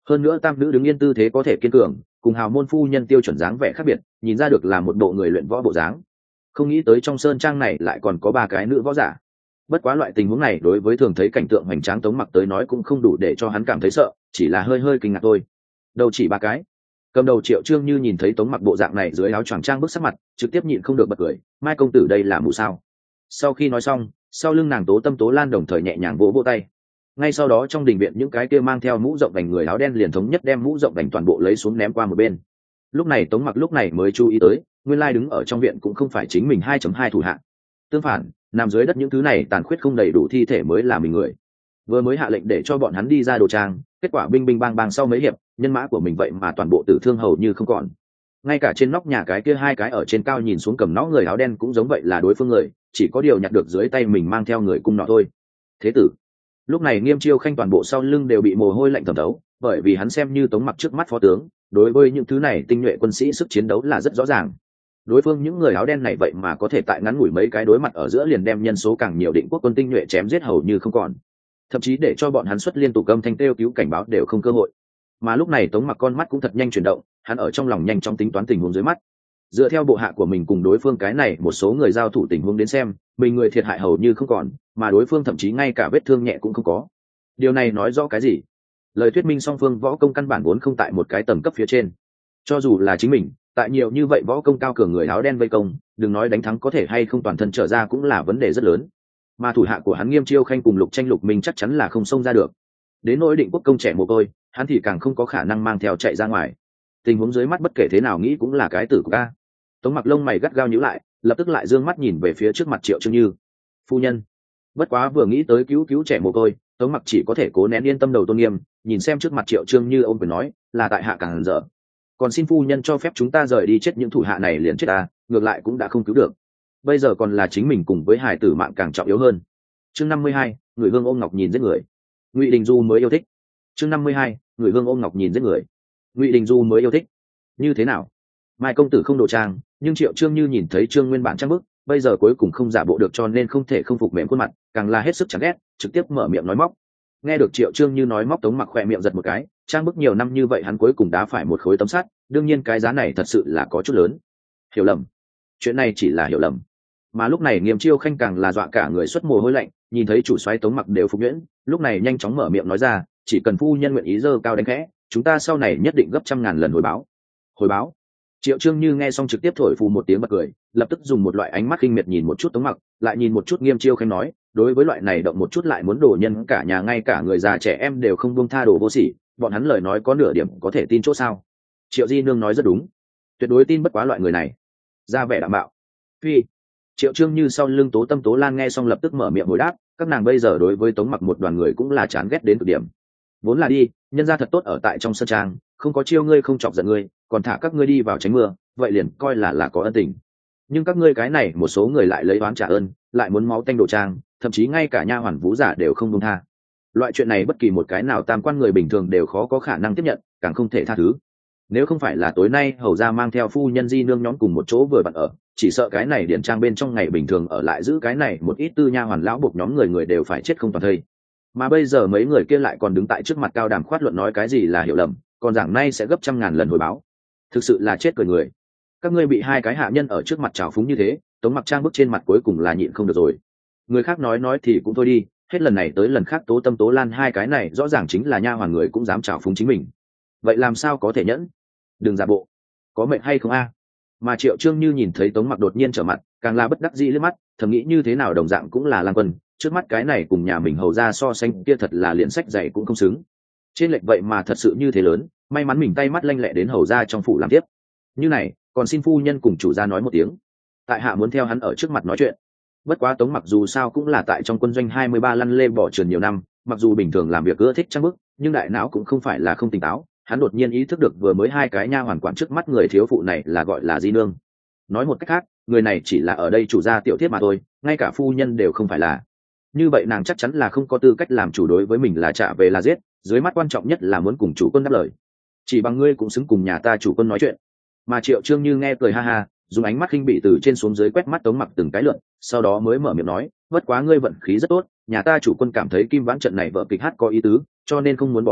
hơn nữa tam nữ đứng yên tư thế có thể kiên cường, cùng hào môn phu nhân tiêu chuẩn dáng vẻ khác biệt, nhìn ra được là một bộ người luyện võ bộ dáng. Không nghĩ tới trong sơn trang này lại còn có 3 cái nữ võ giả. Bất quá loại tình huống này đối với thường thấy cảnh tượng hoành tráng Tống Mặc tới nói cũng không đủ để cho hắn cảm thấy sợ, chỉ là hơi hơi kinh ngạc thôi. Đâu chỉ 3 cái. Cầm đầu Triệu Trương Như nhìn thấy Tống Mặc bộ dạng này dưới áo choàng trang bức sắc mặt, trực tiếp nhịn không được bật cười, Mai công tử đây là mù sao? Sau khi nói xong, sau lưng nàng Tố Tâm Tố Lan đồng thời nhẹ nhàng vỗ vỗ tay. Ngay sau đó trong đình viện những cái kia mang theo mũ rộng vành người áo đen liền thống nhất đem mũ rộng vành toàn bộ lấy xuống ném qua một bên. Lúc này Tống Mặc lúc này mới chú ý tới, nguyên lai đứng ở trong viện cũng không phải chính mình 2.2 thủ hạ. Tương phản, nằm dưới đất những thứ này tàn khuyết không đầy đủ thi thể mới là mình người. Vừa mới hạ lệnh để cho bọn hắn đi ra đồ trang, kết quả binh binh bang bang sau mấy hiệp, nhân mã của mình vậy mà toàn bộ tử thương hầu như không còn. Ngay cả trên nóc nhà cái kia 2 cái ở trên cao nhìn xuống cầm nóc người áo đen cũng giống vậy là đối phương người, chỉ có điều nhặt được dưới tay mình mang theo người cung nọ thôi. Thế tử. Lúc này Nghiêm Chiêu Khanh toàn bộ sau lưng đều bị mồ hôi lạnh thấm thấu, bởi vì hắn xem như Tống Mặc trước mắt phó tướng, đối với những thứ này tinh nhuệ quân sĩ sức chiến đấu là rất rõ ràng. Đối phương những người áo đen này vậy mà có thể tại ngắn ngủi mấy cái đối mặt ở giữa liền đem nhân số càng nhiều định quốc quân tinh nhuệ chém giết hầu như không còn, thậm chí để cho bọn hắn xuất liên tục âm thanh kêu cứu cảnh báo đều không cơ hội. Mà lúc này Tống Mặc con mắt cũng thật nhanh chuyển động, hắn ở trong lòng nhanh chóng tính toán tình huống dưới mắt. Dựa theo bộ hạ của mình cùng đối phương cái này một số người giao thủ tình huống đến xem, mình người thiệt hại hầu như không còn, mà đối phương thậm chí ngay cả vết thương nhẹ cũng không có. Điều này nói rõ cái gì? Lời thuyết minh song phương võ công căn bản vốn không tại một cái tầm cấp phía trên. Cho dù là chính mình, tại nhiều như vậy võ công cao cường người áo đen vây công, đừng nói đánh thắng có thể hay không toàn thân trở ra cũng là vấn đề rất lớn. Mà thủ hạ của hắn Nghiêm Chiêu Khanh cùng Lục Tranh Lục Minh chắc chắn là không xông ra được. Đến nỗi Định Quốc công trẻ mồ côi, hắn thì càng không có khả năng mang theo chạy ra ngoài. Tình huống dưới mắt bất kể thế nào nghĩ cũng là cái tử của ta. Tống Mặc lông mày gắt gao nhíu lại, lập tức lại dương mắt nhìn về phía trước mặt Triệu Trương Như. Phu nhân. Bất quá vừa nghĩ tới cứu trẻ mồ côi, Tống Mặc chỉ có thể cố nén yên tâm đầu tôn nghiêm, nhìn xem trước mặt Triệu Trương Như ôm quyền nói, là tại hạ càng dở. Còn xin phu nhân cho phép chúng ta rời đi, chết những thủ hạ này liền chết ta, ngược lại cũng đã không cứu được. Bây giờ còn là chính mình cùng với hải tử mạng càng trọng yếu hơn. Chương 52, người hương ôm ngọc nhìn giết người. Ngụy Đình Du mới yêu thích. Chương 52, người hương ôm ngọc nhìn giết người. Ngụy Đình Du mới yêu thích. Như thế nào? Mai công tử không đồ trang, nhưng Triệu Trương Như nhìn thấy Trương nguyên bản trang bức, bây giờ cuối cùng không giả bộ được cho nên không thể không phục mềm khuôn mặt, càng là hết sức chán ghét, trực tiếp mở miệng nói móc. Nghe được Triệu Trương Như nói móc, Tống Mặc khỏe miệng giật một cái, trang bức nhiều năm như vậy hắn cuối cùng đá phải một khối tấm sắt, đương nhiên cái giá này thật sự là có chút lớn. Hiểu lầm. Chuyện này chỉ là hiểu lầm. Mà lúc này Nghiêm Chiêu Khanh càng là dọa cả người xuất mồ hôi lạnh, nhìn thấy chủ soái Tống Mặc đều phục nhuyễn, lúc này nhanh chóng mở miệng nói ra, chỉ cần phu nhân nguyện ý giơ cao đánh khẽ, chúng ta sau này nhất định gấp 100.000 lần hồi báo. Hồi báo? Triệu Trương Như nghe xong trực tiếp thổi phù một tiếng bật cười, lập tức dùng một loại ánh mắt khinh miệt nhìn một chút Tống Mặc, lại nhìn một chút Nghiêm Chiêu Khanh nói, đối với loại này động một chút lại muốn đổ nhân cả nhà ngay cả người già trẻ em đều không buông tha đồ vô sỉ, bọn hắn lời nói có nửa điểm có thể tin chỗ sao? Triệu Di Nương nói rất đúng, tuyệt đối tin bất quá loại người này. Ra vẻ đạm bạo. Phi. Triệu Trương Như sau lưng Tố Tâm Tố Lan nghe xong lập tức mở miệng hồi đáp, các nàng bây giờ đối với Tống Mặc một đoàn người cũng là chán ghét đến cực điểm. Vốn là đi, nhân gia thật tốt ở tại trong sân trang, không có chiêu ngươi không chọc giận ngươi, còn thả các ngươi đi vào tránh mưa, vậy liền coi là có ân tình. Nhưng các ngươi cái này một số người lại lấy oán trả ơn, lại muốn máu tanh đồ trang, thậm chí ngay cả nha hoàn vũ giả đều không buông tha. Loại chuyện này bất kỳ một cái nào tam quan người bình thường đều khó có khả năng tiếp nhận, càng không thể tha thứ. Nếu không phải là tối nay hầu ra mang theo phu nhân Di Nương nhóm cùng một chỗ vừa vặn ở, chỉ sợ cái này điển trang bên trong ngày bình thường ở lại giữ cái này một ít tư nha hoàn lão buộc nhóm người đều phải chết không toàn thây. Mà bây giờ mấy người kia lại còn đứng tại trước mặt cao đàm khoát luận nói cái gì là hiểu lầm, còn giảng nay sẽ gấp 100.000 lần hồi báo. Thực sự là chết cười người. Các ngươi bị 2 cái hạ nhân ở trước mặt trào phúng như thế, Tống Mặc trang bức trên mặt cuối cùng là nhịn không được rồi. Người khác nói thì cũng thôi đi, hết lần này tới lần khác Tố Tâm Tố Lan 2 cái này rõ ràng chính là nha hoàn người cũng dám trào phúng chính mình. Vậy làm sao có thể nhẫn? Đừng giả bộ. Có mệnh hay không a? Mà Triệu Trương Như nhìn thấy Tống Mặc đột nhiên trở mặt, càng là bất đắc dĩ liếc mắt, thầm nghĩ như thế nào đồng dạng cũng là Lang Quân, trước mắt cái này cùng nhà mình hầu ra so sánh kia thật là liền sách dạy cũng không xứng. Trên lệch vậy mà thật sự như thế lớn, may mắn mình tay mắt lanh lẹ đến hầu ra trong phủ làm tiếp. Như này, còn xin phu nhân cùng chủ gia nói một tiếng. Tại hạ muốn theo hắn ở trước mặt nói chuyện. Bất quá Tống Mặc dù sao cũng là tại trong quân doanh 23 lăn lê bỏ trườn nhiều năm, mặc dù bình thường làm việc ưa thích trang bức, nhưng đại não cũng không phải là không tỉnh táo. Hắn đột nhiên ý thức được vừa mới 2 cái nha hoàn quản trước mắt người thiếu phụ này là gọi là Di Nương. Nói một cách khác, người này chỉ là ở đây chủ gia tiểu thiết mà thôi, ngay cả phu nhân đều không phải là. Như vậy nàng chắc chắn là không có tư cách làm chủ, đối với mình là trả về là giết, dưới mắt quan trọng nhất là muốn cùng chủ quân đáp lời. Chỉ bằng ngươi cũng xứng cùng nhà ta chủ quân nói chuyện. Mà Triệu Trương Như nghe cười ha ha, dùng ánh mắt khinh bỉ từ trên xuống dưới quét mắt Tống Mặc từng cái lượn, sau đó mới mở miệng nói, bất quá ngươi vận khí rất tốt, nhà ta chủ quân cảm thấy Kim Vãn trận này vở kịch hát có ý tứ, cho nên không muốn bỏ lỡ,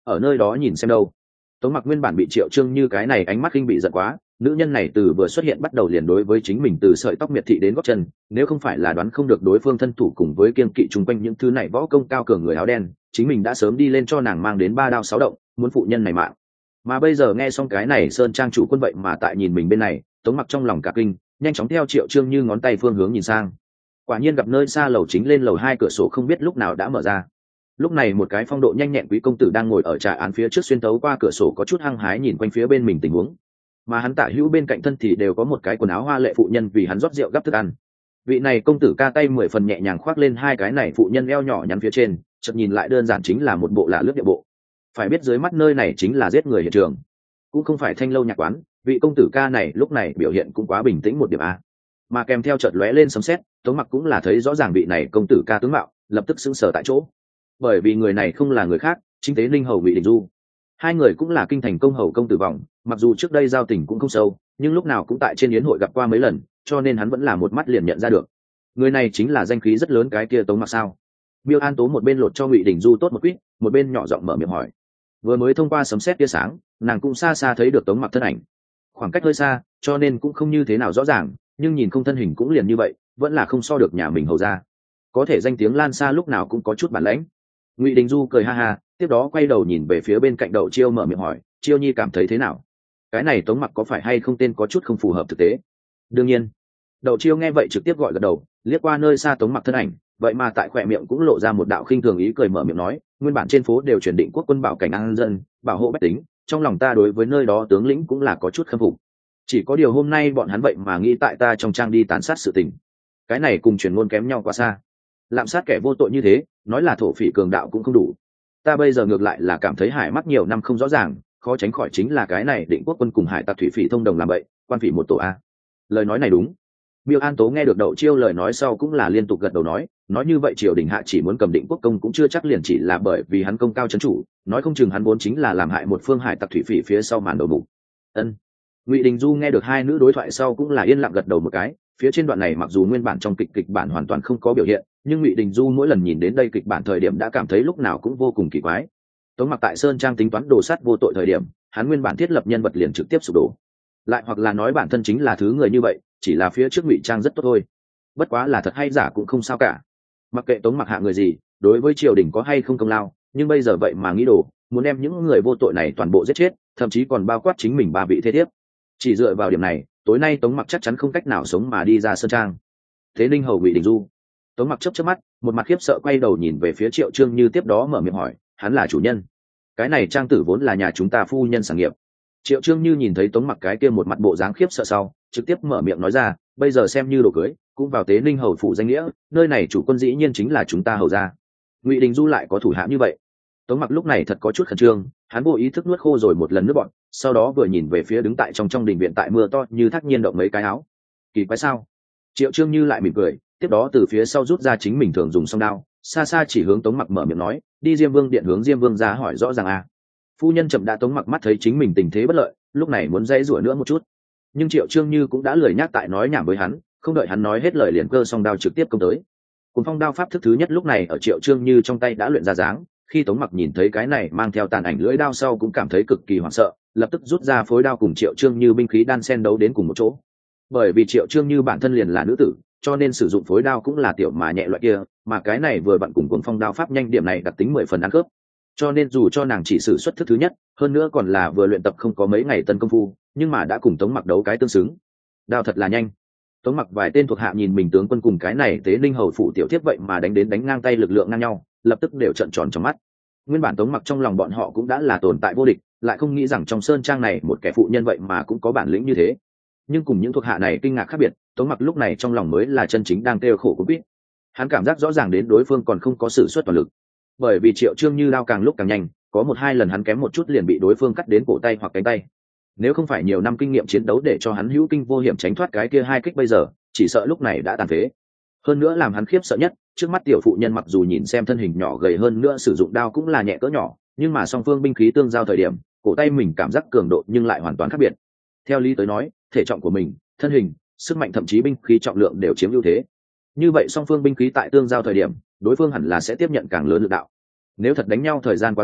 ở nơi đó nhìn xem đâu. Tống Mặc nguyên bản bị Triệu Trương Như cái này ánh mắt khinh bị giận quá, nữ nhân này từ vừa xuất hiện bắt đầu liền đối với chính mình từ sợi tóc miệt thị đến gót chân, nếu không phải là đoán không được đối phương thân thủ cùng với kiên kỵ chung quanh những thứ này võ công cao cường người áo đen, chính mình đã sớm đi lên cho nàng mang đến 3 đao 6 động, muốn phụ nhân này mạng. Mà bây giờ nghe xong cái này Sơn Trang chủ quân vậy mà tại nhìn mình bên này, Tống Mặc trong lòng cả kinh, nhanh chóng theo Triệu Trương Như ngón tay phương hướng nhìn sang. Quả nhiên gặp nơi xa lầu chính lên lầu 2 cửa sổ không biết lúc nào đã mở ra. Lúc này một cái phong độ nhanh nhẹn quý công tử đang ngồi ở trà án phía trước xuyên tấu qua cửa sổ có chút hăng hái nhìn quanh phía bên mình tình huống, mà hắn tả hữu bên cạnh thân thì đều có một cái quần áo hoa lệ phụ nhân vì hắn rót rượu gắp thức ăn. Vị này công tử ca tay 10 phần nhẹ nhàng khoác lên hai cái này phụ nhân eo nhỏ nhắn phía trên, chợt nhìn lại đơn giản chính là một bộ lạ lướt địa bộ. Phải biết dưới mắt nơi này chính là giết người hiện trường, cũng không phải thanh lâu nhạc quán, vị công tử ca này lúc này biểu hiện cũng quá bình tĩnh một điểm a. Mà kèm theo chợt lóe lên sấm sét, Tống Mặc cũng là thấy rõ ràng vị này công tử ca tướng mạo, lập tức sững sờ tại chỗ. Bởi vì người này không là người khác, chính Tế Linh hầu Ngụy Đình Du. Hai người cũng là kinh thành công hầu công tử vọng, mặc dù trước đây giao tình cũng không sâu, nhưng lúc nào cũng tại trên yến hội gặp qua mấy lần, cho nên hắn vẫn là một mắt liền nhận ra được. Người này chính là danh khí rất lớn cái kia Tống Mặc sao? Miêu An Tố một bên lột cho Ngụy Đình Du tốt một quýt, một bên nhỏ giọng mở miệng hỏi. Vừa mới thông qua sấm sét tia sáng, nàng cũng xa xa thấy được Tống Mặc thân ảnh. Khoảng cách hơi xa, cho nên cũng không như thế nào rõ ràng, nhưng nhìn không thân hình cũng liền như vậy, vẫn là không so được nhà mình hầu ra. Có thể danh tiếng lan xa lúc nào cũng có chút bản lãnh. Ngụy Đình Du cười ha ha, tiếp đó quay đầu nhìn về phía bên cạnh Đậu Chiêu mở miệng hỏi, Chiêu Nhi cảm thấy thế nào? Cái này Tống Mặc có phải hay không tên có chút không phù hợp thực tế? Đương nhiên. Đậu Chiêu nghe vậy trực tiếp gọi gật đầu, liếc qua nơi xa Tống Mặc thân ảnh, vậy mà tại khỏe miệng cũng lộ ra một đạo khinh thường ý cười mở miệng nói, nguyên bản trên phố đều truyền định quốc quân bảo cảnh an dân, bảo hộ bách tính, trong lòng ta đối với nơi đó tướng lĩnh cũng là có chút khâm phục. Chỉ có điều hôm nay bọn hắn vậy mà nghĩ tại ta trong trang đi tàn sát sự tình. Cái này cùng truyền ngôn kém nhau quá xa. Lạm sát kẻ vô tội như thế, nói là thổ phỉ cường đạo cũng không đủ. Ta bây giờ ngược lại là cảm thấy hải mắc nhiều năm không rõ ràng, khó tránh khỏi chính là cái này định quốc quân cùng hải tặc thủy phỉ thông đồng làm vậy, quan phỉ một tổ a. Lời nói này đúng. Miêu An Tố nghe được Đậu Chiêu lời nói sau cũng là liên tục gật đầu nói như vậy triều đình hạ chỉ muốn cầm định quốc công cũng chưa chắc liền chỉ là bởi vì hắn công cao chấn chủ, nói không chừng hắn vốn chính là làm hại một phương hải tặc thủy phỉ phía sau màn đầu mục. Ân. Ngụy Đình Du nghe được hai nữ đối thoại sau cũng là yên lặng gật đầu một cái, phía trên đoạn này mặc dù nguyên bản trong kịch bản hoàn toàn không có biểu hiện, nhưng Ngụy Đình Du mỗi lần nhìn đến đây kịch bản thời điểm đã cảm thấy lúc nào cũng vô cùng kỳ quái. Tống Mặc tại Sơn Trang tính toán đồ sát vô tội thời điểm, hắn nguyên bản thiết lập nhân vật liền trực tiếp sụp đổ. Lại hoặc là nói bản thân chính là thứ người như vậy, chỉ là phía trước ngụy trang rất tốt thôi. Bất quá là thật hay giả cũng không sao cả. Mặc kệ Tống Mặc hạ người gì, đối với triều đình có hay không công lao, nhưng bây giờ vậy mà nghĩ đồ, muốn đem những người vô tội này toàn bộ giết chết, thậm chí còn bao quát chính mình ba vị thế thiếp. Chỉ dựa vào điểm này, tối nay Tống Mặc chắc chắn không cách nào sống mà đi ra Sơn Trang. Thế Ninh hầu Ngụy Đình Du. Tống Mặc chớp mắt, một mặt khiếp sợ quay đầu nhìn về phía Triệu Trương Như tiếp đó mở miệng hỏi, hắn là chủ nhân? Cái này trang tử vốn là nhà chúng ta phu nhân sản nghiệp. Triệu Trương Như nhìn thấy Tống Mặc cái kia một mặt bộ dáng khiếp sợ sau, trực tiếp mở miệng nói ra, bây giờ xem như đồ cưới, cũng vào Tế Ninh hầu phủ danh nghĩa, nơi này chủ quân dĩ nhiên chính là chúng ta hầu gia. Ngụy Đình Du lại có thủ hạ như vậy. Tống Mặc lúc này thật có chút khẩn trương, hắn vô ý thức nuốt khô rồi một lần nước bọt, sau đó vừa nhìn về phía đứng tại trong đình viện tại mưa to như thác nhiên động mấy cái áo. Kỳ quái sao? Triệu Trương Như lại mỉm cười, tiếp đó từ phía sau rút ra chính mình thường dùng song đao, xa xa chỉ hướng Tống Mặc mở miệng nói, đi Diêm Vương điện hướng Diêm Vương ra hỏi rõ ràng a. Phu nhân chậm đã. Tống Mặc mắt thấy chính mình tình thế bất lợi, lúc này muốn dãy rủa nữa một chút, nhưng Triệu Trương Như cũng đã lười nhắc tại nói nhảm với hắn, không đợi hắn nói hết lời liền cơ song đao trực tiếp công tới. Cùng phong đao pháp thức thứ nhất lúc này ở Triệu Trương Như trong tay đã luyện ra dáng, khi Tống Mặc nhìn thấy cái này mang theo tàn ảnh lưỡi đao sau cũng cảm thấy cực kỳ hoảng sợ, lập tức rút ra phối đao cùng Triệu Trương Như binh khí đan sen đấu đến cùng một chỗ. Bởi vì Triệu Trương Như bản thân liền là nữ tử, cho nên sử dụng phối đao cũng là tiểu mà nhẹ loại kia, mà cái này vừa bạn cùng cuồng phong đao pháp nhanh điểm này đặc tính 10 phần ăn khớp. Cho nên dù cho nàng chỉ sử xuất thức thứ nhất, hơn nữa còn là vừa luyện tập không có mấy ngày tân công phu, nhưng mà đã cùng Tống Mặc đấu cái tương xứng. Đao thật là nhanh. Tống Mặc vài tên thuộc hạ nhìn mình tướng quân cùng cái này Tế Ninh hầu phụ tiểu thiếp vậy mà đánh ngang tay lực lượng ngang nhau, lập tức đều trợn tròn trong mắt. Nguyên bản Tống Mặc trong lòng bọn họ cũng đã là tồn tại vô địch, lại không nghĩ rằng trong Sơn Trang này một kẻ phụ nhân vậy mà cũng có bản lĩnh như thế. Nhưng cùng những thuộc hạ này kinh ngạc khác biệt, Tống Mặc lúc này trong lòng mới là chân chính đang kêu khổ cũng biết. Hắn cảm giác rõ ràng đến đối phương còn không có sử xuất toàn lực. Bởi vì Triệu Trương Như đao càng lúc càng nhanh, có 1-2 lần hắn kém một chút liền bị đối phương cắt đến cổ tay hoặc cánh tay. Nếu không phải nhiều năm kinh nghiệm chiến đấu để cho hắn hữu kinh vô hiểm tránh thoát cái kia hai kích bây giờ, chỉ sợ lúc này đã tàn phế. Hơn nữa làm hắn khiếp sợ nhất, trước mắt tiểu phụ nhân mặc dù nhìn xem thân hình nhỏ gầy hơn nữa sử dụng đao cũng là nhẹ cỡ nhỏ, nhưng mà song phương binh khí tương giao thời điểm, cổ tay mình cảm giác cường độ nhưng lại hoàn toàn khác biệt. Theo lý tới nói, thể trọng của mình, thân hình, sức mạnh thậm chí binh khí trọng lượng đều chiếm ưu thế. Như vậy song phương binh khí tại tương giao thời điểm, đối phương hẳn là sẽ tiếp nhận càng lớn lực đạo. Nếu thật đánh nhau thời gian quá dài,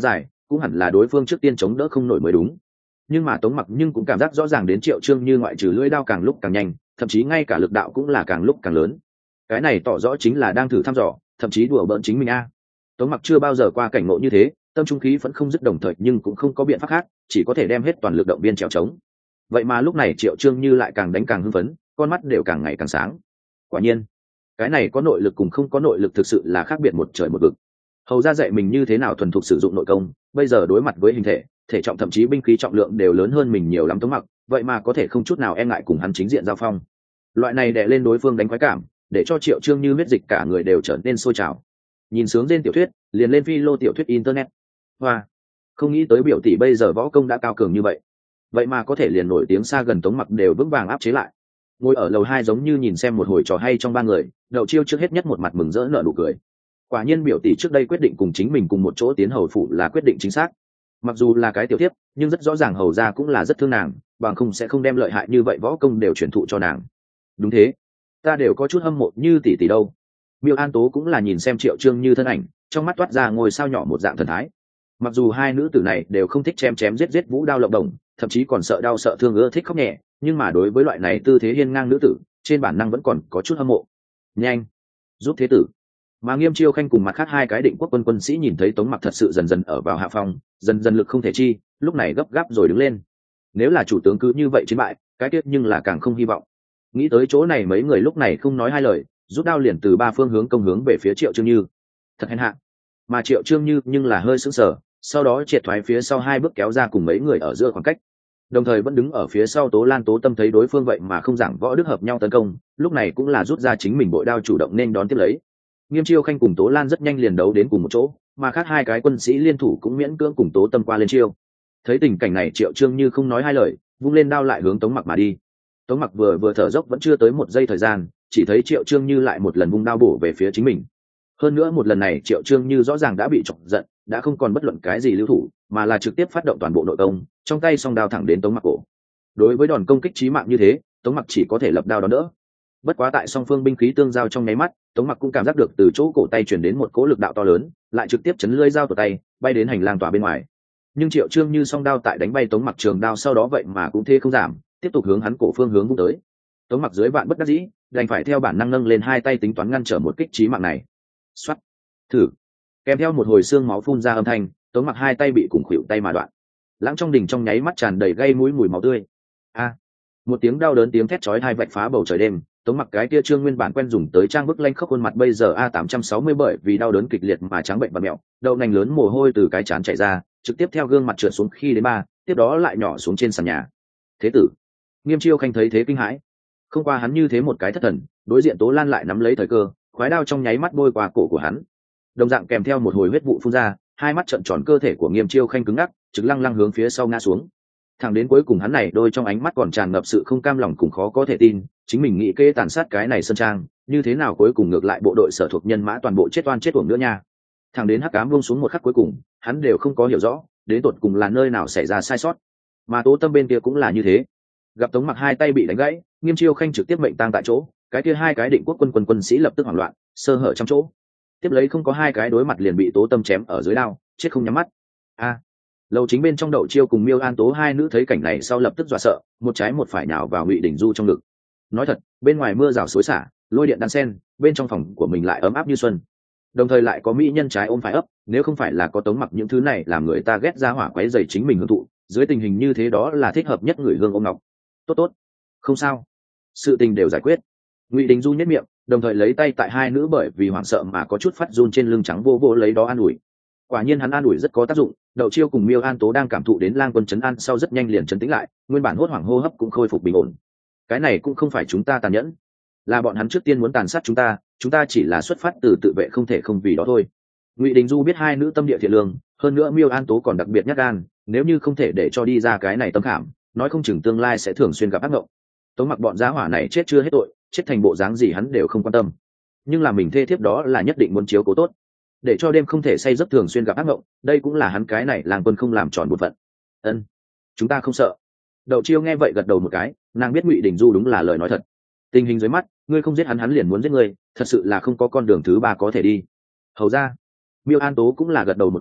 cũng hẳn là đối phương trước tiên chống đỡ không nổi mới đúng. Nhưng mà Tống Mặc nhưng cũng cảm giác rõ ràng đến Triệu Trương Như ngoại trừ lưỡi đao càng lúc càng nhanh, thậm chí ngay cả lực đạo cũng là càng lúc càng lớn. Cái này tỏ rõ chính là đang thử thăm dò, thậm chí đùa bỡn chính mình a. Tống Mặc chưa bao giờ qua cảnh ngộ như thế, tâm trung khí vẫn không dứt, đồng thời nhưng cũng không có biện pháp khác, chỉ có thể đem hết toàn lực động viên trèo trống. Vậy mà lúc này Triệu Trương Như lại càng đánh càng hưng phấn, con mắt đều càng ngày càng sáng. Quả nhiên, cái này có nội lực cùng không có nội lực thực sự là khác biệt một trời một vực. Hầu ra dạy mình như thế nào thuần thục sử dụng nội công, bây giờ đối mặt với hình thể, thể trọng thậm chí binh khí trọng lượng đều lớn hơn mình nhiều lắm. Tống Mặc vậy mà có thể không chút nào e ngại cùng hắn chính diện giao phong. Loại này đè lên đối phương đánh khoái cảm, để cho Triệu Trương Như huyết dịch cả người đều trở nên sôi trào. Nhìn sướng trên tiểu thuyết, liền lên phi lô tiểu thuyết internet. Hoa, không nghĩ tới biểu tỷ bây giờ võ công đã cao cường như vậy, vậy mà có thể liền nổi tiếng xa gần Tống Mặc đều vững vàng áp chế lại. Ngồi ở lầu 2 giống như nhìn xem một hồi trò hay trong ba người, Đậu Chiêu trước hết nhất một mặt mừng rỡ nở nụ cười. Quả nhiên biểu tỷ trước đây quyết định cùng chính mình cùng một chỗ tiến hầu phủ là quyết định chính xác. Mặc dù là cái tiểu tiếp, nhưng rất rõ ràng hầu ra cũng là rất thương nàng, bằng không sẽ không đem lợi hại như vậy võ công đều truyền thụ cho nàng. Đúng thế, ta đều có chút hâm mộ như tỷ tỷ đâu. Miêu An Tố cũng là nhìn xem Triệu Trương Như thân ảnh, trong mắt toát ra ngôi sao nhỏ một dạng thần thái. Mặc dù hai nữ tử này đều không thích chém chém giết giết vũ đao lộng đồng, thậm chí còn sợ đau sợ thương, ưa thích khóc nhẹ, nhưng mà đối với loại này tư thế hiên ngang nữ tử, trên bản năng vẫn còn có chút hâm mộ. Nhanh, giúp thế tử. Mà Nghiêm Chiêu Khanh cùng mặt khác hai cái định quốc quân quân sĩ nhìn thấy Tống Mặc thật sự dần dần ở vào hạ phong, dần dần lực không thể chi, lúc này gấp gáp rồi đứng lên. Nếu là chủ tướng cứ như vậy chiến bại, cái tiết nhưng là càng không hy vọng. Nghĩ tới chỗ này, mấy người lúc này không nói hai lời, rút đao liền từ ba phương hướng công hướng về phía Triệu Trương Như. Thật hèn hạ. Mà Triệu Trương Như nhưng là hơi sững sờ, sau đó triệt thoái phía sau 2 bước kéo ra cùng mấy người ở giữa khoảng cách. Đồng thời vẫn đứng ở phía sau Tố Lan Tố Tâm thấy đối phương vậy mà không giảng võ đức hợp nhau tấn công, lúc này cũng là rút ra chính mình bội đao chủ động nên đón tiếp lấy. Nghiêm Chiêu Khanh cùng Tố Lan rất nhanh liền đấu đến cùng một chỗ, mà khác 2 cái quân sĩ liên thủ cũng miễn cưỡng cùng Tố Tâm qua lên chiêu. Thấy tình cảnh này, Triệu Trương Như không nói hai lời, vung lên đao lại hướng Tống Mặc mà đi. Tống Mặc vừa thở dốc vẫn chưa tới 1 giây thời gian, chỉ thấy Triệu Trương Như lại một lần vung đao bổ về phía chính mình. Hơn nữa một lần này Triệu Trương Như rõ ràng đã bị chọc giận, đã không còn bất luận cái gì lưu thủ, mà là trực tiếp phát động toàn bộ nội công, trong tay song đao thẳng đến Tống Mặc cổ. Đối với đòn công kích chí mạng như thế, Tống Mặc chỉ có thể lập đao đón đỡ. Bất quá tại song phương binh khí tương giao trong nháy mắt, Tống Mặc cũng cảm giác được từ chỗ cổ tay truyền đến một cỗ lực đạo to lớn, lại trực tiếp chấn lưỡi dao của tay bay đến hành lang tòa bên ngoài. Nhưng Triệu Trương Như song đao tại đánh bay Tống Mặc trường đao sau đó vậy mà cũng thế không giảm, tiếp tục hướng hắn cổ phương hướng vung tới. Tống Mặc dưới vạn bất đắc dĩ, đành phải theo bản năng nâng lên 2 tay tính toán ngăn trở một kích chí mạng này. Xoát, thử. Kèm theo một hồi xương máu phun ra âm thanh, Tống Mặc 2 tay bị cùng khuỷu tay mà đoạn. Lãng trong đình trong nháy mắt tràn đầy gây mũi mùi máu tươi. A! Một tiếng đau đớn tiếng thét chói tai vạch phá bầu trời đêm. Tống Mặc cái kia trương nguyên bản quen dùng tới trang bức lanh khóc khuôn mặt bây giờ A860 bởi vì đau đớn kịch liệt mà trắng bệnh và mẹo, đầu nành lớn mồ hôi từ cái trán chảy ra, trực tiếp theo gương mặt trượt xuống khi đến 3, tiếp đó lại nhỏ xuống trên sàn nhà. Thế tử. Nghiêm Chiêu Khanh thấy thế kinh hãi. Không qua hắn như thế một cái thất thần, đối diện Tố Lan lại nắm lấy thời cơ, khoái đao trong nháy mắt bôi qua cổ của hắn. Đồng dạng kèm theo một hồi huyết vụ phun ra, 2 mắt trợn tròn, cơ thể của Nghiêm Chiêu Khanh cứng ngắc, trực lăng lăng hướng phía sau ngã xuống. Thẳng đến cuối cùng hắn này đôi trong ánh mắt còn tràn ngập sự không cam lòng cùng khó có thể tin, chính mình nghĩ kê tàn sát cái này sơn trang, như thế nào cuối cùng ngược lại bộ đội sở thuộc nhân mã toàn bộ chết oan chết uổng nữa nha. Thẳng đến hắc ám buông xuống một khắc cuối cùng, hắn đều không có hiểu rõ, đến tột cùng là nơi nào xảy ra sai sót. Mà Tố Tâm bên kia cũng là như thế. Gặp Tống Mặc 2 tay bị đánh gãy, Nghiêm Chiêu Khanh trực tiếp mệnh tang tại chỗ, cái kia 2 cái định quốc quân sĩ lập tức hoảng loạn, sơ hở trong chỗ. Tiếp lấy không có 2 cái đối mặt liền bị Tố Tâm chém ở dưới đao, chết không nhắm mắt. A! Lầu chính bên trong Đậu Chiêu cùng Miêu An Tố 2 nữ thấy cảnh này sau lập tức dọa sợ, một trái một phải nhào vào Ngụy Đình Du trong ngực. Nói thật, bên ngoài mưa rào xối xả, lôi điện đan sen, bên trong phòng của mình lại ấm áp như xuân. Đồng thời lại có mỹ nhân trái ôm phải ấp, nếu không phải là có Tống Mặc những thứ này làm người ta ghét ra hỏa quấy rầy chính mình hưởng thụ, dưới tình hình như thế đó là thích hợp nhất người hương ôm ngọc. Tốt, không sao, sự tình đều giải quyết. Ngụy Đình Du nhếch miệng, đồng thời lấy tay tại 2 nữ bởi vì hoảng sợ mà có chút phát run trên lưng trắng vô vô lấy đó an ủi. Quả nhiên hắn an ủi rất có tác dụng, Đậu Chiêu cùng Miêu An Tố đang cảm thụ đến lang quân trấn an sau rất nhanh liền trấn tĩnh lại, nguyên bản hốt hoảng hô hấp cũng khôi phục bình ổn. Cái này cũng không phải chúng ta tàn nhẫn, là bọn hắn trước tiên muốn tàn sát chúng ta chỉ là xuất phát từ tự vệ không thể không vì đó thôi. Ngụy Đình Du biết 2 nữ tâm địa thiện lương, hơn nữa Miêu An Tố còn đặc biệt nhát gan, nếu như không thể để cho đi ra cái này tâm khảm, nói không chừng tương lai sẽ thường xuyên gặp ác ngộng. Tống Mặc bọn giá hỏa này chết chưa hết tội, chết thành bộ dáng gì hắn đều không quan tâm, nhưng là mình thê thiếp đó là nhất định muốn chiếu cố tốt, để cho đêm không thể say giấc thường xuyên gặp ác mộng, đây cũng là hắn cái này làng quân không làm tròn bổn phận. Ân, chúng ta không sợ. Đậu Chiêu nghe vậy gật đầu một cái, nàng biết Ngụy Đình Du đúng là lời nói thật. Tình hình dưới mắt, ngươi không giết hắn liền muốn giết ngươi, thật sự là không có con đường thứ 3 có thể đi. Hầu ra, Miêu An Tố cũng là gật đầu một cái,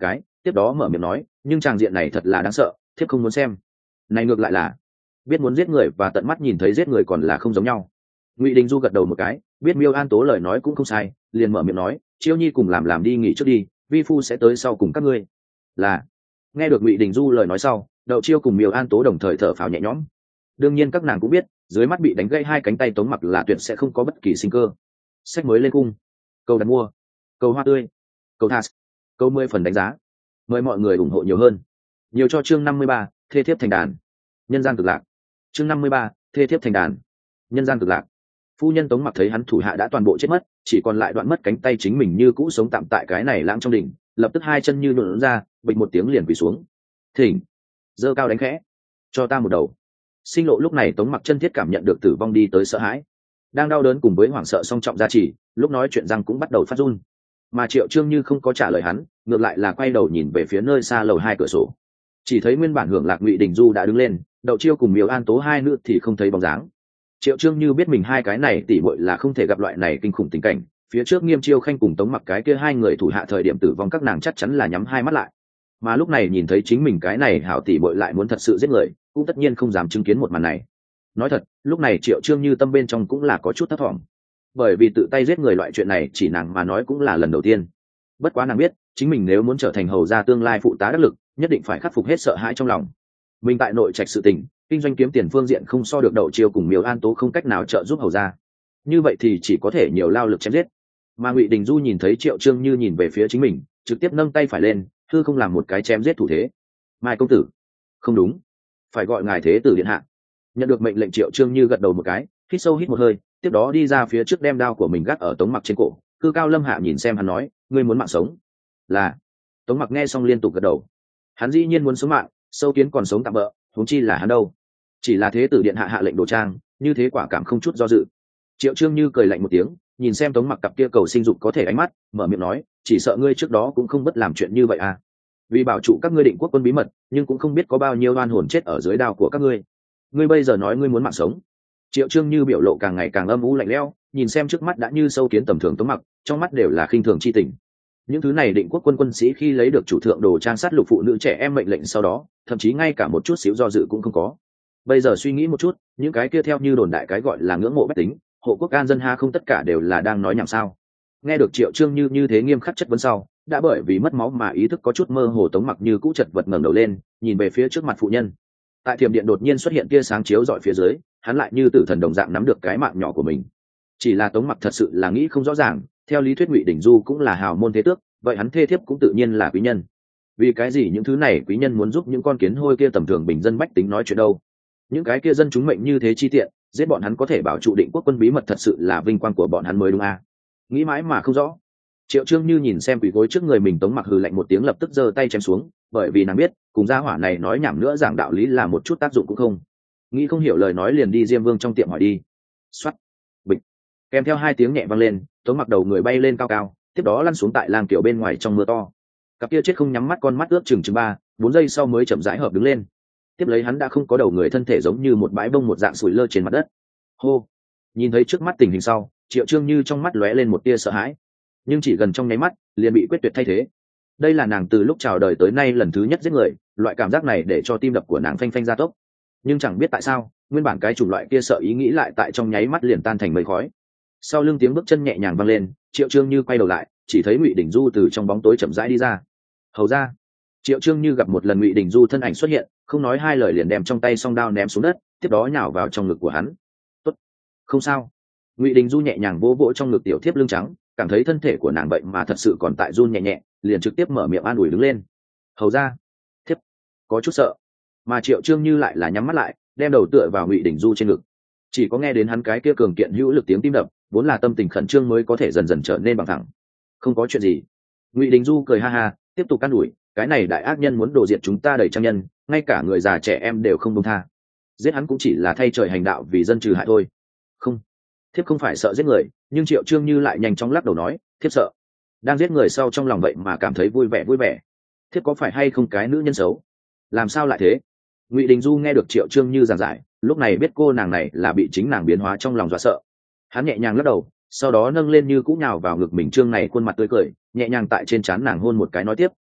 tiếp đó mở miệng nói, nhưng tràng diện này thật là đáng sợ, thiếp không muốn xem. Này ngược lại là biết muốn giết người và tận mắt nhìn thấy giết người còn là không giống nhau. Ngụy Đình Du gật đầu một cái, biết Miêu An Tố lời nói cũng không sai, liền mở miệng nói, Chiêu Nhi cùng làm đi nghỉ trước đi, vi phu sẽ tới sau cùng các ngươi. Là. Nghe được Ngụy Đình Du lời nói sau, Đậu Chiêu cùng Miêu An Tố đồng thời thở phào nhẹ nhõm. Đương nhiên các nàng cũng biết, dưới mắt bị đánh gãy hai cánh tay Tống Mặc là tuyệt sẽ không có bất kỳ sinh cơ. Sách mới lên cung, cầu đặt mua, cầu hoa tươi, cầu thas, cầu 10 phần đánh giá, mời mọi người ủng hộ nhiều hơn. Nhiều cho chương 53, thê thiếp thành đàn, nhân gian cực lạc. Chương 53, thê thiếp thành đàn, nhân gian cực lạc. Phu nhân Tống Mặc thấy hắn thủ hạ đã toàn bộ chết mất, chỉ còn lại đoạn mất cánh tay chính mình như cũ sống tạm tại cái này lãng trong đỉnh, lập tức hai chân như nhuộn ra, bịch một tiếng liền quỳ xuống. Thỉnh, giơ cao đánh khẽ, cho ta một đầu. Sinh lộ lúc này Tống Mặc chân thiết cảm nhận được tử vong đi tới sợ hãi, đang đau đớn cùng với hoảng sợ song trọng gia trì, lúc nói chuyện răng cũng bắt đầu phát run. Mà Triệu Trương như không có trả lời hắn, ngược lại là quay đầu nhìn về phía nơi xa lầu hai cửa sổ, chỉ thấy nguyên bản hưởng lạc Ngụy Đình Du đã đứng lên, Đậu Chiêu cùng Miêu An Tố hai nữ thì không thấy bóng dáng. Triệu Trương như biết mình hai cái này tỉ muội là không thể gặp loại này kinh khủng tình cảnh, phía trước Nghiêm Chiêu Khanh cùng Tống Mặc cái kia hai người thủ hạ thời điểm tử vong các nàng chắc chắn là nhắm hai mắt lại, mà lúc này nhìn thấy chính mình cái này hảo tỉ muội lại muốn thật sự giết người, cũng tất nhiên không dám chứng kiến một màn này. Nói thật, lúc này Triệu Trương như tâm bên trong cũng là có chút thất vọng, bởi vì tự tay giết người loại chuyện này chỉ nàng mà nói cũng là lần đầu tiên. Bất quá nàng biết, chính mình nếu muốn trở thành hầu gia tương lai phụ tá đắc lực, nhất định phải khắc phục hết sợ hãi trong lòng. Mình tại nội trạch sự tình, kinh doanh kiếm tiền phương diện không so được Đậu Chiêu cùng Miêu An Tố không cách nào trợ giúp hầu gia, như vậy thì chỉ có thể nhiều lao lực chém giết. Mà Ngụy Đình Du nhìn thấy Triệu Trương như nhìn về phía chính mình, trực tiếp nâng tay phải lên, hư không làm một cái chém giết thủ thế. Mai công tử, không đúng, phải gọi ngài thế tử điện hạ. Nhận được mệnh lệnh Triệu Trương như gật đầu một cái, hít sâu hít một hơi, tiếp đó đi ra phía trước đem đao của mình gác ở Tống Mặc trên cổ. Cư cao lâm hạ nhìn xem hắn nói, ngươi muốn mạng sống? Là. Tống Mặc nghe xong liên tục gật đầu. Hắn dĩ nhiên muốn sống mạng, sâu kiến còn sống tạm bỡ, huống chi là hắn đâu. Chỉ là thế tử điện hạ hạ lệnh đồ trang, như thế quả cảm không chút do dự. Triệu Trương như cười lạnh một tiếng, nhìn xem Tống Mặc cặp kia cầu sinh dục có thể ánh mắt, mở miệng nói, chỉ sợ ngươi trước đó cũng không bất làm chuyện như vậy à? Vì bảo trụ các ngươi Định Quốc quân bí mật, nhưng cũng không biết có bao nhiêu oan hồn chết ở dưới đao của các ngươi. Ngươi bây giờ nói ngươi muốn mạng sống? Triệu Trương như biểu lộ càng ngày càng âm u lạnh lẽo, nhìn xem trước mắt đã như sâu kiến tầm thường Tống Mặc, trong mắt đều là khinh thường chi tình. Những thứ này Định Quốc quân sĩ khi lấy được chủ thượng đồ trang sát lục phụ nữ trẻ em mệnh lệnh sau đó, thậm chí ngay cả một chút xíu do dự cũng không có. Bây giờ suy nghĩ một chút, những cái kia theo như đồn đại cái gọi là ngưỡng mộ bách tính, hộ quốc an dân ha không tất cả đều là đang nói nhảm sao? Nghe được Triệu Trương như thế nghiêm khắc chất vấn sau, đã bởi vì mất máu mà ý thức có chút mơ hồ Tống Mặc như cũ chật vật ngẩng đầu lên, nhìn về phía trước mặt phụ nhân. Tại thiểm điện đột nhiên xuất hiện tia sáng chiếu rọi phía dưới, hắn lại như tử thần đồng dạng nắm được cái mạng nhỏ của mình. Chỉ là Tống Mặc thật sự là nghĩ không rõ ràng, theo lý thuyết Ngụy Đình Du cũng là hào môn thế tước, vậy hắn thê thiếp cũng tự nhiên là quý nhân. Vì cái gì những thứ này quý nhân muốn giúp những con kiến hôi kia tầm thường bình dân bách tính nói chuyện đâu? Những cái kia dân chúng mệnh như thế chi tiện, giết bọn hắn có thể bảo trụ Định Quốc quân bí mật thật sự là vinh quang của bọn hắn mới đúng à? Nghĩ mãi mà không rõ. Triệu Trương như nhìn xem quỷ gối trước người mình Tống Mặc hừ lạnh một tiếng lập tức giơ tay chém xuống, bởi vì nàng biết, cùng gia hỏa này nói nhảm nữa giảng đạo lý là một chút tác dụng cũng không. Nghĩ không hiểu lời nói liền đi Diêm Vương trong tiệm hỏi đi. Xoát, bịch, kèm theo hai tiếng nhẹ vang lên, Tống Mặc đầu người bay lên cao cao, tiếp đó lăn xuống tại lang kiểu bên ngoài trong mưa to. Cặp kia chết không nhắm mắt con mắt ướt chừng 3-4 giây sau mới chậm rãi hợp đứng lên. Tiếp lấy hắn đã không có đầu người, thân thể giống như một bãi bông một dạng sủi lơ trên mặt đất. Hô, nhìn thấy trước mắt tình hình sau, Triệu Trương như trong mắt lóe lên một tia sợ hãi, nhưng chỉ gần trong nháy mắt liền bị quyết tuyệt thay thế. Đây là nàng từ lúc chào đời tới nay lần thứ nhất giết người, loại cảm giác này để cho tim đập của nàng phanh phanh gia tốc. Nhưng chẳng biết tại sao, nguyên bản cái chủng loại kia sợ ý nghĩ lại tại trong nháy mắt liền tan thành mây khói. Sau lưng tiếng bước chân nhẹ nhàng vang lên, Triệu Trương như quay đầu lại, chỉ thấy Ngụy Đình Du từ trong bóng tối chậm rãi đi ra. Hầu ra. Triệu Trương như gặp một lần Ngụy Đình Du thân ảnh xuất hiện, không nói hai lời liền đem trong tay song đao ném xuống đất, tiếp đó nhào vào trong ngực của hắn. Tốt, không sao. Ngụy Đình Du nhẹ nhàng vỗ vỗ trong ngực tiểu thiếp lưng trắng, cảm thấy thân thể của nàng bệnh mà thật sự còn tại run nhẹ nhẹ, liền trực tiếp mở miệng an ủi đứng lên. Hầu ra. Thiếp có chút sợ. Mà Triệu Trương như lại là nhắm mắt lại, đem đầu tựa vào Ngụy Đình Du trên ngực. Chỉ có nghe đến hắn cái kia cường kiện hữu lực tiếng tim đập, vốn là tâm tình khẩn trương mới có thể dần dần trở nên bằng thẳng. Không có chuyện gì. Ngụy Đình Du cười ha ha, tiếp tục an ủi, cái này đại ác nhân muốn đổ diệt chúng ta đầy trang nhân, ngay cả người già trẻ em đều không buông tha. Giết hắn cũng chỉ là thay trời hành đạo vì dân trừ hại thôi. Không, thiếp không phải sợ giết người, nhưng Triệu Trương như lại nhanh chóng lắc đầu nói, thiếp sợ. Đang giết người sau trong lòng vậy mà cảm thấy vui vẻ. Thiếp có phải hay không cái nữ nhân xấu? Làm sao lại thế? Ngụy Đình Du nghe được Triệu Trương như giảng giải, lúc này biết cô nàng này là bị chính nàng biến hóa trong lòng dọa sợ. Hắn nhẹ nhàng lắc đầu, sau đó nâng lên như cũ nhào vào ngực mình, Trương này khuôn mặt tươi cười, nhẹ nhàng tại trên trán nàng hôn một cái nói tiếp,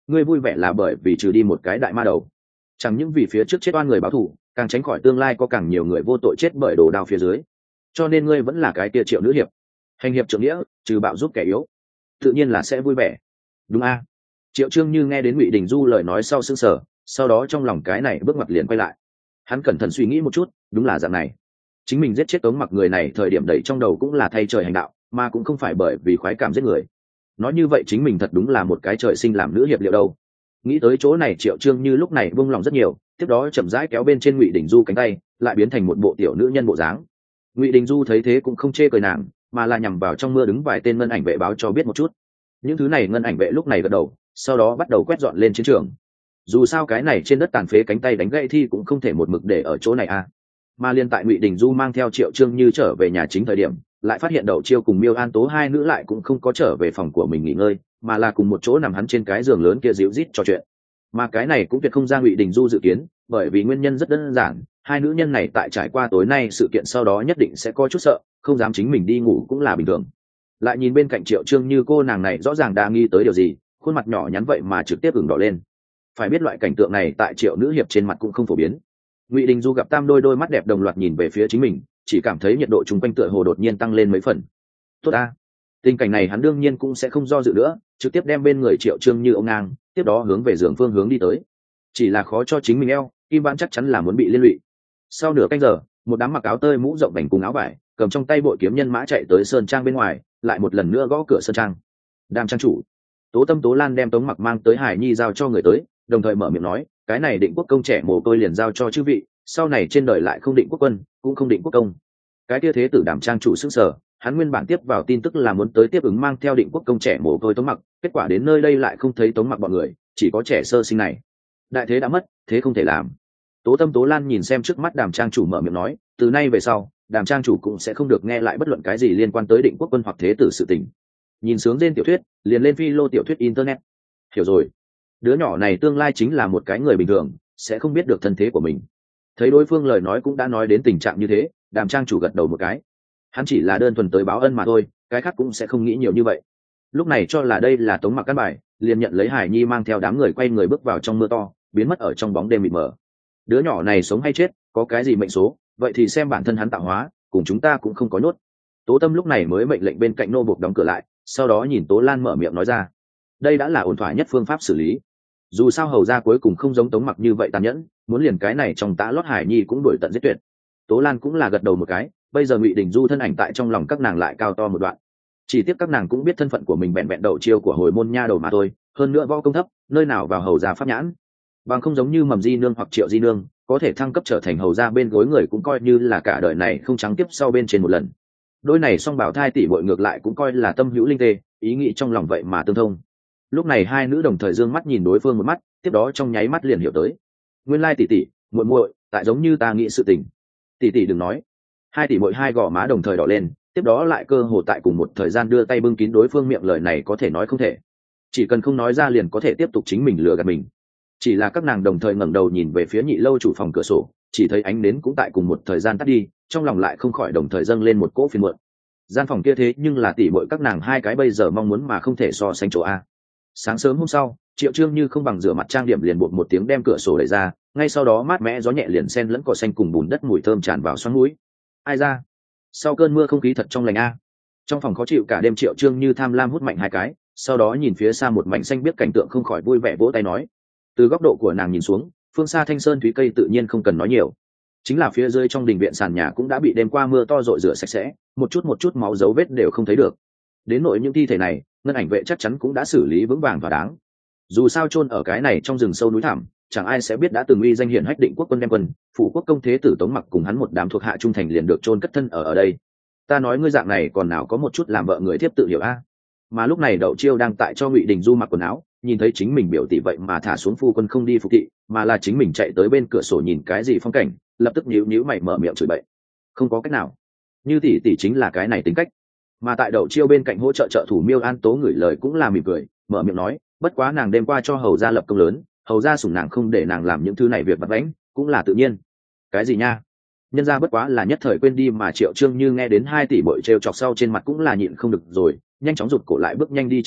ngươi vui vẻ là bởi vì trừ đi một cái đại ma đầu, chẳng những vì phía trước chết oan người báo thù, càng tránh khỏi tương lai có càng nhiều người vô tội chết bởi đồ đao phía dưới, cho nên ngươi vẫn là cái kia Triệu nữ hiệp, hành hiệp trượng nghĩa, trừ bạo giúp kẻ yếu, tự nhiên là sẽ vui vẻ. Đúng a? Triệu Trương Như nghe đến Ngụy Đình Du lời nói sau sững sờ, sau đó trong lòng cái này bước ngoặt liền quay lại. Hắn cẩn thận suy nghĩ một chút, đúng là dạng này. Chính mình giết chết Tống Mặc người này thời điểm đầy trong đầu cũng là thay trời hành đạo, mà cũng không phải bởi vì khoái cảm giết người. Nói như vậy chính mình thật đúng là một cái trời sinh làm nữ hiệp liệu đâu. Nghĩ tới chỗ này Triệu Trương Như lúc này buông lòng rất nhiều, tiếp đó chậm rãi kéo bên trên Ngụy Đình Du cánh tay, lại biến thành một bộ tiểu nữ nhân bộ dáng. Ngụy Đình Du thấy thế cũng không chê cười nàng, mà là nhằm vào trong mưa đứng vài tên ngân ảnh vệ báo cho biết một chút. Những thứ này ngân ảnh vệ lúc này gật đầu, sau đó bắt đầu quét dọn lên chiến trường. Dù sao cái này trên đất tàn phế cánh tay đánh gãy thi cũng không thể một mực để ở chỗ này a. Mà liên tại Ngụy Đình Du mang theo Triệu Trương Như trở về nhà chính thời điểm, lại phát hiện Đậu Chiêu cùng Miêu An Tố hai nữ lại cũng không có trở về phòng của mình nghỉ ngơi, mà là cùng một chỗ nằm hắn trên cái giường lớn kia díu rít trò chuyện. Mà cái này cũng tuyệt không ra Ngụy Đình Du dự kiến, bởi vì nguyên nhân rất đơn giản, hai nữ nhân này tại trải qua tối nay sự kiện sau đó nhất định sẽ có chút sợ, không dám chính mình đi ngủ cũng là bình thường. Lại nhìn bên cạnh Triệu Trương Như, cô nàng này rõ ràng đã nghi tới điều gì, khuôn mặt nhỏ nhắn vậy mà trực tiếp ửng đỏ lên. Phải biết loại cảnh tượng này tại Triệu nữ hiệp trên mặt cũng không phổ biến. Ngụy Đình Du gặp tam đôi mắt đẹp đồng loạt nhìn về phía chính mình, chỉ cảm thấy nhiệt độ chung quanh tựa hồ đột nhiên tăng lên mấy phần. Tốt a. Tình cảnh này hắn đương nhiên cũng sẽ không do dự nữa, trực tiếp đem bên người Triệu Trương Như ôm ngang, tiếp đó hướng về giường phương hướng đi tới. Chỉ là khó cho chính mình eo, Kim Vãn chắc chắn là muốn bị liên lụy. Sau nửa canh giờ, một đám mặc áo tơi mũ rộng vành cùng áo vải, cầm trong tay bội kiếm nhân mã chạy tới sơn trang bên ngoài, lại một lần nữa gõ cửa sơn trang. Đàm trang chủ. Tố Tâm Tố Lan đem Tống Mặc mang tới Hải Nhi giao cho người tới, đồng thời mở miệng nói, cái này Định Quốc công trẻ mồ côi liền giao cho chư vị, sau này trên đời lại không Định Quốc quân, cũng không Định Quốc công. Cái kia thế tử Đàm trang chủ sững sờ, hắn nguyên bản tiếp vào tin tức là muốn tới tiếp ứng mang theo Định Quốc công trẻ mồ côi Tống Mặc, kết quả đến nơi đây lại không thấy Tống Mặc bọn người, chỉ có trẻ sơ sinh này. Đại thế đã mất, thế không thể làm. Tố Tâm Tố Lan nhìn xem trước mắt Đàm trang chủ mở miệng nói, từ nay về sau, Đàm trang chủ cũng sẽ không được nghe lại bất luận cái gì liên quan tới Định Quốc quân hoặc thế tử sự tình. Nhìn sướng trên tiểu thuyết, liền lên phi lô tiểu thuyết internet. Hiểu rồi. Đứa nhỏ này tương lai chính là một cái người bình thường, sẽ không biết được thân thế của mình. Thấy đối phương lời nói cũng đã nói đến tình trạng như thế, Đàm trang chủ gật đầu một cái. Hắn chỉ là đơn thuần tới báo ân mà thôi, cái khác cũng sẽ không nghĩ nhiều như vậy. Lúc này cho là đây là Tống Mặc căn bài, liền nhận lấy Hải Nhi mang theo đám người quay người bước vào trong mưa to, biến mất ở trong bóng đêm mịt mờ. Đứa nhỏ này sống hay chết, có cái gì mệnh số, vậy thì xem bản thân hắn tạo hóa, cùng chúng ta cũng không có nhốt. Tố Tâm lúc này mới mệnh lệnh bên cạnh nô buộc đóng cửa lại, sau đó nhìn Tố Lan mở miệng nói ra, đây đã là ổn thỏa nhất phương pháp xử lý. Dù sao hầu ra cuối cùng không giống Tống Mặc như vậy tàn nhẫn, muốn liền cái này trong tã lót Hải Nhi cũng đuổi tận giết tuyệt. Tố Lan cũng là gật đầu một cái, bây giờ Ngụy Đình Du thân ảnh tại trong lòng các nàng lại cao to một đoạn. Chỉ tiếc các nàng cũng biết thân phận của mình bẹn Đậu Chiêu của hồi môn nha đầu mà thôi, hơn nữa võ công thấp, nơi nào vào hầu gia pháp nhãn. Bằng không giống như Mầm Di nương hoặc Triệu Di nương, có thể thăng cấp trở thành hầu gia bên gối người cũng coi như là cả đời này không trắng tiếp sau bên trên một lần. Đôi này song bảo thai tỷ muội ngược lại cũng coi là tâm hữu linh tê, ý nghĩ trong lòng vậy mà tương thông. Lúc này hai nữ đồng thời dương mắt nhìn đối phương một mắt, tiếp đó trong nháy mắt liền hiểu tới. Nguyên lai tỷ tỷ, muội muội, tại giống như ta nghĩ sự tình. Tỷ tỷ đừng nói. Hai tỷ muội hai gò má đồng thời đỏ lên, tiếp đó lại cơ hồ tại cùng một thời gian đưa tay bưng kín đối phương miệng, lời này có thể nói không thể. Chỉ cần không nói ra liền có thể tiếp tục chính mình lừa gạt mình. Chỉ là các nàng đồng thời ngẩng đầu nhìn về phía Nhị lâu chủ phòng cửa sổ, chỉ thấy ánh nến cũng tại cùng một thời gian tắt đi, trong lòng lại không khỏi đồng thời dâng lên một cỗ phiền muộn. Gian phòng kia thế nhưng là tỷ muội các nàng hai cái bây giờ mong muốn mà không thể so sánh chỗ a. Sáng sớm hôm sau, Triệu Trương Như không bằng rửa mặt trang điểm liền bột một tiếng đem cửa sổ đẩy ra, ngay sau đó mát mẻ gió nhẹ liền xen lẫn cỏ xanh cùng bùn đất mùi thơm tràn vào xoắn mũi. Ai ra? Sau cơn mưa không khí thật trong lành a. Trong phòng khó chịu cả đêm, Triệu Trương Như tham lam hút mạnh hai cái, sau đó nhìn phía xa một mảnh xanh biếc cảnh tượng không khỏi vui vẻ vỗ tay nói. Từ góc độ của nàng nhìn xuống, phương xa thanh sơn thúy cây tự nhiên không cần nói nhiều, chính là phía dưới trong đình viện sàn nhà cũng đã bị đêm qua mưa to rội rửa sạch sẽ, một chút máu dấu vết đều không thấy được. Đến nỗi những thi thể này, ngân ảnh vệ chắc chắn cũng đã xử lý vững vàng và đáng. Dù sao chôn ở cái này trong rừng sâu núi thẳm, chẳng ai sẽ biết đã từng uy danh hiển hách Định Quốc quân đem quân, phủ quốc công thế tử Tống Mặc cùng hắn một đám thuộc hạ trung thành liền được chôn cất thân ở đây. Ta nói ngươi dạng này còn nào có một chút làm vợ người thiếp tự hiểu a. Mà lúc này Đậu Chiêu đang tại cho Ngụy Đình Du mặc quần áo, nhìn thấy chính mình biểu tỷ vậy mà thả xuống phu quân không đi phục thị, mà là chính mình chạy tới bên cửa sổ nhìn cái gì phong cảnh, lập tức nhíu mày mở miệng chửi bậy. Không có cách nào, như tỷ tỷ chính là cái này tính cách. Mà tại Đậu Chiêu bên cạnh hỗ trợ trợ thủ Miêu An Tố ngửi lời cũng là mỉm cười, mở miệng nói, bất quá nàng đêm qua cho hầu gia lập công lớn, hầu gia sủng nàng không để nàng làm những thứ này việc vặt vãnh, cũng là tự nhiên. Cái gì nha? Nhân gia bất quá là nhất thời quên đi mà. Triệu Trương Như nghe đến 2 tỷ bội trêu chọc sau trên mặt cũng là nhịn không được rồi, nhanh chóng rụt cổ lại bước nhanh đi trở về,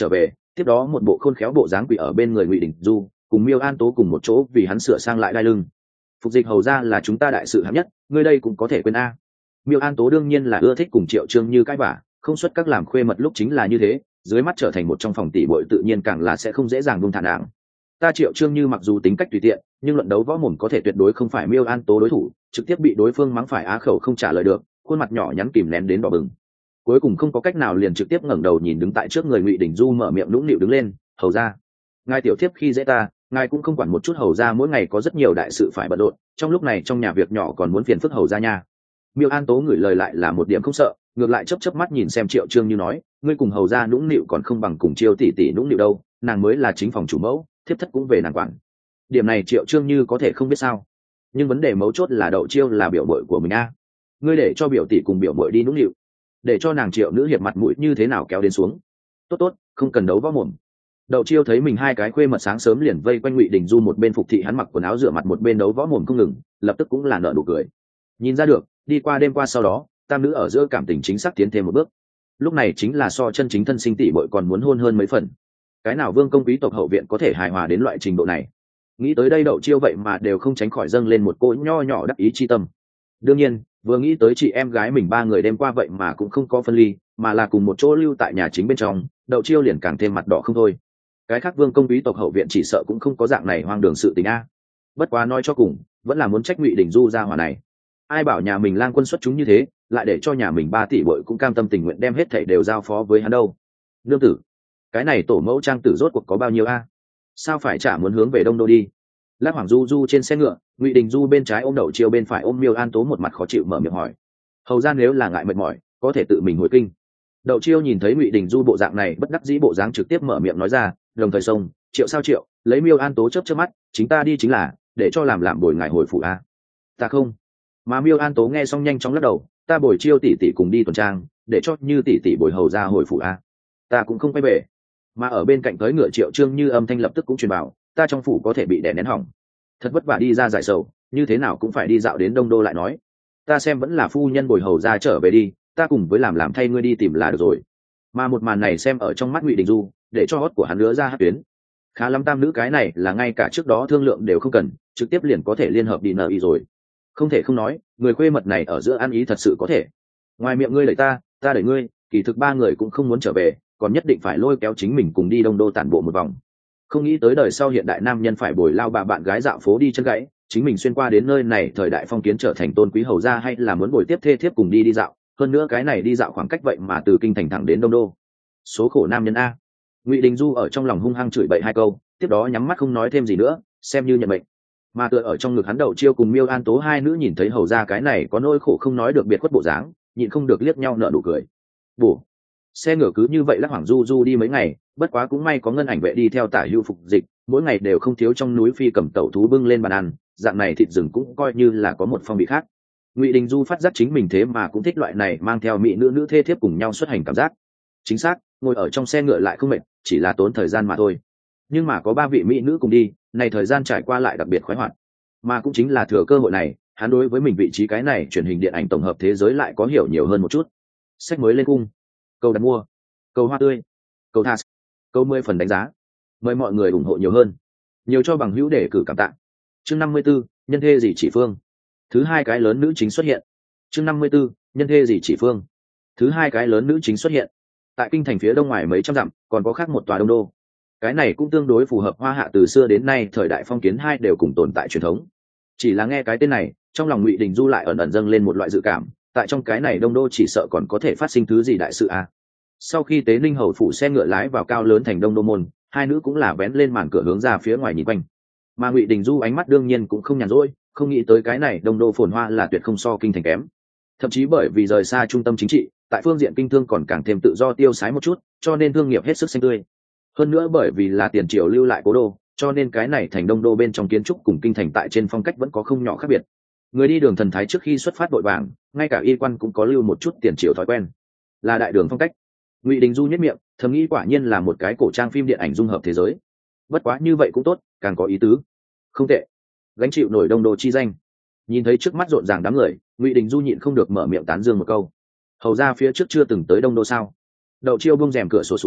tiếp đó một bộ khôn khéo bộ dáng quỷ ở bên người Ngụy Đình Du, cùng Miêu An Tố cùng một chỗ vì hắn sửa sang lại đai lưng. Phục dịch hầu ra là chúng ta đại sự hạng nhất, ngươi đây cũng có thể quên a. Miêu An Tố đương nhiên là ưa thích cùng Triệu Trương Như cãi vã, không xuất các làm khuê mật lúc chính là như thế, dưới mắt trở thành một trong phòng tỷ bội tự nhiên càng là sẽ không dễ dàng buông thả nàng. Ta Triệu Trương Như mặc dù tính cách tùy tiện, nhưng luận đấu võ mồm có thể tuyệt đối không phải Miêu An Tố đối thủ, trực tiếp bị đối phương mắng phải á khẩu không trả lời được, khuôn mặt nhỏ nhắn kìm nén đến đỏ bừng. Cuối cùng không có cách nào liền trực tiếp ngẩng đầu nhìn đứng tại trước người Ngụy Đình Du, mở miệng nũng nịu đứng lên, hầu ra, ngài tiểu thiếp khi dễ ta, ngài cũng không quản một chút, hầu ra mỗi ngày có rất nhiều đại sự phải bận rộn, trong lúc này trong nhà việc nhỏ còn muốn phiền phức hầu ra nha. Miêu An Tố gửi lời lại là một điểm không sợ, ngược lại chớp chớp mắt nhìn xem Triệu Trương Như nói, ngươi cùng hầu ra nũng nịu còn không bằng cùng Chiêu tỷ tỷ nũng nịu đâu, nàng mới là chính phòng chủ mẫu, thiếp thất cũng về nàng quản. Điểm này Triệu Trương Như có thể không biết sao, nhưng vấn đề mấu chốt là Đậu Chiêu là biểu muội của mình a. Ngươi để cho biểu tỷ cùng biểu muội đi nũng nịu, để cho nàng Triệu nữ hiệp mặt mũi như thế nào kéo đến xuống. Tốt tốt, không cần đấu võ mồm. Đậu Chiêu thấy mình hai cái khuê mật sáng sớm liền vây quanh Ngụy Đình Du, một bên phục thị hắn mặc quần áo rửa mặt một bên đấu võ mồm không ngừng, lập tức cũng là nở nụ cười. Nhìn ra được, đi qua đêm qua sau đó, tam nữ ở giữa cảm tình chính xác tiến thêm một bước. Lúc này chính là so chân chính thân sinh tỷ muội còn muốn hôn hơn mấy phần. Cái nào vương công quý tộc hậu viện có thể hài hòa đến loại trình độ này? Nghĩ tới đây Đậu Chiêu vậy mà đều không tránh khỏi dâng lên một cỗ nho nhỏ đắc ý chi tâm. Đương nhiên, vừa nghĩ tới chị em gái mình ba người đêm qua vậy mà cũng không có phân ly, mà là cùng một chỗ lưu tại nhà chính bên trong, Đậu Chiêu liền càng thêm mặt đỏ không thôi. Cái khác vương công quý tộc hậu viện chỉ sợ cũng không có dạng này hoang đường sự tình a. Bất quá nói cho cùng, vẫn là muốn trách Ngụy Đình Du ra hỏa này. Ai bảo nhà mình lang quân xuất chúng như thế, lại để cho nhà mình 3 tỷ bội cũng cam tâm tình nguyện đem hết thảy đều giao phó với hắn đâu. Nương tử, cái này tổ mẫu trang tử rốt cuộc có bao nhiêu a? Sao phải chả muốn hướng về Đông Đô đi? Lác Hoàng Du Du trên xe ngựa, Ngụy Đình Du bên trái ôm Đậu Chiêu, bên phải ôm Miêu An Tố, một mặt khó chịu mở miệng hỏi. Hầu ra nếu là ngại mệt mỏi, có thể tự mình hồi kinh. Đậu Chiêu nhìn thấy Ngụy Đình Du bộ dạng này bất đắc dĩ bộ dáng, trực tiếp mở miệng nói ra, đồng thời xông, Triệu sao Triệu, lấy Miêu An Tố chớp chớp mắt, chính ta đi chính là, để cho làm bồi ngài hồi phủ a. Ta không. Mà Miêu An Tố nghe xong nhanh chóng lắc đầu, ta bồi Chiêu tỷ tỷ cùng đi tuần trang, để cho Như tỷ tỷ bồi hầu ra hồi phủ a. Ta cũng không quay về. Mà ở bên cạnh tới ngựa Triệu Trương Như âm thanh lập tức cũng truyền bảo, ta trong phủ có thể bị đè nén hỏng, thật vất vả đi ra giải sầu, như thế nào cũng phải đi dạo đến Đông Đô lại nói, ta xem vẫn là phu nhân bồi hầu ra trở về đi, ta cùng với làm thay ngươi đi tìm là được rồi. Mà một màn này xem ở trong mắt Ngụy Đình Du, để cho hót của hắn nữa ra hát tuyến. Khá lắm, tam nữ cái này là ngay cả trước đó thương lượng đều không cần, trực tiếp liền có thể liên hợp đi nợ y rồi. Không thể không nói, người khuê mật này ở giữa ăn ý thật sự có thể. Ngoài miệng ngươi đẩy ta đẩy ngươi, kỳ thực ba người cũng không muốn trở về, còn nhất định phải lôi kéo chính mình cùng đi Đông Đô tản bộ một vòng. Không nghĩ tới đời sau hiện đại nam nhân phải bồi lao bà bạn gái dạo phố đi chân gãy, chính mình xuyên qua đến nơi này thời đại phong kiến trở thành tôn quý hầu gia, hay là muốn bồi tiếp thê thiếp cùng đi dạo, hơn nữa cái này đi dạo khoảng cách vậy mà từ kinh thành thẳng đến Đông Đô. Số khổ nam nhân a. Ngụy Đình Du ở trong lòng hung hăng chửi bậy 2 câu, tiếp đó nhắm mắt không nói thêm gì nữa, xem như nhận mệnh. Mà tựa ở trong ngực hắn Đậu Chiêu cùng Miêu An Tố hai nữ nhìn thấy hầu gia cái này có nỗi khổ không nói được biệt khuất bộ dáng, nhịn không được liếc nhau nở nụ cười. Bổ. Xe ngựa cứ như vậy Lác Hoàng Du Du đi mấy ngày, bất quá cũng may có ngân ảnh vệ đi theo tả hữu phục dịch, mỗi ngày đều không thiếu trong núi phi cầm tẩu thú bưng lên bàn ăn, dạng này thịt rừng cũng coi như là có một phong vị khác. Ngụy Đình Du phát giác chính mình thế mà cũng thích loại này mang theo mỹ nữ thê thiếp cùng nhau xuất hành cảm giác. Chính xác, ngồi ở trong xe ngựa lại không mệt, chỉ là tốn thời gian mà thôi. Nhưng mà có 3 vị mỹ nữ cùng đi, này thời gian trải qua lại đặc biệt khoái hoạt. Mà cũng chính là thừa cơ hội này, hắn đối với mình vị trí cái này truyền hình điện ảnh tổng hợp thế giới lại có hiểu nhiều hơn một chút. Sách mới lên cung, câu đặt mua, câu hoa tươi, câu tha, câu 10 phần đánh giá, mời mọi người ủng hộ nhiều hơn, nhiều cho bằng hữu để cử cảm tạ. Chương 54, nhân thê gì chỉ phương. Thứ 2 cái lớn nữ chính xuất hiện. Chương 54, nhân thê gì chỉ phương. Thứ 2 cái lớn nữ chính xuất hiện. Tại kinh thành phía đông ngoài mấy trăm dặm, còn có khác một tòa Đông Đô. Cái này cũng tương đối phù hợp Hoa Hạ từ xưa đến nay thời đại phong kiến hai đều cùng tồn tại truyền thống. Chỉ là nghe cái tên này, trong lòng Ngụy Đình Du lại ẩn ẩn dâng lên một loại dự cảm, tại trong cái này Đông Đô chỉ sợ còn có thể phát sinh thứ gì đại sự a. Sau khi Tế Ninh hầu phủ xe ngựa lái vào cao lớn thành Đông Đô môn, hai nữ cũng là vén lên màn cửa hướng ra phía ngoài nhìn quanh. Mà Ngụy Đình Du ánh mắt đương nhiên cũng không nhàn rỗi, không nghĩ tới cái này Đông Đô phồn hoa là tuyệt không so kinh thành kém. Thậm chí bởi vì rời xa trung tâm chính trị, tại phương diện kinh thương còn càng thêm tự do tiêu sái một chút, cho nên thương nghiệp hết sức xanh tươi. Hơn nữa bởi vì là tiền triều lưu lại cố đô, cho nên cái này thành Đông Đô bên trong kiến trúc cùng kinh thành tại trên phong cách vẫn có không nhỏ khác biệt. Người đi đường thần thái trước khi xuất phát vội vàng, ngay cả y quan cũng có lưu một chút tiền triều thói quen, là đại đường phong cách. Ngụy Đình Du nhếch miệng, thầm nghĩ quả nhiên là một cái cổ trang phim điện ảnh dung hợp thế giới. Bất quá như vậy cũng tốt, càng có ý tứ. Không tệ, gánh chịu nổi Đông Đô chi danh. Nhìn thấy trước mắt rộn ràng đám người, Ngụy Đình Du nhịn không được mở miệng tán dương một câu. Hầu ra phía trước chưa từng tới Đông Đô sao? Đậu Chiêu buông rèm cửa sổ xuống,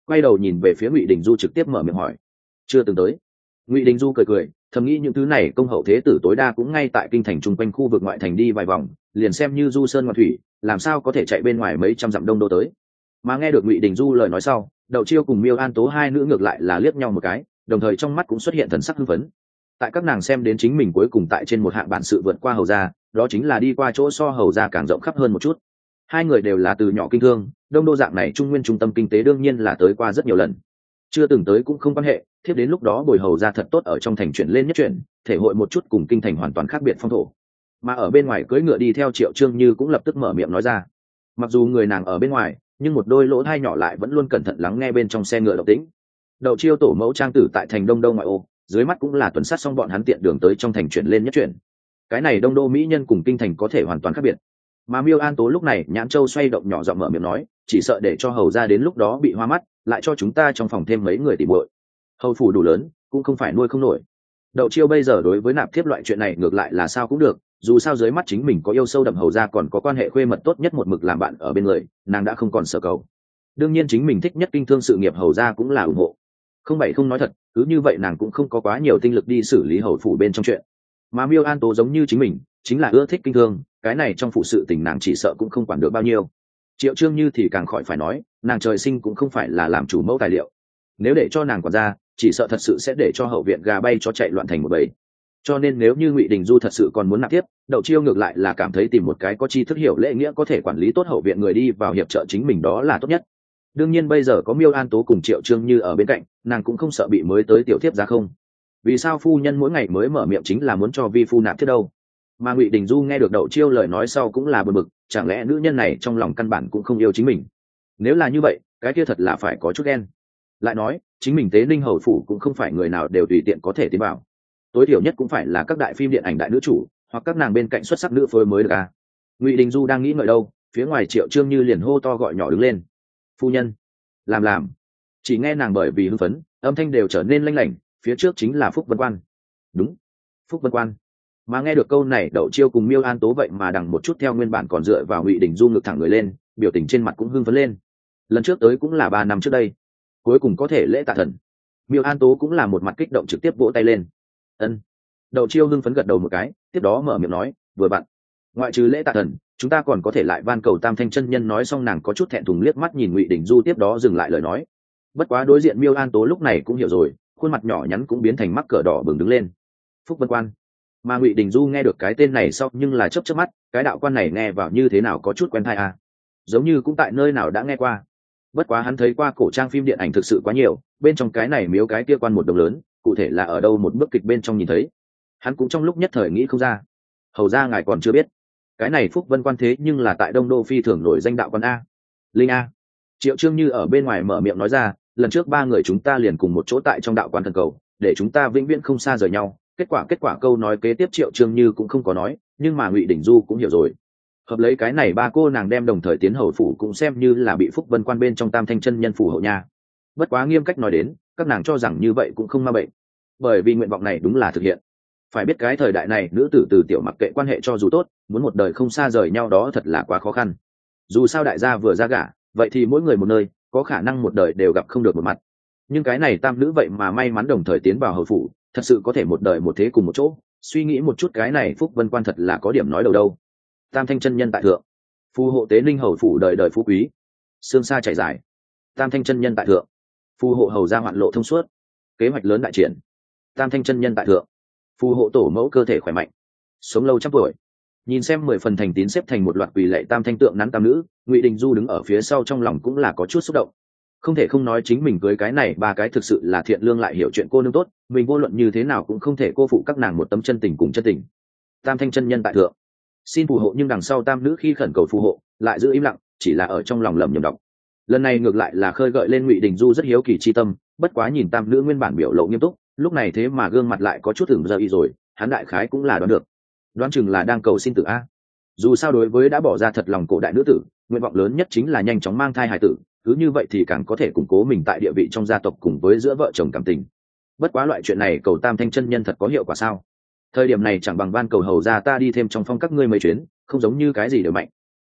quay đầu nhìn về phía Ngụy Đình Du, trực tiếp mở miệng hỏi. Chưa từng tới. Ngụy Đình Du cười cười, thầm nghĩ những thứ này công hậu thế tử tối đa cũng ngay tại kinh thành chung quanh khu vực ngoại thành đi vài vòng, liền xem như du sơn ngoại thủy, làm sao có thể chạy bên ngoài mấy trăm dặm đông đô tới. Mà nghe được Ngụy Đình Du lời nói sau, Đậu Chiêu cùng Miêu An Tố hai nữ ngược lại là liếc nhau một cái, đồng thời trong mắt cũng xuất hiện thần sắc hưng phấn. Tại các nàng xem đến chính mình cuối cùng tại trên một hạng bản sự vượt qua hầu gia, đó chính là đi qua chỗ so hầu gia càng rộng khắp hơn một chút. Hai người đều là từ nhỏ kinh thương, đông đô dạng này trung nguyên trung tâm kinh tế đương nhiên là tới qua rất nhiều lần. Chưa từng tới cũng không quan hệ, thiếp đến lúc đó bồi hầu gia thật tốt ở trong thành chuyển lên nhất chuyển, thể hội một chút cùng kinh thành hoàn toàn khác biệt phong thổ. Mà ở bên ngoài cưỡi ngựa đi theo Triệu Trương Như cũng lập tức mở miệng nói ra. Mặc dù người nàng ở bên ngoài, nhưng một đôi lỗ tai nhỏ lại vẫn luôn cẩn thận lắng nghe bên trong xe ngựa động tĩnh. Đậu Chiêu tổ mẫu trang tử tại thành Đông Đô ngoại ô, dưới mắt cũng là tuần sát xong bọn hắn tiện đường tới trong thành chuyển lên nhất chuyển. Cái này Đông Đô mỹ nhân cùng kinh thành có thể hoàn toàn khác biệt. Mà Miêu An Tố lúc này nhãn châu xoay động nhỏ giọng mở miệng nói, chỉ sợ để cho hầu gia đến lúc đó bị hoa mắt, lại cho chúng ta trong phòng thêm mấy người tỉ muội. Hầu phủ đủ lớn, cũng không phải nuôi không nổi. Đậu Chiêu bây giờ đối với nạp thiếp loại chuyện này ngược lại là sao cũng được, dù sao dưới mắt chính mình có yêu sâu đậm hầu gia còn có quan hệ khuê mật tốt nhất một mực làm bạn ở bên người, nàng đã không còn sợ cầu. Đương nhiên chính mình thích nhất kinh thương sự nghiệp hầu gia cũng là ủng hộ. Không bậy không nói thật, cứ như vậy nàng cũng không có quá nhiều tinh lực đi xử lý hầu phủ bên trong chuyện. Mà Miêu An Tố giống như chính mình, chính là ưa thích kinh thương, cái này trong phụ sự tình nàng chỉ sợ cũng không quản được bao nhiêu. Triệu Trương Như thì càng khỏi phải nói, nàng trời sinh cũng không phải là làm chủ mẫu tài liệu, nếu để cho nàng quản gia, chỉ sợ thật sự sẽ để cho hậu viện gà bay cho chạy loạn thành một bầy. Cho nên nếu như Ngụy Đình Du thật sự còn muốn nạp tiếp, Đậu Chiêu ngược lại là cảm thấy tìm một cái có tri thức hiểu lễ nghĩa có thể quản lý tốt hậu viện người đi vào hiệp trợ chính mình đó là tốt nhất. Đương nhiên bây giờ có Miêu An Tố cùng Triệu Trương Như ở bên cạnh, nàng cũng không sợ bị mới tới tiểu thiếp ra không. Vì sao phu nhân mỗi ngày mới mở miệng chính là muốn cho vi phu nạp thiết đâu? Mà Ngụy Đình Du nghe được Đậu Chiêu lời nói sau cũng là bực bực, chẳng lẽ nữ nhân này trong lòng căn bản cũng không yêu chính mình? Nếu là như vậy, cái kia thật là phải có chút ghen. Lại nói, chính mình Tế Ninh hầu phủ cũng không phải người nào đều tùy tiện có thể tiến vào, tối thiểu nhất cũng phải là các đại phim điện ảnh đại nữ chủ hoặc các nàng bên cạnh xuất sắc nữ phối mới được à. Ngụy Đình Du đang nghĩ ngợi đâu, phía ngoài Triệu Trương Như liền hô to gọi nhỏ đứng lên, phu nhân, làm. Chỉ nghe nàng bởi vì hưng phấn, âm thanh đều trở nên lanh lảnh, phía trước chính là Phúc Vân Quan. Đúng, Phúc Vân Quan. Mà nghe được câu này, Đậu Chiêu cùng Miêu An Tố vậy mà đằng một chút theo nguyên bản còn dựa vào Ngụy Đình Du ngực thẳng người lên, biểu tình trên mặt cũng hưng phấn lên. Lần trước tới cũng là 3 năm trước đây, cuối cùng có thể lễ tạ thần. Miêu An Tố cũng là một mặt kích động trực tiếp vỗ tay lên. Ân. Đậu Chiêu hưng phấn gật đầu một cái, tiếp đó mở miệng nói, vừa bạn, ngoại trừ lễ tạ thần, chúng ta còn có thể lại van cầu Tam Thanh chân nhân. Nói xong nàng có chút thẹn thùng liếc mắt nhìn Ngụy Đình Du, tiếp đó dừng lại lời nói. Bất quá đối diện Miêu An Tố lúc này cũng hiểu rồi, khuôn mặt nhỏ nhắn cũng biến thành mắc cỡ đỏ bừng đứng lên. Phúc Vân Quan. Mà Ngụy Đình Du nghe được cái tên này sau nhưng là chớp chớp mắt, cái đạo quan này nghe vào như thế nào có chút quen tai à, giống như cũng tại nơi nào đã nghe qua. Bất quá hắn thấy qua cổ trang phim điện ảnh thực sự quá nhiều, bên trong cái này miếu cái kia quan một đồng lớn, cụ thể là ở đâu một bức kịch bên trong nhìn thấy, hắn cũng trong lúc nhất thời nghĩ không ra. Hầu ra ngài còn chưa biết, cái này Phúc Vân Quan thế nhưng là tại Đông Đô phi thường nổi danh đạo quan a. Linh a. Triệu Trương Như ở bên ngoài mở miệng nói ra, lần trước 3 người chúng ta liền cùng một chỗ tại trong đạo quan thần cầu, để chúng ta vĩnh viễn không xa rời nhau. Kết quả câu nói kế tiếp Triệu Trương Như cũng không có nói, nhưng mà Ngụy Đình Du cũng hiểu rồi. Hợp lấy cái này 3 cô nàng đem đồng thời tiến hầu phủ cũng xem như là bị Phúc Vân Quan bên trong Tam Thanh chân nhân phủ hộ nha. Bất quá nghiêm cách nói đến, các nàng cho rằng như vậy cũng không ma bệnh, bởi vì nguyện vọng này đúng là thực hiện. Phải biết cái thời đại này nữ tử từ tiểu mặc kệ quan hệ cho dù tốt, muốn một đời không xa rời nhau đó thật là quá khó khăn. Dù sao đại gia vừa ra gả, vậy thì mỗi người một nơi, có khả năng một đời đều gặp không được một mặt. Nhưng cái này tam nữ vậy mà may mắn đồng thời tiến vào hầu phủ, thật sự có thể một đời một thế cùng một chỗ. Suy nghĩ một chút cái này Phúc Vân Quan thật là có điểm nói đầu đâu. Tam Thanh chân nhân tại thượng, phù hộ Tế Ninh hầu phủ đời đời phú quý, xương xa chảy dài. Tam Thanh chân nhân tại thượng, phù hộ hầu gia hoạn lộ thông suốt, kế hoạch lớn đại triển. Tam Thanh chân nhân tại thượng, phù hộ tổ mẫu cơ thể khỏe mạnh, sống lâu trăm tuổi. Nhìn xem 10 phần thành tín xếp thành một loạt quỳ lạy tam thanh tượng nắn tam nữ, Ngụy Đình Du đứng ở phía sau trong lòng cũng là có chút xúc động. Không thể không nói chính mình cưới cái này 3 cái thực sự là thiện lương lại hiểu chuyện cô nương tốt, mình vô luận như thế nào cũng không thể cô phụ các nàng một tấm chân tình cùng chân tình. Tam Thanh chân nhân tại thượng, xin phù hộ. Nhưng đằng sau tam nữ khi khẩn cầu phù hộ lại giữ im lặng, chỉ là ở trong lòng lẩm nhẩm đọc. Lần này ngược lại là khơi gợi lên Ngụy Đình Du rất hiếu kỳ chi tâm, bất quá nhìn tam nữ nguyên bản biểu lộ nghiêm túc, lúc này thế mà gương mặt lại có chút ửng giờ y rồi, hắn đại khái cũng là đoán được, đoán chừng là đang cầu xin tử a. Dù sao đối với đã bỏ ra thật lòng cổ đại nữ tử, nguyện vọng lớn nhất chính là nhanh chóng mang thai hài tử, cứ như vậy thì càng có thể củng cố mình tại địa vị trong gia tộc cùng với giữa vợ chồng cảm tình. Bất quá loại chuyện này cầu Tam Thanh chân nhân thật có hiệu quả sao? Thời điểm này chẳng bằng van cầu hầu ra ta đi thêm trong phong các ngươi mấy chuyến, không giống như cái gì đều mạnh.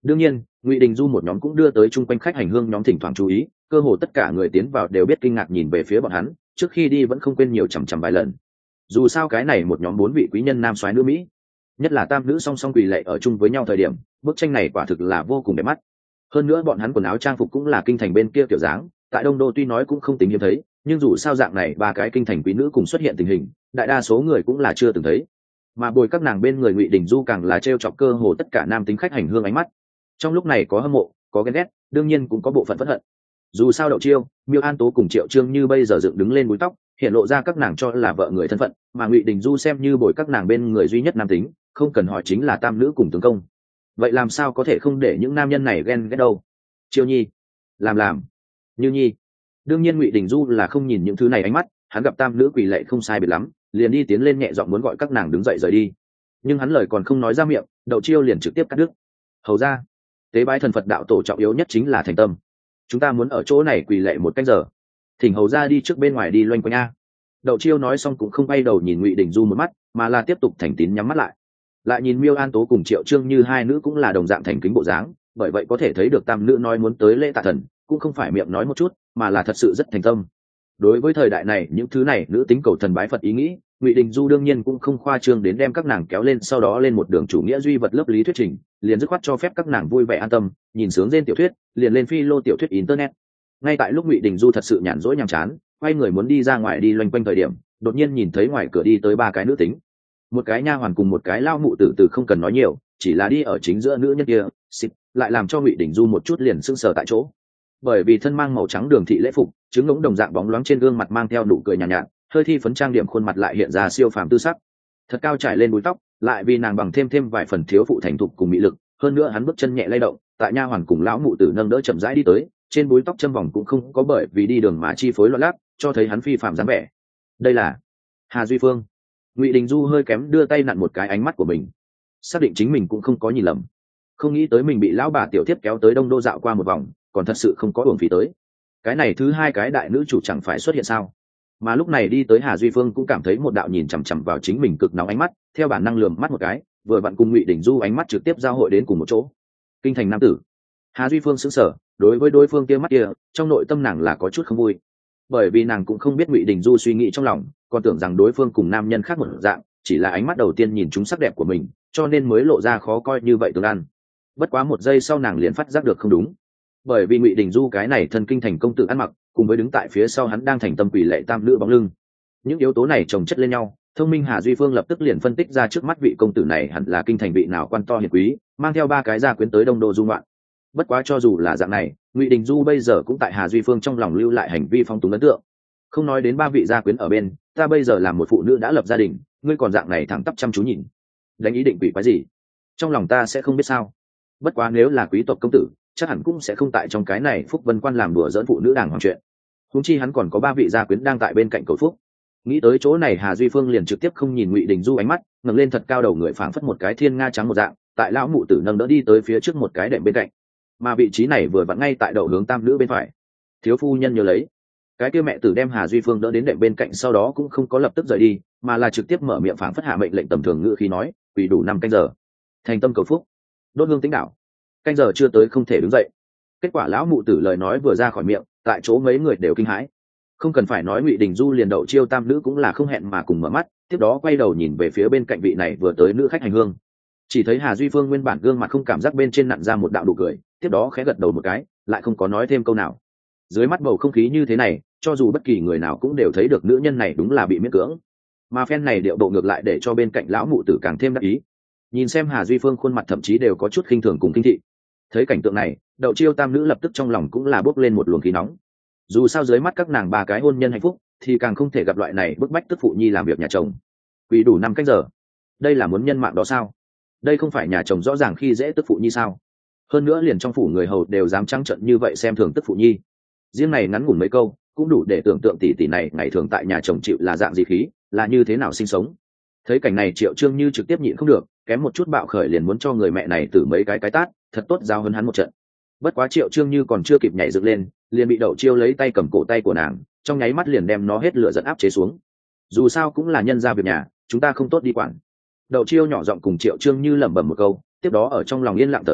Đương nhiên ngụy đình du một nhóm cũng đưa tới chung quanh khách hành hương nhóm thỉnh thoảng chú ý, cơ hồ tất cả người tiến vào đều biết kinh ngạc nhìn về phía bọn hắn, trước khi đi vẫn không quên nhiều chằm chằm vài lần. Dù sao cái này một nhóm 4 vị quý nhân nam soái nữ mỹ, nhất là tam nữ song song quỳ lạy ở chung với nhau thời điểm, bức tranh này quả thực là vô cùng đẹp mắt. Hơn nữa bọn hắn quần áo trang phục cũng là kinh thành bên kia kiểu dáng, tại đông đô tuy nói cũng không tính hiếm thấy, nhưng dù sao dạng này ba cái kinh thành quý nữ cùng xuất hiện tình hình, đại đa số người cũng là chưa từng thấy. Mà bồi các nàng bên người ngụy đình du càng là trêu chọc cơ hồ tất cả nam tính khách hành hương ánh mắt. Trong lúc này có hâm mộ, có ghen ghét, đương nhiên cũng có bộ phận phẫn hận. Dù sao Đậu Chiêu, Miêu An Tố cùng Triệu Trương như bây giờ dựng đứng lên búi tóc, hiện lộ ra các nàng cho là vợ người thân phận, mà ngụy đình du xem như bồi các nàng bên người duy nhất nam tính, không cần hỏi chính là tam nữ cùng tướng công. Vậy làm sao có thể không để những nam nhân này ghen ghét đâu? Chiêu nhi, làm như nhi. Đương nhiên ngụy đình du là không nhìn những thứ này ánh mắt, hắn gặp tam nữ quỳ lạy không sai biệt lắm, liền đi tiến lên nhẹ giọng muốn gọi các nàng đứng dậy rời đi. Nhưng hắn lời còn không nói ra miệng, Đậu Chiêu liền trực tiếp cắt đứt. Hầu ra, tế bái thần Phật đạo tổ trọng yếu nhất chính là thành tâm, chúng ta muốn ở chỗ này quỳ lạy 1 canh giờ, thỉnh hầu ra đi trước bên ngoài đi loanh quanh a. Đậu Chiêu nói xong cũng không bay đầu nhìn ngụy đình du một mắt, mà là tiếp tục thành tín nhắm mắt lại nhìn Miêu An Tố cùng Triệu Trương như hai nữ cũng là đồng dạng thành kính bộ dáng, bởi vậy có thể thấy được tam nữ nói muốn tới lễ tạ thần cũng không phải miệng nói một chút, mà là thật sự rất thành tâm. Đối với thời đại này những thứ này nữ tính cầu thần bái Phật ý nghĩ, ngụy đình du đương nhiên cũng không khoa trương đến đem các nàng kéo lên sau đó lên một đường chủ nghĩa duy vật lớp lý thuyết trình, liền dứt khoát cho phép các nàng vui vẻ an tâm nhìn sướng trên tiểu thuyết, liền lên phi lô tiểu thuyết internet. Ngay tại lúc ngụy đình du thật sự nhàn rỗi nhàm chán, quay người muốn đi ra ngoài đi loanh quanh thời điểm, đột nhiên nhìn thấy ngoài cửa đi tới 3 cái nữ tính, một cái nha hoàn cùng một cái lao mụ tử không cần nói nhiều, chỉ là đi ở chính giữa nữ nhân kia, xịt, lại làm cho ngụy đình du một chút liền sững sờ tại chỗ. Bởi vì thân mang màu trắng đường thị lễ phục, trứng ngỗng đồng dạng bóng loáng trên gương mặt mang theo nụ cười nhàn nhạt, hơi thi phấn trang điểm khuôn mặt lại hiện ra siêu phàm tư sắc. Thật cao trải lên búi tóc, lại vì nàng bằng thêm vài phần thiếu phụ thành thục cùng mỹ lực, hơn nữa hắn bước chân nhẹ lay động, tại nha hoàn cùng lão mụ tử nâng đỡ chậm rãi đi tới, trên búi tóc châm vòng cũng không có bởi vì đi đường mà chi phối loạn lác, cho thấy hắn phi phàm dáng vẻ. Đây là Hà Duy Phương. Ngụy đình du hơi kém đưa tay nặn một cái ánh mắt của mình, xác định chính mình cũng không có nhìn lầm. Không nghĩ tới mình bị lão bà tiểu thiếp kéo tới đông đô dạo qua một vòng, còn thật sự không có uổng phí tới. Cái này thứ hai cái đại nữ chủ chẳng phải xuất hiện sao? Mà lúc này đi tới Hà Duy Phương cũng cảm thấy một đạo nhìn chằm chằm vào chính mình cực nóng ánh mắt, theo bản năng lườm mắt một cái, vừa vặn cùng Ngụy đình du ánh mắt trực tiếp giao hội đến cùng một chỗ. Kinh thành nam tử. Hà Duy Phương sững sờ, đối với đối phương kia mắt kia, trong nội tâm nàng là có chút không vui, bởi vì nàng cũng không biết Ngụy đình du suy nghĩ trong lòng, còn tưởng rằng đối phương cùng nam nhân khác một dạng, chỉ là ánh mắt đầu tiên nhìn chúng sắc đẹp của mình, cho nên mới lộ ra khó coi như vậy tương ăn. Bất quá 1 giây sau nàng liền phát giác được không đúng, bởi vì Ngụy đình du cái này thân kinh thành công tử ăn mặc, cùng với đứng tại phía sau hắn đang thành tâm quỷ lệ tam nữ bóng lưng, những yếu tố này chồng chất lên nhau, thông minh Hà Duy Phương lập tức liền phân tích ra trước mắt vị công tử này hẳn là kinh thành vị nào quan to hiền quý, mang theo 3 cái gia quyến tới đông đô du ngoạn. Bất quá cho dù là dạng này, Ngụy đình du bây giờ cũng tại Hà Duy Phương trong lòng lưu lại hành vi phong túng ấn tượng. Không nói đến 3 vị gia quyến ở bên, ta bây giờ là một phụ nữ đã lập gia đình, ngươi còn dạng này thẳng tắp chăm chú nhìn, đánh ý định quỷ quái gì? Trong lòng ta sẽ không biết sao. Bất quá nếu là quý tộc công tử, chắc hẳn cũng sẽ không tại trong cái này Phúc Vân Quan làm đùa giỡn phụ nữ đàng hoàng chuyện. Huống chi hắn còn có 3 vị gia quyến đang tại bên cạnh cầu phúc. Nghĩ tới chỗ này, Hà Duy Phương liền trực tiếp không nhìn Ngụy đình du ánh mắt, ngẩng lên thật cao đầu người phảng phất một cái thiên nga trắng một dạng, tại lão mụ tử nâng đỡ đi tới phía trước một cái đệm bên cạnh, mà vị trí này vừa vặn ngay tại đầu hướng tam nữ bên phải. Thiếu phu nhân nhớ lấy. Cái kia mẹ tử đem Hà Duy Phương đỡ đến đệm bên cạnh, sau đó cũng không có lập tức rời đi, mà là trực tiếp mở miệng phảng phất hạ mệnh lệnh tầm thường ngữ khi nói, quỳ đủ 5 canh giờ, thành tâm cầu phúc, đốt hương tính đạo. Canh giờ chưa tới không thể đứng dậy. Kết quả lão mụ tử lời nói vừa ra khỏi miệng, tại chỗ mấy người đều kinh hãi. Không cần phải nói, Ngụy đình du liền Đậu Chiêu tam nữ cũng là không hẹn mà cùng mở mắt, tiếp đó quay đầu nhìn về phía bên cạnh vị này vừa tới nữ khách hành hương. Chỉ thấy Hà Duy Phương nguyên bản gương mặt không cảm giác bên trên nặn ra một đạo nụ cười, tiếp đó khẽ gật đầu một cái, lại không có nói thêm câu nào. Dưới mắt bầu không khí như thế này, cho dù bất kỳ người nào cũng đều thấy được nữ nhân này đúng là bị miễn cưỡng. Mà phen này điệu bộ ngược lại để cho bên cạnh lão mụ tử càng thêm đắc ý. Nhìn xem Hà Duy Phương khuôn mặt thậm chí đều có chút khinh thường cùng kinh thị. Thấy cảnh tượng này, Đậu Chiêu tam nữ lập tức trong lòng cũng là bốc lên một luồng khí nóng. Dù sao dưới mắt các nàng 3 cái hôn nhân hạnh phúc, thì càng không thể gặp loại này bức bách tức phụ nhi làm việc nhà chồng. Quỳ đủ 5 canh giờ, đây là muốn nhân mạng đó sao? Đây không phải nhà chồng rõ ràng khi dễ tức phụ nhi sao? Hơn nữa liền trong phủ người hầu đều dám trắng trợn như vậy xem thường tức phụ nhi. Riêng này ngắn ngủn mấy câu, cũng đủ để tưởng tượng tỷ tỷ này ngày thường tại nhà chồng chịu là dạng gì khí, là như thế nào sinh sống. Thấy cảnh này, Triệu Trương Như trực tiếp nhịn không được, kém một chút bạo khởi liền muốn cho người mẹ này tử mấy cái tát, thật tốt giao hơn hắn một trận. Bất quá Triệu Trương Như còn chưa kịp nhảy dựng lên, liền bị Đậu Chiêu lấy tay cầm cổ tay của nàng, trong nháy mắt liền đem nó hết lửa giận áp chế xuống. Dù sao cũng là nhân gia việc nhà, chúng ta không tốt đi quản. Đậu Chiêu nhỏ giọng cùng Triệu Trương Như lẩm bẩm một câu, tiếp đó ở trong lòng yên lặng thở dài,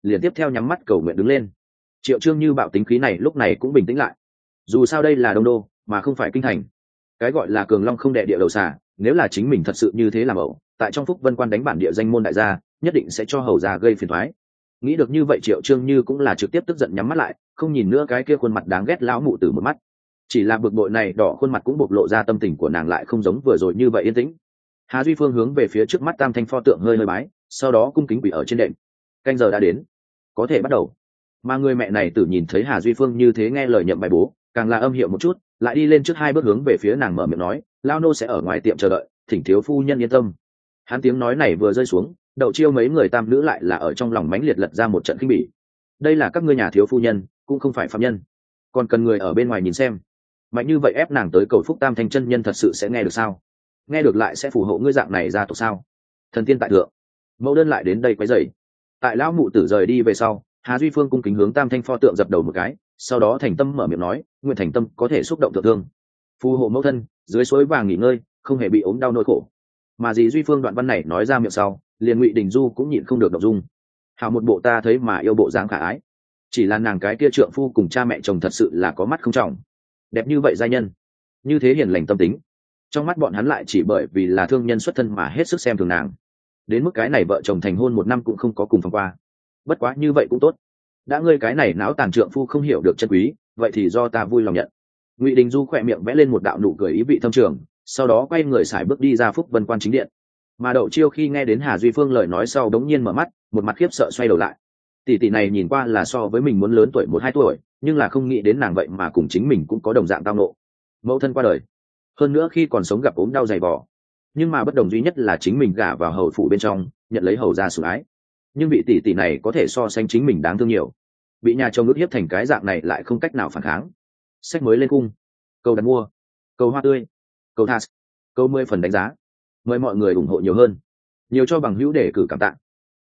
liền tiếp theo nhắm mắt cầu nguyện đứng lên. Triệu Trương Như bạo tính khí này lúc này cũng bình tĩnh lại. Dù sao đây là Đông Đô mà không phải kinh thành, cái gọi là cường long không đè địa đầu xà, nếu là chính mình thật sự như thế làm ẩu, tại trong Phúc Vân Quan đánh bản địa danh môn đại gia, nhất định sẽ cho hầu gia gây phiền toái. Nghĩ được như vậy, Triệu Trương Như cũng là trực tiếp tức giận nhắm mắt lại, không nhìn nữa cái kia khuôn mặt đáng ghét lão mụ tử một mắt. Chỉ là bực bội này đỏ khuôn mặt cũng bộc lộ ra tâm tình của nàng lại không giống vừa rồi như vậy yên tĩnh. Hà Duy Phương hướng về phía trước mắt Tam Thanh pho tượng hơi hơi bái, sau đó cung kính quỳ ở trên đệm. Canh giờ đã đến, có thể bắt đầu. Mà người mẹ này tự nhìn thấy Hà Duy Phương như thế nghe lời nhậm bài bố, càng là âm hiệu một chút, lại đi lên trước 2 bước hướng về phía nàng mở miệng nói, lao nô sẽ ở ngoài tiệm chờ đợi, thỉnh thiếu phu nhân yên tâm. Hắn tiếng nói này vừa rơi xuống, Đậu Chiêu mấy người tam nữ lại là ở trong lòng mãnh liệt lật ra một trận khinh bỉ. Đây là các ngươi nhà thiếu phu nhân, cũng không phải phạm nhân, còn cần người ở bên ngoài nhìn xem. Mạnh như vậy ép nàng tới cầu phúc Tam Thanh chân nhân thật sự sẽ nghe được sao? Nghe được lại sẽ phù hộ ngươi dạng này ra tộc sao? Thần tiên tại thượng, mẫu đơn lại đến đây quấy rầy. Tại lão mụ tử rời đi về sau, Hà Duy Phương cung kính hướng Tam Thanh pho tượng dập đầu một cái, sau đó thành tâm mở miệng nói, nguyện thành tâm có thể xúc động thượng thương, phù hộ mẫu thân dưới suối vàng nghỉ ngơi, không hề bị ốm đau nỗi khổ. Mà dì Duy Phương đoạn văn này nói ra miệng sau, liền Ngụy Đình Du cũng nhịn không được động dung. Hào một bộ ta thấy mà yêu bộ dáng khả ái, chỉ là nàng cái kia trượng phu cùng cha mẹ chồng thật sự là có mắt không trọng, đẹp như vậy giai nhân, như thế hiền lành tâm tính, trong mắt bọn hắn lại chỉ bởi vì là thương nhân xuất thân mà hết sức xem thường nàng. Đến mức cái này vợ chồng thành hôn 1 năm cũng không có cùng phòng qua. Bất quá như vậy cũng tốt, đã ngươi cái này não tàn trượng phu không hiểu được chân quý, vậy thì do ta vui lòng nhận. Ngụy Đình Du khỏe miệng vẽ lên một đạo nụ cười ý vị thâm trường, sau đó quay người sải bước đi ra Phúc Vân Quan chính điện. Mà Đậu Chiêu khi nghe đến Hà Duy Phương lời nói sau đống nhiên mở mắt, một mặt khiếp sợ xoay đầu lại. Tỷ tỷ này nhìn qua là so với mình muốn lớn tuổi 1-2 tuổi, nhưng là không nghĩ đến nàng vậy mà cùng chính mình cũng có đồng dạng tao nộ. Mẫu thân qua đời, hơn nữa khi còn sống gặp ốm đau dày vò, nhưng mà bất đồng duy nhất là chính mình gả vào hầu phủ bên trong, nhận lấy hầu gia sủng ái. Nhưng vị tỷ tỷ này có thể so sánh chính mình đáng thương nhiều, bị nhà chồng ức hiếp thành cái dạng này lại không cách nào phản kháng. Sách mới lên cung, câu đặt mua, câu hoa tươi, câu thas, câu 10 phần đánh giá, mời mọi người ủng hộ nhiều hơn, nhiều cho bằng hữu để cử cảm tạ.